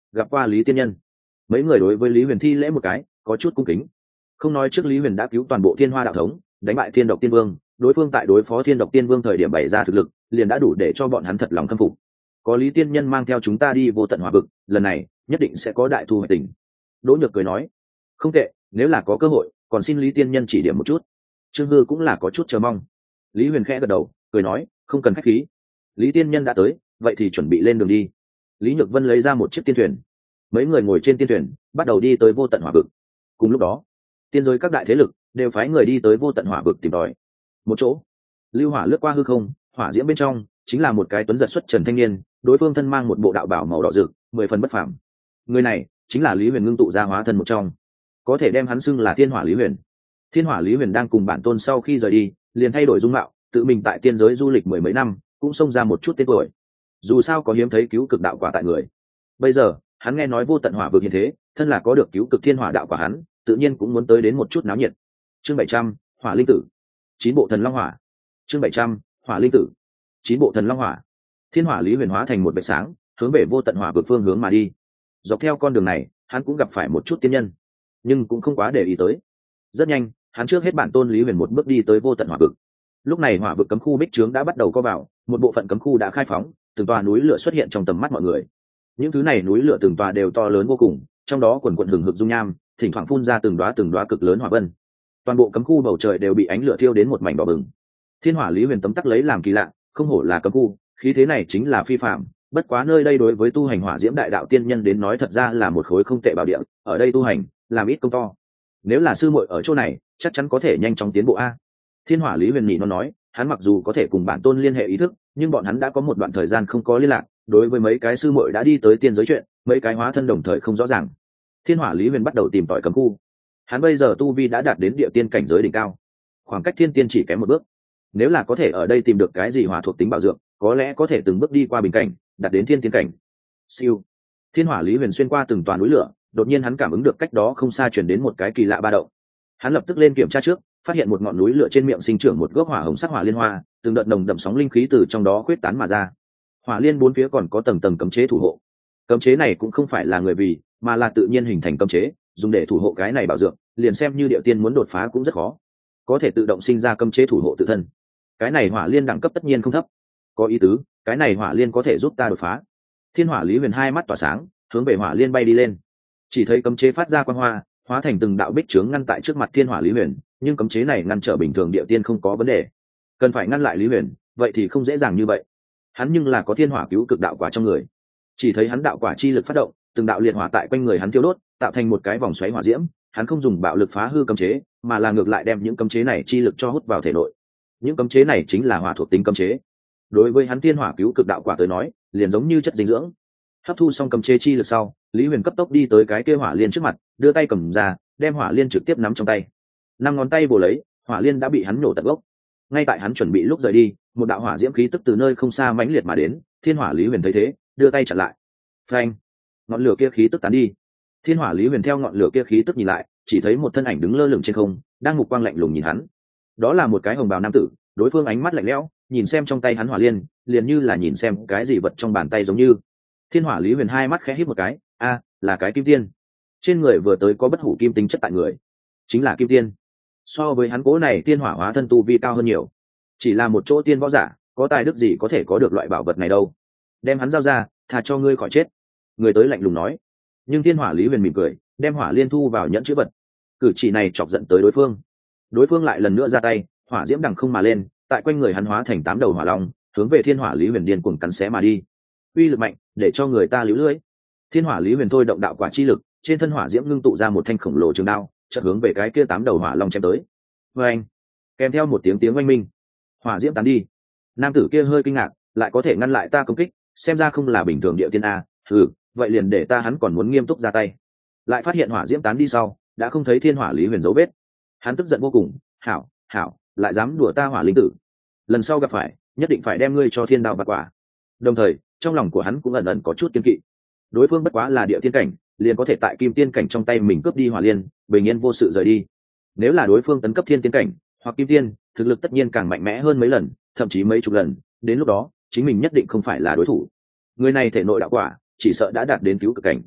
gặp qua Lý tiên nhân. Mấy người đối với Lý Huyền thi lễ một cái, có chút cung kính. Không nói trước Lý Huyền đã cứu toàn bộ Thiên Hoa đạo thống, đánh bại Thiên Độc Tiên Vương, đối phương tại đối phó Thiên Độc Tiên Vương thời điểm bày ra thực lực, liền đã đủ để cho bọn hắn thật lòng khâm phục. Có Lý tiên nhân mang theo chúng ta đi vô tận hỏa vực, lần này nhất định sẽ có đại thu hoạch tình. Đỗ Nhược cười nói, không tệ, nếu là có cơ hội, còn xin Lý tiên nhân chỉ điểm một chút. Trương Hư cũng là có chút chờ mong. Lý Huyền khẽ gật đầu, cười nói, không cần khách khí. Lý tiên nhân đã tới, vậy thì chuẩn bị lên đường đi. Lý Nhược Vân lấy ra một chiếc tiên thuyền, mấy người ngồi trên tiên thuyền, bắt đầu đi tới vô tận hỏa vực. Cùng lúc đó, tiên giới các đại thế lực đều phái người đi tới vô tận hỏa vực tìm tòi. Một chỗ, lưu hỏa lướt qua hư không, hỏa diễm bên trong chính là một cái tuấn giật xuất trần thanh niên, đối phương thân mang một bộ đạo bào màu đỏ rực, 10 phần bất phàm. Người này chính là Lý Huyền ngưng tụ ra hóa thân một trong, có thể đem hắn xưng là Thiên Hỏa Lý Huyền. Thiên Hỏa Lý Huyền đang cùng bản tôn sau khi rời đi, liền thay đổi dung mạo, tự mình tại tiên giới du lịch 10 mấy năm, cũng xông ra một chút tên tuổi. Dù sao có hiếm thấy cứu cực đạo quả tại người. Bây giờ, hắn nghe nói vô tận hỏa vực như thế, thân là có được cứu cực thiên hỏa đạo quả hắn, tự nhiên cũng muốn tới đến một chút náo nhiệt. Chương 700, Hỏa linh tử. 9 bộ thần long hỏa. Chương 700, Hỏa linh tử. 9 bộ thần long hỏa. Thiên Hỏa Lý Huyền hóa thành một vệt sáng, hướng về vô tận hỏa vực phương hướng mà đi. Dọc theo con đường này, hắn cũng gặp phải một chút tiên nhân, nhưng cũng không quá để ý tới. Rất nhanh, hắn trước hết bản tôn Lý Huyền một bước đi tới vô tận hỏa vực. Lúc này hỏa vực cấm khu bích trướng đã bắt đầu co vào, một bộ phận cấm khu đã khai phóng, từng tòa núi lửa xuất hiện trong tầm mắt mọi người. Những thứ này núi lửa từng tòa đều to lớn vô cùng, trong đó quần quần hừng hực dung nham, thỉnh thoảng phun ra từng đóa cực lớn hỏa vân. Toàn bộ cấm khu bầu trời đều bị ánh lửa thiêu đến một mảnh đỏ bừng. Thiên Hỏa Lý Huyền tấm tắc lấy làm kỳ lạ, không hổ là cấm khu, khí thế này chính là phi phàm. Bất quá nơi đây đối với tu hành hỏa diễm đại đạo tiên nhân đến nói thật ra là một khối không tệ bảo địa, ở đây tu hành, làm ít công to. Nếu là sư muội ở chỗ này, chắc chắn có thể nhanh chóng tiến bộ a. Thiên Hỏa Lý Huyền nhị nó nói, hắn mặc dù có thể cùng bản tôn liên hệ ý thức, nhưng bọn hắn đã có một đoạn thời gian không có liên lạc, đối với mấy cái sư muội đã đi tới tiên giới chuyện, mấy cái hóa thân đồng thời không rõ ràng. Thiên Hỏa Lý Huyền bắt đầu tìm tòi cấm khu. Hắn bây giờ tu vi đã đạt đến địa tiên cảnh giới đỉnh cao, khoảng cách thiên tiên chỉ kém một bước. Nếu là có thể ở đây tìm được cái gì hỏa thuộc tính bảo dưỡng, có lẽ có thể từng bước đi qua bình cảnh, đạt đến thiên tiên cảnh. Siêu. Thiên Hỏa Lý Huyền xuyên qua từng toàn núi lửa, đột nhiên hắn cảm ứng được cách đó không xa truyền đến một cái kỳ lạ ba động. Hắn lập tức lên kiểm tra trước, phát hiện một ngọn núi lửa trên miệng sinh trưởng một gốc hỏa hồng sắc hỏa liên hoa, từng đợt nồng đậm sóng linh khí từ trong đó khuyết tán mà ra. Hỏa liên bốn phía còn có tầng tầng cấm chế thủ hộ. Cấm chế này cũng không phải là người vì, mà là tự nhiên hình thành cấm chế, dùng để thủ hộ cái này bảo dưỡng, liền xem như địa tiên muốn đột phá cũng rất khó. Có thể tự động sinh ra cấm chế thủ hộ tự thân. Cái này hỏa liên đẳng cấp tất nhiên không thấp. Có ý tứ, cái này hỏa liên có thể giúp ta đột phá. Thiên Hỏa Lý Huyền hai mắt tỏa sáng, hướng về hỏa liên bay đi lên. Chỉ thấy cấm chế phát ra quang hoa, hóa thành từng đạo bích chướng ngăn tại trước mặt Thiên Hỏa Lý Huyền, nhưng cấm chế này ngăn trở bình thường địa tiên không có vấn đề. Cần phải ngăn lại Lý Huyền, vậy thì không dễ dàng như vậy. Hắn nhưng là có thiên hỏa cứu cực đạo quả trong người. Chỉ thấy hắn đạo quả chi lực phát động, từng đạo liệt hỏa tại quanh người hắn tiêu đốt, tạo thành một cái vòng xoáy hỏa diễm. Hắn không dùng bạo lực phá hư cấm chế, mà là ngược lại đem những cấm chế này chi lực cho hút vào thể nội. Những cấm chế này chính là hỏa thuộc tính cấm chế. Đối với hắn thiên hỏa cứu cực đạo quả tới nói, liền giống như chất dinh dưỡng. Hấp thu xong cấm chế chi lực sau, Lý Huyền cấp tốc đi tới cái kia hỏa liên trước mặt, đưa tay cầm ra, đem hỏa liên trực tiếp nắm trong tay. 5 ngón tay vồ lấy, hỏa liên đã bị hắn nổ tận gốc. Ngay tại hắn chuẩn bị lúc rời đi, một đạo hỏa diễm khí tức từ nơi không xa mãnh liệt mà đến. Thiên Hỏa Lý Huyền thấy thế, đưa tay chặn lại. Phanh! Ngọn lửa kia khí tức tán đi. Thiên Hỏa Lý Huyền theo ngọn lửa kia khí tức nhìn lại, chỉ thấy một thân ảnh đứng lơ lửng trên không, đang mục quang lạnh lùng nhìn hắn. Đó là một cái hồng bào nam tử, đối phương ánh mắt lạnh lẽo, nhìn xem trong tay hắn hỏa liên, liền như là nhìn xem cái gì vật trong bàn tay giống như. Thiên Hỏa Lý Huyền hai mắt khẽ híp một cái, a, là cái kim tiên. Trên người vừa tới có bất hủ kim tính chất tại người, chính là kim tiên. So với hắn cố này thiên hỏa hóa thân tu vi cao hơn nhiều. Chỉ là một chỗ tiên võ giả, có tài đức gì có thể có được loại bảo vật này đâu. Đem hắn giao ra, thà cho ngươi khỏi chết. Người tới lạnh lùng nói. Nhưng Thiên Hỏa Lý Huyền mỉm cười, đem hỏa liên thu vào nhẫn chữ vật. Cử chỉ này chọc giận tới đối phương. Đối phương lại lần nữa ra tay, hỏa diễm đằng không mà lên, tại quanh người hắn hóa thành 8 đầu hỏa long, hướng về Thiên Hỏa Lý Huyền điên cuồng cắn xé mà đi. Uy lực mạnh, để cho người ta líu lưỡi. Thiên Hỏa Lý Huyền thôi động đạo quả chi lực, trên thân hỏa diễm ngưng tụ ra một thanh khổng lồ trường đao, chợt hướng về cái kia 8 đầu hỏa long chém tới. Oeng! Kèm theo một tiếng oanh minh, hỏa diễm tán đi. Nam tử kia hơi kinh ngạc, lại có thể ngăn lại ta công kích, xem ra không là bình thường địa tiên a. Vậy liền để ta, hắn còn muốn nghiêm túc ra tay. Lại phát hiện hỏa diễm tán đi sau, đã không thấy Thiên Hỏa Lý Huyền dấu vết. Hắn tức giận vô cùng, hảo, lại dám đùa ta hỏa linh tử. Lần sau gặp phải, nhất định phải đem ngươi cho thiên đạo bạc quả. Đồng thời, trong lòng của hắn cũng ẩn ẩn có chút kiêng kỵ. Đối phương bất quá là địa tiên cảnh, liền có thể tại kim tiên cảnh trong tay mình cướp đi hỏa liên, bình yên vô sự rời đi. Nếu là đối phương tấn cấp thiên tiên cảnh hoặc kim tiên, thực lực tất nhiên càng mạnh mẽ hơn mấy lần, thậm chí mấy chục lần. Đến lúc đó, chính mình nhất định không phải là đối thủ. Người này thể nội đạo quả, chỉ sợ đã đạt đến cứu cực cảnh.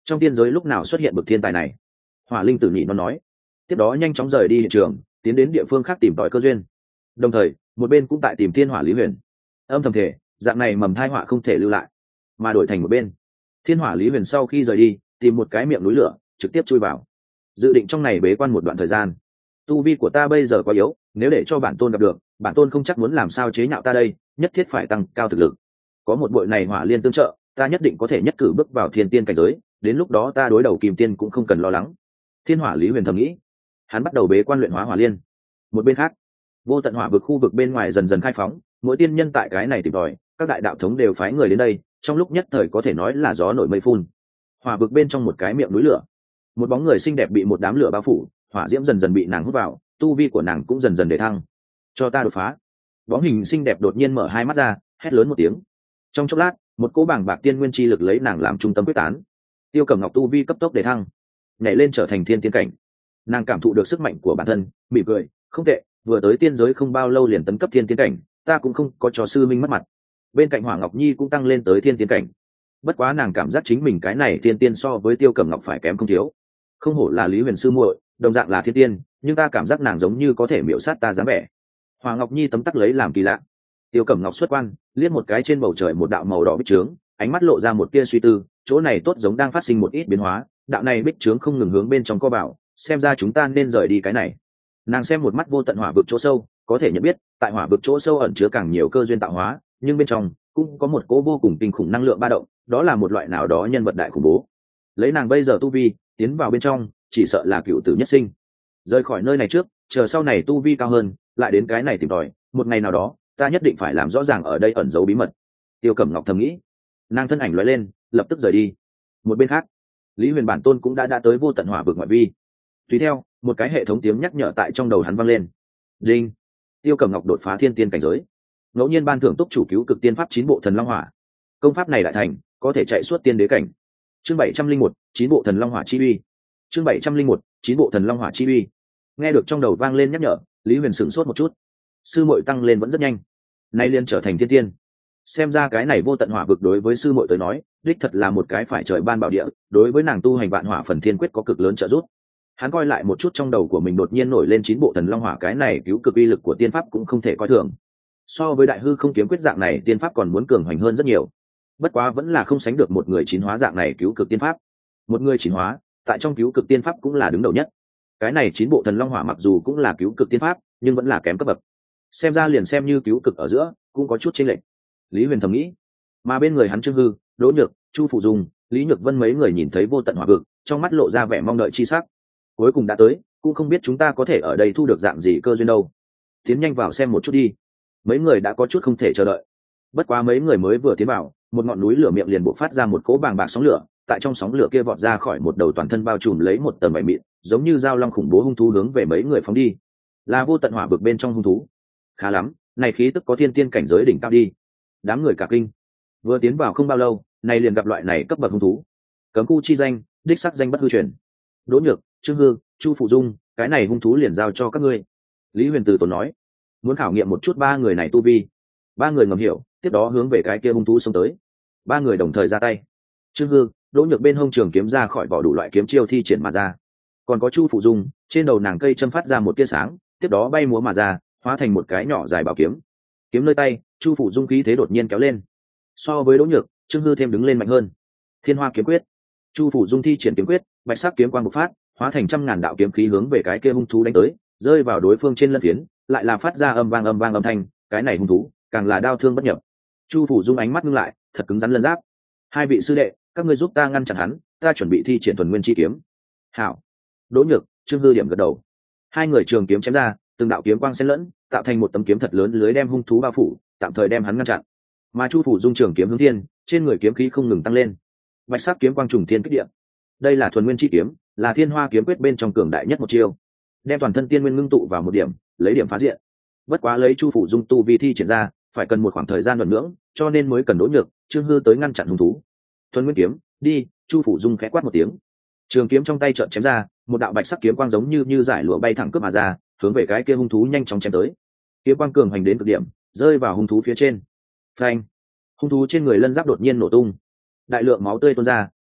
trong tiên giới lúc nào xuất hiện bậc thiên tài này? Hỏa linh tử nhị nó nói. Tiếp đó nhanh chóng rời đi hiện trường, tiến đến địa phương khác tìm tòi cơ duyên. Đồng thời một bên cũng tại tìm thiên hỏa lý huyền, âm thầm thể dạng này mầm thai họa không thể lưu lại, mà đổi thành một bên. Thiên hỏa lý huyền sau khi rời đi, tìm một cái miệng núi lửa trực tiếp chui vào, dự định trong này bế quan một đoạn thời gian. Tu vi của ta bây giờ quá yếu, nếu để cho bản tôn gặp được, bản tôn không chắc muốn làm sao chế nhạo ta đây, nhất thiết phải tăng cao thực lực. Có một bội này hỏa liên tương trợ, ta nhất định có thể nhất cử bước vào thiên tiên cảnh giới, đến lúc đó ta đối đầu kim tiên cũng không cần lo lắng. Thiên hỏa lý huyền thầm nghĩ. Hắn bắt đầu bế quan luyện hóa hỏa liên. Một bên khác, vô tận hỏa vực khu vực bên ngoài dần dần khai phóng, mỗi tiên nhân tại cái này tìm tòi, các đại đạo thống đều phái người đến đây, trong lúc nhất thời có thể nói là gió nổi mây phun. Hỏa vực bên trong một cái miệng núi lửa, một bóng người xinh đẹp bị một đám lửa bao phủ, hỏa diễm dần dần bị nàng hút vào, tu vi của nàng cũng dần dần để thăng. Cho ta đột phá. Bóng hình xinh đẹp đột nhiên mở hai mắt ra, hét lớn một tiếng. Trong chốc lát, một cỗ bảng bạc tiên nguyên chi lực lấy nàng làm trung tâm quyết tán. Tiêu Cẩm Ngọc tu vi cấp tốc để thăng, nhảy lên trở thành thiên tiên cảnh. Nàng cảm thụ được sức mạnh của bản thân, mỉm cười, không tệ, vừa tới tiên giới không bao lâu liền tấn cấp thiên tiên cảnh, ta cũng không có cho sư minh mất mặt. Bên cạnh Hỏa Ngọc Nhi cũng tăng lên tới thiên tiên cảnh. Bất quá nàng cảm giác chính mình cái này thiên tiên so với Tiêu Cẩm Ngọc phải kém không thiếu. Không hổ là Lý Huyền sư muội, đồng dạng là thiên tiên, nhưng ta cảm giác nàng giống như có thể miểu sát ta dáng vẻ. Hỏa Ngọc Nhi tấm tắc lấy làm kỳ lạ. Tiêu Cẩm Ngọc xuất quan, liếc một cái trên bầu trời một đạo màu đỏ bích trướng, ánh mắt lộ ra một tia suy tư, chỗ này tốt giống đang phát sinh một ít biến hóa, đạo này bích trướng không ngừng hướng bên trong co vào, xem ra chúng ta nên rời đi cái này. Nàng xem một mắt vô tận hỏa vực chỗ sâu, có thể nhận biết tại hỏa vực chỗ sâu ẩn chứa càng nhiều cơ duyên tạo hóa, nhưng bên trong cũng có một cỗ vô cùng kinh khủng năng lượng ba động, đó là một loại nào đó nhân vật đại khủng bố. Lấy nàng bây giờ tu vi, tiến vào bên trong chỉ sợ là cựu tử nhất sinh. Rời khỏi nơi này trước, chờ sau này tu vi cao hơn, lại đến cái này tìm tòi, một ngày nào đó ta nhất định phải làm rõ ràng ở đây ẩn giấu bí mật. Tiêu Cẩm Ngọc thầm nghĩ. Nàng thân ảnh lóe lên, lập tức rời đi. Một bên khác, Lý Huyền bản tôn cũng đã tới vô tận hỏa vực ngoại vi. Tùy theo, một cái hệ thống tiếng nhắc nhở tại trong đầu hắn vang lên. Đinh. Tiêu Cẩm Ngọc đột phá thiên tiên cảnh giới. Ngẫu nhiên ban thưởng túc chủ cứu cực tiên pháp 9 bộ thần long hỏa. Công pháp này đại thành, có thể chạy suốt tiên đế cảnh. Chương 701, 9 bộ thần long hỏa chi uy. Chương 701, 9 bộ thần long hỏa chi uy. Nghe được trong đầu vang lên nhắc nhở, Lý Huyền sửng sốt một chút. Sư muội tăng lên vẫn rất nhanh, nay liền trở thành thiên tiên. Xem ra cái này vô tận hỏa vực đối với sư muội tới nói, đích thật là một cái phải trời ban bảo địa, đối với nàng tu hành vạn hỏa phần thiên quyết có cực lớn trợ giúp. Hắn coi lại một chút trong đầu của mình đột nhiên nổi lên 9 bộ thần long hỏa, cái này cứu cực uy lực của tiên pháp cũng không thể coi thường. So với đại hư không kiếm quyết dạng này tiên pháp còn muốn cường hoành hơn rất nhiều. Bất quá vẫn là không sánh được một người chín hóa dạng này cứu cực tiên pháp. Một người chín hóa, tại trong cứu cực tiên pháp cũng là đứng đầu nhất. Cái này 9 bộ thần long hỏa mặc dù cũng là cứu cực tiên pháp, nhưng vẫn là kém cấp bậc. Xem ra liền xem như cứu cực ở giữa, cũng có chút chênh lệch. Lý Huyền thầm nghĩ. Mà bên người hắn Trương Hư, Đỗ Nhược, Chu Phụ Dung, Lý Nhược Vân mấy người nhìn thấy vô tận hỏa vực, trong mắt lộ ra vẻ mong đợi chi sắc. Cuối cùng đã tới, cũng không biết chúng ta có thể ở đây thu được dạng gì cơ duyên đâu. Tiến nhanh vào xem một chút đi. Mấy người đã có chút không thể chờ đợi. Bất quá mấy người mới vừa tiến vào, một ngọn núi lửa miệng liền bộc phát ra một cỗ bàng bạc sóng lửa, tại trong sóng lửa kia vọt ra khỏi một đầu toàn thân bao trùm lấy một tầng vảy mịn, giống như dao long khủng bố hung thú hướng về mấy người phóng đi. Là vô tận hỏa vực bên trong hung thú. Khá lắm, này khí tức có thiên tiên cảnh giới đỉnh cao đi. Đám người cả kinh. Vừa tiến vào không bao lâu, này liền gặp loại này cấp bậc hung thú. Cấm khu chi danh, đích sắc danh bất hư truyền. Đỗ Nhược, Trương Hư, Chu Phụ Dung, cái này hung thú liền giao cho các ngươi. Lý Huyền từ tốn nói, muốn khảo nghiệm một chút ba người này tu vi. Ba người ngầm hiểu, tiếp đó hướng về cái kia hung thú xông tới. Ba người đồng thời ra tay. Trương Hư, Đỗ Nhược bên hông trường kiếm ra khỏi vỏ đủ loại kiếm chiêu thi triển mà ra. Còn có Chu Phụ Dung, trên đầu nàng cây châm phát ra một tia sáng, tiếp đó bay múa mà ra, hóa thành một cái nhỏ dài bảo kiếm. Kiếm nơi tay, Chu Phụ Dung khí thế đột nhiên kéo lên. So với Đỗ Nhược, Trương Hư thêm đứng lên mạnh hơn. Thiên Hoa kiếm quyết. Chu Phụ Dung thi triển kiếm quyết, bạch sắc kiếm quang bộc phát, hóa thành trăm ngàn đạo kiếm khí hướng về cái kia hung thú đánh tới, rơi vào đối phương trên lân phiến, lại là phát ra âm vang âm thanh, cái này hung thú càng là đao thương bất nhập. Chu Phụ Dung ánh mắt ngưng lại, thật cứng rắn lân giáp. Hai vị sư đệ, các ngươi giúp ta ngăn chặn hắn, ta chuẩn bị thi triển thuần nguyên chi kiếm. Hảo. Đỗ Nhược, Trương Hư điểm gật đầu. Hai người trường kiếm chém ra, từng đạo kiếm quang xen lẫn, tạo thành một tấm kiếm thật lớn lưới đem hung thú bao phủ, tạm thời đem hắn ngăn chặn. Mà Chu Phụ Dung trường kiếm hướng thiên, trên người kiếm khí không ngừng tăng lên. Bạch sắc kiếm quang trùng thiên kích địa. Đây là thuần nguyên chi kiếm, là Thiên Hoa kiếm quyết bên trong cường đại nhất một chiêu, đem toàn thân tiên nguyên ngưng tụ vào một điểm, lấy điểm phá diện. Bất quá lấy Chu Phụ Dung tu vi thi triển ra, phải cần một khoảng thời gian luận nhưỡng, cho nên mới cần Đỗ Nhược, Trương Hư tới ngăn chặn hung thú. Thuần nguyên kiếm, đi! Chu Phụ Dung khẽ quát một tiếng, trường kiếm trong tay trợn chém ra, một đạo bạch sắc kiếm quang giống như giải lụa bay thẳng cướp mà ra, hướng về cái kia hung thú nhanh chóng chém tới. Kiếm quang cường hành đến cực điểm, rơi vào hung thú phía trên. Phanh! Hung thú trên người lân giáp đột nhiên nổ tung, đại lượng máu tươi tuôn ra,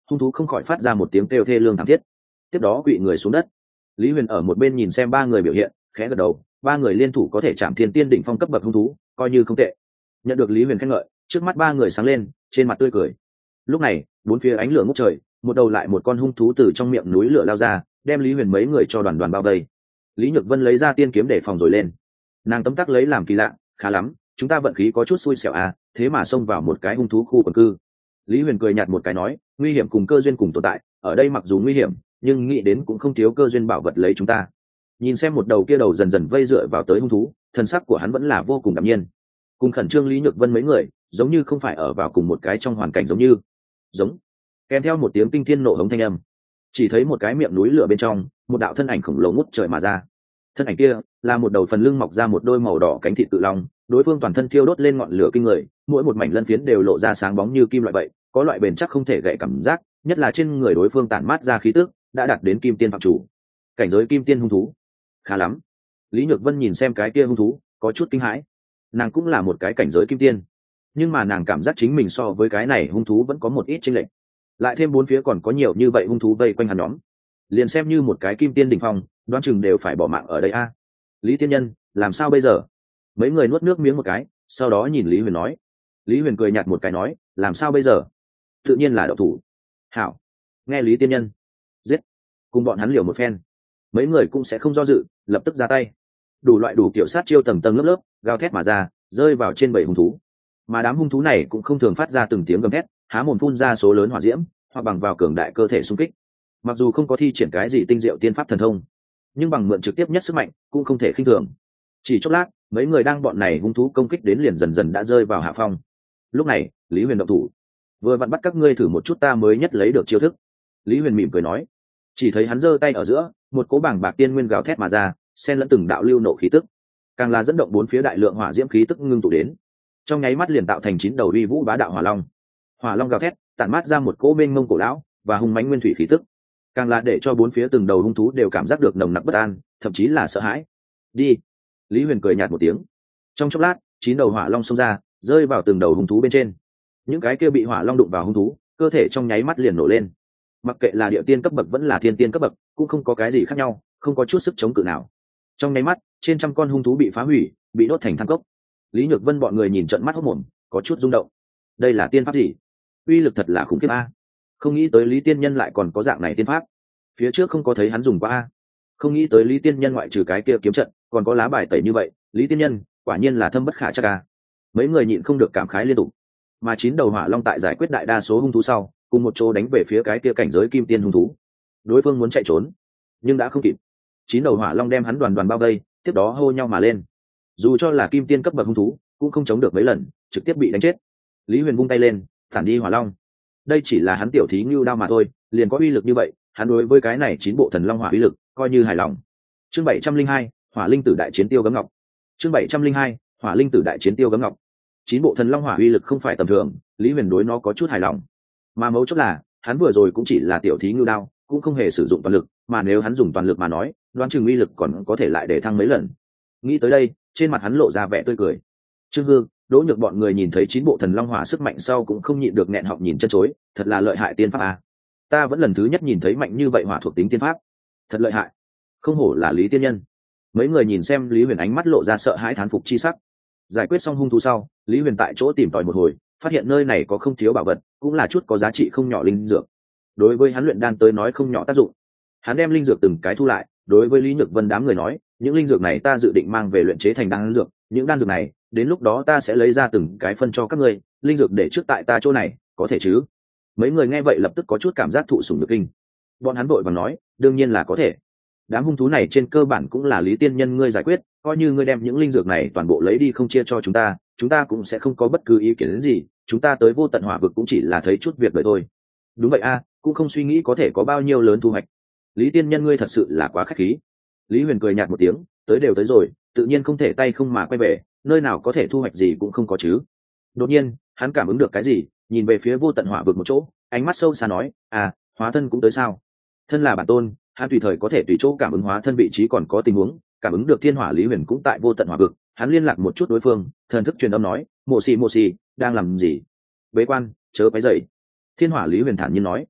hung thú không khỏi phát ra một tiếng kêu thê lương thảm thiết, tiếp đó quỵ người xuống đất. Lý Huyền ở một bên nhìn xem ba người biểu hiện, khẽ gật đầu, ba người liên thủ có thể chạm thiên tiên đỉnh phong cấp bậc hung thú, coi như không tệ. Nhận được Lý Huyền khen ngợi, trước mắt ba người sáng lên, trên mặt tươi cười. Lúc này, bốn phía ánh lửa ngút trời, một đầu lại một con hung thú từ trong miệng núi lửa lao ra, đem Lý Huyền mấy người cho đoàn đoàn bao vây. Lý Nhược Vân lấy ra tiên kiếm để phòng rồi lên. Nàng tấm tắc lấy làm kỳ lạ, khá lắm, chúng ta vận khí có chút xui xẻo à, thế mà xông vào một cái hung thú khu quần cư. Lý Huyền cười nhạt một cái nói, nguy hiểm cùng cơ duyên cùng tồn tại, ở đây mặc dù nguy hiểm, nhưng nghĩ đến cũng không thiếu cơ duyên bảo vật lấy chúng ta. Nhìn xem một đầu kia đầu dần dần vây dựa vào tới hung thú, thần sắc của hắn vẫn là vô cùng đạm nhiên. Cùng khẩn trương Lý Nhược Vân mấy người, giống như không phải ở vào cùng một cái trong hoàn cảnh giống kèm theo một tiếng kinh thiên nộ hống thanh âm, chỉ thấy một cái miệng núi lửa bên trong, một đạo thân ảnh khổng lồ ngút trời mà ra. Thân ảnh kia là một đầu phần lưng mọc ra một đôi màu đỏ cánh thịt cự long, đối phương toàn thân thiêu đốt lên ngọn lửa kinh người, mỗi một mảnh lân phiến đều lộ ra sáng bóng như kim loại vậy, có loại bền chắc không thể gãy cảm giác, nhất là trên người đối phương tản mát ra khí tức đã đạt đến kim tiên phạm chủ, cảnh giới kim tiên hung thú. Khá lắm. Lý Nhược Vân nhìn xem cái kia hung thú, có chút kinh hãi. Nàng cũng là một cái cảnh giới kim tiên, nhưng mà nàng cảm giác chính mình so với cái này hung thú vẫn có một ít chênh lệch. Lại thêm bốn phía còn có nhiều như vậy hung thú vây quanh hắn nhóm, liền xem như một cái kim tiên đỉnh phong, đoán chừng đều phải bỏ mạng ở đây a. Lý tiên nhân, làm sao bây giờ? Mấy người nuốt nước miếng một cái, sau đó nhìn Lý Huyền nói. Lý Huyền cười nhạt một cái nói, làm sao bây giờ? Tự nhiên là đậu thủ. Hảo. Nghe Lý tiên nhân, giết, cùng bọn hắn liều một phen. Mấy người cũng sẽ không do dự, lập tức ra tay. Đủ loại đủ kiểu sát chiêu tầng tầng lớp lớp, gào thét mà ra, rơi vào trên bầy hung thú. Mà đám hung thú này cũng không thường phát ra từng tiếng gầm thét, há mồm phun ra số lớn hỏa diễm, hoặc bằng vào cường đại cơ thể xung kích. Mặc dù không có thi triển cái gì tinh diệu tiên pháp thần thông, nhưng bằng mượn trực tiếp nhất sức mạnh cũng không thể khinh thường. Chỉ chốc lát, mấy người đang bọn này hung thú công kích đến liền dần dần đã rơi vào hạ phong. Lúc này, Lý Huyền động thủ, vừa vặn bắt các ngươi thử một chút ta mới nhất lấy được chiêu thức. Lý Huyền mỉm cười nói. Chỉ thấy hắn giơ tay ở giữa, một cỗ bảng bạc tiên nguyên gào thét mà ra, xen lẫn từng đạo lưu nộ khí tức, càng là dẫn động bốn phía đại lượng hỏa diễm khí tức ngưng tụ đến, trong nháy mắt liền tạo thành 9 đầu uy vũ bá đạo hỏa long. Hỏa long gào thét, tản mát ra một cỗ mênh mông cổ lão và hung mãnh nguyên thủy khí tức, càng là để cho bốn phía từng đầu hung thú đều cảm giác được nồng nặc bất an, thậm chí là sợ hãi. Đi. Lý Huyền cười nhạt một tiếng. Trong chốc lát, 9 đầu hỏa long xông ra, rơi vào từng đầu hung thú bên trên. Những cái kia bị hỏa long đụng vào hung thú, cơ thể trong nháy mắt liền nổ lên. Mặc kệ là địa tiên cấp bậc vẫn là thiên tiên cấp bậc, cũng không có cái gì khác nhau, không có chút sức chống cự nào. Trong nháy mắt, trên trăm con hung thú bị phá hủy, bị đốt thành than cốc. Lý Nhược Vân bọn người nhìn trợn mắt hốt mồm, có chút rung động. Đây là tiên pháp gì? Uy lực thật là khủng khiếp a. Không nghĩ tới Lý tiên nhân lại còn có dạng này tiên pháp. Phía trước không có thấy hắn dùng qua a. Không nghĩ tới Lý tiên nhân ngoại trừ cái kia kiếm trận, còn có lá bài tẩy như vậy, Lý tiên nhân, quả nhiên là thâm bất khả trắc a. Mấy người nhịn không được cảm khái liên tục. Mà 9 đầu hỏa long tại giải quyết đại đa số hung thú sau, cùng một chỗ đánh về phía cái kia cảnh giới kim tiên hung thú. Đối phương muốn chạy trốn, nhưng đã không kịp. 9 đầu hỏa long đem hắn đoàn đoàn bao vây, tiếp đó hô nhau mà lên. Dù cho là kim tiên cấp bậc hung thú, cũng không chống được mấy lần, trực tiếp bị đánh chết. Lý Huyền vung tay lên, thản đi hỏa long. Đây chỉ là hắn tiểu thí ngưu đao mà thôi, liền có uy lực như vậy, hắn đối với cái này 9 bộ thần long hỏa uy lực coi như hài lòng. Chương 702, Hỏa linh tử đại chiến tiêu gấm ngọc. Chương 702, Hỏa linh tử đại chiến tiêu gấm ngọc. 9 bộ thần long hỏa uy lực không phải tầm thường, Lý Huyền đối nó có chút hài lòng. Mà mấu chốt là, hắn vừa rồi cũng chỉ là tiểu thí ngưu đao, cũng không hề sử dụng toàn lực, mà nếu hắn dùng toàn lực mà nói, đoán chừng uy lực còn có thể lại để thăng mấy lần. Nghĩ tới đây, trên mặt hắn lộ ra vẻ tươi cười. Trương Hư, Đỗ Nhược bọn người nhìn thấy 9 bộ thần long hỏa sức mạnh sau cũng không nhịn được nghẹn họng nhìn chân chối, thật là lợi hại tiên pháp a. Ta vẫn lần thứ nhất nhìn thấy mạnh như vậy hỏa thuộc tính tiên pháp, thật lợi hại. Không hổ là Lý tiên nhân. Mấy người nhìn xem Lý Huyền ánh mắt lộ ra sợ hãi thán phục chi sắc. Giải quyết xong hung thú sau, Lý Huyền tại chỗ tìm tòi một hồi, phát hiện nơi này có không thiếu bảo vật, cũng là chút có giá trị không nhỏ linh dược. Đối với hắn luyện đan tới nói không nhỏ tác dụng. Hắn đem linh dược từng cái thu lại, đối với Lý Nhược Vân đám người nói, những linh dược này ta dự định mang về luyện chế thành đan dược, những đan dược này, đến lúc đó ta sẽ lấy ra từng cái phân cho các ngươi, linh dược để trước tại ta chỗ này, có thể chứ? Mấy người nghe vậy lập tức có chút cảm giác thụ sủng nhược kinh. Bọn hắn vội vàng nói, đương nhiên là có thể. Đám hung thú này trên cơ bản cũng là Lý tiên nhân ngươi giải quyết, coi như ngươi đem những linh dược này toàn bộ lấy đi không chia cho chúng ta cũng sẽ không có bất cứ ý kiến gì, chúng ta tới Vô Tận Hỏa Vực cũng chỉ là thấy chút việc đời thôi. Đúng vậy a, cũng không suy nghĩ có thể có bao nhiêu lớn thu hoạch. Lý tiên nhân ngươi thật sự là quá khách khí. Lý Huyền cười nhạt một tiếng, tới đều tới rồi, tự nhiên không thể tay không mà quay về, nơi nào có thể thu hoạch gì cũng không có chứ. Đột nhiên, hắn cảm ứng được cái gì, nhìn về phía Vô Tận Hỏa Vực một chỗ, ánh mắt sâu xa nói, à, hóa thân cũng tới sao? Thân là bản tôn, hắn tùy thời có thể tùy chỗ cảm ứng hóa thân vị trí còn có tình huống, cảm ứng được thiên hỏa Lý Huyền cũng tại Vô Tận Hỏa Vực, hắn liên lạc một chút đối phương, thần thức truyền âm nói, mộ xì đang làm gì? Bế quan, chớ quấy rầy. Thiên hỏa Lý Huyền thản nhiên nói.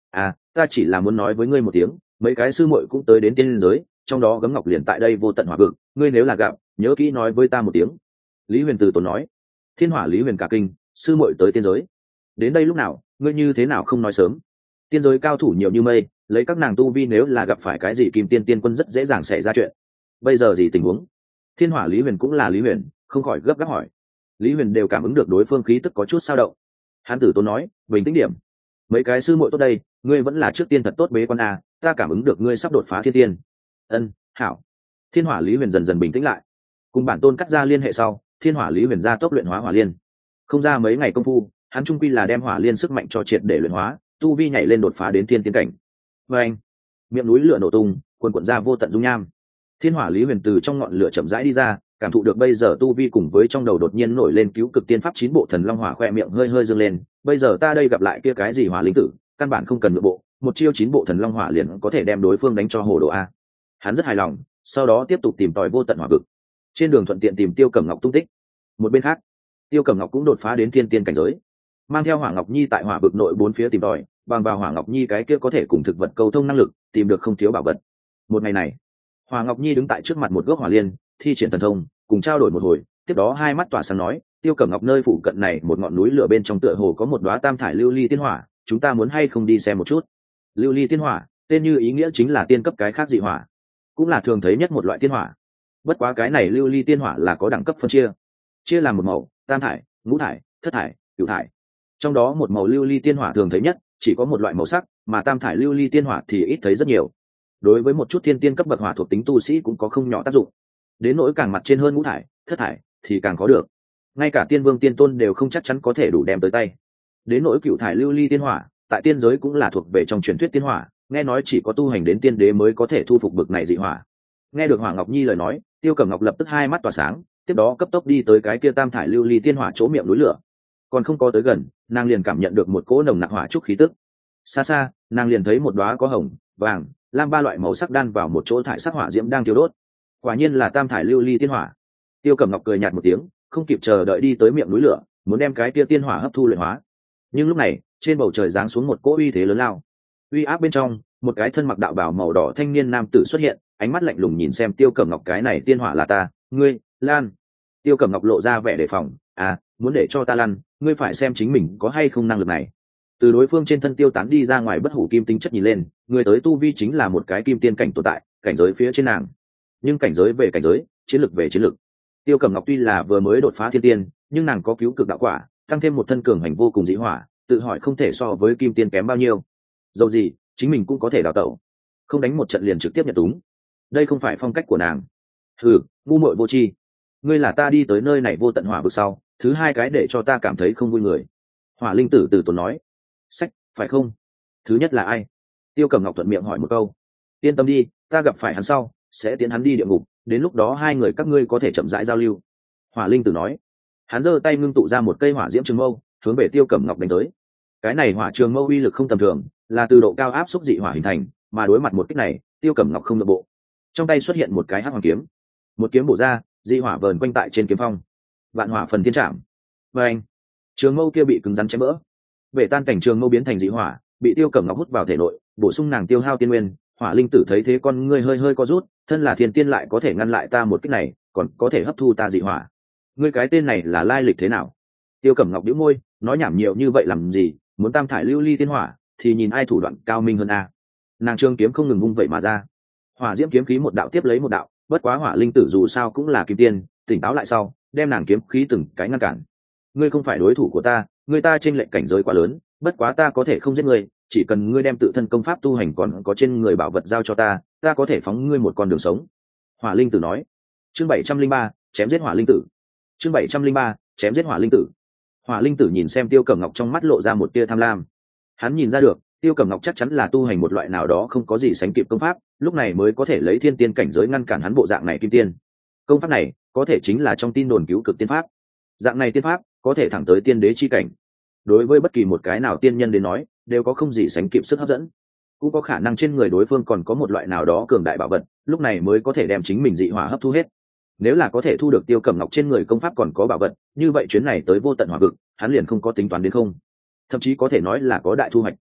À, ta chỉ là muốn nói với ngươi một tiếng, mấy cái sư muội cũng tới đến tiên giới, trong đó Gấm Ngọc liền tại đây vô tận hỏa vực, ngươi nếu là gặp, nhớ kỹ nói với ta một tiếng. Lý Huyền từ tốn nói. Thiên Hỏa Lý Huyền cả kinh, sư muội tới tiên giới, đến đây lúc nào, ngươi như thế nào không nói sớm? Tiên giới cao thủ nhiều như mây, lấy các nàng tu vi nếu là gặp phải cái gì kim tiên tiên quân rất dễ dàng xảy ra chuyện. Bây giờ gì tình huống? Thiên Hỏa Lý Huyền cũng là Lý Huyền, không khỏi gấp gáp hỏi. Lý Huyền đều cảm ứng được đối phương khí tức có chút dao động. Hán tử tốn nói, bình tĩnh điểm. Mấy cái sư muội tốt đây, ngươi vẫn là trước tiên thật tốt bế quan a, ta cảm ứng được ngươi sắp đột phá thiên tiên. Ân, hảo. Thiên Hỏa Lý Huyền dần dần bình tĩnh lại. Cùng bản tôn cắt ra liên hệ sau, Thiên Hỏa Lý Huyền ra tốc luyện hóa hỏa liên. Không ra mấy ngày công phu, hắn trung quy là đem hỏa liên sức mạnh cho triệt để luyện hóa, tu vi nhảy lên đột phá đến thiên tiên cảnh. Và anh, miệng núi lửa nổ tung, cuồn cuộn ra vô tận dung nham. Thiên Hỏa Lý Huyền từ trong ngọn lửa chậm rãi đi ra, cảm thụ được bây giờ tu vi cùng với trong đầu đột nhiên nổi lên cứu cực tiên pháp 9 bộ thần long hỏa, khoe miệng hơi hơi dương lên. Bây giờ ta đây gặp lại kia cái gì hỏa linh tử, căn bản không cần nội bộ, một chiêu 9 bộ thần long hỏa liền có thể đem đối phương đánh cho hồ đồ a. Hắn rất hài lòng, sau đó tiếp tục tìm tòi vô tận hỏa vực. Trên đường thuận tiện tìm Tiêu Cẩm Ngọc tung tích. Một bên khác, Tiêu Cẩm Ngọc cũng đột phá đến thiên tiên cảnh giới, mang theo Hỏa Ngọc Nhi tại hỏa vực nội bốn phía tìm tòi, bằng vào Hỏa Ngọc Nhi cái kia có thể cùng thực vật cầu thông năng lực, tìm được không thiếu bảo vật. Một ngày này, Hỏa Ngọc Nhi đứng tại trước mặt một gốc hỏa liên, thi triển thần thông, cùng trao đổi một hồi, tiếp đó hai mắt tỏa sáng nói, Tiêu Cẩm Ngọc nơi phụ cận này một ngọn núi lửa bên trong tựa hồ có một đóa tam thải lưu ly tiên hỏa, chúng ta muốn hay không đi xem một chút? Lưu ly tiên hỏa, tên như ý nghĩa chính là tiên cấp cái khác dị hỏa, cũng là thường thấy nhất một loại tiên hỏa. Bất quá cái này lưu ly tiên hỏa là có đẳng cấp phân chia làm một màu, tam thải, ngũ thải, thất thải, cửu thải. Trong đó một màu lưu ly tiên hỏa thường thấy nhất, chỉ có một loại màu sắc, mà tam thải lưu ly tiên hỏa thì ít thấy rất nhiều. Đối với một chút thiên tiên cấp bậc hỏa thuộc tính tu sĩ cũng có không nhỏ tác dụng. Đến nỗi càng mặt trên hơn ngũ thải, thất thải thì càng có được. Ngay cả tiên vương tiên tôn đều không chắc chắn có thể đủ đem tới tay. Đến nỗi cửu thải lưu ly tiên hỏa, tại tiên giới cũng là thuộc về trong truyền thuyết tiên hỏa, nghe nói chỉ có tu hành đến tiên đế mới có thể thu phục bậc này dị hỏa. Nghe được Hỏa Ngọc Nhi lời nói, Tiêu Cẩm Ngọc lập tức hai mắt tỏa sáng, tiếp đó cấp tốc đi tới cái kia tam thải lưu ly tiên hỏa chỗ miệng núi lửa. Còn không có tới gần, nàng liền cảm nhận được một cỗ nồng nặc hỏa trúc khí tức. Xa xa, nàng liền thấy một đóa có hồng, vàng, lam ba loại màu sắc đan vào một chỗ thải sắc hỏa diễm đang thiêu đốt. Quả nhiên là tam thải lưu ly tiên hỏa. Tiêu Cẩm Ngọc cười nhạt một tiếng, không kịp chờ đợi đi tới miệng núi lửa, muốn đem cái kia tiên hỏa hấp thu luyện hóa. Nhưng lúc này, trên bầu trời giáng xuống một cỗ uy thế lớn lao. Uy áp bên trong, một cái thân mặc đạo bào màu đỏ thanh niên nam tử xuất hiện, ánh mắt lạnh lùng nhìn xem Tiêu Cẩm Ngọc, cái này tiên hỏa là ta, ngươi, Lan. Tiêu Cẩm Ngọc lộ ra vẻ đề phòng, à, muốn để cho ta lăn, ngươi phải xem chính mình có hay không năng lực này. Từ đối phương trên thân tiêu tán đi ra ngoài bất hủ kim tính chất nhìn lên, người tới tu vi chính là một cái kim tiên cảnh tồn tại, cảnh giới phía trên nàng. Nhưng cảnh giới về cảnh giới, chiến lược về chiến lược. Tiêu Cẩm Ngọc tuy là vừa mới đột phá thiên tiên, nhưng nàng có cứu cực đạo quả, tăng thêm một thân cường hành vô cùng dị hỏa, tự hỏi không thể so với kim tiên kém bao nhiêu. Dẫu gì, chính mình cũng có thể đào tẩu, không đánh một trận liền trực tiếp nhận túng. Đây không phải phong cách của nàng. Hừ, ngu muội vô tri. Ngươi là ta đi tới nơi này vô tận hỏa vực sau, thứ hai cái để cho ta cảm thấy không vui người. Hỏa linh tử từ tốn nói. Sách, phải không? Thứ nhất là ai? Tiêu Cẩm Ngọc thuận miệng hỏi một câu. Yên tâm đi, ta gặp phải hắn sau, sẽ tiến hắn đi địa ngục, đến lúc đó hai người các ngươi có thể chậm rãi giao lưu. Hỏa linh tử nói. Hắn giơ tay ngưng tụ ra một cây hỏa diễm trường mâu, hướng về Tiêu Cẩm Ngọc đánh tới. Cái này hỏa trường mâu uy lực không tầm thường, là từ độ cao áp xúc dị hỏa hình thành, mà đối mặt một kích này, Tiêu Cẩm Ngọc không nội bộ. Trong tay xuất hiện một cái hắc hoàng kiếm, một kiếm bổ ra, dị hỏa vờn quanh tại trên kiếm phong. Vạn hỏa phần thiên trảm. Và anh, trường mâu kia bị cứng rắn chém vỡ, bể tan cảnh trường mâu biến thành dị hỏa, bị Tiêu Cẩm Ngọc hút vào thể nội, bổ sung nàng tiêu hao tiên nguyên. Hỏa linh tử thấy thế con ngươi hơi hơi co rút, thân là thiên tiên lại có thể ngăn lại ta một kích này, còn có thể hấp thu ta dị hỏa. Ngươi cái tên này là lai lịch thế nào? Tiêu Cẩm Ngọc bĩu môi, nói nhảm nhiều như vậy làm gì, muốn tam thải lưu ly tiên hỏa thì nhìn ai thủ đoạn cao minh hơn a. Nàng trường kiếm không ngừng vung vậy mà ra, hỏa diễm kiếm khí một đạo tiếp lấy một đạo, bất quá hỏa linh tử dù sao cũng là kim tiên, tỉnh táo lại sau, đem nàng kiếm khí từng cái ngăn cản. Ngươi không phải đối thủ của ta, người ta chênh lệch cảnh giới quá lớn, bất quá ta có thể không giết ngươi, chỉ cần ngươi đem tự thân công pháp tu hành còn có trên người bảo vật giao cho ta, ta có thể phóng ngươi một con đường sống. Hỏa linh tử nói. Chương 703, chém giết hỏa linh tử. Chương 703, chém giết hỏa linh tử. Hỏa linh tử nhìn xem Tiêu Cẩm Ngọc trong mắt lộ ra một tia tham lam. Hắn nhìn ra được, Tiêu Cẩm Ngọc chắc chắn là tu hành một loại nào đó không có gì sánh kịp công pháp, lúc này mới có thể lấy thiên tiên cảnh giới ngăn cản hắn bộ dạng này kim tiên. Công pháp này, có thể chính là trong tin đồn cứu cực tiên pháp. Dạng này tiên pháp, có thể thẳng tới tiên đế chi cảnh. Đối với bất kỳ một cái nào tiên nhân đến nói, đều có không gì sánh kịp sức hấp dẫn. Cũng có khả năng trên người đối phương còn có một loại nào đó cường đại bảo vật, lúc này mới có thể đem chính mình dị hỏa hấp thu hết. Nếu là có thể thu được Tiêu Cẩm Ngọc trên người công pháp còn có bảo vật, như vậy chuyến này tới vô tận hỏa vực, hắn liền không có tính toán đến không, thậm chí có thể nói là có đại thu hoạch.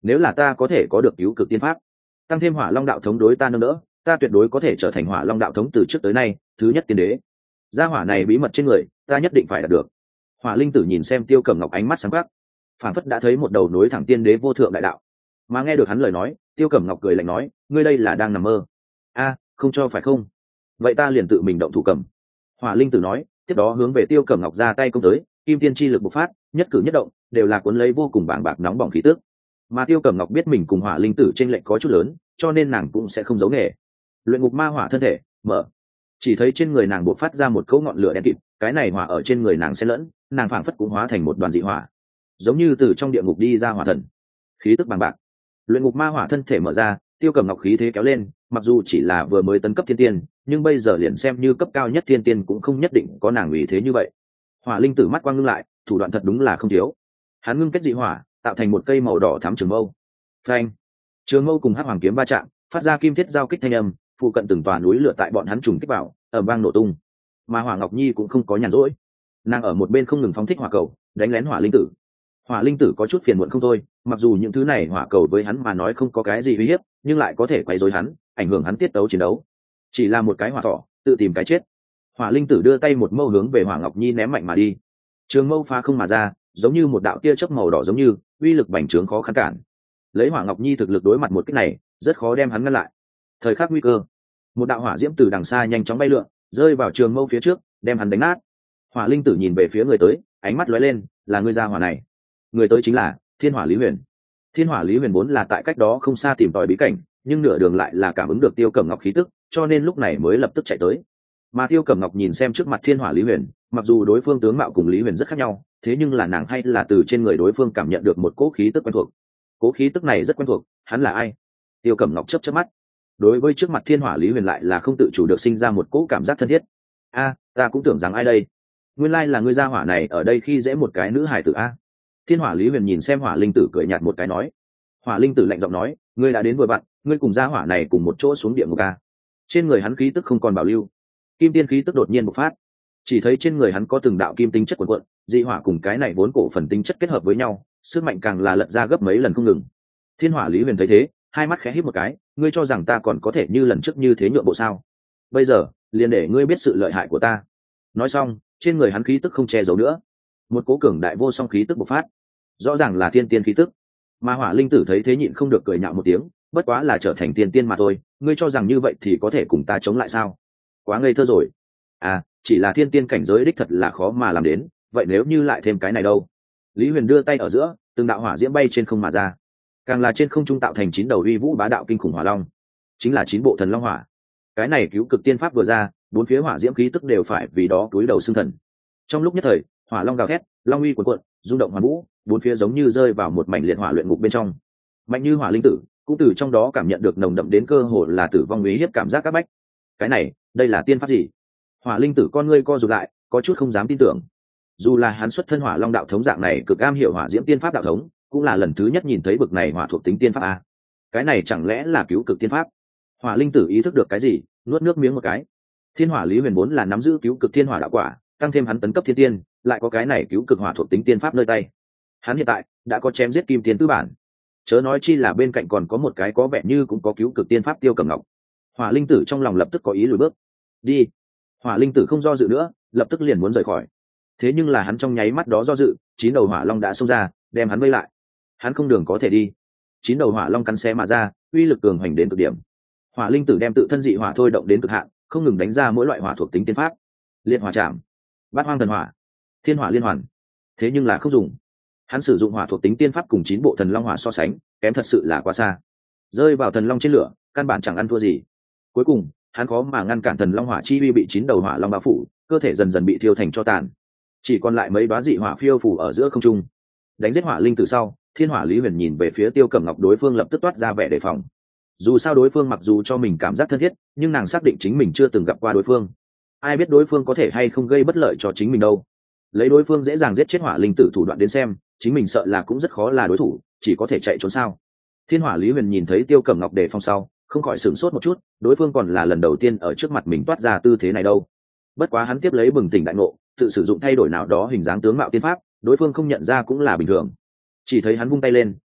nếu là ta có thể có được cứu cực tiên pháp, tăng thêm hỏa long đạo thống đối ta nâng đỡ, ta tuyệt đối có thể trở thành hỏa long đạo thống từ trước tới nay thứ nhất tiên đế. Gia hỏa này bí mật trên người ta nhất định phải đạt được. Hỏa linh tử nhìn xem Tiêu Cẩm Ngọc ánh mắt sáng quắc, phản phất đã thấy một đầu nối thẳng tiên đế vô thượng đại đạo. Mà nghe được hắn lời nói, Tiêu Cẩm Ngọc cười lạnh nói, ngươi đây là đang nằm mơ. A, không cho phải không? Vậy ta liền tự mình động thủ cầm. Hỏa linh tử nói, tiếp đó hướng về Tiêu Cẩm Ngọc ra tay công tới, kim tiên chi lực bộc phát, nhất cử nhất động đều là cuốn lấy vô cùng bàng bạc nóng bỏng khí tức. Mà Tiêu Cẩm Ngọc biết mình cùng hỏa linh tử trên lệnh có chút lớn, cho nên nàng cũng sẽ không giấu nghề. Luyện ngục ma hỏa thân thể mở, chỉ thấy trên người nàng bộc phát ra một cỗ ngọn lửa đen kịt, cái này hỏa ở trên người nàng xen lẫn, nàng phảng phất cũng hóa thành một đoàn dị hỏa, giống như từ trong địa ngục đi ra hỏa thần, khí tức bàng bạc. Luyện ngục ma hỏa thân thể mở ra, Tiêu Cẩm Ngọc khí thế kéo lên, mặc dù chỉ là vừa mới tấn cấp thiên tiên, nhưng bây giờ liền xem như cấp cao nhất thiên tiên cũng không nhất định có nàng uy thế như vậy. Hỏa linh tử mắt quang ngưng lại, thủ đoạn thật đúng là không thiếu. Hắn ngưng kết dị hỏa, tạo thành một cây màu đỏ thắm trường mâu. Phanh! Trường mâu cùng hắc hoàng kiếm va chạm, phát ra kim thiết giao kích thanh âm, phụ cận từng tòa núi lửa tại bọn hắn trùng kích vào, ầm vang nổ tung. Mà Hỏa Ngọc Nhi cũng không có nhàn rỗi, nàng ở một bên không ngừng phóng thích hỏa cầu, đánh lén hỏa linh tử. Hỏa linh tử có chút phiền muộn không thôi, mặc dù những thứ này hỏa cầu với hắn mà nói không có cái gì uy hiếp, nhưng lại có thể quấy rối hắn, ảnh hưởng hắn tiết tấu chiến đấu. Chỉ là một cái hỏa thỏ, tự tìm cái chết. Hỏa linh tử đưa tay một mâu hướng về Hỏa Ngọc Nhi ném mạnh mà đi. Trường mâu phá không mà ra, giống như một đạo tia chớp màu đỏ, giống như uy lực bành trướng khó khăn cản. Lấy Hỏa Ngọc Nhi thực lực đối mặt một kích này, rất khó đem hắn ngăn lại. Thời khắc nguy cơ, một đạo hỏa diễm từ đằng xa nhanh chóng bay lượn, rơi vào trường mâu phía trước, đem hắn đánh nát. Hỏa linh tử nhìn về phía người tới, ánh mắt lóe lên, là người gia hỏa này. Người tới chính là Thiên Hỏa Lý Huyền. Thiên Hỏa Lý Huyền vốn là tại cách đó không xa tìm tòi bí cảnh, nhưng nửa đường lại là cảm ứng được Tiêu Cẩm Ngọc khí tức, cho nên lúc này mới lập tức chạy tới. Mà Tiêu Cẩm Ngọc nhìn xem trước mặt Thiên Hỏa Lý Huyền, mặc dù đối phương tướng mạo cùng Lý Huyền rất khác nhau, thế nhưng là nàng hay là từ trên người đối phương cảm nhận được một cỗ khí tức quen thuộc. Cỗ khí tức này rất quen thuộc, hắn là ai? Tiêu Cẩm Ngọc chớp mắt. Đối với trước mặt Thiên Hỏa Lý Huyền lại là không tự chủ được sinh ra một cỗ cảm giác thân thiết. A, ta cũng tưởng rằng ai đây? Nguyên lai là ngươi gia hỏa này ở đây khi dễ một cái nữ hài tử a. Thiên Hỏa Lý Huyền nhìn xem Hỏa linh tử cười nhạt một cái nói. Hỏa linh tử lạnh giọng nói, ngươi đã đến vừa vặn, ngươi cùng gia hỏa này cùng một chỗ xuống địa ngục a. Trên người hắn khí tức không còn bảo lưu, kim tiên khí tức đột nhiên bộc phát. Chỉ thấy trên người hắn có từng đạo kim tinh chất cuộn cuộn, dị hỏa cùng cái này vốn cổ phần tinh chất kết hợp với nhau, sức mạnh càng là lật ra gấp mấy lần không ngừng. Thiên Hỏa Lý Huyền thấy thế, hai mắt khẽ híp một cái, ngươi cho rằng ta còn có thể như lần trước như thế nhượng bộ sao? Bây giờ, liền để ngươi biết sự lợi hại của ta. Nói xong, trên người hắn khí tức không che giấu nữa, một cố cường đại vô song khí tức bộc phát, rõ ràng là thiên tiên khí tức. Mà Hỏa linh tử thấy thế nhịn không được cười nhạo một tiếng, bất quá là trở thành tiên tiên mà thôi, ngươi cho rằng như vậy thì có thể cùng ta chống lại sao? Quá ngây thơ rồi. À, chỉ là thiên tiên cảnh giới đích thật là khó mà làm đến, vậy nếu như lại thêm cái này đâu? Lý Huyền đưa tay ở giữa, từng đạo hỏa diễm bay trên không mà ra, càng là trên không trung tạo thành 9 đầu uy vũ bá đạo kinh khủng hỏa long, chính là 9 bộ thần long hỏa. Cái này cứu cực tiên pháp vừa ra, bốn phía hỏa diễm khí tức đều phải vì đó cúi đầu xưng thần. Trong lúc nhất thời, hỏa long gào thét, long uy cuồn cuộn, rung động hoàn vũ, bốn phía giống như rơi vào một mảnh liệt hỏa luyện ngục bên trong. Mạnh như hỏa linh tử, cũng từ trong đó cảm nhận được nồng đậm đến cơ hồ là tử vong uy hiếp cảm giác các bách. Cái này, đây là tiên pháp gì? Hỏa linh tử con ngươi co rụt lại, có chút không dám tin tưởng. Dù là hắn xuất thân hỏa long đạo thống dạng này cực am hiểu hỏa diễm tiên pháp đạo thống, cũng là lần thứ nhất nhìn thấy bực này hỏa thuộc tính tiên pháp a. Cái này chẳng lẽ là cứu cực tiên pháp? Hỏa linh tử ý thức được cái gì, nuốt nước miếng một cái. Thiên Hỏa Lý Huyền vốn là nắm giữ cứu cực thiên hỏa đạo quả, tăng thêm hắn tấn cấp thiên tiên, lại có cái này cứu cực hỏa thuộc tính tiên pháp nơi tay. Hắn hiện tại đã có chém giết kim tiên tư bản, chớ nói chi là bên cạnh còn có một cái có vẻ như cũng có cứu cực tiên pháp Tiêu Cẩm Ngọc. Hỏa linh tử trong lòng lập tức có ý lùi bước. Đi. Hỏa linh tử không do dự nữa, lập tức liền muốn rời khỏi. Thế nhưng là hắn trong nháy mắt đó do dự, 9 đầu hỏa long đã xông ra, đem hắn vây lại. Hắn không đường có thể đi. 9 đầu hỏa long cắn xé mà ra, uy lực cường hành đến cực điểm. Hỏa linh tử đem tự thân dị hỏa thôi động đến cực hạn, không ngừng đánh ra mỗi loại hỏa thuộc tính tiên pháp. Liệt hỏa trảm, bát hoang thần hỏa, thiên hỏa liên hoàn. Thế nhưng là không dùng. Hắn sử dụng hỏa thuộc tính tiên pháp cùng 9 bộ thần long hỏa so sánh, kém thật sự là quá xa. Rơi vào thần long trên lửa, căn bản chẳng ăn thua gì. Cuối cùng, hắn khó mà ngăn cản thần long hỏa chi uy bị 9 đầu hỏa long bao phủ, cơ thể dần dần bị thiêu thành tro tàn. Chỉ còn lại mấy đóa dị hỏa phiêu phù ở giữa không trung. Đánh giết hỏa linh tử sau, Thiên Hỏa Lý Huyền nhìn về phía Tiêu Cẩm Ngọc, đối phương lập tức toát ra vẻ đề phòng. Dù sao đối phương mặc dù cho mình cảm giác thân thiết, nhưng nàng xác định chính mình chưa từng gặp qua đối phương. Ai biết đối phương có thể hay không gây bất lợi cho chính mình đâu. Lấy đối phương dễ dàng giết chết hỏa linh tử thủ đoạn đến xem, chính mình sợ là cũng rất khó là đối thủ, chỉ có thể chạy trốn sao. Thiên Hỏa Lý Huyền nhìn thấy Tiêu Cẩm Ngọc đề phòng sau, không khỏi sửng sốt một chút, đối phương còn là lần đầu tiên ở trước mặt mình toát ra tư thế này đâu. Bất quá hắn tiếp lấy bừng tỉnh đại ngộ, tự sử dụng thay đổi nào đó hình dáng tướng mạo tiên pháp, đối phương không nhận ra cũng là bình thường. Chỉ thấy hắn vung tay lên,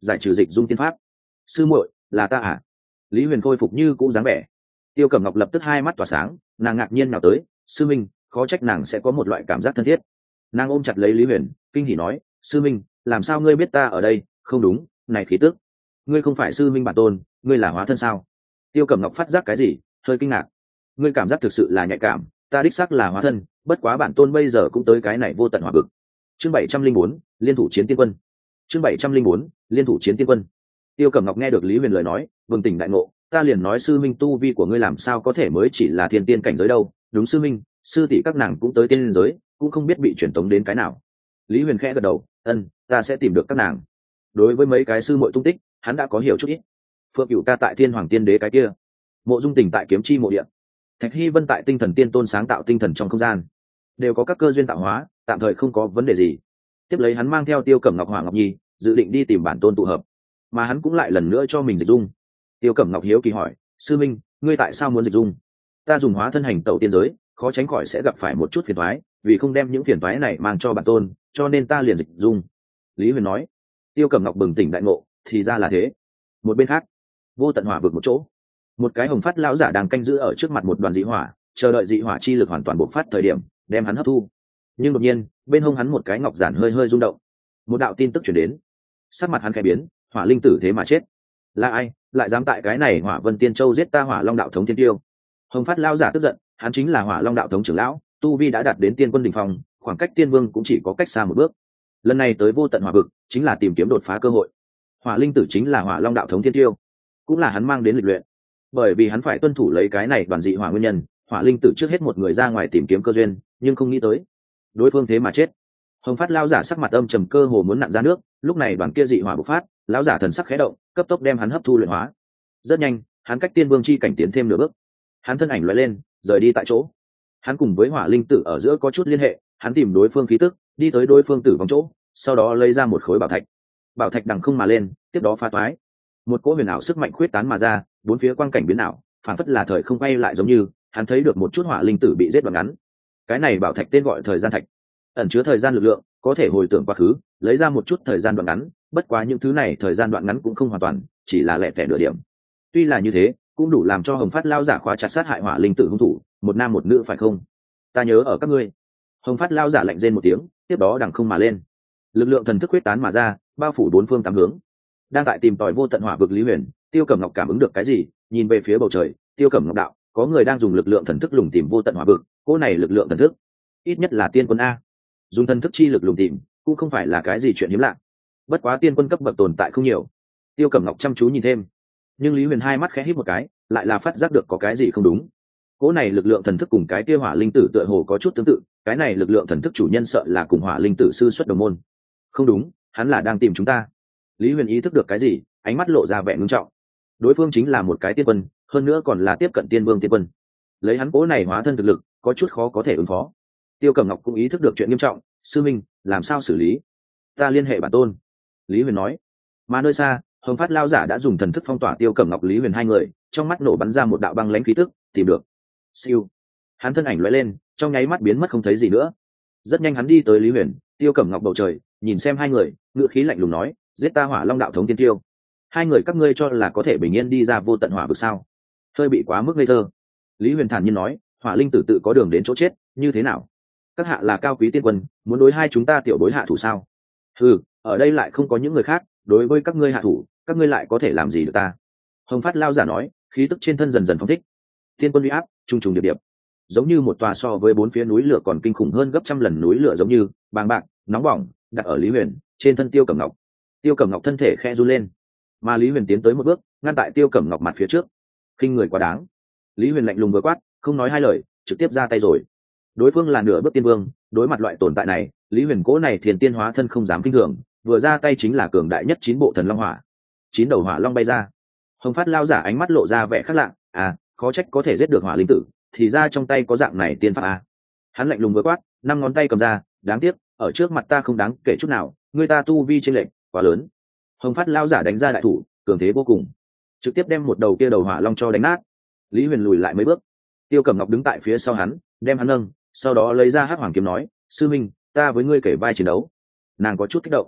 giải trừ dịch dung tiên pháp. Sư muội, là ta à? Lý Huyền khôi phục như cũ dáng vẻ. Tiêu Cẩm Ngọc lập tức hai mắt tỏa sáng, nàng ngạc nhiên nào tới, sư minh, khó trách nàng sẽ có một loại cảm giác thân thiết. Nàng ôm chặt lấy Lý Huyền, kinh hỉ nói, sư minh, làm sao ngươi biết ta ở đây? Không đúng, này khí tức, ngươi không phải sư minh bản tôn, ngươi là hóa thân sao? Tiêu Cẩm Ngọc phát giác cái gì, hơi kinh ngạc. Ngươi cảm giác thực sự là nhạy cảm, ta đích xác là hóa thân, bất quá bản tôn bây giờ cũng tới cái này vô tận hỏa vực. Chương 704, liên thủ chiến tiên quân. Chương 704, liên thủ chiến tiên quân. Tiêu Cẩm Ngọc nghe được Lý Huyền lời nói, bừng tỉnh đại ngộ, ta liền nói sư minh tu vi của ngươi làm sao có thể mới chỉ là thiên tiên cảnh giới đâu? Đúng sư minh, sư tỷ các nàng cũng tới tiên giới, cũng không biết bị truyền tống đến cái nào. Lý Huyền khẽ gật đầu, ta sẽ tìm được các nàng. Đối với mấy cái sư muội tung tích, hắn đã có hiểu chút ít. Phượng Cửu Ca tại Thiên Hoàng Tiên Đế cái kia, Mộ Dung Tình tại Kiếm Chi mộ địa, Thạch Hy Vân tại Tinh Thần Tiên Tôn sáng tạo tinh thần trong không gian, đều có các cơ duyên tạo hóa, tạm thời không có vấn đề gì. Tiếp lấy hắn mang theo Tiêu Cẩm Ngọc, Hỏa Ngọc Nhi, dự định đi tìm bản tôn tụ hợp, mà hắn cũng lại lần nữa cho mình dịch dung. Tiêu Cẩm Ngọc hiếu kỳ hỏi, sư minh, ngươi tại sao muốn dịch dung? Ta dùng hóa thân hành tẩu tiên giới, khó tránh khỏi sẽ gặp phải một chút phiền toái, vì không đem những phiền toái này mang cho bản tôn, cho nên ta liền dịch dung. Lý Huyền nói. Tiêu Cẩm Ngọc bừng tỉnh đại ngộ, thì ra là thế. Một bên khác, vô tận hỏa vực một chỗ, một cái hồng phát lão giả đang canh giữ ở trước mặt một đoàn dị hỏa, chờ đợi dị hỏa chi lực hoàn toàn bộc phát thời điểm, đem hắn hấp thu. Nhưng đột nhiên, bên hông hắn một cái ngọc giản hơi hơi rung động, một đạo tin tức truyền đến. Sắc mặt hắn khẽ biến, hỏa linh tử thế mà chết. Là ai, lại dám tại cái này Hỏa Vân Tiên Châu giết ta Hỏa Long đạo thống Thiên Tiêu? Hồng phát lão giả tức giận, hắn chính là Hỏa Long đạo thống trưởng lão, tu vi đã đạt đến tiên quân đỉnh phong, khoảng cách tiên vương cũng chỉ có cách xa một bước. Lần này tới vô tận hỏa vực, chính là tìm kiếm đột phá cơ hội. Hỏa linh tử chính là Hỏa Long đạo thống Thiên Tiêu, cũng là hắn mang đến lịch luyện. Bởi vì hắn phải tuân thủ lấy cái này đoàn dị hỏa nguyên nhân, Hỏa linh tử trước hết một người ra ngoài tìm kiếm cơ duyên, nhưng không nghĩ tới đối phương thế mà chết. Hồng phát lão giả sắc mặt âm trầm, cơ hồ muốn nặn ra nước. Lúc này đoàn kia dị hỏa bộc phát, lão giả thần sắc khẽ động, cấp tốc đem hắn hấp thu luyện hóa. Rất nhanh, hắn cách tiên vương chi cảnh tiến thêm nửa bước. Hắn thân ảnh lóe lên, rời đi tại chỗ. Hắn cùng với hỏa linh tử ở giữa có chút liên hệ, hắn tìm đối phương khí tức, đi tới đối phương tử vong chỗ, sau đó lấy ra một khối bảo thạch. Bảo thạch đằng không mà lên, tiếp đó phá toái. Một cỗ huyền ảo sức mạnh khuyết tán mà ra, bốn phía quang cảnh biến ảo, phản phất là thời không quay lại, giống như hắn thấy được một chút hỏa linh tử bị giết đoạn ngắn. Cái này bảo thạch tên gọi thời gian thạch, ẩn chứa thời gian lực lượng, có thể hồi tưởng quá khứ, lấy ra một chút thời gian đoạn ngắn. Bất quá những thứ này thời gian đoạn ngắn cũng không hoàn toàn, chỉ là lẻ tẻ nửa điểm. Tuy là như thế, cũng đủ làm cho Hồng phát lao giả khóa chặt sát hại hỏa linh tử hung thủ, một nam một nữ phải không? Ta nhớ ở các ngươi. Hồng phát lao giả lạnh rên một tiếng, tiếp đó đằng không mà lên. Lực lượng thần thức huyết tán mà ra, bao phủ bốn phương tám hướng. Đang tại tìm tòi vô tận hỏa vực Lý Huyền, Tiêu Cẩm Ngọc cảm ứng được cái gì, nhìn về phía bầu trời. Tiêu Cẩm Ngọc đạo, có người đang dùng lực lượng thần thức lùng tìm vô tận hỏa vực. Cô này lực lượng thần thức, ít nhất là tiên quân a. Dùng thần thức chi lực lùng tìm, cũng không phải là cái gì chuyện hiếm lạ. Bất quá tiên quân cấp bậc tồn tại không nhiều. Tiêu Cẩm Ngọc chăm chú nhìn thêm, nhưng Lý Huyền hai mắt khẽ híp một cái, lại là phát giác được có cái gì không đúng. Cỗ này lực lượng thần thức cùng cái kia hỏa linh tử tựa hồ có chút tương tự, cái này lực lượng thần thức chủ nhân sợ là cùng hỏa linh tử sư xuất đồng môn. Không đúng, hắn là đang tìm chúng ta. Lý Huyền ý thức được cái gì, ánh mắt lộ ra vẻ ngưng trọng. Đối phương chính là một cái tiên quân, hơn nữa còn là tiếp cận tiên vương tiên quân. Lấy hắn cỗ này hóa thân thực lực, có chút khó có thể ứng phó. Tiêu Cẩm Ngọc cũng ý thức được chuyện nghiêm trọng, sư minh, làm sao xử lý? Ta liên hệ bản tôn. Lý Huyền nói. Mà nơi xa, Hồng phát lao giả đã dùng thần thức phong tỏa Tiêu Cẩm Ngọc, Lý Huyền hai người, trong mắt nổ bắn ra một đạo băng lãnh khí tức, tìm được. Siêu. Hắn thân ảnh lóe lên, trong nháy mắt biến mất không thấy gì nữa. Rất nhanh hắn đi tới Lý Huyền, Tiêu Cẩm Ngọc bầu trời, nhìn xem hai người, ngữ khí lạnh lùng nói, giết ta Hỏa Long đạo thống Tiên Tiêu. Hai người các ngươi cho là có thể bình yên đi ra vô tận hỏa vực sao? Hơi bị quá mức ngây thơ. Lý Huyền thản nhiên nói, hỏa linh tử tự có đường đến chỗ chết, như thế nào? Các hạ là cao quý tiên quân, muốn đối hai chúng ta tiểu đối hạ thủ sao? Ừ, ở đây lại không có những người khác, đối với các ngươi hạ thủ, các ngươi lại có thể làm gì được ta? Hồng phát lao giả nói, khí tức trên thân dần dần phóng thích. Tiên quân uy áp trùng trùng điệp điệp, giống như một tòa so với bốn phía núi lửa còn kinh khủng hơn gấp trăm lần núi lửa, giống như bàng bạc nóng bỏng đặt ở Lý Huyền trên thân Tiêu Cẩm Ngọc. Tiêu Cẩm Ngọc thân thể khẽ run lên, mà Lý Huyền tiến tới một bước, ngăn tại Tiêu Cẩm Ngọc mặt phía trước. Khinh người quá đáng. Lý Huyền lạnh lùng vừa quát, không nói hai lời, trực tiếp ra tay rồi. Đối phương là nửa bước tiên vương, đối mặt loại tồn tại này, Lý Huyền cố này thiền tiên hóa thân không dám kinh thường, vừa ra tay chính là cường đại nhất chín bộ thần long hỏa. Chín đầu hỏa long bay ra. Hồng phát lao giả ánh mắt lộ ra vẻ khác lạ, khó trách có thể giết được hỏa linh tử, thì ra trong tay có dạng này tiên pháp a. Hắn lạnh lùng vừa quát, năm ngón tay cầm ra, đáng tiếc, ở trước mặt ta không đáng kể chút nào, người ta tu vi chênh lệch quá lớn. Hồng phát lao giả đánh ra đại thủ, cường thế vô cùng, trực tiếp đem một đầu kia đầu hỏa long cho đánh nát. Lý Huyền lùi lại mấy bước. Tiêu Cẩm Ngọc đứng tại phía sau hắn, đem hắn nâng, sau đó lấy ra hắc hoàng kiếm nói, sư minh, ta với ngươi kể vai chiến đấu. Nàng có chút kích động.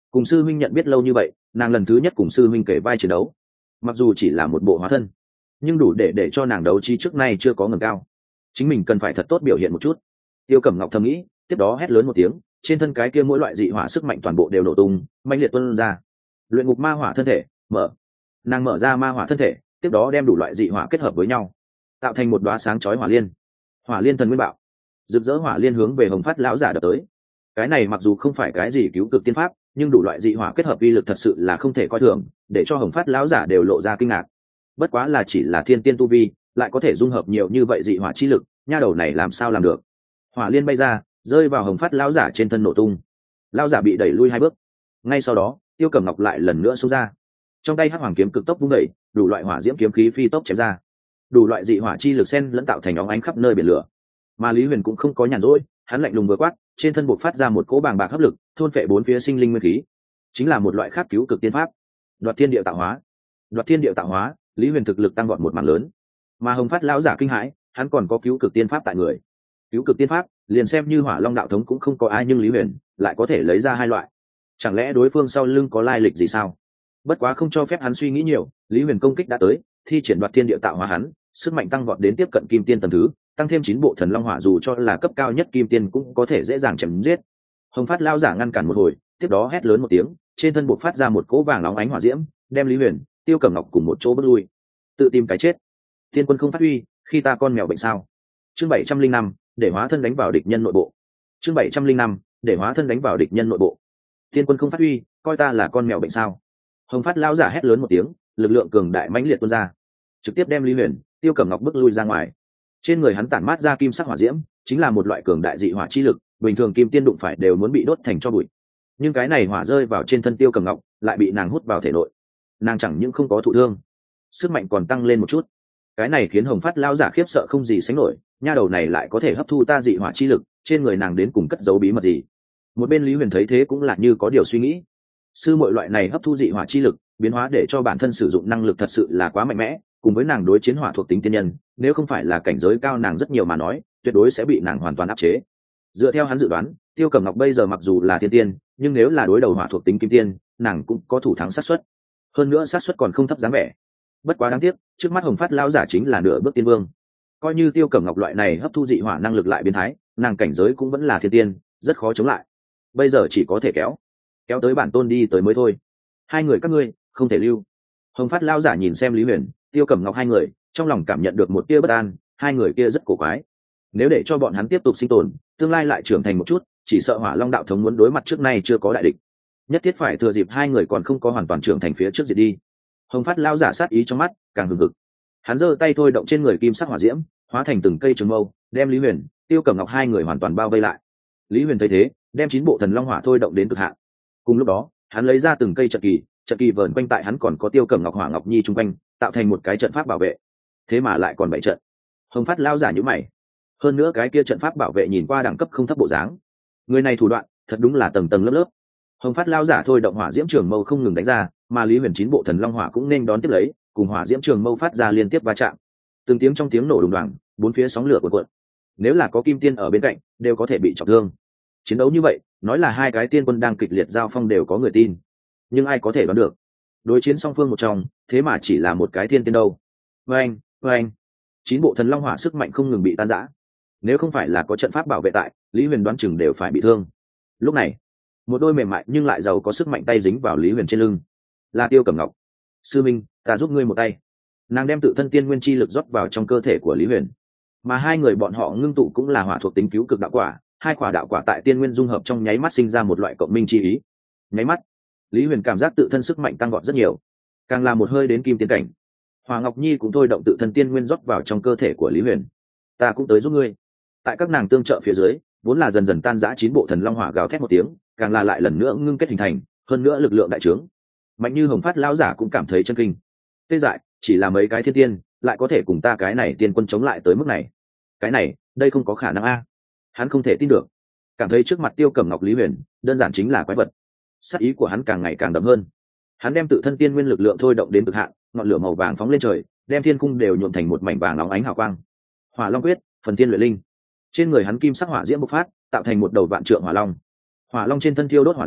cùng sư huynh nhận biết lâu như vậy, nàng lần thứ nhất cùng sư huynh kể vai chiến đấu, mặc dù chỉ là một bộ hóa thân, nhưng đủ để cho nàng đấu trí trước nay chưa có ngẩng cao. Chính mình cần phải thật tốt biểu hiện một chút. Tiêu Cẩm Ngọc thầm nghĩ, tiếp đó hét lớn một tiếng, trên thân cái kia mỗi loại dị hỏa sức mạnh toàn bộ đều nổ tung, mãnh liệt tuôn ra. Luyện ngục ma hỏa thân thể, mở. Nàng mở ra ma hỏa thân thể, tiếp đó đem đủ loại dị hỏa kết hợp với nhau, tạo thành một đóa sáng chói hỏa liên. Hỏa liên thần nguyên bạo, rực rỡ hỏa liên hướng về Hồng Phát lão giả đập tới. Cái này mặc dù không phải cái gì cứu cực tiên pháp, nhưng đủ loại dị hỏa kết hợp uy lực thật sự là không thể coi thường, để cho Hồng Phát lão giả đều lộ ra kinh ngạc. Bất quá là chỉ là thiên tiên tu vi, lại có thể dung hợp nhiều như vậy dị hỏa chi lực, nha đầu này làm sao làm được? Hỏa liên bay ra, rơi vào Hồng Phát lão giả trên thân nổ tung. Lão giả bị đẩy lui 2 bước. Ngay sau đó, Tiêu Cẩm Ngọc lại lần nữa xông ra. Trong tay Hắc Hoàng kiếm cực tốc vung đẩy, đủ loại hỏa diễm kiếm khí phi tốc chém ra. Đủ loại dị hỏa chi lực xen lẫn tạo thành óng ánh khắp nơi biển lửa. Mà Lý Huyền cũng không có nhàn rỗi, hắn lạnh lùng vừa quát, trên thân bộc phát ra một cỗ bàng bạc hấp lực, thôn phệ 4 phía sinh linh nguyên khí. Chính là một loại khác cứu cực tiên pháp, Đoạt Thiên Điệu Tạo Hóa. Đoạt Thiên Điệu Tạo Hóa, Lý Huyền thực lực tăng vọt một mảng lớn. Mà Hồng Phát lão giả kinh hãi, hắn còn có cứu cực tiên pháp tại người. Cứu cực tiên pháp, liền xem như Hỏa Long đạo thống cũng không có ai, nhưng Lý Huyền lại có thể lấy ra 2 loại. Chẳng lẽ đối phương sau lưng có lai lịch gì sao? Bất quá không cho phép hắn suy nghĩ nhiều, Lý Huyền công kích đã tới, thi triển Đoạt Thiên Điệu Tạo Hóa hắn, sức mạnh tăng vọt đến tiếp cận kim tiên tầng thứ, tăng thêm 9 bộ thần long hỏa, dù cho là cấp cao nhất kim tiên cũng có thể dễ dàng chém giết. Hồng Phát lão giả ngăn cản một hồi, tiếp đó hét lớn một tiếng, trên thân bộc phát ra một cỗ vàng nóng ánh hỏa diễm, đem Lý Huyền, Tiêu Cẩm Ngọc cùng một chỗ bước lui. Tự tìm cái chết. Tiên quân không phát huy, khi ta con mèo bệnh sao? Chương 705, để hóa thân đánh vào địch nhân nội bộ. Chương 705, để hóa thân đánh vào địch nhân nội bộ. Tiên quân không phát huy, coi ta là con mèo bệnh sao? Hồng Phát lão giả hét lớn một tiếng, lực lượng cường đại mãnh liệt tuôn ra, trực tiếp đem Lý Huyền, Tiêu Cẩm Ngọc bước lui ra ngoài. Trên người hắn tản mát ra kim sắc hỏa diễm, chính là một loại cường đại dị hỏa chi lực, bình thường kim tiên đụng phải đều muốn bị đốt thành tro bụi. Nhưng cái này hỏa rơi vào trên thân Tiêu Cẩm Ngọc, lại bị nàng hút vào thể nội. Nàng chẳng những không có thụ thương, sức mạnh còn tăng lên một chút. Cái này khiến Hồng Phát lão giả khiếp sợ không gì sánh nổi, nha đầu này lại có thể hấp thu ta dị hỏa chi lực, trên người nàng đến cùng cất giấu bí mật gì? Một bên Lý Huyền thấy thế cũng là như có điều suy nghĩ. Sư muội loại này hấp thu dị hỏa chi lực, biến hóa để cho bản thân sử dụng năng lực thật sự là quá mạnh mẽ, cùng với nàng đối chiến hỏa thuộc tính tiên nhân, nếu không phải là cảnh giới cao nàng rất nhiều mà nói, tuyệt đối sẽ bị nàng hoàn toàn áp chế. Dựa theo hắn dự đoán, Tiêu Cẩm Ngọc bây giờ mặc dù là thiên tiên, nhưng nếu là đối đầu hỏa thuộc tính kim tiên, nàng cũng có thủ thắng xác suất. Hơn nữa xác suất còn không thấp dáng vẻ. Bất quá đáng tiếc, trước mắt Hồng Phát lão giả chính là nửa bước tiên vương. Coi như Tiêu Cẩm Ngọc loại này hấp thu dị hỏa năng lực lại biến thái, nàng cảnh giới cũng vẫn là thiên tiên, rất khó chống lại. Bây giờ chỉ có thể kéo tới bản tôn đi tới mới thôi. 2 người các ngươi không thể lưu. Hồng Phát lão giả nhìn xem Lý Huyền, Tiêu Cẩm Ngọc 2 người, trong lòng cảm nhận được một tia bất an, 2 người kia rất cổ quái. Nếu để cho bọn hắn tiếp tục sinh tồn, tương lai lại trưởng thành một chút, chỉ sợ Hỏa Long đạo thống muốn đối mặt trước nay chưa có đại địch. Nhất thiết phải thừa dịp 2 người còn không có hoàn toàn trưởng thành phía trước diệt đi. Hồng Phát lão giả sát ý trong mắt càng hừng hực. Hắn giơ tay thôi động trên người kim sắc hỏa diễm, hóa thành từng cây trường mâu, đem Lý Huyền, Tiêu Cẩm Ngọc 2 người hoàn toàn bao vây lại. Lý Huyền thấy thế, đem 9 bộ thần long hỏa thôi động đến cực hạn. Cùng lúc đó, hắn lấy ra từng cây trận kỳ vờn quanh tại hắn còn có Tiêu Cẩm Ngọc Hỏa Ngọc Nhi chung quanh, tạo thành một cái trận pháp bảo vệ. Thế mà lại còn 7 trận. Hồng Phát lão giả nhíu mày. Hơn nữa cái kia trận pháp bảo vệ nhìn qua đẳng cấp không thấp bộ dáng. Người này thủ đoạn, thật đúng là tầng tầng lớp lớp. Hồng Phát lão giả thôi động hỏa diễm trường mâu không ngừng đánh ra, mà Lý Huyền 9 bộ thần long hỏa cũng nên đón tiếp lấy, cùng hỏa diễm trường mâu phát ra liên tiếp va chạm. Từng tiếng trong tiếng nổ đùng đoàng, 4 phía sóng lửa cuộn cuộn. Nếu là có kim tiên ở bên cạnh, đều có thể bị trọng thương. Chiến đấu như vậy, nói là 2 cái tiên quân đang kịch liệt giao phong đều có người tin. Nhưng ai có thể đoán được, đối chiến song phương một trong, thế mà chỉ là một cái thiên tiên đâu. Oanh, 9 bộ thần long hỏa sức mạnh không ngừng bị tan rã. Nếu không phải là có trận pháp bảo vệ tại, Lý Huyền đoán chừng đều phải bị thương. Lúc này, một đôi mềm mại nhưng lại giàu có sức mạnh tay dính vào Lý Huyền trên lưng. Là Tiêu Cẩm Ngọc. Sư minh, ta giúp ngươi một tay. Nàng đem tự thân tiên nguyên chi lực rót vào trong cơ thể của Lý Huyền. Mà 2 người bọn họ ngưng tụ cũng là hỏa thuộc tính cứu cực đạo quả, 2 quả đạo quả tại tiên nguyên dung hợp trong nháy mắt sinh ra một loại cộng minh chi ý. Nháy mắt, Lý Huyền cảm giác tự thân sức mạnh tăng vọt rất nhiều, càng là một hơi đến kim tiên cảnh. Hỏa Ngọc Nhi cũng thôi động tự thân tiên nguyên rót vào trong cơ thể của Lý Huyền. Ta cũng tới giúp ngươi. Tại các nàng tương trợ phía dưới, vốn là dần dần tan rã 9 bộ thần long hỏa gào thét một tiếng, càng là lại lần nữa ngưng kết hình thành, hơn nữa lực lượng đại trướng. Mạnh như Hồng Phát lão giả cũng cảm thấy chân kinh. Tê dại, chỉ là mấy cái thiên tiên, lại có thể cùng ta cái này tiên quân chống lại tới mức này. Cái này, đây không có khả năng a. Hắn không thể tin được. Cảm thấy trước mặt Tiêu Cẩm Ngọc Lý Huyền, đơn giản chính là quái vật. Sát ý của hắn càng ngày càng đậm hơn. Hắn đem tự thân tiên nguyên lực lượng thôi động đến cực hạn, ngọn lửa màu vàng phóng lên trời, đem thiên cung đều nhuộm thành một mảnh vàng óng ánh hào quang. Hỏa Long quyết, phần tiên luyện linh. Trên người hắn kim sắc hỏa diễm bộc phát, tạo thành một đầu vạn trượng hỏa long. Hỏa long trên thân thiêu đốt hỏa diễm,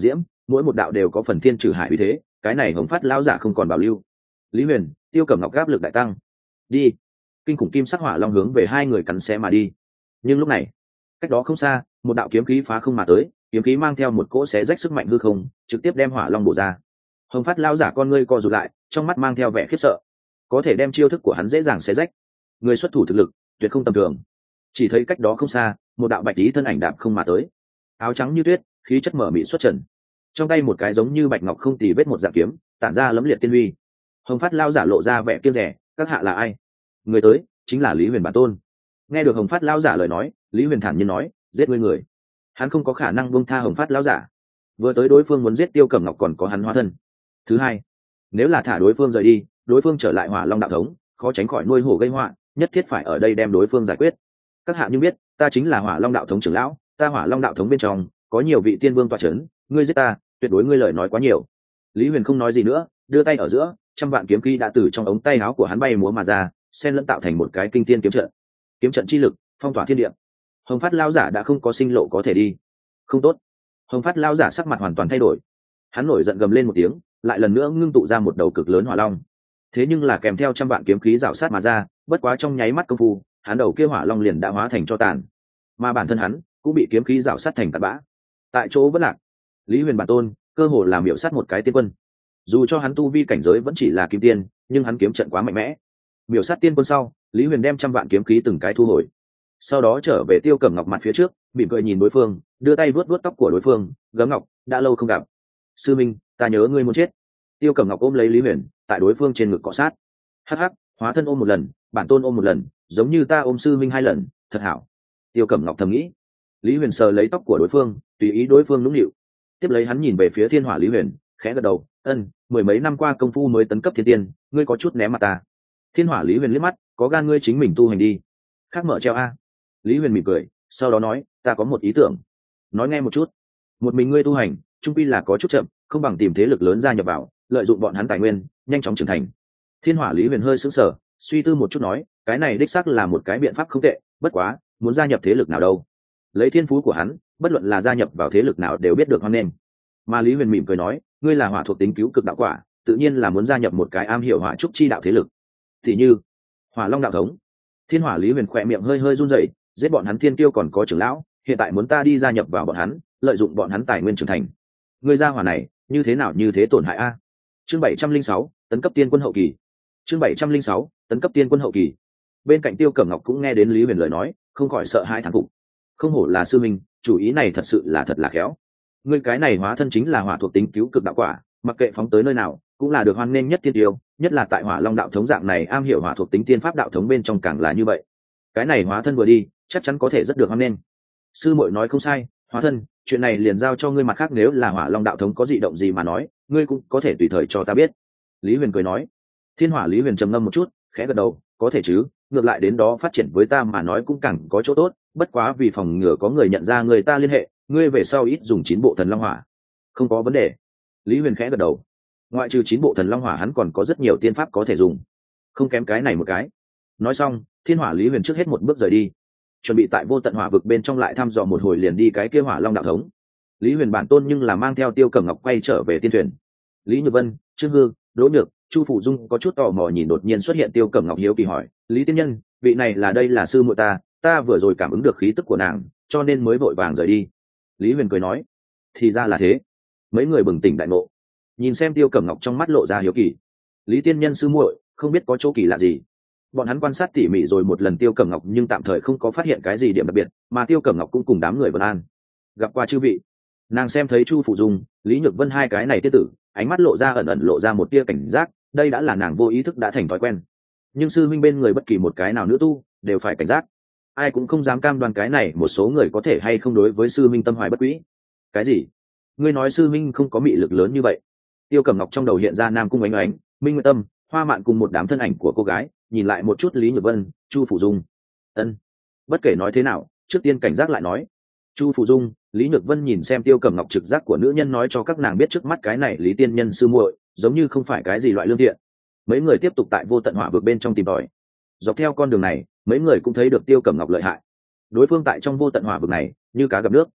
mỗi một đạo đều có phần thiên trừ hải uy thế, cái này Hồng Phát lão giả không còn bảo lưu. Lý Huyền, Tiêu Cẩm Ngọc áp lực đại tăng. Đi. Kinh khủng kim sắc hỏa long hướng về hai người cắn xé mà đi. Nhưng lúc này, cách đó không xa, một đạo kiếm khí phá không mà tới, kiếm khí mang theo một cỗ xé rách sức mạnh hư không, trực tiếp đem hỏa long bổ ra. Hồng Phát lão giả con ngươi co rụt lại, trong mắt mang theo vẻ khiếp sợ. Có thể đem chiêu thức của hắn dễ dàng xé rách. Người xuất thủ thực lực tuyệt không tầm thường. Chỉ thấy cách đó không xa, một đạo bạch tí thân ảnh đạp không mà tới, áo trắng như tuyết, khí chất mở mị xuất trần, trong tay một cái giống như bạch ngọc không tì vết một dạng kiếm, tản ra lấm liệt tiên uy. Hồng Phát lão giả lộ ra vẻ kiêng rẻ, các hạ là ai? Người tới chính là Lý Huyền bản tôn. Nghe được Hồng Phát lão giả lời nói, Lý Huyền thản nhiên nói, giết ngươi người. Hắn không có khả năng buông tha Hồng Phát lão giả. Vừa tới đối phương muốn giết Tiêu Cẩm Ngọc còn có hắn hóa thân. Thứ hai, nếu là thả đối phương rời đi, đối phương trở lại Hỏa Long đạo thống, khó tránh khỏi nuôi hổ gây họa, nhất thiết phải ở đây đem đối phương giải quyết. Các hạ như biết, ta chính là Hỏa Long đạo thống trưởng lão, ta Hỏa Long đạo thống bên trong có nhiều vị tiên vương tọa chấn, ngươi giết ta, tuyệt đối ngươi lời nói quá nhiều. Lý Huyền không nói gì nữa, đưa tay ở giữa, trăm vạn kiếm khí đã từ trong ống tay áo của hắn bay múa mà ra, xen lẫn tạo thành một cái kinh thiên kiếm trận. Kiếm trận chi lực phong tỏa thiên địa. Hồng Phát lão giả đã không có sinh lộ có thể đi. Không tốt. Hồng Phát lão giả sắc mặt hoàn toàn thay đổi. Hắn nổi giận gầm lên một tiếng, lại lần nữa ngưng tụ ra một đầu cực lớn hỏa long. Thế nhưng là kèm theo trăm vạn kiếm khí rảo sát mà ra, bất quá trong nháy mắt công phu, hắn đầu kia hỏa long liền đã hóa thành tro tàn, mà bản thân hắn cũng bị kiếm khí rảo sát thành tạt bã. Tại chỗ vẫn lạc. Lý Huyền bản tôn cơ hồ làm miểu sát một cái tiên quân. Dù cho hắn tu vi cảnh giới vẫn chỉ là kim tiên, nhưng hắn kiếm trận quá mạnh mẽ. Miểu sát tiên quân sau, Lý Huyền đem trăm vạn kiếm khí từng cái thu hồi, sau đó trở về Tiêu Cẩm Ngọc mặt phía trước, mỉm cười nhìn đối phương, đưa tay vuốt vuốt tóc của đối phương, gấm ngọc, đã lâu không gặp. Sư minh, ta nhớ ngươi muốn chết. Tiêu Cẩm Ngọc ôm lấy Lý Huyền, tại đối phương trên ngực cọ sát. Hắc hắc, hóa thân ôm một lần, bản tôn ôm một lần, giống như ta ôm sư minh hai lần, thật hảo. Tiêu Cẩm Ngọc thầm nghĩ. Lý Huyền sờ lấy tóc của đối phương, tùy ý đối phương nũng nịu. Tiếp lấy hắn nhìn về phía Thiên Hỏa Lý Huyền, khẽ gật đầu, mười mấy năm qua công phu mới tấn cấp thiên tiên, ngươi có chút ném mặt ta. Thiên Hỏa Lý Huyền liếc mắt, có gan ngươi chính mình tu hành đi, khác mở treo a. Lý Huyền mỉm cười, sau đó nói, ta có một ý tưởng. Nói nghe một chút. Một mình ngươi tu hành, trung quy là có chút chậm, không bằng tìm thế lực lớn gia nhập vào, lợi dụng bọn hắn tài nguyên, nhanh chóng trưởng thành. Thiên Hỏa Lý Huyền hơi sững sờ, suy tư một chút nói, cái này đích xác là một cái biện pháp không tệ, bất quá, muốn gia nhập thế lực nào đâu? Lấy thiên phú của hắn, bất luận là gia nhập vào thế lực nào đều biết được hoan nghênh. Mà Lý Huyền mỉm cười nói, ngươi là hỏa thuộc tính cứu cực đạo quả, tự nhiên là muốn gia nhập một cái am hiểu hỏa trúc chi đạo thế lực. Thì như Hỏa Long đạo thống. Thiên Hỏa Lý Huyền khỏe miệng hơi hơi run rẩy, giết bọn hắn thiên tiêu còn có trưởng lão, hiện tại muốn ta đi gia nhập vào bọn hắn, lợi dụng bọn hắn tài nguyên trưởng thành. Ngươi gia hỏa này, như thế nào như thế tổn hại a? Chương 706, tấn cấp tiên quân hậu kỳ. Chương 706, tấn cấp tiên quân hậu kỳ. Bên cạnh Tiêu Cẩm Ngọc cũng nghe đến Lý Huyền lời nói, không khỏi sợ hãi thán phục. Không hổ là sư minh, chủ ý này thật sự là thật là khéo. Ngươi cái này hóa thân chính là hỏa thuộc tính cứu cực đạo quả, mặc kệ phóng tới nơi nào, cũng là được hoan nghênh nhất tiên tiêu, nhất là tại Hỏa Long đạo thống dạng này am hiểu hỏa thuộc tính tiên pháp đạo thống bên trong càng là như vậy. Cái này hóa thân vừa đi, chắc chắn có thể rất được hoan nghênh. Sư muội nói không sai, hóa thân, chuyện này liền giao cho ngươi, mặt khác nếu là Hỏa Long đạo thống có dị động gì mà nói, ngươi cũng có thể tùy thời cho ta biết. Lý Huyền cười nói. Thiên Hỏa Lý Huyền trầm ngâm một chút, khẽ gật đầu, có thể chứ, ngược lại đến đó phát triển với ta mà nói cũng càng có chỗ tốt, bất quá vì phòng ngừa có người nhận ra người ta liên hệ, ngươi về sau ít dùng 9 bộ thần long hỏa. Không có vấn đề. Lý Huyền khẽ gật đầu. Ngoại trừ 9 bộ thần long hỏa hắn còn có rất nhiều tiên pháp có thể dùng, không kém cái này một cái. Nói xong, Thiên Hỏa Lý Huyền trước hết một bước rời đi, chuẩn bị tại vô tận hỏa vực bên trong lại thăm dò một hồi liền đi cái kia Hỏa Long đạo thống. Lý Huyền bản tôn nhưng là mang theo Tiêu Cẩm Ngọc quay trở về tiên thuyền. Lý Nhược Vân, Trương Hư, Đỗ Nhược, Chu Phủ Dung có chút tò mò nhìn đột nhiên xuất hiện Tiêu Cẩm Ngọc, hiếu kỳ hỏi, Lý tiên nhân, vị này là đây là sư muội ta vừa rồi cảm ứng được khí tức của nàng, cho nên mới vội vàng rời đi. Lý Huyền cười nói, thì ra là thế. Mấy người bừng tỉnh đại ngộ, nhìn xem Tiêu Cẩm Ngọc trong mắt lộ ra hiếu kỳ. Lý tiên nhân sư muội, không biết có chỗ kỳ lạ gì. Bọn hắn quan sát tỉ mỉ rồi một lần Tiêu Cẩm Ngọc nhưng tạm thời không có phát hiện cái gì điểm đặc biệt, mà Tiêu Cẩm Ngọc cũng cùng đám người vân an. Gặp qua chư vị. Nàng xem thấy Chu Phủ Dung, Lý Nhược Vân hai cái này tiết tử, ánh mắt lộ ra ẩn ẩn lộ ra một tia cảnh giác, đây đã là nàng vô ý thức đã thành thói quen. Nhưng sư huynh bên người bất kỳ một cái nào nữ tu đều phải cảnh giác, ai cũng không dám cam đoan cái này một số người có thể hay không đối với sư minh tâm hoài bất quý. Cái gì? Ngươi nói sư minh không có mị lực lớn như vậy? Tiêu Cẩm Ngọc trong đầu hiện ra Nam Cung Ánh Ánh, Minh Nguyệt Tâm, Hoa Mạn cùng một đám thân ảnh của cô gái, nhìn lại một chút Lý Nhược Vân, Chu Phủ Dung. Bất kể nói thế nào, trước tiên cảnh giác lại nói. Chu Phủ Dung, Lý Nhược Vân nhìn xem Tiêu Cẩm Ngọc trực giác của nữ nhân nói cho các nàng biết trước mắt cái này Lý tiên nhân sư muội giống như không phải cái gì loại lương thiện. Mấy người tiếp tục tại vô tận hỏa vực bên trong tìm tòi. Dọc theo con đường này, mấy người cũng thấy được Tiêu Cẩm Ngọc lợi hại. Đối phương tại trong vô tận hỏa vực này như cá gặp nước,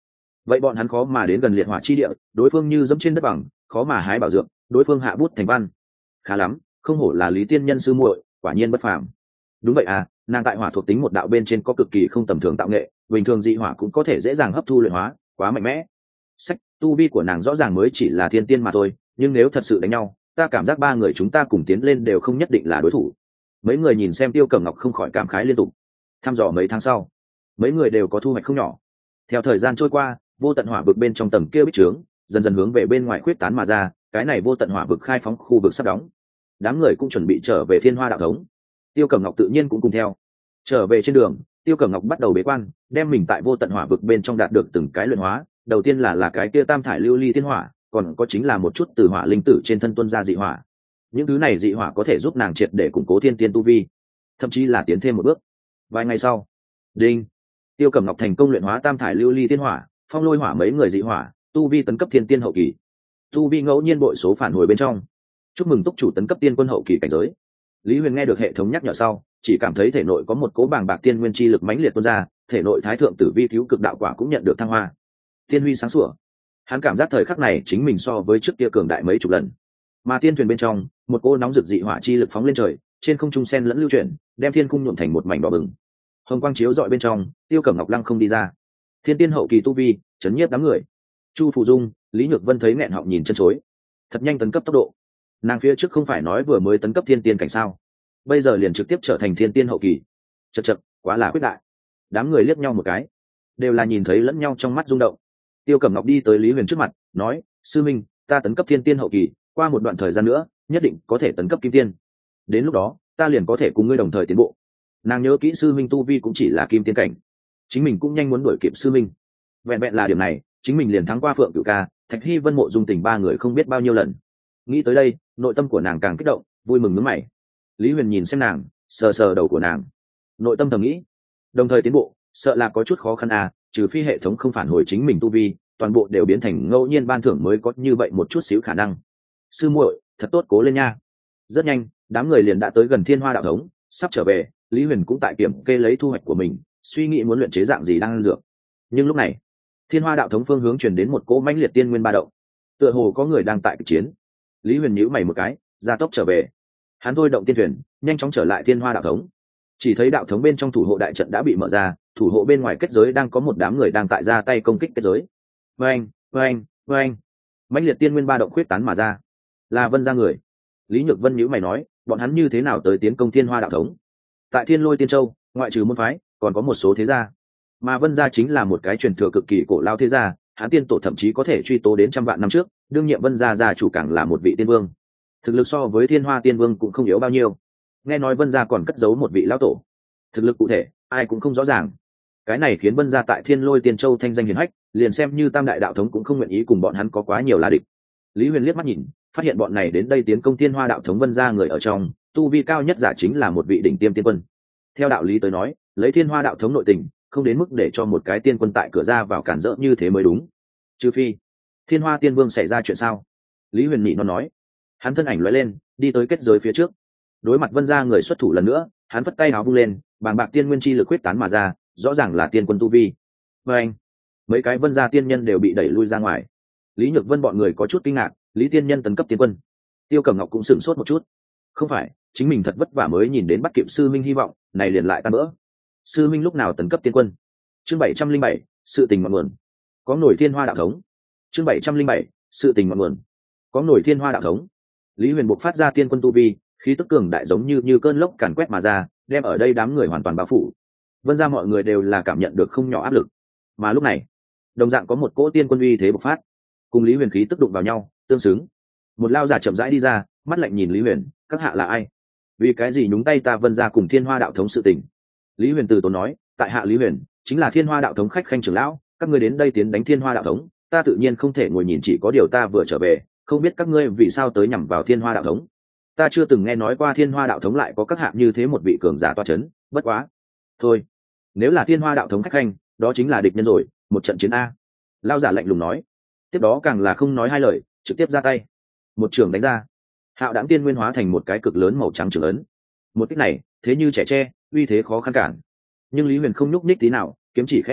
vậy bọn hắn khó mà đến gần liệt hỏa chi địa, đối phương như dẫm trên đất bằng, khó mà hái bảo dược, đối phương hạ bút thành văn. Khá lắm, không hổ là Lý tiên nhân sư muội, quả nhiên bất phàm. Đúng vậy à, nàng tại hỏa thuộc tính một đạo bên trên có cực kỳ không tầm thường tạo nghệ, bình thường dị hỏa cũng có thể dễ dàng hấp thu luyện hóa, quá mạnh mẽ. Sách, tu vi của nàng rõ ràng mới chỉ là thiên tiên mà thôi, nhưng nếu thật sự đánh nhau, ta cảm giác ba người chúng ta cùng tiến lên đều không nhất định là đối thủ. Mấy người nhìn xem Tiêu Cẩm Ngọc không khỏi cảm khái liên tục. Thăm dò mấy tháng sau, mấy người đều có thu hoạch không nhỏ. Theo thời gian trôi qua, vô tận hỏa vực bên trong tầng kia bích trướng dần dần hướng về bên ngoài khuyết tán mà ra, cái này vô tận hỏa vực khai phóng khu vực sắp đóng. Đám người cũng chuẩn bị trở về Thiên Hoa đạo thống. Tiêu Cẩm Ngọc tự nhiên cũng cùng theo. Trở về trên đường, Tiêu Cẩm Ngọc bắt đầu bế quan, đem mình tại vô tận hỏa vực bên trong đạt được từng cái luyện hóa. Đầu tiên là cái kia tam thải lưu ly thiên hỏa, còn có chính là một chút từ hỏa linh tử trên thân tuân ra dị hỏa. Những thứ này dị hỏa có thể giúp nàng triệt để củng cố thiên tiên tu vi, thậm chí là tiến thêm một bước. Vài ngày sau, đinh, Tiêu Cẩm Ngọc thành công luyện hóa tam thải lưu ly thiên hỏa, phong lôi hỏa mấy người dị hỏa, tu vi tấn cấp thiên tiên hậu kỳ. Tu vi ngẫu nhiên bội số phản hồi bên trong. Chúc mừng túc chủ tấn cấp tiên quân hậu kỳ cảnh giới. Lý Huyền nghe được hệ thống nhắc nhở sau, chỉ cảm thấy thể nội có một cỗ bàng bạc tiên nguyên chi lực mãnh liệt tuôn ra, thể nội thái thượng tử vi cứu cực đạo quả cũng nhận được thăng hoa. Tiên huy sáng sủa. Hắn cảm giác thời khắc này chính mình so với trước kia cường đại mấy chục lần. Mà tiên thuyền bên trong, một cỗ nóng rực dị hỏa chi lực phóng lên trời, trên không trung sen lẫn lưu chuyển, đem thiên cung nhuộm thành một mảnh đỏ bừng. Hồng quang chiếu rọi bên trong, Tiêu Cẩm Ngọc lăng không đi ra. Thiên tiên hậu kỳ tu vi, chấn nhiếp đám người. Chu Phù Dung, Lý Nhược Vân thấy nghẹn họng nhìn chân chối. Thật nhanh tấn cấp tốc độ. Nàng phía trước không phải nói vừa mới tấn cấp thiên tiên cảnh sao? Bây giờ liền trực tiếp trở thành thiên tiên hậu kỳ. Chậc chậc, quá là quyết đại. Đám người liếc nhau một cái, đều là nhìn thấy lẫn nhau trong mắt rung động. Tiêu Cẩm Ngọc đi tới Lý Huyền trước mặt, nói: "Sư minh, ta tấn cấp thiên tiên hậu kỳ, qua một đoạn thời gian nữa, nhất định có thể tấn cấp kim tiên. Đến lúc đó, ta liền có thể cùng ngươi đồng thời tiến bộ." Nàng nhớ kỹ sư minh tu vi cũng chỉ là kim tiên cảnh, chính mình cũng nhanh muốn đuổi kịp sư minh. Vẹn vẹn là điểm này, chính mình liền thắng qua Phượng Cửu Ca, Thạch Hy, Vân Mộ Dung Tình ba người không biết bao nhiêu lần. Nghĩ tới đây, nội tâm của nàng càng kích động, vui mừng nhướng mày. Lý Huyền nhìn xem nàng, sờ sờ đầu của nàng, nội tâm thầm nghĩ, đồng thời tiến bộ, sợ là có chút khó khăn à, trừ phi hệ thống không phản hồi chính mình tu vi, toàn bộ đều biến thành ngẫu nhiên ban thưởng mới có như vậy một chút xíu khả năng. Sư muội, thật tốt, cố lên nha. Rất nhanh, đám người liền đã tới gần Thiên Hoa đạo thống, sắp trở về. Lý Huyền cũng tại kiểm kê lấy thu hoạch của mình, suy nghĩ muốn luyện chế dạng gì đang ăn dược. Nhưng lúc này, Thiên Hoa đạo thống phương hướng truyền đến một cỗ mãnh liệt tiên nguyên ba động, tựa hồ có người đang tại kịch chiến. Lý Huyền nhíu mày một cái, gia tốc trở về. Hắn thôi động tiên thuyền, nhanh chóng trở lại Thiên Hoa đạo thống. Chỉ thấy đạo thống bên trong thủ hộ đại trận đã bị mở ra, thủ hộ bên ngoài kết giới đang có một đám người đang tại ra tay công kích kết giới. Oeng, oeng, oeng. Mãnh liệt tiên nguyên ba động khuyết tán mà ra. Là Vân gia người. Lý Nhược Vân nhíu mày nói, bọn hắn như thế nào tới tiến công Thiên Hoa đạo thống? Tại Thiên Lôi Tiên Châu, ngoại trừ môn phái, còn có một số thế gia. Mà Vân gia chính là một cái truyền thừa cực kỳ cổ lao thế gia, hắn tiên tổ thậm chí có thể truy tố đến trăm vạn năm trước, đương nhiệm Vân gia gia chủ càng là một vị tiên vương. Thực lực so với Thiên Hoa Tiên Vương cũng không yếu bao nhiêu. Nghe nói Vân gia còn cất giấu một vị lão tổ. Thực lực cụ thể, ai cũng không rõ ràng. Cái này khiến Vân gia tại Thiên Lôi Tiên Châu thanh danh hiển hách, liền xem như Tam đại đạo thống cũng không nguyện ý cùng bọn hắn có quá nhiều là địch. Lý Huyền liếc mắt nhìn, phát hiện bọn này đến đây tiến công Thiên Hoa đạo thống Vân gia người ở trong, tu vi cao nhất giả chính là một vị đỉnh tiêm tiên quân. Theo đạo lý tới nói, lấy Thiên Hoa đạo thống nội tình, không đến mức để cho một cái tiên quân tại cửa ra vào cản rỡ như thế mới đúng. Trừ phi Thiên Hoa Tiên Vương xảy ra chuyện sao? Lý Huyền nhị nó nói. Hắn thân ảnh lóe lên, đi tới kết giới phía trước. Đối mặt Vân gia người xuất thủ lần nữa, hắn vất tay áo vung lên, bàng bạc tiên nguyên chi lực huyết tán mà ra, rõ ràng là tiên quân tu vi. Và anh, mấy cái Vân gia tiên nhân đều bị đẩy lui ra ngoài. Lý Nhược Vân bọn người có chút kinh ngạc, Lý tiên nhân tấn cấp tiên quân. Tiêu Cẩm Ngọc cũng sửng sốt một chút. Không phải, chính mình thật vất vả mới nhìn đến bắt kịp sư minh hy vọng, này liền lại tan vỡ. Sư minh lúc nào tấn cấp tiên quân? Chương 707, sự tình ngọn nguồn. Có nổi Thiên Hoa đạo thống. Chương 707, sự tình ngọn nguồn. Có nổi Thiên Hoa đạo thống. Lý Huyền buộc phát ra tiên quân tu vi, khí tức cường đại giống như cơn lốc càn quét mà ra, đem ở đây đám người hoàn toàn bao phủ. Vân gia mọi người đều là cảm nhận được không nhỏ áp lực. Mà lúc này, đồng dạng có một cỗ tiên quân uy thế bộc phát, cùng Lý Huyền khí tức đụng vào nhau, tương xứng. Một lao giả chậm rãi đi ra, mắt lạnh nhìn Lý Huyền, các hạ là ai? Vì cái gì nhúng tay ta Vân gia cùng Thiên Hoa đạo thống sự tình? Lý Huyền từ tốn nói, tại hạ Lý Huyền, chính là Thiên Hoa đạo thống khách khanh trưởng lão, các ngươi đến đây tiến đánh Thiên Hoa đạo thống, ta tự nhiên không thể ngồi nhìn, chỉ có điều ta vừa trở về, không biết các ngươi vì sao tới nhằm vào Thiên Hoa đạo thống. Ta chưa từng nghe nói qua Thiên Hoa đạo thống lại có các hạng như thế một vị cường giả toa chấn, bất quá. Thôi, nếu là Thiên Hoa đạo thống khách khanh, đó chính là địch nhân rồi, một trận chiến a. Lao giả lạnh lùng nói. Tiếp đó càng là không nói hai lời, trực tiếp ra tay. Một trường đánh ra. Hạo Đãng Tiên Nguyên hóa thành một cái cực lớn màu trắng trường ấn. Một kích này, thế như trẻ tre, uy thế khó khăn cản. Nhưng Lý Huyền không nhúc nhích tí nào, kiếm chỉ khẽ động,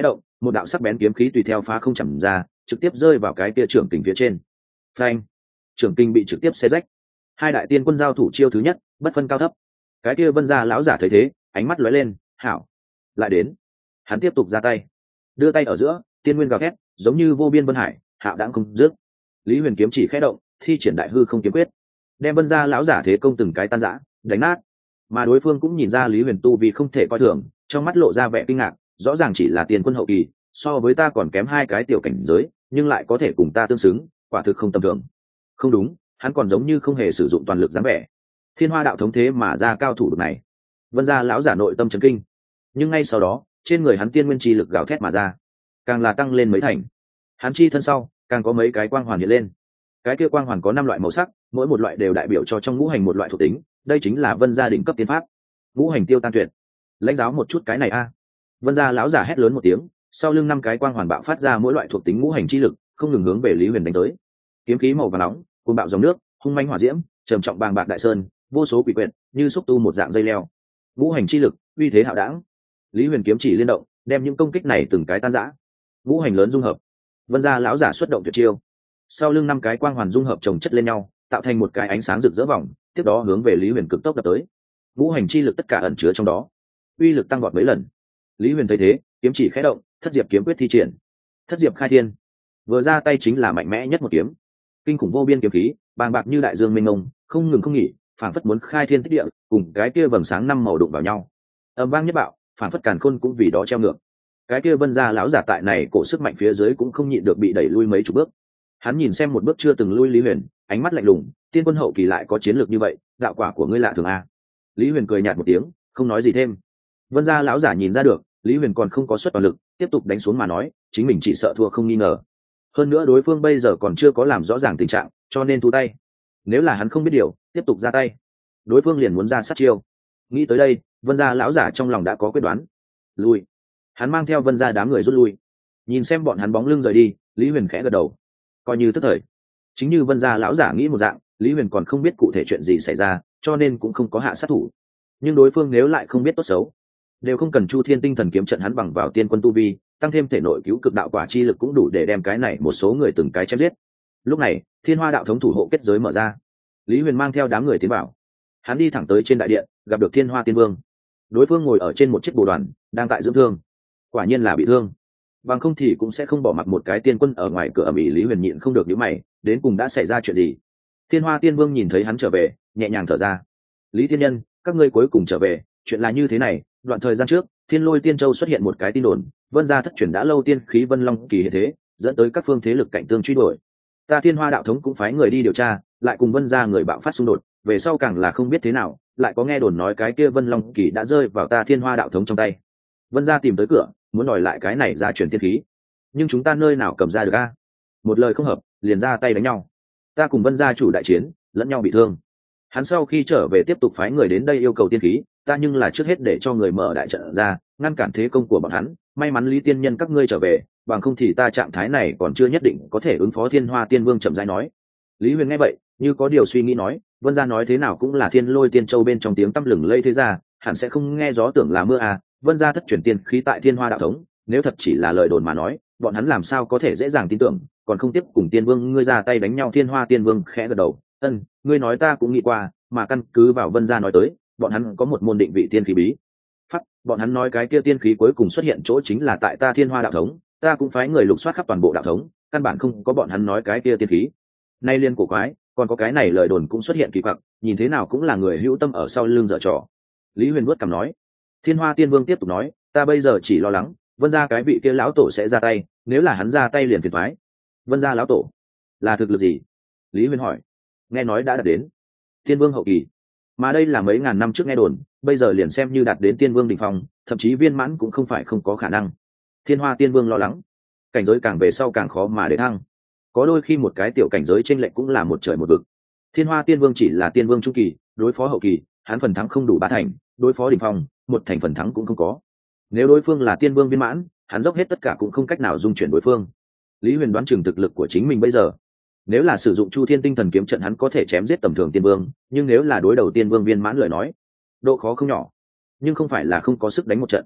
một đạo sắc bén kiếm khí tùy theo phá không chầm ra, trực tiếp rơi vào cái kia trưởng kình phía trên. Phanh! Trưởng kình bị trực tiếp xé rách. Hai đại tiên quân giao thủ chiêu thứ nhất, bất phân cao thấp. Cái kia Vân gia lão giả thấy thế, ánh mắt lóe lên, hảo, lại đến. Hắn tiếp tục ra tay, đưa tay ở giữa, tiên nguyên gào thét, giống như vô biên vân hải, hạo đãng không dứt. Lý Huyền kiếm chỉ khẽ động, thi triển đại hư không kiếm quyết, đem Vân gia lão giả thế công từng cái tan rã, đánh nát. Mà đối phương cũng nhìn ra Lý Huyền tu vì không thể coi thường, trong mắt lộ ra vẻ kinh ngạc, rõ ràng chỉ là tiên quân hậu kỳ, so với ta còn kém hai cái tiểu cảnh giới, nhưng lại có thể cùng ta tương xứng, quả thực không tầm thường. Không đúng, hắn còn giống như không hề sử dụng toàn lực dáng vẻ. Thiên Hoa đạo thống thế mà ra cao thủ được này. Vân gia lão giả nội tâm chấn kinh, nhưng ngay sau đó, trên người hắn tiên nguyên chi lực gào thét mà ra, càng là tăng lên mấy thành. Hắn chi thân sau, càng có mấy cái quang hoàn hiện lên. Cái kia quang hoàn có 5 loại màu sắc, mỗi một loại đều đại biểu cho trong ngũ hành một loại thuộc tính, đây chính là Vân gia đỉnh cấp tiên pháp. Ngũ hành tiêu tan tuyệt. Lãnh giáo một chút cái này a. Vân gia lão giả hét lớn một tiếng, sau lưng 5 cái quang hoàn bạo phát ra mỗi loại thuộc tính ngũ hành chi lực, không ngừng hướng về Lý Huyền đánh tới. Kiếm khí màu vàng nóng, cuồng bạo dòng nước, hung manh hỏa diễm, trầm trọng bàng bạc đại sơn, vô số quỷ quyệt, như xúc tu một dạng dây leo. Ngũ hành chi lực, uy thế hạo đãng. Lý Huyền kiếm chỉ liên động, đem những công kích này từng cái tan rã. Ngũ hành lớn dung hợp. Vân gia lão giả xuất động tuyệt chiêu. Sau lưng 5 cái quang hoàn dung hợp chồng chất lên nhau, tạo thành một cái ánh sáng rực rỡ vòng, tiếp đó hướng về Lý Huyền cực tốc đập tới. Ngũ hành chi lực tất cả ẩn chứa trong đó, uy lực tăng vọt mấy lần. Lý Huyền thấy thế, kiếm chỉ khẽ động, thất diệp kiếm quyết thi triển. Thất diệp khai thiên, vừa ra tay chính là mạnh mẽ nhất một kiếm. Kinh khủng vô biên kiếm khí, bàng bạc như đại dương mênh mông, không ngừng không nghỉ, phảng phất muốn khai thiên tích địa, cùng cái kia vầng sáng 5 màu đụng vào nhau. Âm vang nhất bạo, phảng phất càn khôn cũng vì đó treo ngược. Cái kia Vân gia lão giả tại này cổ sức mạnh phía dưới cũng không nhịn được bị đẩy lui mấy chục bước. Hắn nhìn xem một bước chưa từng lui Lý Huyền, ánh mắt lạnh lùng, tiên quân hậu kỳ lại có chiến lược như vậy, đạo quả của ngươi lạ thường a. Lý Huyền cười nhạt một tiếng, không nói gì thêm. Vân gia lão giả nhìn ra được, Lý Huyền còn không có xuất toàn lực, tiếp tục đánh xuống mà nói, chính mình chỉ sợ thua không nghi ngờ. Hơn nữa đối phương bây giờ còn chưa có làm rõ ràng tình trạng, cho nên thu tay. Nếu là hắn không biết điều, tiếp tục ra tay, đối phương liền muốn ra sát chiêu. Nghĩ tới đây, Vân gia lão giả trong lòng đã có quyết đoán. Lui. Hắn mang theo Vân gia đám người rút lui. Nhìn xem bọn hắn bóng lưng rời đi, Lý Huyền khẽ gật đầu, coi như tức thời. Chính như Vân gia lão giả nghĩ một dạng, Lý Huyền còn không biết cụ thể chuyện gì xảy ra, cho nên cũng không có hạ sát thủ. Nhưng đối phương nếu lại không biết tốt xấu, đều không cần Chu Thiên Tinh Thần kiếm trận hắn bằng vào tiên quân tu vi, tăng thêm thể nội cứu cực đạo quả chi lực cũng đủ để đem cái này một số người từng cái chém giết. Lúc này, Thiên Hoa đạo thống thủ hộ kết giới mở ra, Lý Huyền mang theo đám người tiến vào. Hắn đi thẳng tới trên đại điện, gặp được Thiên Hoa Tiên Vương. Đối phương ngồi ở trên một chiếc bồ đoàn, đang tại dưỡng thương. Quả nhiên là bị thương, bằng không thì cũng sẽ không bỏ mặc một cái tiên quân ở ngoài cửa ầm ĩ. Lý Huyền nhịn không được nhíu mày, đến cùng đã xảy ra chuyện gì? Thiên Hoa Tiên Vương nhìn thấy hắn trở về, nhẹ nhàng thở ra. Lý Thiên Nhân, các ngươi cuối cùng trở về, chuyện là như thế này. Đoạn thời gian trước, Thiên Lôi Tiên Châu xuất hiện một cái tin đồn, Vân gia thất truyền đã lâu tiên khí Vân Long kỳ hiện thế, dẫn tới các phương thế lực cạnh tương truy đuổi. Ta Thiên Hoa đạo thống cũng phái người đi điều tra, lại cùng Vân gia người bạo phát xung đột, về sau càng là không biết thế nào, lại có nghe đồn nói cái kia Vân Long kỳ đã rơi vào ta Thiên Hoa đạo thống trong tay. Vân gia tìm tới cửa, muốn đòi lại cái này ra truyền tiên khí, nhưng chúng ta nơi nào cầm ra được a? Một lời không hợp, liền ra tay đánh nhau. Ta cùng Vân gia chủ đại chiến, lẫn nhau bị thương. Hắn sau khi trở về tiếp tục phái người đến đây yêu cầu tiên khí, ta nhưng là trước hết để cho người mở đại trận ra, ngăn cản thế công của bọn hắn. May mắn Lý tiên nhân các ngươi trở về, bằng không thì ta trạng thái này còn chưa nhất định có thể ứng phó. Thiên Hoa Tiên Vương chậm rãi nói. Lý Huyền nghe vậy, như có điều suy nghĩ nói, Vân gia nói thế nào cũng là Thiên Lôi Tiên Châu bên trong tiếng tăm lừng lây thế gia, hẳn sẽ không nghe gió tưởng là mưa à. Vân gia thất truyền tiên khí tại Thiên Hoa đạo thống, nếu thật chỉ là lời đồn mà nói, bọn hắn làm sao có thể dễ dàng tin tưởng, còn không tiếp cùng Tiên Vương ngươi ra tay đánh nhau. Thiên Hoa Tiên Vương khẽ gật đầu, ngươi nói ta cũng nghĩ qua, mà căn cứ vào Vân gia nói tới, bọn hắn có một môn định vị tiên khí bí pháp. Bọn hắn nói cái kia tiên khí cuối cùng xuất hiện chỗ chính là tại ta Thiên Hoa đạo thống, ta cũng phái người lục soát khắp toàn bộ đạo thống, căn bản không có bọn hắn nói cái kia tiên khí. Nay liên cổ quái, còn có cái này lời đồn cũng xuất hiện kỳ quặc, nhìn thế nào cũng là người hữu tâm ở sau lưng dở trò. Lý Huyền vuốt cằm nói. Thiên Hoa Tiên Vương tiếp tục nói, ta bây giờ chỉ lo lắng Vân gia cái vị kia lão tổ sẽ ra tay, nếu là hắn ra tay liền phiền toái. Vân gia lão tổ là thực lực gì? Lý Huyền hỏi. Nghe nói đã đạt đến Tiên Vương hậu kỳ, mà đây là mấy ngàn năm trước nghe đồn, bây giờ liền xem như đạt đến Tiên Vương đỉnh phong, thậm chí viên mãn cũng không phải không có khả năng. Thiên Hoa Tiên Vương lo lắng, cảnh giới càng về sau càng khó mà để thăng, có đôi khi một cái tiểu cảnh giới chênh lệch cũng là một trời một vực. Thiên Hoa Tiên Vương chỉ là Tiên Vương trung kỳ, đối phó hậu kỳ, hắn phần thắng không đủ 3 thành, đối phó đỉnh phong, 1 thành phần thắng cũng không có. Nếu đối phương là Tiên Vương viên mãn, hắn dốc hết tất cả cũng không cách nào dung chuyển đối phương. Lý Huyền đoán chừng thực lực của chính mình bây giờ, nếu là sử dụng Chu Thiên Tinh Thần kiếm trận hắn có thể chém giết tầm thường Tiên Vương, nhưng nếu là đối đầu Tiên Vương viên mãn lời nói, độ khó không nhỏ, nhưng không phải là không có sức đánh một trận.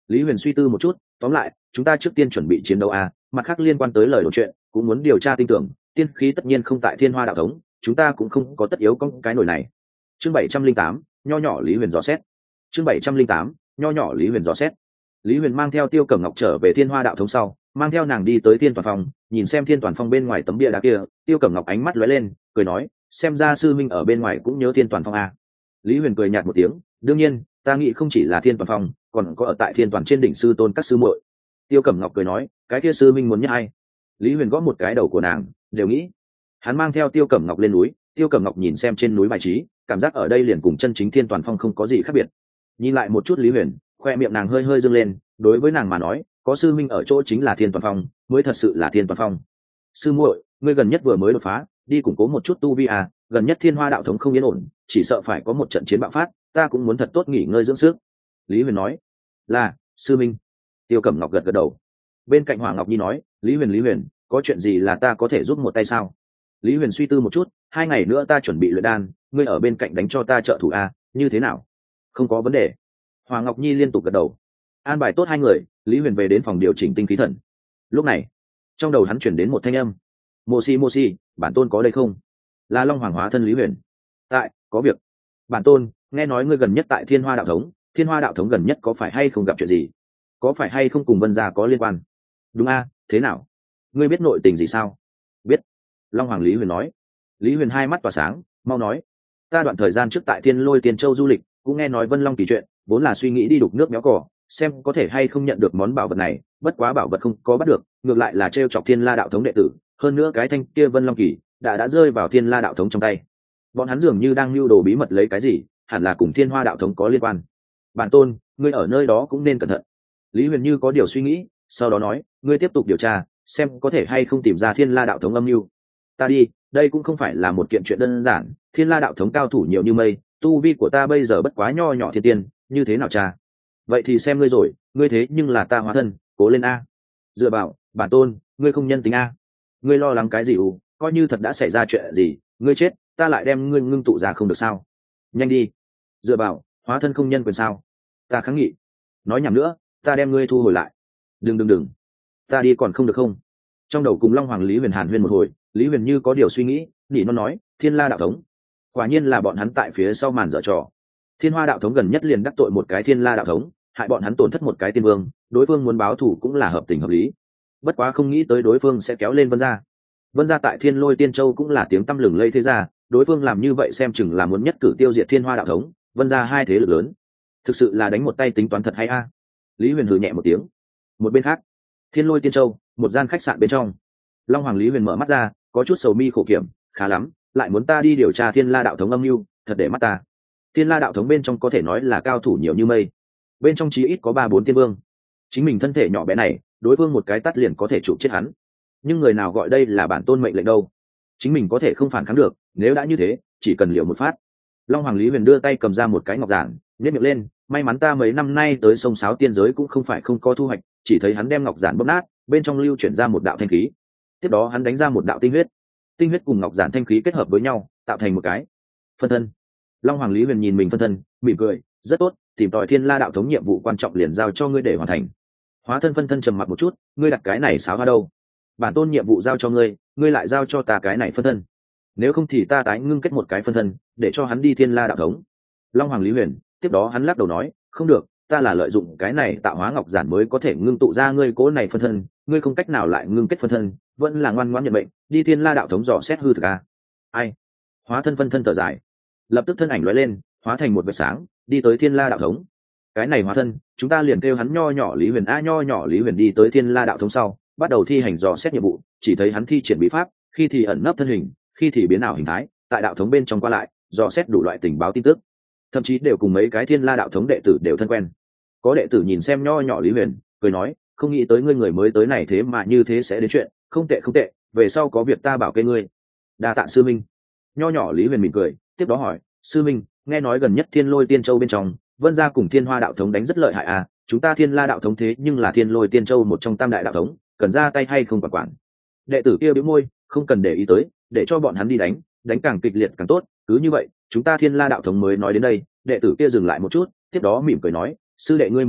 Lý Huyền suy tư một chút, tóm lại chúng ta trước tiên chuẩn bị chiến đấu a, mặt khác liên quan tới lời đồn chuyện cũng muốn điều tra tin tưởng, tiên khí tất nhiên không tại Thiên Hoa đạo thống, chúng ta cũng không có tất yếu có cái nổi này. Chương 708, nho nhỏ Lý Huyền dò xét. Chương 708, nho nhỏ Lý Huyền dò xét. Lý Huyền mang theo Tiêu Cẩm Ngọc trở về Thiên Hoa đạo thống sau, mang theo nàng đi tới Thiên Toàn Phong, nhìn xem Thiên Toàn Phong bên ngoài tấm bia đá kia, Tiêu Cẩm Ngọc ánh mắt lóe lên, cười nói, xem ra sư minh ở bên ngoài cũng nhớ Thiên Toàn Phong a. Lý Huyền cười nhạt một tiếng, đương nhiên, ta nghĩ không chỉ là Thiên Toàn Phong, còn có ở tại Thiên Toàn trên đỉnh sư tôn các sư muội. Tiêu Cẩm Ngọc cười nói, cái kia sư minh muốn nhắc ai? Lý Huyền gõ một cái đầu của nàng, đều nghĩ. Hắn mang theo Tiêu Cẩm Ngọc lên núi, Tiêu Cẩm Ngọc nhìn xem trên núi bài trí, cảm giác ở đây liền cùng chân chính Thiên Toàn Phong không có gì khác biệt. Nhìn lại một chút Lý Huyền, khoe miệng nàng hơi hơi dương lên, đối với nàng mà nói, có sư minh ở chỗ chính là Thiên Toàn Phong, mới thật sự là Thiên Toàn Phong. Sư muội, ngươi gần nhất vừa mới đột phá, đi củng cố một chút tu vi à, gần nhất Thiên Hoa đạo thống không yên ổn, chỉ sợ phải có một trận chiến bạo phát, ta cũng muốn thật tốt nghỉ ngơi dưỡng sức. Lý Huyền nói. Là, sư minh. Tiêu Cẩm Ngọc gật gật đầu. Bên cạnh Hỏa Ngọc Nhi nói, Lý Huyền, có chuyện gì là ta có thể giúp một tay sao? Lý Huyền suy tư một chút, 2 ngày nữa ta chuẩn bị luyện đan, ngươi ở bên cạnh đánh cho ta trợ thủ a, như thế nào? Không có vấn đề. Hỏa Ngọc Nhi liên tục gật đầu. An bài tốt 2 người, Lý Huyền về đến phòng điều chỉnh tinh khí thần. Lúc này, trong đầu hắn chuyển đến một thanh âm. Mô si, bản tôn có đây không? Là Long Hoàng hóa thân Lý Huyền. Tại, có việc. Bản tôn, nghe nói ngươi gần nhất tại Thiên Hoa đạo thống, Thiên Hoa đạo thống gần nhất có phải hay không gặp chuyện gì? Có phải hay không cùng Vân gia có liên quan? Đúng a, thế nào? Ngươi biết nội tình gì sao? Biết. Long Hoàng Lý Huyền nói. Lý Huyền hai mắt tỏa sáng, mau nói. Ta đoạn thời gian trước tại Thiên Lôi Tiên Châu du lịch, cũng nghe nói Vân Long kỳ chuyện, vốn là suy nghĩ đi đục nước méo cỏ, xem có thể hay không nhận được món bảo vật này, bất quá bảo vật không có bắt được, ngược lại là trêu chọc Thiên La đạo thống đệ tử, hơn nữa cái thanh kia Vân Long kỳ đã rơi vào Thiên La đạo thống trong tay. Bọn hắn dường như đang lưu đồ bí mật lấy cái gì, hẳn là cùng Thiên Hoa đạo thống có liên quan. Bản tôn, ngươi ở nơi đó cũng nên cẩn thận. Lý Huyền như có điều suy nghĩ, sau đó nói, ngươi tiếp tục điều tra, xem có thể hay không tìm ra Thiên La đạo thống âm mưu. Ta đi, đây cũng không phải là một kiện chuyện đơn giản, Thiên La đạo thống cao thủ nhiều như mây, tu vi của ta bây giờ bất quá nho nhỏ thiên tiên, như thế nào cha? Vậy thì xem ngươi rồi, ngươi thế nhưng là ta hóa thân, cố lên a. Dựa vào, bản tôn, ngươi không nhân tính a. Ngươi lo lắng cái gì ù, coi như thật đã xảy ra chuyện gì, ngươi chết, ta lại đem ngươi ngưng tụ ra không được sao? Nhanh đi. Dựa vào, hóa thân không nhân quyền sao? Ta kháng nghị. Nói nhảm nữa, ta đem ngươi thu hồi lại. Đừng, ta đi còn không được không? Trong đầu cùng Long Hoàng Lý Huyền hàn huyên một hồi, Lý Huyền như có điều suy nghĩ, nỉ nó nói, Thiên La đạo thống, quả nhiên là bọn hắn tại phía sau màn dở trò. Thiên Hoa đạo thống gần nhất liền đắc tội một cái Thiên La đạo thống, hại bọn hắn tổn thất một cái tiên vương, đối phương muốn báo thù cũng là hợp tình hợp lý. Bất quá không nghĩ tới đối phương sẽ kéo lên Vân gia. Vân gia tại Thiên Lôi Tiên Châu cũng là tiếng tăm lừng lây thế gia, đối phương làm như vậy xem chừng là muốn nhất cử tiêu diệt Thiên Hoa đạo thống, Vân gia hai thế lực lớn, thực sự là đánh một tay tính toán thật hay a. Lý Huyền hừ nhẹ một tiếng. Một bên khác, Thiên Lôi Tiên Châu, một gian khách sạn bên trong, Long Hoàng Lý Huyền mở mắt ra, có chút sầu mi khổ kiểm, khá lắm, lại muốn ta đi điều tra Thiên La đạo thống âm mưu, thật để mắt ta. Thiên La đạo thống bên trong có thể nói là cao thủ nhiều như mây, bên trong chí ít có 3-4 tiên vương. Chính mình thân thể nhỏ bé này, đối phương một cái tát liền có thể chụp chết hắn. Nhưng người nào gọi đây là bản tôn mệnh lệnh đâu? Chính mình có thể không phản kháng được, nếu đã như thế, chỉ cần liều một phát. Long Hoàng Lý Huyền đưa tay cầm ra một cái ngọc giản, nhếch miệng lên, may mắn ta mấy năm nay tới sông Sáo tiên giới cũng không phải không có thu hoạch, chỉ thấy hắn đem ngọc giản bóp nát, bên trong lưu chuyển ra một đạo thanh khí. Tiếp đó hắn đánh ra một đạo tinh huyết cùng ngọc giản thanh khí kết hợp với nhau, tạo thành một cái phân thân. Long Hoàng Lý Huyền nhìn mình phân thân, mỉm cười, rất tốt, tìm tòi Thiên La đạo thống nhiệm vụ quan trọng liền giao cho ngươi để hoàn thành. Hóa thân phân thân trầm mặc một chút, ngươi đặt cái này xáo hoa đâu? Bản tôn nhiệm vụ giao cho ngươi, ngươi lại giao cho ta cái này phân thân. Nếu không thì ta tái ngưng kết một cái phân thân, để cho hắn đi Thiên La đạo thống. Long Hoàng Lý Huyền, tiếp đó hắn lắc đầu nói, không được, ta là lợi dụng cái này tạo hóa ngọc giản mới có thể ngưng tụ ra ngươi cố này phân thân, ngươi không cách nào lại ngưng kết phân thân, vẫn là ngoan ngoãn nhận mệnh, đi Thiên La đạo thống dò xét hư thực a. Ai? Hóa thân phân thân thở dài, lập tức thân ảnh lóe lên, hóa thành một vệt sáng, đi tới Thiên La đạo thống. Cái này hóa thân, chúng ta liền kêu hắn nho nhỏ Lý Huyền a. Nho nhỏ Lý Huyền đi tới Thiên La đạo thống sau, bắt đầu thi hành dò xét nhiệm vụ, chỉ thấy hắn thi triển bí pháp, khi thì ẩn nấp thân hình, khi thì biến ảo hình thái, tại đạo thống bên trong qua lại, dò xét đủ loại tình báo tin tức, thậm chí đều cùng mấy cái Thiên La đạo thống đệ tử đều thân quen. Có đệ tử nhìn xem nho nhỏ Lý Huyền, cười nói, không nghĩ tới ngươi người mới tới này thế mà như thế sẽ đến chuyện, không tệ, về sau có việc ta bảo kê ngươi. Đa tạ sư minh. Nho nhỏ Lý Huyền mỉm cười, tiếp đó hỏi, sư minh, nghe nói gần nhất Thiên Lôi Tiên Châu bên trong, Vân gia cùng Thiên Hoa đạo thống đánh rất lợi hại à, chúng ta Thiên La đạo thống thế nhưng là Thiên Lôi Tiên Châu một trong tam đại đạo thống, cần ra tay hay không quản. Đệ tử kia bĩu môi, không cần để ý tới, để cho bọn hắn đi đánh càng kịch liệt càng tốt, cứ như vậy, chúng ta Thiên La đạo thống mới nói đến đây. Đệ tử kia dừng lại một chút, tiếp đó mỉm cười nói, sư đệ ngươi mới tới,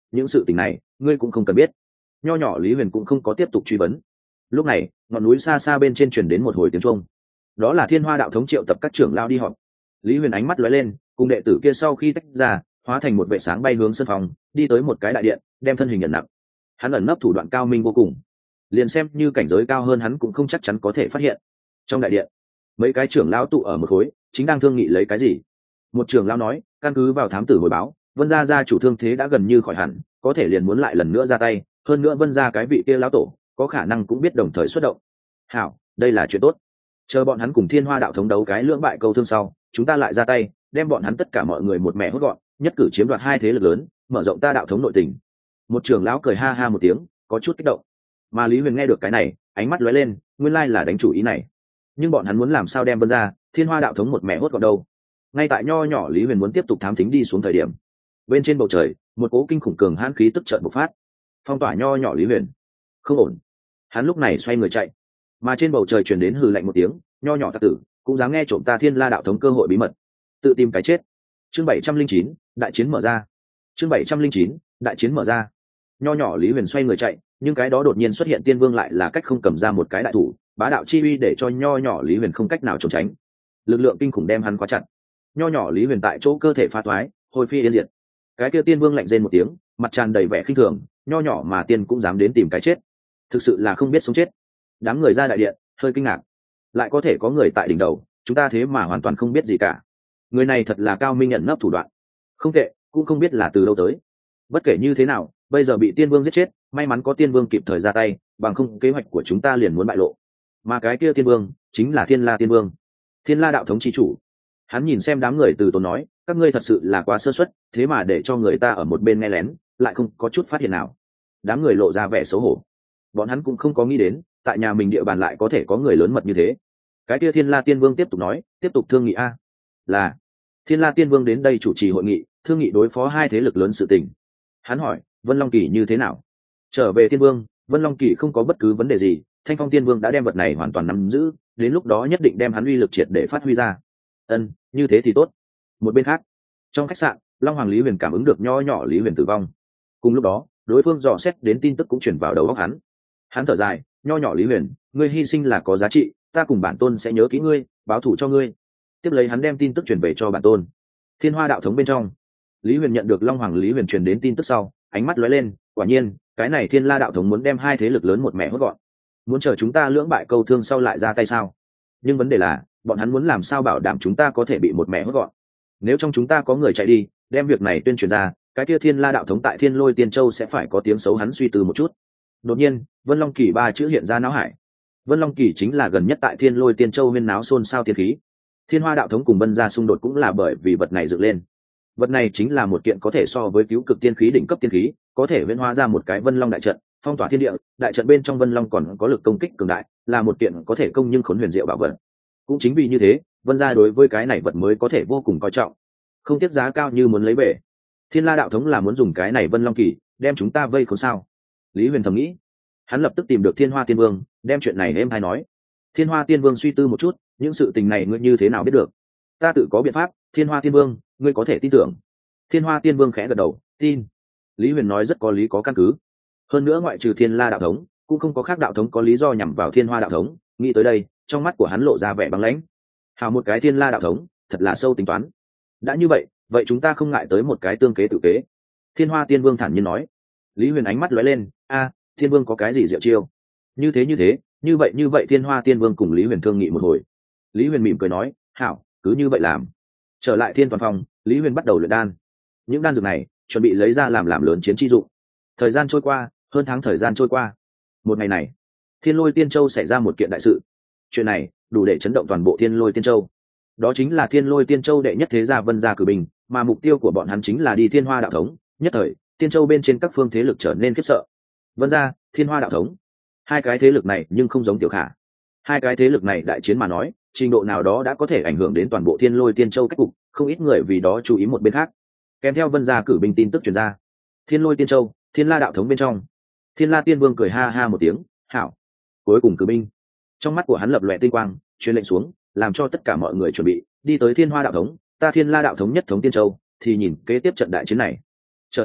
những sự tình này ngươi cũng không cần biết. Nho nhỏ Lý Huyền cũng không có tiếp tục truy vấn. Lúc này ngọn núi xa xa bên trên truyền đến một hồi tiếng chuông, đó là Thiên Hoa đạo thống triệu tập các trưởng lao đi họp. Lý Huyền ánh mắt lóe lên, cùng đệ tử kia sau khi tách ra, hóa thành một vệ sáng bay hướng sân phòng, đi tới một cái đại điện, đem thân hình nhận nặng. Hắn ẩn nấp thủ đoạn cao minh vô cùng, liền xem như cảnh giới cao hơn hắn cũng không chắc chắn có thể phát hiện. Trong đại điện, mấy cái trưởng lao tụ ở một khối, chính đang thương nghị lấy cái gì. Một trưởng lao nói, căn cứ vào thám tử hồi báo, Vân gia gia chủ thương thế đã gần như khỏi hẳn, có thể liền muốn lại lần nữa ra tay, hơn nữa Vân gia cái vị kia lão tổ có khả năng cũng biết đồng thời xuất động. Hảo, đây là chuyện tốt. Chờ bọn hắn cùng Thiên Hoa đạo thống đấu cái lưỡng bại câu thương sau, chúng ta lại ra tay, đem bọn hắn tất cả mọi người một mẹ hốt gọn, nhất cử chiếm đoạt hai thế lực lớn, mở rộng ta đạo thống nội tình. Một trưởng lão cười ha ha một tiếng, có chút kích động. Mà Lý Huyền nghe được cái này, ánh mắt lóe lên, nguyên lai là đánh chủ ý này. Nhưng bọn hắn muốn làm sao đem Vân gia, Thiên Hoa đạo thống một mẹ hốt gọn đâu? Ngay tại nho nhỏ Lý Huyền muốn tiếp tục thám thính đi xuống thời điểm, bên trên bầu trời, một cỗ kinh khủng cường hãn khí tức chợt bộc phát, phong tỏa nho nhỏ Lý Huyền. Không ổn. Hắn lúc này xoay người chạy, mà trên bầu trời truyền đến hừ lạnh một tiếng, nho nhỏ tặc tử cũng dám nghe trộm ta Thiên La đạo thống cơ hội bí mật, tự tìm cái chết. Chương 709, đại chiến mở ra. Chương 709, đại chiến mở ra. Nho nhỏ Lý Huyền xoay người chạy, nhưng cái đó đột nhiên xuất hiện Tiên Vương lại là cách không cầm ra một cái đại thủ, bá đạo chi uy để cho nho nhỏ Lý Huyền không cách nào trốn tránh. Lực lượng kinh khủng đem hắn khóa chặt. Nho nhỏ Lý Huyền tại chỗ cơ thể phá thoái, hồi phi yên diệt. Cái kia Tiên Vương lạnh rên một tiếng, mặt tràn đầy vẻ khinh thường, nho nhỏ mà tiên cũng dám đến tìm cái chết, thực sự là không biết sống chết. Đám người ra đại điện hơi kinh ngạc, lại có thể có người tại đỉnh đầu, chúng ta thế mà hoàn toàn không biết gì cả. Người này thật là cao minh nhận nấp thủ đoạn, không tệ, cũng không biết là từ đâu tới. Bất kể như thế nào, bây giờ bị Tiên Vương giết chết, may mắn có Tiên Vương kịp thời ra tay, bằng không kế hoạch của chúng ta liền muốn bại lộ. Mà cái kia Tiên Vương chính là Thiên La Tiên Vương, Thiên La đạo thống chi chủ. Hắn nhìn xem đám người từ tốn nói, các ngươi thật sự là quá sơ suất, thế mà để cho người ta ở một bên nghe lén, lại không có chút phát hiện nào. Đám người lộ ra vẻ xấu hổ, bọn hắn cũng không có nghĩ đến tại nhà mình địa bàn lại có thể có người lớn mật như thế. Cái kia Thiên La Tiên Vương tiếp tục nói, tiếp tục thương nghị a. Là Thiên La Tiên Vương đến đây chủ trì hội nghị, thương nghị đối phó hai thế lực lớn sự tình. Hắn hỏi, Vân Long Kỳ như thế nào? Trở về Tiên Vương, Vân Long Kỳ không có bất cứ vấn đề gì, Thanh Phong Tiên Vương đã đem vật này hoàn toàn nắm giữ, đến lúc đó nhất định đem hắn uy lực triệt để phát huy ra. Ân, như thế thì tốt. Một bên khác, trong khách sạn, Long Hoàng Lý Huyền cảm ứng được nho nhỏ Lý Huyền tử vong. Cùng lúc đó, đối phương dò xét đến tin tức cũng chuyển vào đầu óc hắn. Hắn thở dài, nho nhỏ Lý Huyền, ngươi hy sinh là có giá trị, ta cùng bản tôn sẽ nhớ kỹ ngươi, báo thù cho ngươi. Tiếp lấy hắn đem tin tức chuyển về cho bản tôn. Thiên Hoa đạo thống bên trong, Lý Huyền nhận được Long Hoàng Lý Huyền truyền đến tin tức sau, ánh mắt lóe lên, quả nhiên, cái này Thiên La đạo thống muốn đem hai thế lực lớn một mẹ hốt gọn. Muốn chờ chúng ta lưỡng bại câu thương sau lại ra tay sao? Nhưng vấn đề là, bọn hắn muốn làm sao bảo đảm chúng ta có thể bị một mẹ hốt gọn? Nếu trong chúng ta có người chạy đi, đem việc này tuyên truyền ra, cái kia Thiên La đạo thống tại Thiên Lôi Tiên Châu sẽ phải có tiếng xấu. Hắn suy tư một chút. Đột nhiên, Vân Long Kỳ ba chữ hiện ra não hải. Vân Long Kỳ chính là gần nhất tại Thiên Lôi Tiên Châu huyên náo xôn xao tiên khí. Thiên Hoa đạo thống cùng Vân gia xung đột cũng là bởi vì vật này dựng lên. Vật này chính là một kiện có thể so với cứu cực tiên khí đỉnh cấp tiên khí, có thể huyễn hóa ra một cái Vân Long đại trận, phong tỏa thiên địa. Đại trận bên trong Vân Long còn có lực công kích cường đại, là một kiện có thể công nhưng khốn huyền diệu bảo vật. Cũng chính vì như thế, Vân gia đối với cái này vật mới có thể vô cùng coi trọng, không tiếc giá cao như muốn lấy về. Thiên La đạo thống là muốn dùng cái này Vân Long Kỳ đem chúng ta vây khốn sao? Lý Huyền thầm nghĩ. Hắn lập tức tìm được Thiên Hoa Tiên Vương, đem chuyện này êm hay nói. Thiên Hoa Tiên Vương suy tư một chút, những sự tình này ngươi như thế nào biết được? Ta tự có biện pháp. Thiên Hoa Tiên Vương, ngươi có thể tin tưởng. Thiên Hoa Tiên Vương khẽ gật đầu, tin. Lý Huyền nói rất có lý có căn cứ. Hơn nữa ngoại trừ Thiên La đạo thống, cũng không có khác đạo thống có lý do nhằm vào Thiên Hoa đạo thống. Nghĩ tới đây, trong mắt của hắn lộ ra vẻ băng lãnh. Hào một cái Thiên La đạo thống, thật là sâu tính toán. Đã như vậy, vậy chúng ta không ngại tới một cái tương kế tự kế. Thiên Hoa Tiên Vương thản nhiên nói. Lý Huyền ánh mắt lóe lên, a, Thiên Vương có cái gì diệu chiêu? Như thế, như vậy Thiên Hoa Tiên Vương cùng Lý Huyền thương nghị một hồi. Lý Huyền mỉm cười nói, hảo, cứ như vậy làm. Trở lại Thiên Toàn Phong, Lý Huyền bắt đầu luyện đan. Những đan dược này chuẩn bị lấy ra làm lớn chiến chi dụng. Thời gian trôi qua, hơn tháng thời gian trôi qua. Một ngày này, Thiên Lôi Tiên Châu xảy ra một kiện đại sự. Chuyện này đủ để chấn động toàn bộ Thiên Lôi Tiên Châu. Đó chính là Thiên Lôi Tiên Châu đệ nhất thế gia Vân gia cử binh, mà mục tiêu của bọn hắn chính là đi Thiên Hoa đạo thống. Nhất thời, Tiên Châu bên trên các phương thế lực trở nên khiếp sợ. Vân gia, Thiên Hoa đạo thống, hai cái thế lực này nhưng không giống Tiểu Khả. Hai cái thế lực này đại chiến mà nói, trình độ nào đó đã có thể ảnh hưởng đến toàn bộ Thiên Lôi Tiên Châu cách cục, không ít người vì đó chú ý một bên khác. Kèm theo Vân gia cử binh tin tức truyền ra, Thiên Lôi Tiên Châu, Thiên La đạo thống bên trong, Thiên La Tiên Vương cười ha ha một tiếng, hảo, cuối cùng cử binh. Trong mắt của hắn lập lòe tinh quang, truyền lệnh xuống, làm cho tất cả mọi người chuẩn bị đi tới Thiên Hoa đạo thống, ta Thiên La đạo thống nhất thống Tiên Châu, thì nhìn kế tiếp trận đại chiến này. Trở thành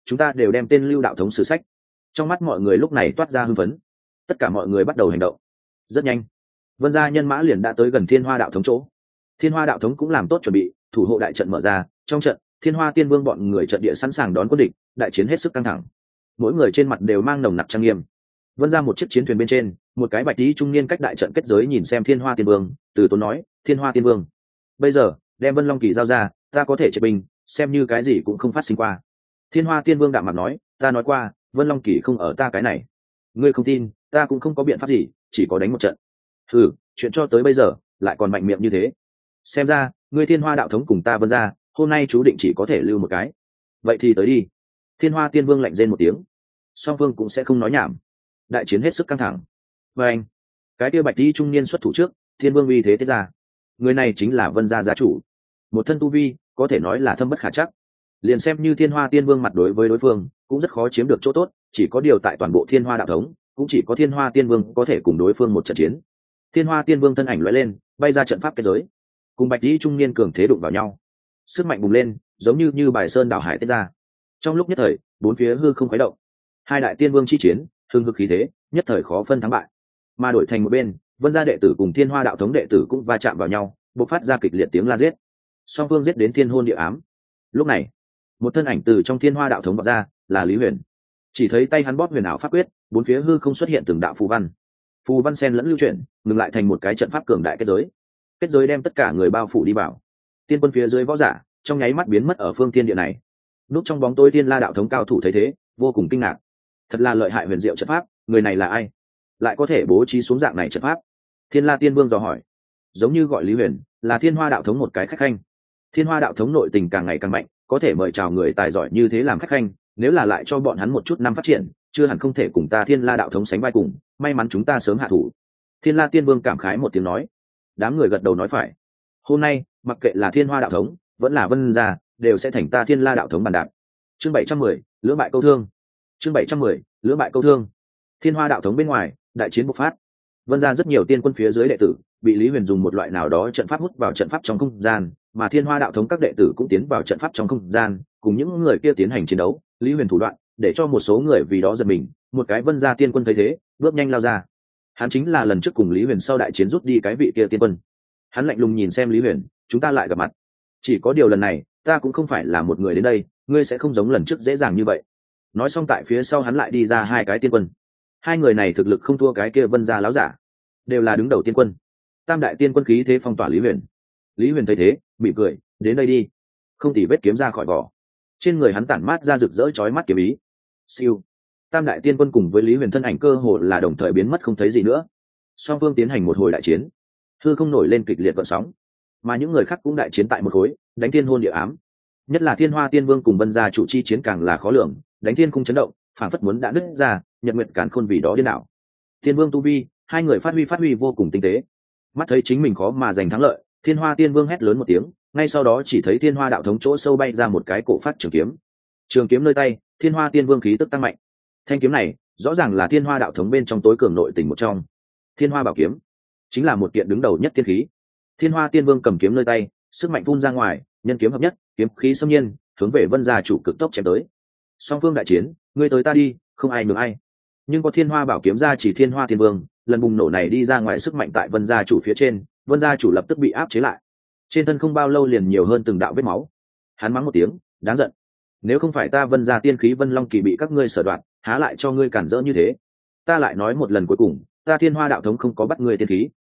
chúng ta đều đem tên lưu đạo thống sử sách. Trong mắt mọi người lúc này toát ra hưng phấn, tất cả mọi người bắt đầu hành động. Rất nhanh, vân gia nhân mã liền đã tới gần thiên hoa đạo thống chỗ. Thiên hoa đạo thống cũng làm tốt chuẩn bị, thủ hộ đại trận mở ra. Trong trận, thiên hoa tiên vương bọn người trận địa sẵn sàng đón quân địch, đại chiến hết sức căng thẳng. Mỗi người trên mặt đều mang nồng nặc trang nghiêm. Vân ra một chiếc chiến thuyền bên trên, một cái bạch tí trung niên cách đại trận kết giới nhìn xem thiên hoa tiên vương, từ tốn nói: thiên hoa tiên vương, bây giờ đem vân long kỳ giao ra, ta có thể triệt binh, xem như cái gì cũng không phát sinh qua. Thiên hoa tiên vương đạm mặt nói: ta nói qua, vân long kỳ không ở ta cái này. Ngươi không tin, ta cũng không có biện pháp gì, chỉ có đánh một trận. Chuyện cho tới bây giờ lại còn mạnh miệng như thế, xem ra ngươi thiên hoa đạo thống cùng ta vân ra hôm nay chú định chỉ có thể lưu một cái. Vậy thì tới đi. Thiên hoa tiên vương lạnh rên một tiếng, song vương cũng sẽ không nói nhảm. Đại chiến hết sức căng thẳng. Và anh, cái kia bạch tí trung niên xuất thủ trước, thiên vương uy thế tiết ra. Người này chính là vân gia gia chủ, một thân tu vi có thể nói là thâm bất khả chắc. Liền xem như thiên hoa tiên vương mặt đối với đối phương cũng rất khó chiếm được chỗ tốt, chỉ có điều tại toàn bộ thiên hoa đạo thống cũng chỉ có thiên hoa tiên vương có thể cùng đối phương một trận chiến. Thiên hoa tiên vương thân ảnh lóe lên, bay ra trận pháp kết giới, cùng bạch tí trung niên cường thế đụng vào nhau, sức mạnh bùng lên, giống như bài sơn đảo hải tiết ra. Trong lúc nhất thời, bốn phía hư không khuấy động, hai đại tiên vương chi chiến hưng hực khí thế, nhất thời khó phân thắng bại. Mà đổi thành một bên, vân gia đệ tử cùng thiên hoa đạo thống đệ tử cũng va chạm vào nhau, bộc phát ra kịch liệt tiếng la giết. Song phương giết đến thiên hôn địa ám. Lúc này, một thân ảnh từ trong thiên hoa đạo thống vọt ra, là Lý Huyền. Chỉ thấy tay hắn bóp huyền ảo pháp quyết, bốn phía hư không xuất hiện từng đạo phù văn. Phù văn sen lẫn lưu chuyển, ngừng lại thành một cái trận pháp cường đại kết giới. Kết giới đem tất cả người bao phủ đi vào. Tiên quân phía dưới võ giả trong nháy mắt biến mất ở phương thiên địa này. Núp trong bóng tối thiên la đạo thống cao thủ thấy thế, vô cùng kinh ngạc. Thật là lợi hại huyền diệu trận pháp, người này là ai, lại có thể bố trí xuống dạng này trận pháp? Thiên la tiên vương dò hỏi. Giống như gọi Lý Huyền, là thiên hoa đạo thống một cái khách khanh. Thiên hoa đạo thống nội tình càng ngày càng mạnh, có thể mời chào người tài giỏi như thế làm khách khanh, nếu là lại cho bọn hắn một chút năm phát triển, chưa hẳn không thể cùng ta thiên la đạo thống sánh vai cùng. May mắn chúng ta sớm hạ thủ. Thiên la tiên vương cảm khái một tiếng nói. Đám người gật đầu nói phải. Hôm nay mặc kệ là thiên hoa đạo thống vẫn là vân gia, đều sẽ thành ta thiên la đạo thống bàn đạp. Chương 710, lưỡng bại câu thương. Chương 710, lưỡng bại câu thương. Thiên hoa đạo thống bên ngoài, đại chiến bộc phát. Vân gia rất nhiều tiên quân phía dưới đệ tử bị Lý Huyền dùng một loại nào đó trận pháp hút vào trận pháp trong không gian, mà thiên hoa đạo thống các đệ tử cũng tiến vào trận pháp trong không gian, cùng những người kia tiến hành chiến đấu. Lý Huyền thủ đoạn để cho một số người vì đó giật mình. Một cái vân gia tiên quân thấy thế, bước nhanh lao ra. Hắn chính là lần trước cùng Lý Huyền sau đại chiến rút đi cái vị kia tiên quân. Hắn lạnh lùng nhìn xem Lý Huyền, chúng ta lại gặp mặt. Chỉ có điều lần này ta cũng không phải là một người đến đây, ngươi sẽ không giống lần trước dễ dàng như vậy. Nói xong tại phía sau hắn lại đi ra hai cái tiên quân. Hai người này thực lực không thua cái kia vân gia láo giả, đều là đứng đầu tiên quân. Tam đại tiên quân khí thế phong tỏa Lý Huyền. Lý Huyền thấy thế, mỉm cười, đến đây đi. Không tỉ vết kiếm ra khỏi vỏ, trên người hắn tản mát ra rực rỡ chói mắt kiếm ý. Siêu. Tam đại tiên quân cùng với Lý Huyền thân ảnh cơ hồ là đồng thời biến mất không thấy gì nữa. Song phương tiến hành một hồi đại chiến, hư không nổi lên kịch liệt gợn sóng, mà những người khác cũng đại chiến tại một khối, đánh thiên hôn địa ám. Nhất là thiên hoa tiên vương cùng vân gia chủ chi chiến càng là khó lường, đánh thiên khung chấn động, phảng phất muốn đã nứt ra, nhật nguyện càn khôn vì đó điên đảo. Thiên vương tu vi, hai người phát huy vô cùng tinh tế. Mắt thấy chính mình khó mà giành thắng lợi, thiên hoa tiên vương hét lớn một tiếng, ngay sau đó chỉ thấy thiên hoa đạo thống chỗ sâu bay ra một cái cổ phát trường kiếm. Trường kiếm nơi tay, thiên hoa tiên vương khí tức tăng mạnh. Thanh kiếm này rõ ràng là thiên hoa đạo thống bên trong tối cường nội tình một trong. Thiên hoa bảo kiếm chính là một kiện đứng đầu nhất thiên khí. Thiên hoa tiên vương cầm kiếm nơi tay, sức mạnh phun ra ngoài, nhân kiếm hợp nhất, kiếm khí xâm nhiên, hướng về vân gia chủ cực tốc chém tới. Song phương đại chiến, ngươi tới ta đi, không ai nhường ai. Nhưng có thiên hoa bảo kiếm ra chỉ thiên hoa tiên vương, lần bùng nổ này đi ra ngoài sức mạnh tại vân gia chủ phía trên, vân gia chủ lập tức bị áp chế lại. Trên thân không bao lâu liền nhiều hơn từng đạo vết máu. Hắn mắng một tiếng, đáng giận. Nếu không phải ta vân gia tiên khí vân long kỳ bị các ngươi sở đoạt, há lại cho ngươi cản rỡ như thế. Ta lại nói một lần cuối cùng, ta thiên hoa đạo thống không có bắt ngươi tiên khí.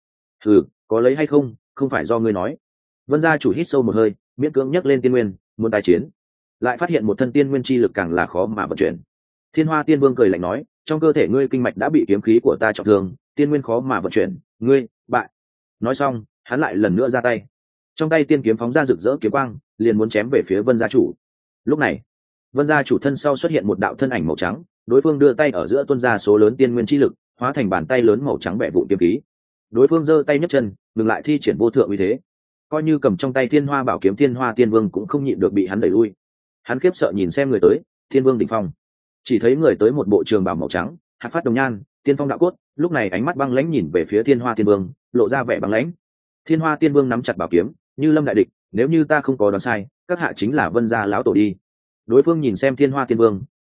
Có lấy hay không, không phải do ngươi nói. Vân gia chủ hít sâu một hơi, miễn cưỡng nhấc lên tiên nguyên, muốn tái chiến, lại phát hiện một thân tiên nguyên chi lực càng là khó mà vận chuyển. Thiên hoa tiên vương cười lạnh nói, trong cơ thể ngươi kinh mạch đã bị kiếm khí của ta trọng thương, tiên nguyên khó mà vận chuyển, ngươi bại. Nói xong, hắn lại lần nữa ra tay, trong tay tiên kiếm phóng ra rực rỡ kiếm quang, liền muốn chém về phía vân gia chủ. Lúc này, vân gia chủ thân sau xuất hiện một đạo thân ảnh màu trắng, đối phương đưa tay ở giữa tuôn ra số lớn tiên nguyên chi lực, hóa thành bàn tay lớn màu trắng bẻ vụn kiếm khí. Đối phương giơ tay nhấc chân, ngừng lại thi triển vô thượng uy thế. Coi như cầm trong tay thiên hoa bảo kiếm thiên hoa tiên vương cũng không nhịn được bị hắn đẩy lui. Hắn khiếp sợ nhìn xem người tới, thiên vương đỉnh phong. Chỉ thấy người tới một bộ trường bào màu trắng, hạt phát đồng nhan, tiên phong đạo cốt, lúc này ánh mắt băng lãnh nhìn về phía thiên hoa tiên vương, lộ ra vẻ băng lãnh. Thiên hoa tiên vương nắm chặt bảo kiếm, như lâm đại địch, nếu như ta không có đoán sai, các hạ chính là vân gia lão tổ đi. Đối phương nhìn xem thiên hoa tiên vương,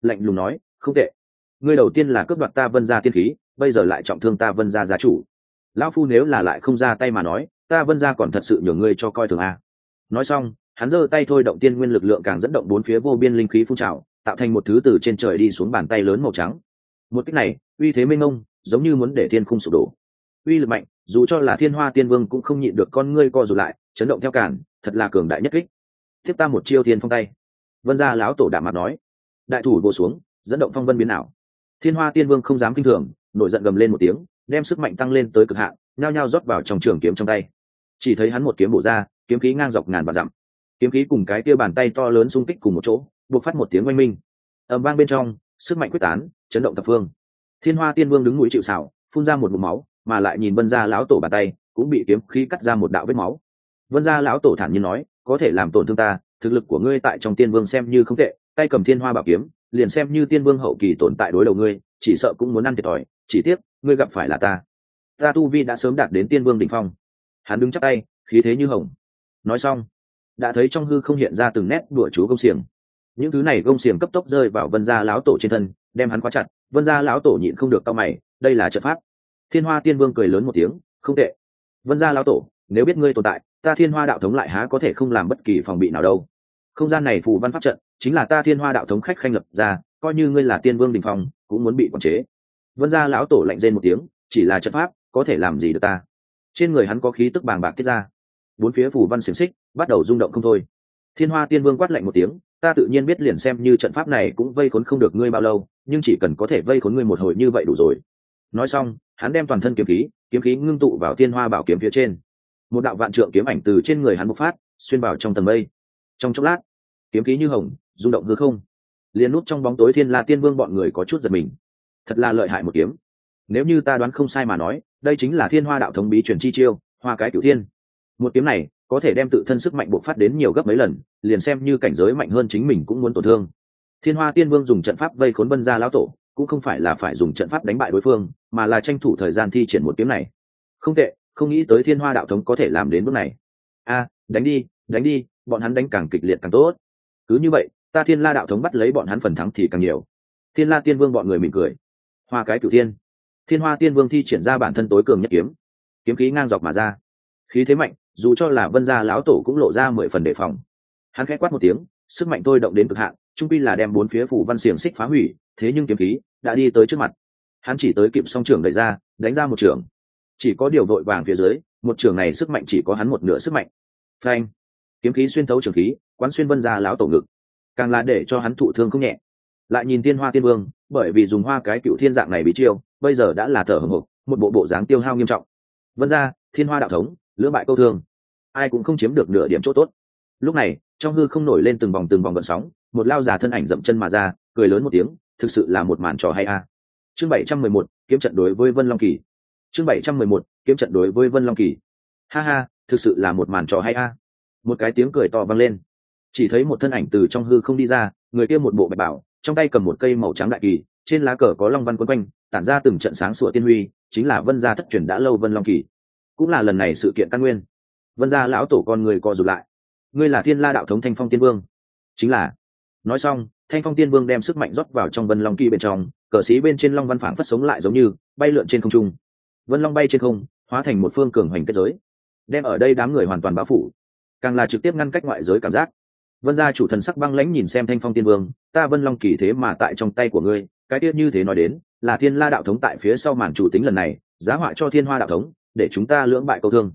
lạnh lùng nói, không tệ. Ngươi đầu tiên là cướp đoạt ta Vân gia tiên khí, bây giờ lại trọng thương ta Vân gia gia chủ. Lão phu nếu là lại không ra tay mà nói, ta Vân gia còn thật sự nhường ngươi cho coi thường a. Nói xong, hắn giơ tay thôi động tiên nguyên lực lượng càng dẫn động bốn phía vô biên linh khí phun trào, tạo thành một thứ từ trên trời đi xuống bàn tay lớn màu trắng. Một kích này, uy thế mênh mông, giống như muốn để thiên khung sụp đổ. Uy lực mạnh, dù cho là Thiên Hoa Tiên Vương cũng không nhịn được con ngươi co rụt lại, chấn động theo cản, thật là cường đại nhất kích. Tiếp ta một chiêu thiên phong tay. Vân gia lão tổ đạm mặt nói. Đại thủ vồ xuống, dẫn động phong vân biến ảo. Thiên Hoa Tiên Vương không dám kinh thường, nổi giận gầm lên một tiếng, đem sức mạnh tăng lên tới cực hạn, nhao nhao rót vào trong trường kiếm trong tay. Chỉ thấy hắn một kiếm bổ ra, kiếm khí ngang dọc ngàn vạn dặm. Kiếm khí cùng cái kia bàn tay to lớn xung kích cùng một chỗ, buộc phát một tiếng oanh minh. Ầm vang bên trong, sức mạnh quyết tán, chấn động thập phương. Thiên Hoa Tiên Vương đứng núi chịu sào, phun ra một ngụm máu, mà lại nhìn Vân gia lão tổ bàn tay cũng bị kiếm khí cắt ra một đạo vết máu. Vân gia lão tổ thản nhiên nói, có thể làm tổn thương ta, thực lực của ngươi tại trong Tiên Vương xem như không tệ, tay cầm Thiên Hoa bảo kiếm, liền xem như Tiên Vương hậu kỳ tồn tại đối đầu ngươi, chỉ sợ cũng muốn ăn thiệt thòi, chỉ tiếc ngươi gặp phải là ta. Ta tu vi đã sớm đạt đến Tiên Vương đỉnh phong. Hắn đứng chắp tay, khí thế như hồng. Nói xong, đã thấy trong hư không hiện ra từng nét đùa chú công xiềng. Những thứ này công xiềng cấp tốc rơi vào Vân gia lão tổ trên thân, đem hắn khóa chặt. Vân gia lão tổ nhịn không được cau mày, đây là trận pháp. Thiên Hoa Tiên Vương cười lớn một tiếng, không tệ. Vân gia lão tổ, nếu biết ngươi tồn tại, ta Thiên Hoa đạo thống lại há có thể không làm bất kỳ phòng bị nào đâu. Không gian này phù văn pháp trận, chính là ta Thiên Hoa đạo thống khách khanh lập ra, coi như ngươi là Tiên Vương đỉnh phong, cũng muốn bị quản chế. Vân gia lão tổ lạnh rên một tiếng, chỉ là trận pháp, có thể làm gì được ta? Trên người hắn có khí tức bàng bạc tiết ra, bốn phía phù văn xiềng xích bắt đầu rung động không thôi. Thiên Hoa Tiên Vương quát lạnh một tiếng, ta tự nhiên biết, liền xem như trận pháp này cũng vây khốn không được ngươi bao lâu, nhưng chỉ cần có thể vây khốn ngươi một hồi như vậy đủ rồi. Nói xong, hắn đem toàn thân kiếm khí ngưng tụ vào Thiên Hoa bảo kiếm phía trên. Một đạo vạn trượng kiếm ảnh từ trên người hắn bộc phát, xuyên vào trong tầng mây. Trong chốc lát, kiếm khí như hồng, rung động hư không. Liên nút trong bóng tối Thiên La Tiên Vương bọn người có chút giật mình. Thật là lợi hại một kiếm. Nếu như ta đoán không sai mà nói, đây chính là Thiên Hoa đạo thống bí truyền chi chiêu, Hoa Cái Cửu Thiên. Một kiếm này có thể đem tự thân sức mạnh bộc phát đến nhiều gấp mấy lần, liền xem như cảnh giới mạnh hơn chính mình cũng muốn tổn thương. Thiên Hoa Tiên Vương dùng trận pháp vây khốn Vân gia lão tổ, cũng không phải là phải dùng trận pháp đánh bại đối phương, mà là tranh thủ thời gian thi triển một kiếm này. Không tệ, không nghĩ tới Thiên Hoa đạo thống có thể làm đến bước này. Đánh đi, bọn hắn đánh càng kịch liệt càng tốt. Cứ như vậy, ta Thiên La đạo thống bắt lấy bọn hắn phần thắng thì càng nhiều. Thiên La Tiên Vương bọn người mỉm cười. Hoa Cái Cửu Thiên. Thiên Hoa Tiên Vương thi triển ra bản thân tối cường nhất kiếm, kiếm khí ngang dọc mà ra, khí thế mạnh, dù cho là Vân gia lão tổ cũng lộ ra 10 phần đề phòng. Hắn khẽ quát một tiếng, sức mạnh tôi động đến cực hạn, trung quy là đem bốn phía phủ văn xiềng xích phá hủy, thế nhưng kiếm khí đã đi tới trước mặt. Hắn chỉ tới kịp song trưởng đẩy ra, đánh ra một trưởng. Chỉ có điều vội vàng phía dưới, một trưởng này sức mạnh chỉ có hắn một nửa sức mạnh. Phanh! Kiếm khí xuyên thấu trường khí, quán xuyên Vân gia lão tổ ngực, càng là để cho hắn thụ thương không nhẹ. Lại nhìn Thiên Hoa Tiên Vương, bởi vì dùng Hoa Cái Cửu Thiên dạng này bí chiêu, bây giờ đã là thở hổn hộc, một bộ dáng tiêu hao nghiêm trọng. Vân gia, Thiên Hoa đạo thống, lưỡng bại câu thương, ai cũng không chiếm được nửa điểm chỗ tốt. Lúc này, trong hư không nổi lên từng vòng gợn sóng, một lao già thân ảnh dậm chân mà ra, cười lớn một tiếng, thực sự là một màn trò hay a. Chương 711, kiếm trận đối với Vân Long Kỳ. Chương 711, kiếm trận đối với Vân Long Kỳ. Ha ha, thực sự là một màn trò hay a. Một cái tiếng cười to vang lên. Chỉ thấy một thân ảnh từ trong hư không đi ra, người kia một bộ bạch bào, trong tay cầm một cây màu trắng đại kỳ, trên lá cờ có long văn quấn quanh, tản ra từng trận sáng sủa tiên huy, chính là Vân gia thất truyền đã lâu Vân Long Kỳ, cũng là lần này sự kiện căn nguyên. Vân gia lão tổ con người co rụt lại. Ngươi là Thiên La đạo thống Thanh Phong Tiên Vương? Chính là. Nói xong, Thanh Phong Tiên Vương đem sức mạnh rót vào trong Vân Long Kỳ bên trong, cờ sĩ bên trên long văn phảng phất sống lại giống như bay lượn trên không trung. Vân Long bay trên không, hóa thành một phương cường hoành kết giới, đem ở đây đám người hoàn toàn bao phủ, càng là trực tiếp ngăn cách ngoại giới cảm giác. Vân gia chủ thần sắc băng lãnh nhìn xem Thanh Phong Tiên Vương, ta Vân Long Kỳ thế mà tại trong tay của ngươi, cái tiết như thế nói đến, là Thiên La đạo thống tại phía sau màn chủ tính lần này, giá họa cho Thiên Hoa đạo thống, để chúng ta lưỡng bại câu thương.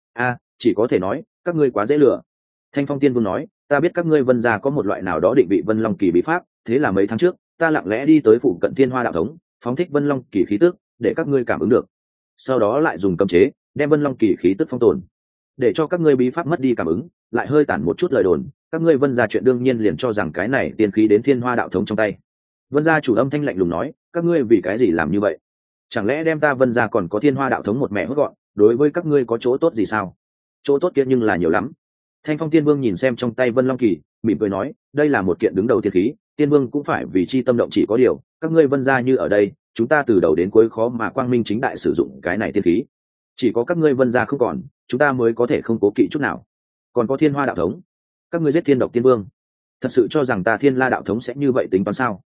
Chỉ có thể nói, các ngươi quá dễ lừa. Thanh Phong Tiên Vương nói, ta biết các ngươi Vân gia có một loại nào đó định vị Vân Long Kỳ bí pháp, thế là mấy tháng trước, ta lặng lẽ đi tới phụ cận Thiên Hoa đạo thống, phóng thích Vân Long Kỳ khí tức, để các ngươi cảm ứng được. Sau đó lại dùng cấm chế, đem Vân Long Kỳ khí tức phong tồn, để cho các ngươi bí pháp mất đi cảm ứng, lại hơi tản một chút lời đồn, các ngươi Vân gia chuyện đương nhiên liền cho rằng cái này tiên khí đến Thiên Hoa đạo thống trong tay. Vân gia chủ âm thanh lạnh lùng nói, các ngươi vì cái gì làm như vậy? Chẳng lẽ đem ta Vân gia còn có Thiên Hoa đạo thống một mẹ hốt gọn, đối với các ngươi có chỗ tốt gì sao? Chỗ tốt kia nhưng là nhiều lắm. Thanh Phong Tiên Vương nhìn xem trong tay Vân Long Kỳ, mỉm cười nói, đây là một kiện đứng đầu tiên khí, Tiên Vương cũng phải vì chi tâm động, chỉ có điều, các ngươi Vân gia như ở đây, chúng ta từ đầu đến cuối khó mà quang minh chính đại sử dụng cái này tiên khí. Chỉ có các ngươi Vân gia không còn, chúng ta mới có thể không cố kỵ chút nào. Còn có Thiên Hoa đạo thống, các ngươi giết Thiên Độc Tiên Vương, thật sự cho rằng ta Thiên La đạo thống sẽ như vậy tính toán sao?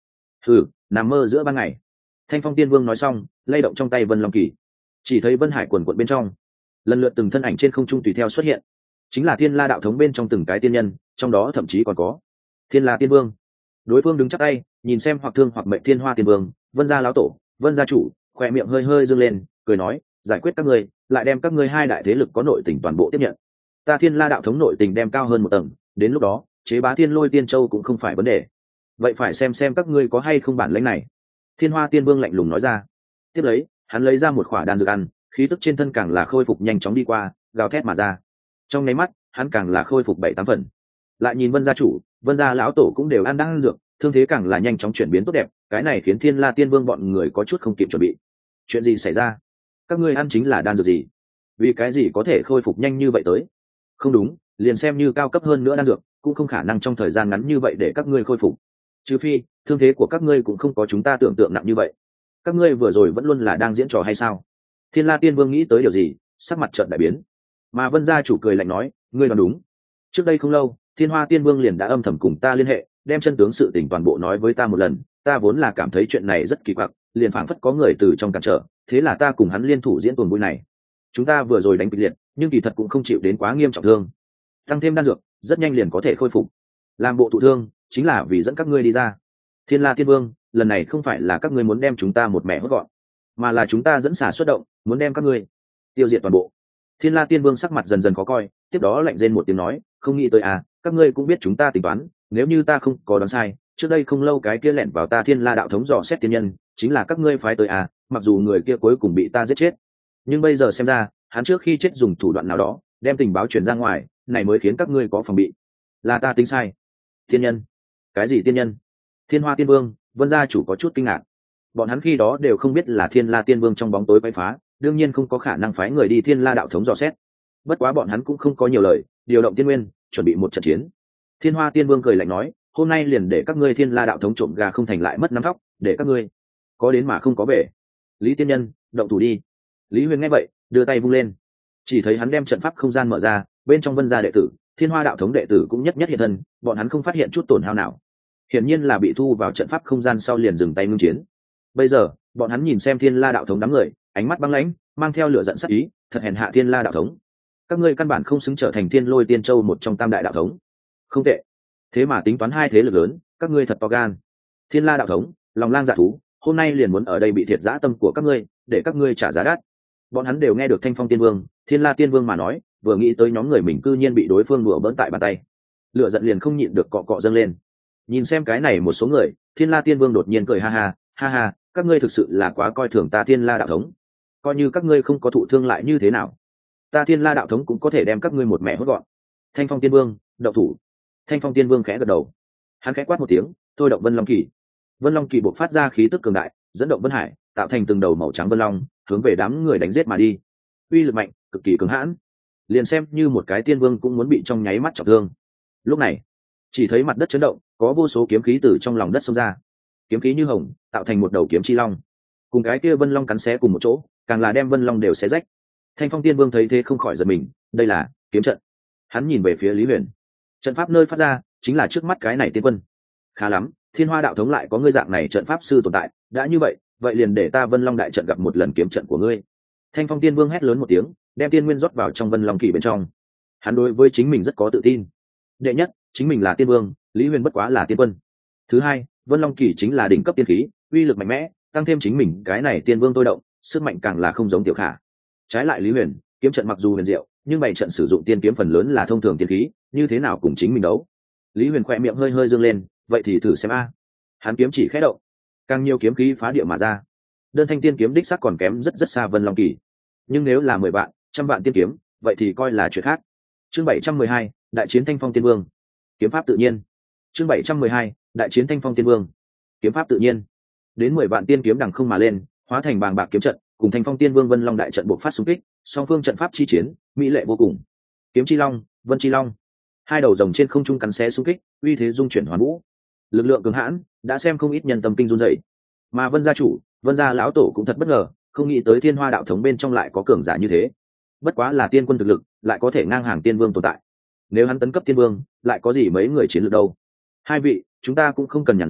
Nằm mơ giữa ban ngày. Thanh Phong Tiên Vương nói xong lay động trong tay Vân Long Kỳ, chỉ thấy vân hải quần quận bên trong lần lượt từng thân ảnh trên không trung tùy theo xuất hiện, chính là Thiên La đạo thống bên trong từng cái tiên nhân, trong đó thậm chí còn có Thiên La Tiên Vương. Đối phương đứng chắp tay nhìn xem hoặc thương hoặc mệnh Thiên Hoa Tiên Vương, Vân gia lão tổ, Vân gia chủ, khỏe miệng hơi hơi dương lên cười nói, giải quyết các ngươi lại đem các ngươi hai đại thế lực có nội tình toàn bộ tiếp nhận, ta Thiên La đạo thống nội tình đem cao hơn một tầng, đến lúc đó chế bá Thiên Lôi Tiên Châu cũng không phải vấn đề. Vậy phải xem các ngươi có hay không bản lĩnh này. Thiên Hoa Tiên Vương lạnh lùng nói ra. Tiếp lấy hắn lấy ra một khỏa đan dược ăn, khí tức trên thân càng là khôi phục nhanh chóng đi qua, gào thét mà ra. Trong nháy mắt hắn càng là khôi phục 7-8 phần. Lại nhìn Vân gia chủ, Vân gia lão tổ cũng đều ăn đan dược, thương thế càng là nhanh chóng chuyển biến tốt đẹp. Cái này khiến Thiên La Tiên Vương bọn người có chút không kịp chuẩn bị. Chuyện gì xảy ra? Các ngươi ăn chính là đan dược gì? Vì cái gì có thể khôi phục nhanh như vậy tới? Không đúng, liền xem như cao cấp hơn nữa đan dược cũng không khả năng trong thời gian ngắn như vậy để các ngươi khôi phục, trừ phi thương thế của các ngươi cũng không có chúng ta tưởng tượng nặng như vậy. Các ngươi vừa rồi vẫn luôn là đang diễn trò hay sao? Thiên La Tiên Vương nghĩ tới điều gì, sắc mặt trợn đại biến. Mà Vân gia chủ cười lạnh nói, ngươi đoán đúng. Trước đây không lâu Thiên Hoa Tiên Vương liền đã âm thầm cùng ta liên hệ, đem chân tướng sự tình toàn bộ nói với ta một lần. Ta vốn là cảm thấy chuyện này rất kỳ quặc, liền phảng phất có người từ trong cản trở, thế là ta cùng hắn liên thủ diễn tuồng vui này. Chúng ta vừa rồi đánh kịch liệt, nhưng kỳ thật cũng không chịu đến quá nghiêm trọng thương, tăng thêm đan dược rất nhanh liền có thể khôi phục. Làm bộ thụ thương chính là vì dẫn các ngươi đi ra. Thiên La Tiên Vương, lần này không phải là các ngươi muốn đem chúng ta một mẻ hốt gọn, mà là chúng ta dẫn xả xuất động, muốn đem các ngươi tiêu diệt toàn bộ. Thiên La Tiên Vương sắc mặt dần dần khó coi, tiếp đó lạnh rên một tiếng nói, không nghĩ tới à, các ngươi cũng biết chúng ta tính toán, nếu như ta không có đoán sai, trước đây không lâu cái kia lẻn vào ta Thiên La đạo thống dò xét tiên nhân, chính là các ngươi phái tới à, mặc dù người kia cuối cùng bị ta giết chết, nhưng bây giờ xem ra hắn trước khi chết dùng thủ đoạn nào đó đem tình báo truyền ra ngoài, này mới khiến các ngươi có phòng bị. Là ta tính sai. Tiên nhân? Cái gì tiên nhân? Thiên Hoa Tiên Vương, Vân gia chủ có chút kinh ngạc. Bọn hắn khi đó đều không biết là Thiên La Tiên Vương trong bóng tối quấy phá, đương nhiên không có khả năng phái người đi Thiên La đạo thống dò xét. Bất quá bọn hắn cũng không có nhiều lời, điều động tiên nguyên, chuẩn bị một trận chiến. Thiên Hoa Tiên Vương cười lạnh nói, hôm nay liền để các ngươi Thiên La đạo thống trộm gà không thành lại mất nắm thóc, để các ngươi có đến mà không có về. Lý tiên nhân, động thủ đi. Lý Huyền nghe vậy đưa tay vung lên, chỉ thấy hắn đem trận pháp không gian mở ra, bên trong Vân gia đệ tử, Thiên Hoa đạo thống đệ tử cũng nhất nhất hiện thân, bọn hắn không phát hiện chút tổn hao nào, hiển nhiên là bị thu vào trận pháp không gian sau liền dừng tay ngưng chiến. Bây giờ bọn hắn nhìn xem Thiên La đạo thống đám người, ánh mắt băng lãnh, mang theo lửa giận sắc ý, thật hèn hạ Thiên La đạo thống. Các ngươi căn bản không xứng trở thành Thiên Lôi Tiên Châu một trong tam đại đạo thống. Không tệ, thế mà tính toán hai thế lực lớn, các ngươi thật to gan. Thiên La đạo thống, lòng lang dạ thú, hôm nay liền muốn ở đây bị thiệt dã tâm của các ngươi, để các ngươi trả giá đắt. Bọn hắn đều nghe được Thanh Phong Tiên Vương, Thiên La Tiên Vương mà nói, vừa nghĩ tới nhóm người mình cư nhiên bị đối phương đùa bỡn tại bàn tay, lửa giận liền không nhịn được cọ cọ dâng lên. Nhìn xem cái này một số người, Thiên La Tiên Vương đột nhiên cười ha ha, ha ha, các ngươi thực sự là quá coi thường ta Thiên La đạo thống. Coi như các ngươi không có thụ thương lại như thế nào, ta Thiên La đạo thống cũng có thể đem các ngươi một mẻ hốt gọn. Thanh Phong Tiên Vương, động thủ. Thanh Phong Tiên Vương khẽ gật đầu, hắn khẽ quát một tiếng, thôi động Vân Long Kỳ. Vân Long Kỳ bộc phát ra khí tức cường đại, dẫn động Vân Hải, tạo thành từng đầu màu trắng vân long, hướng về đám người đánh giết mà đi. Uy lực mạnh, cực kỳ cứng hãn, liền xem như một cái tiên vương cũng muốn bị trong nháy mắt trọng thương. Lúc này chỉ thấy mặt đất chấn động, có vô số kiếm khí từ trong lòng đất xông ra, kiếm khí như hồng, tạo thành một đầu kiếm chi long, cùng cái kia vân long cắn xé cùng một chỗ, càng là đem vân long đều xé rách. Thanh Phong Tiên Vương thấy thế không khỏi giật mình, đây là kiếm trận. Hắn nhìn về phía Lý Huyền, trận pháp nơi phát ra chính là trước mắt cái này tiên quân. Khá lắm, Thiên Hoa đạo thống lại có ngươi dạng này trận pháp sư tồn tại, đã như vậy, vậy liền để ta Vân Long đại trận gặp một lần kiếm trận của ngươi. Thanh Phong Tiên Vương hét lớn một tiếng, đem tiên nguyên rót vào trong Vân Long Kỳ bên trong. Hắn đối với chính mình rất có tự tin. Đệ nhất, chính mình là tiên vương, Lý Huyền bất quá là tiên quân. Thứ hai, Vân Long Kỳ chính là đỉnh cấp tiên khí, uy lực mạnh mẽ, tăng thêm chính mình cái này tiên vương tôi động, sức mạnh càng là không giống tiểu khả. Trái lại Lý Huyền, kiếm trận mặc dù huyền diệu, nhưng bày trận sử dụng tiên kiếm phần lớn là thông thường tiên khí, như thế nào cùng chính mình đấu? Lý Huyền khỏe miệng hơi hơi dương lên, vậy thì thử xem a. Hắn kiếm chỉ khẽ động, càng nhiều kiếm khí phá địa mà ra. Đơn thanh tiên kiếm đích xác còn kém rất rất xa Vân Long Kỳ, nhưng nếu là 10 vạn, 100 vạn tiên kiếm, vậy thì coi là chuyện khác. Chương 712, đại chiến Thanh Phong Tiên Vương. Kiếm pháp tự nhiên. Chương 712, đại chiến Thanh Phong Tiên Vương. Kiếm pháp tự nhiên. Đến 10 vạn tiên kiếm đằng không mà lên, hóa thành bàng bạc kiếm trận, cùng Thanh Phong Tiên Vương Vân Long đại trận bộc phát xung kích, song phương trận pháp chi chiến, mỹ lệ vô cùng. Kiếm chi long, Vân chi long, hai đầu rồng trên không trung cắn xé xung kích, uy thế dung chuyển hoàn vũ. Lực lượng cường hãn, đã xem không ít nhân tâm kinh run rẩy. Mà Vân gia chủ, Vân gia lão tổ cũng thật bất ngờ, không nghĩ tới Thiên Hoa đạo thống bên trong lại có cường giả như thế. Bất quá là tiên quân thực lực, lại có thể ngang hàng tiên vương tồn tại. Nếu hắn tấn cấp tiên vương, lại có gì mấy người chiến lược đâu. Hai vị, chúng ta cũng không cần nhàn rỗi,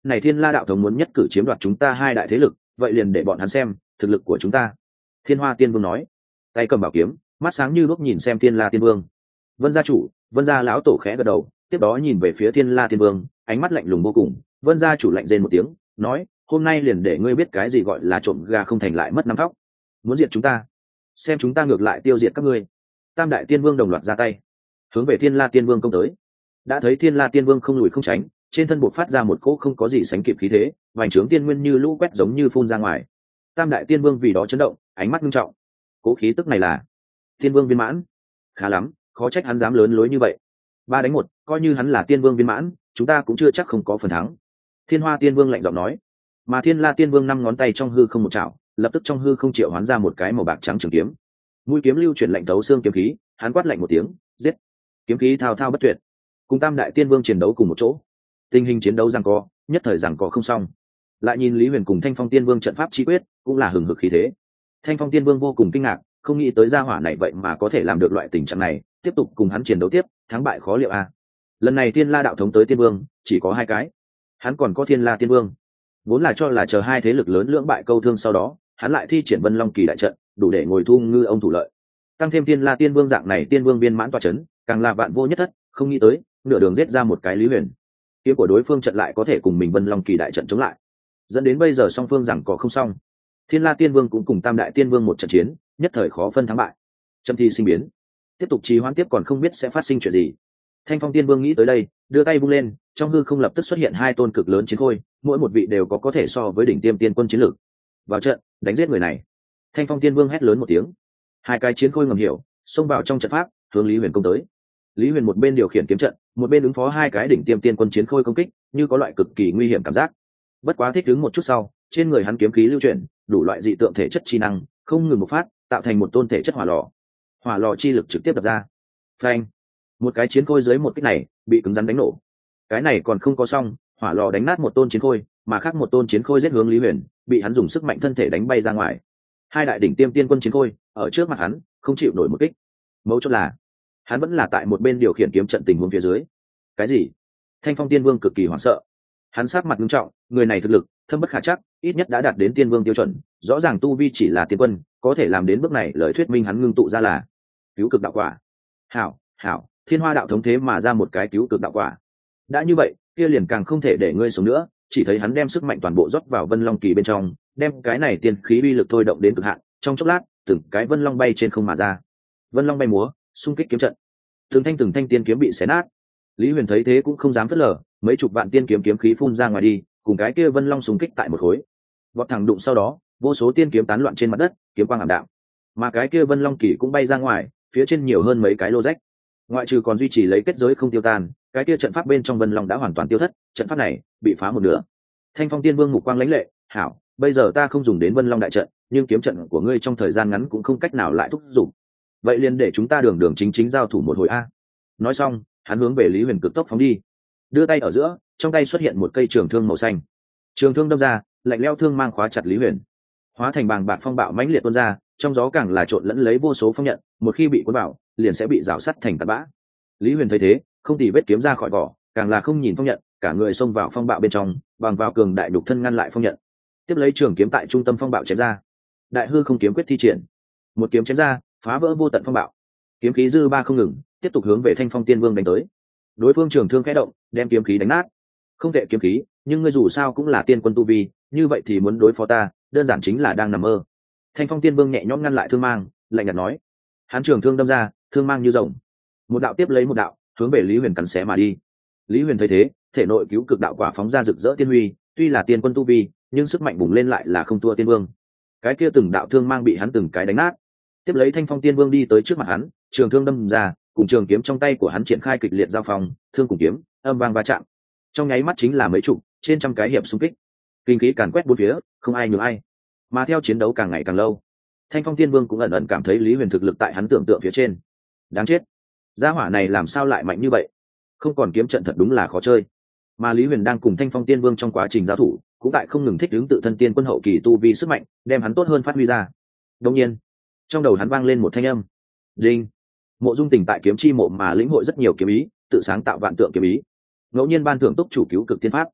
này Thiên La đạo thống muốn nhất cử chiếm đoạt chúng ta hai đại thế lực, vậy liền để bọn hắn xem thực lực của chúng ta. Thiên Hoa Tiên Vương nói, tay cầm bảo kiếm, mắt sáng như đuốc nhìn xem Thiên La Tiên Vương. Vân gia chủ, Vân gia lão tổ khẽ gật đầu, tiếp đó nhìn về phía Thiên La Tiên Vương, ánh mắt lạnh lùng vô cùng. Vân gia chủ lạnh rên một tiếng, nói, hôm nay liền để ngươi biết cái gì gọi là trộm gà không thành lại mất nắm thóc. Muốn diệt chúng ta, xem chúng ta ngược lại tiêu diệt các ngươi. Tam đại tiên vương đồng loạt ra tay, hướng về Thiên La Tiên Vương công tới. Đã thấy Thiên La Tiên Vương không lùi không tránh, trên thân bộc phát ra một cỗ không có gì sánh kịp khí thế, vành trướng tiên nguyên như lũ quét giống như phun ra ngoài. Tam đại tiên vương vì đó chấn động, ánh mắt nghiêm trọng. Cỗ khí tức này là tiên vương viên mãn. Khá lắm, khó trách hắn dám lớn lối như vậy. 3-1, coi như hắn là tiên vương viên mãn, chúng ta cũng chưa chắc không có phần thắng. Thiên Hoa Tiên Vương lạnh giọng nói. Mà Thiên La Tiên Vương 5 ngón tay trong hư không một chảo, lập tức trong hư không triệu hoán ra một cái màu bạc trắng trường kiếm. Mũi kiếm lưu chuyển lạnh thấu xương kiếm khí, hắn quát lạnh một tiếng, giết. Kiếm khí thao thao bất tuyệt. Cùng Tam đại tiên vương chiến đấu cùng một chỗ. Tình hình chiến đấu giằng co, nhất thời giằng co không xong. Lại nhìn Lý Huyền cùng Thanh Phong Tiên Vương trận pháp chi quyết, cũng là hừng hực khí thế. Thanh Phong Tiên Vương vô cùng kinh ngạc, không nghĩ tới gia hỏa này vậy mà có thể làm được loại tình trạng này, tiếp tục cùng hắn chiến đấu tiếp, thắng bại khó liệu a. Lần này Thiên La đạo thống tới tiên vương, chỉ có 2 cái. Hắn còn có Thiên La Tiên Vương. Vốn là cho là chờ 2 thế lực lớn lưỡng bại câu thương sau đó, hắn lại thi triển Vân Long Kỳ đại trận, đủ để ngồi thu ngư ông thủ lợi. Tăng thêm Thiên La Tiên Vương dạng này tiên vương viên mãn tọa chấn, càng là vạn vô nhất thất, không nghĩ tới, nửa đường giết ra một cái Lý Huyền. Kiếm của đối phương trận lại có thể cùng mình Vân Long Kỳ đại trận chống lại, dẫn đến bây giờ song phương giằng co không xong. Thiên La Tiên Vương cũng cùng Tam đại tiên vương một trận chiến, nhất thời khó phân thắng bại. Châm thi sinh biến, tiếp tục trì hoãn tiếp còn không biết sẽ phát sinh chuyện gì. Thanh Phong Tiên Vương nghĩ tới đây, đưa tay vung lên, trong hư không lập tức xuất hiện 2 tôn cực lớn chiến khôi, mỗi một vị đều có thể so với đỉnh tiêm tiên quân chiến lược. Vào trận, đánh giết người này. Thanh Phong Tiên Vương hét lớn một tiếng. 2 cái chiến khôi ngầm hiểu, xông vào trong trận pháp, hướng Lý Huyền công tới. Lý Huyền một bên điều khiển kiếm trận, một bên ứng phó 2 cái đỉnh tiêm tiên quân chiến khôi công kích, như có loại cực kỳ nguy hiểm cảm giác. Bất quá thích ứng một chút sau, trên người hắn kiếm khí lưu chuyển, đủ loại dị tượng thể chất chi năng, không ngừng một phát, tạo thành một tôn thể chất hỏa lò. Hỏa lò chi lực trực tiếp đập ra. Phanh! Một cái chiến khôi dưới một kích này, bị cứng rắn đánh nổ. Cái này còn không có xong, hỏa lò đánh nát một tôn chiến khôi, mà khác một tôn chiến khôi giết hướng Lý Huyền, bị hắn dùng sức mạnh thân thể đánh bay ra ngoài. 2 đại đỉnh tiêm tiên quân chiến khôi, ở trước mặt hắn, không chịu nổi một kích. Mấu chốt là, hắn vẫn là tại một bên điều khiển kiếm trận tình huống phía dưới. Cái gì? Thanh Phong Tiên Vương cực kỳ hoảng sợ. Hắn sát mặt nghiêm trọng, người này thực lực thâm bất khả chắc, ít nhất đã đạt đến tiên vương tiêu chuẩn, rõ ràng tu vi chỉ là tiên quân, có thể làm đến bước này, lời thuyết minh hắn ngưng tụ ra là cứu cực đạo quả. Hảo, Thiên Hoa đạo thống thế mà ra một cái cứu cực đạo quả. Đã như vậy, kia liền càng không thể để ngươi sống nữa, chỉ thấy hắn đem sức mạnh toàn bộ rót vào Vân Long Kỳ bên trong, đem cái này tiên khí uy lực thôi động đến cực hạn, trong chốc lát, từng cái vân long bay trên không mà ra. Vân long bay múa, xung kích kiếm trận. Từng thanh tiên kiếm bị xé nát. Lý Huyền thấy thế cũng không dám phớt lờ, mấy chục vạn tiên kiếm kiếm khí phun ra ngoài đi, cùng cái kia vân long xung kích tại một khối. Vọt thẳng đụng sau đó, vô số tiên kiếm tán loạn trên mặt đất, kiếm quang ảm đạm. Mà cái kia Vân Long Kỳ cũng bay ra ngoài, phía trên nhiều hơn mấy cái lô rách. Ngoại trừ còn duy trì lấy kết giới không tiêu tan, cái kia trận pháp bên trong Vân Long đã hoàn toàn tiêu thất, trận pháp này bị phá một nửa. Thanh Phong Tiên Vương mục quang lãnh lệ, "Hảo, bây giờ ta không dùng đến Vân Long đại trận, nhưng kiếm trận của ngươi trong thời gian ngắn cũng không cách nào lại thúc giục. Vậy liền để chúng ta đường đường chính chính giao thủ một hồi a." Nói xong, hắn hướng về Lý Huyền cực tốc phóng đi. Đưa tay ở giữa, trong tay xuất hiện một cây trường thương màu xanh. Trường thương đâm ra, lạnh lẽo thương mang khóa chặt Lý Huyền, hóa thành bàng bạc phong bạo mãnh liệt tuôn ra, trong gió càng là trộn lẫn lấy vô số phong nhận, một khi bị cuốn vào, liền sẽ bị rào sắt thành tạt bã. Lý Huyền thấy thế, không tỉ vết kiếm ra khỏi vỏ, càng là không nhìn phong nhận, cả người xông vào phong bạo bên trong, bằng vào cường đại đục thân ngăn lại phong nhận. Tiếp lấy trường kiếm tại trung tâm phong bạo chém ra. Đại hư không kiếm quyết thi triển, một kiếm chém ra, phá vỡ vô tận phong bạo. Kiếm khí dư ba không ngừng, tiếp tục hướng về Thanh Phong Tiên Vương đánh tới. Đối phương trường thương khẽ động, đem kiếm khí đánh nát. Không tệ kiếm khí, nhưng ngươi dù sao cũng là tiên quân tu vi, như vậy thì muốn đối phó ta, đơn giản chính là đang nằm mơ. Thanh Phong Tiên Vương nhẹ nhõm ngăn lại thương mang, lạnh nhạt nói. Hắn trường thương đâm ra, thương mang như rồng, một đạo tiếp lấy một đạo, hướng về Lý Huyền cắn xé mà đi. Lý Huyền thấy thế, thể nội cứu cực đạo quả phóng ra rực rỡ tiên huy, tuy là tiên quân tu vi, nhưng sức mạnh bùng lên lại là không thua tiên vương. Cái kia từng đạo thương mang bị hắn từng cái đánh nát. Tiếp lấy Thanh Phong Tiên Vương đi tới trước mặt hắn, trường thương đâm ra, cùng trường kiếm trong tay của hắn triển khai kịch liệt giao phong, thương cùng kiếm, âm vang va chạm. Trong nháy mắt chính là mấy chục, trên trăm cái hiệp xung kích. Kinh khí càn quét bốn phía, không ai nhường ai. Mà theo chiến đấu càng ngày càng lâu, Thanh Phong Tiên Vương cũng ẩn ẩn cảm thấy Lý Huyền thực lực tại hắn tưởng tượng phía trên. Đáng chết, gia hỏa này làm sao lại mạnh như vậy? Không còn kiếm trận thật đúng là khó chơi. Mà Lý Huyền đang cùng Thanh Phong Tiên Vương trong quá trình giao thủ, cũng tại không ngừng thích ứng tự thân tiên quân hậu kỳ tu vi sức mạnh, đem hắn tốt hơn phát huy ra. Đương nhiên, trong đầu hắn vang lên một thanh âm. Đinh. Mộ Dung Tình tại kiếm chi mộ mà lĩnh hội rất nhiều kiếm ý, tự sáng tạo vạn tượng kiếm ý. Ngẫu nhiên ban thưởng túc chủ cứu cực tiên pháp.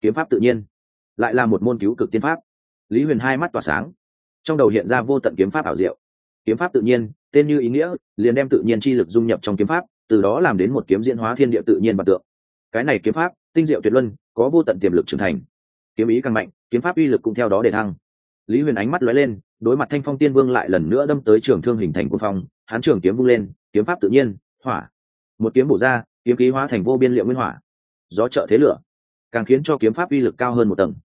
kiếm pháp tự nhiên lại là một môn cứu cực tiên pháp. Lý Huyền hai mắt tỏa sáng, trong đầu hiện ra vô tận kiếm pháp ảo diệu. Kiếm pháp tự nhiên tên như ý nghĩa, liền đem tự nhiên chi lực dung nhập trong kiếm pháp, từ đó làm đến một kiếm diễn hóa thiên địa tự nhiên bản tượng. Cái này kiếm pháp tinh diệu tuyệt luân, có vô tận tiềm lực trưởng thành. Kiếm ý càng mạnh, kiếm pháp uy lực cũng theo đó để thăng. Lý Huyền ánh mắt lóe lên, đối mặt Thanh Phong Tiên Vương lại lần nữa đâm tới trường thương hình thành cuồng phong, hắn trường kiếm vung lên, kiếm pháp tự nhiên, hỏa. Một kiếm bổ ra, kiếm khí hóa thành vô biên liệu nguyên hỏa. Gió trợ thế lửa, càng khiến cho kiếm pháp uy lực cao hơn một tầng.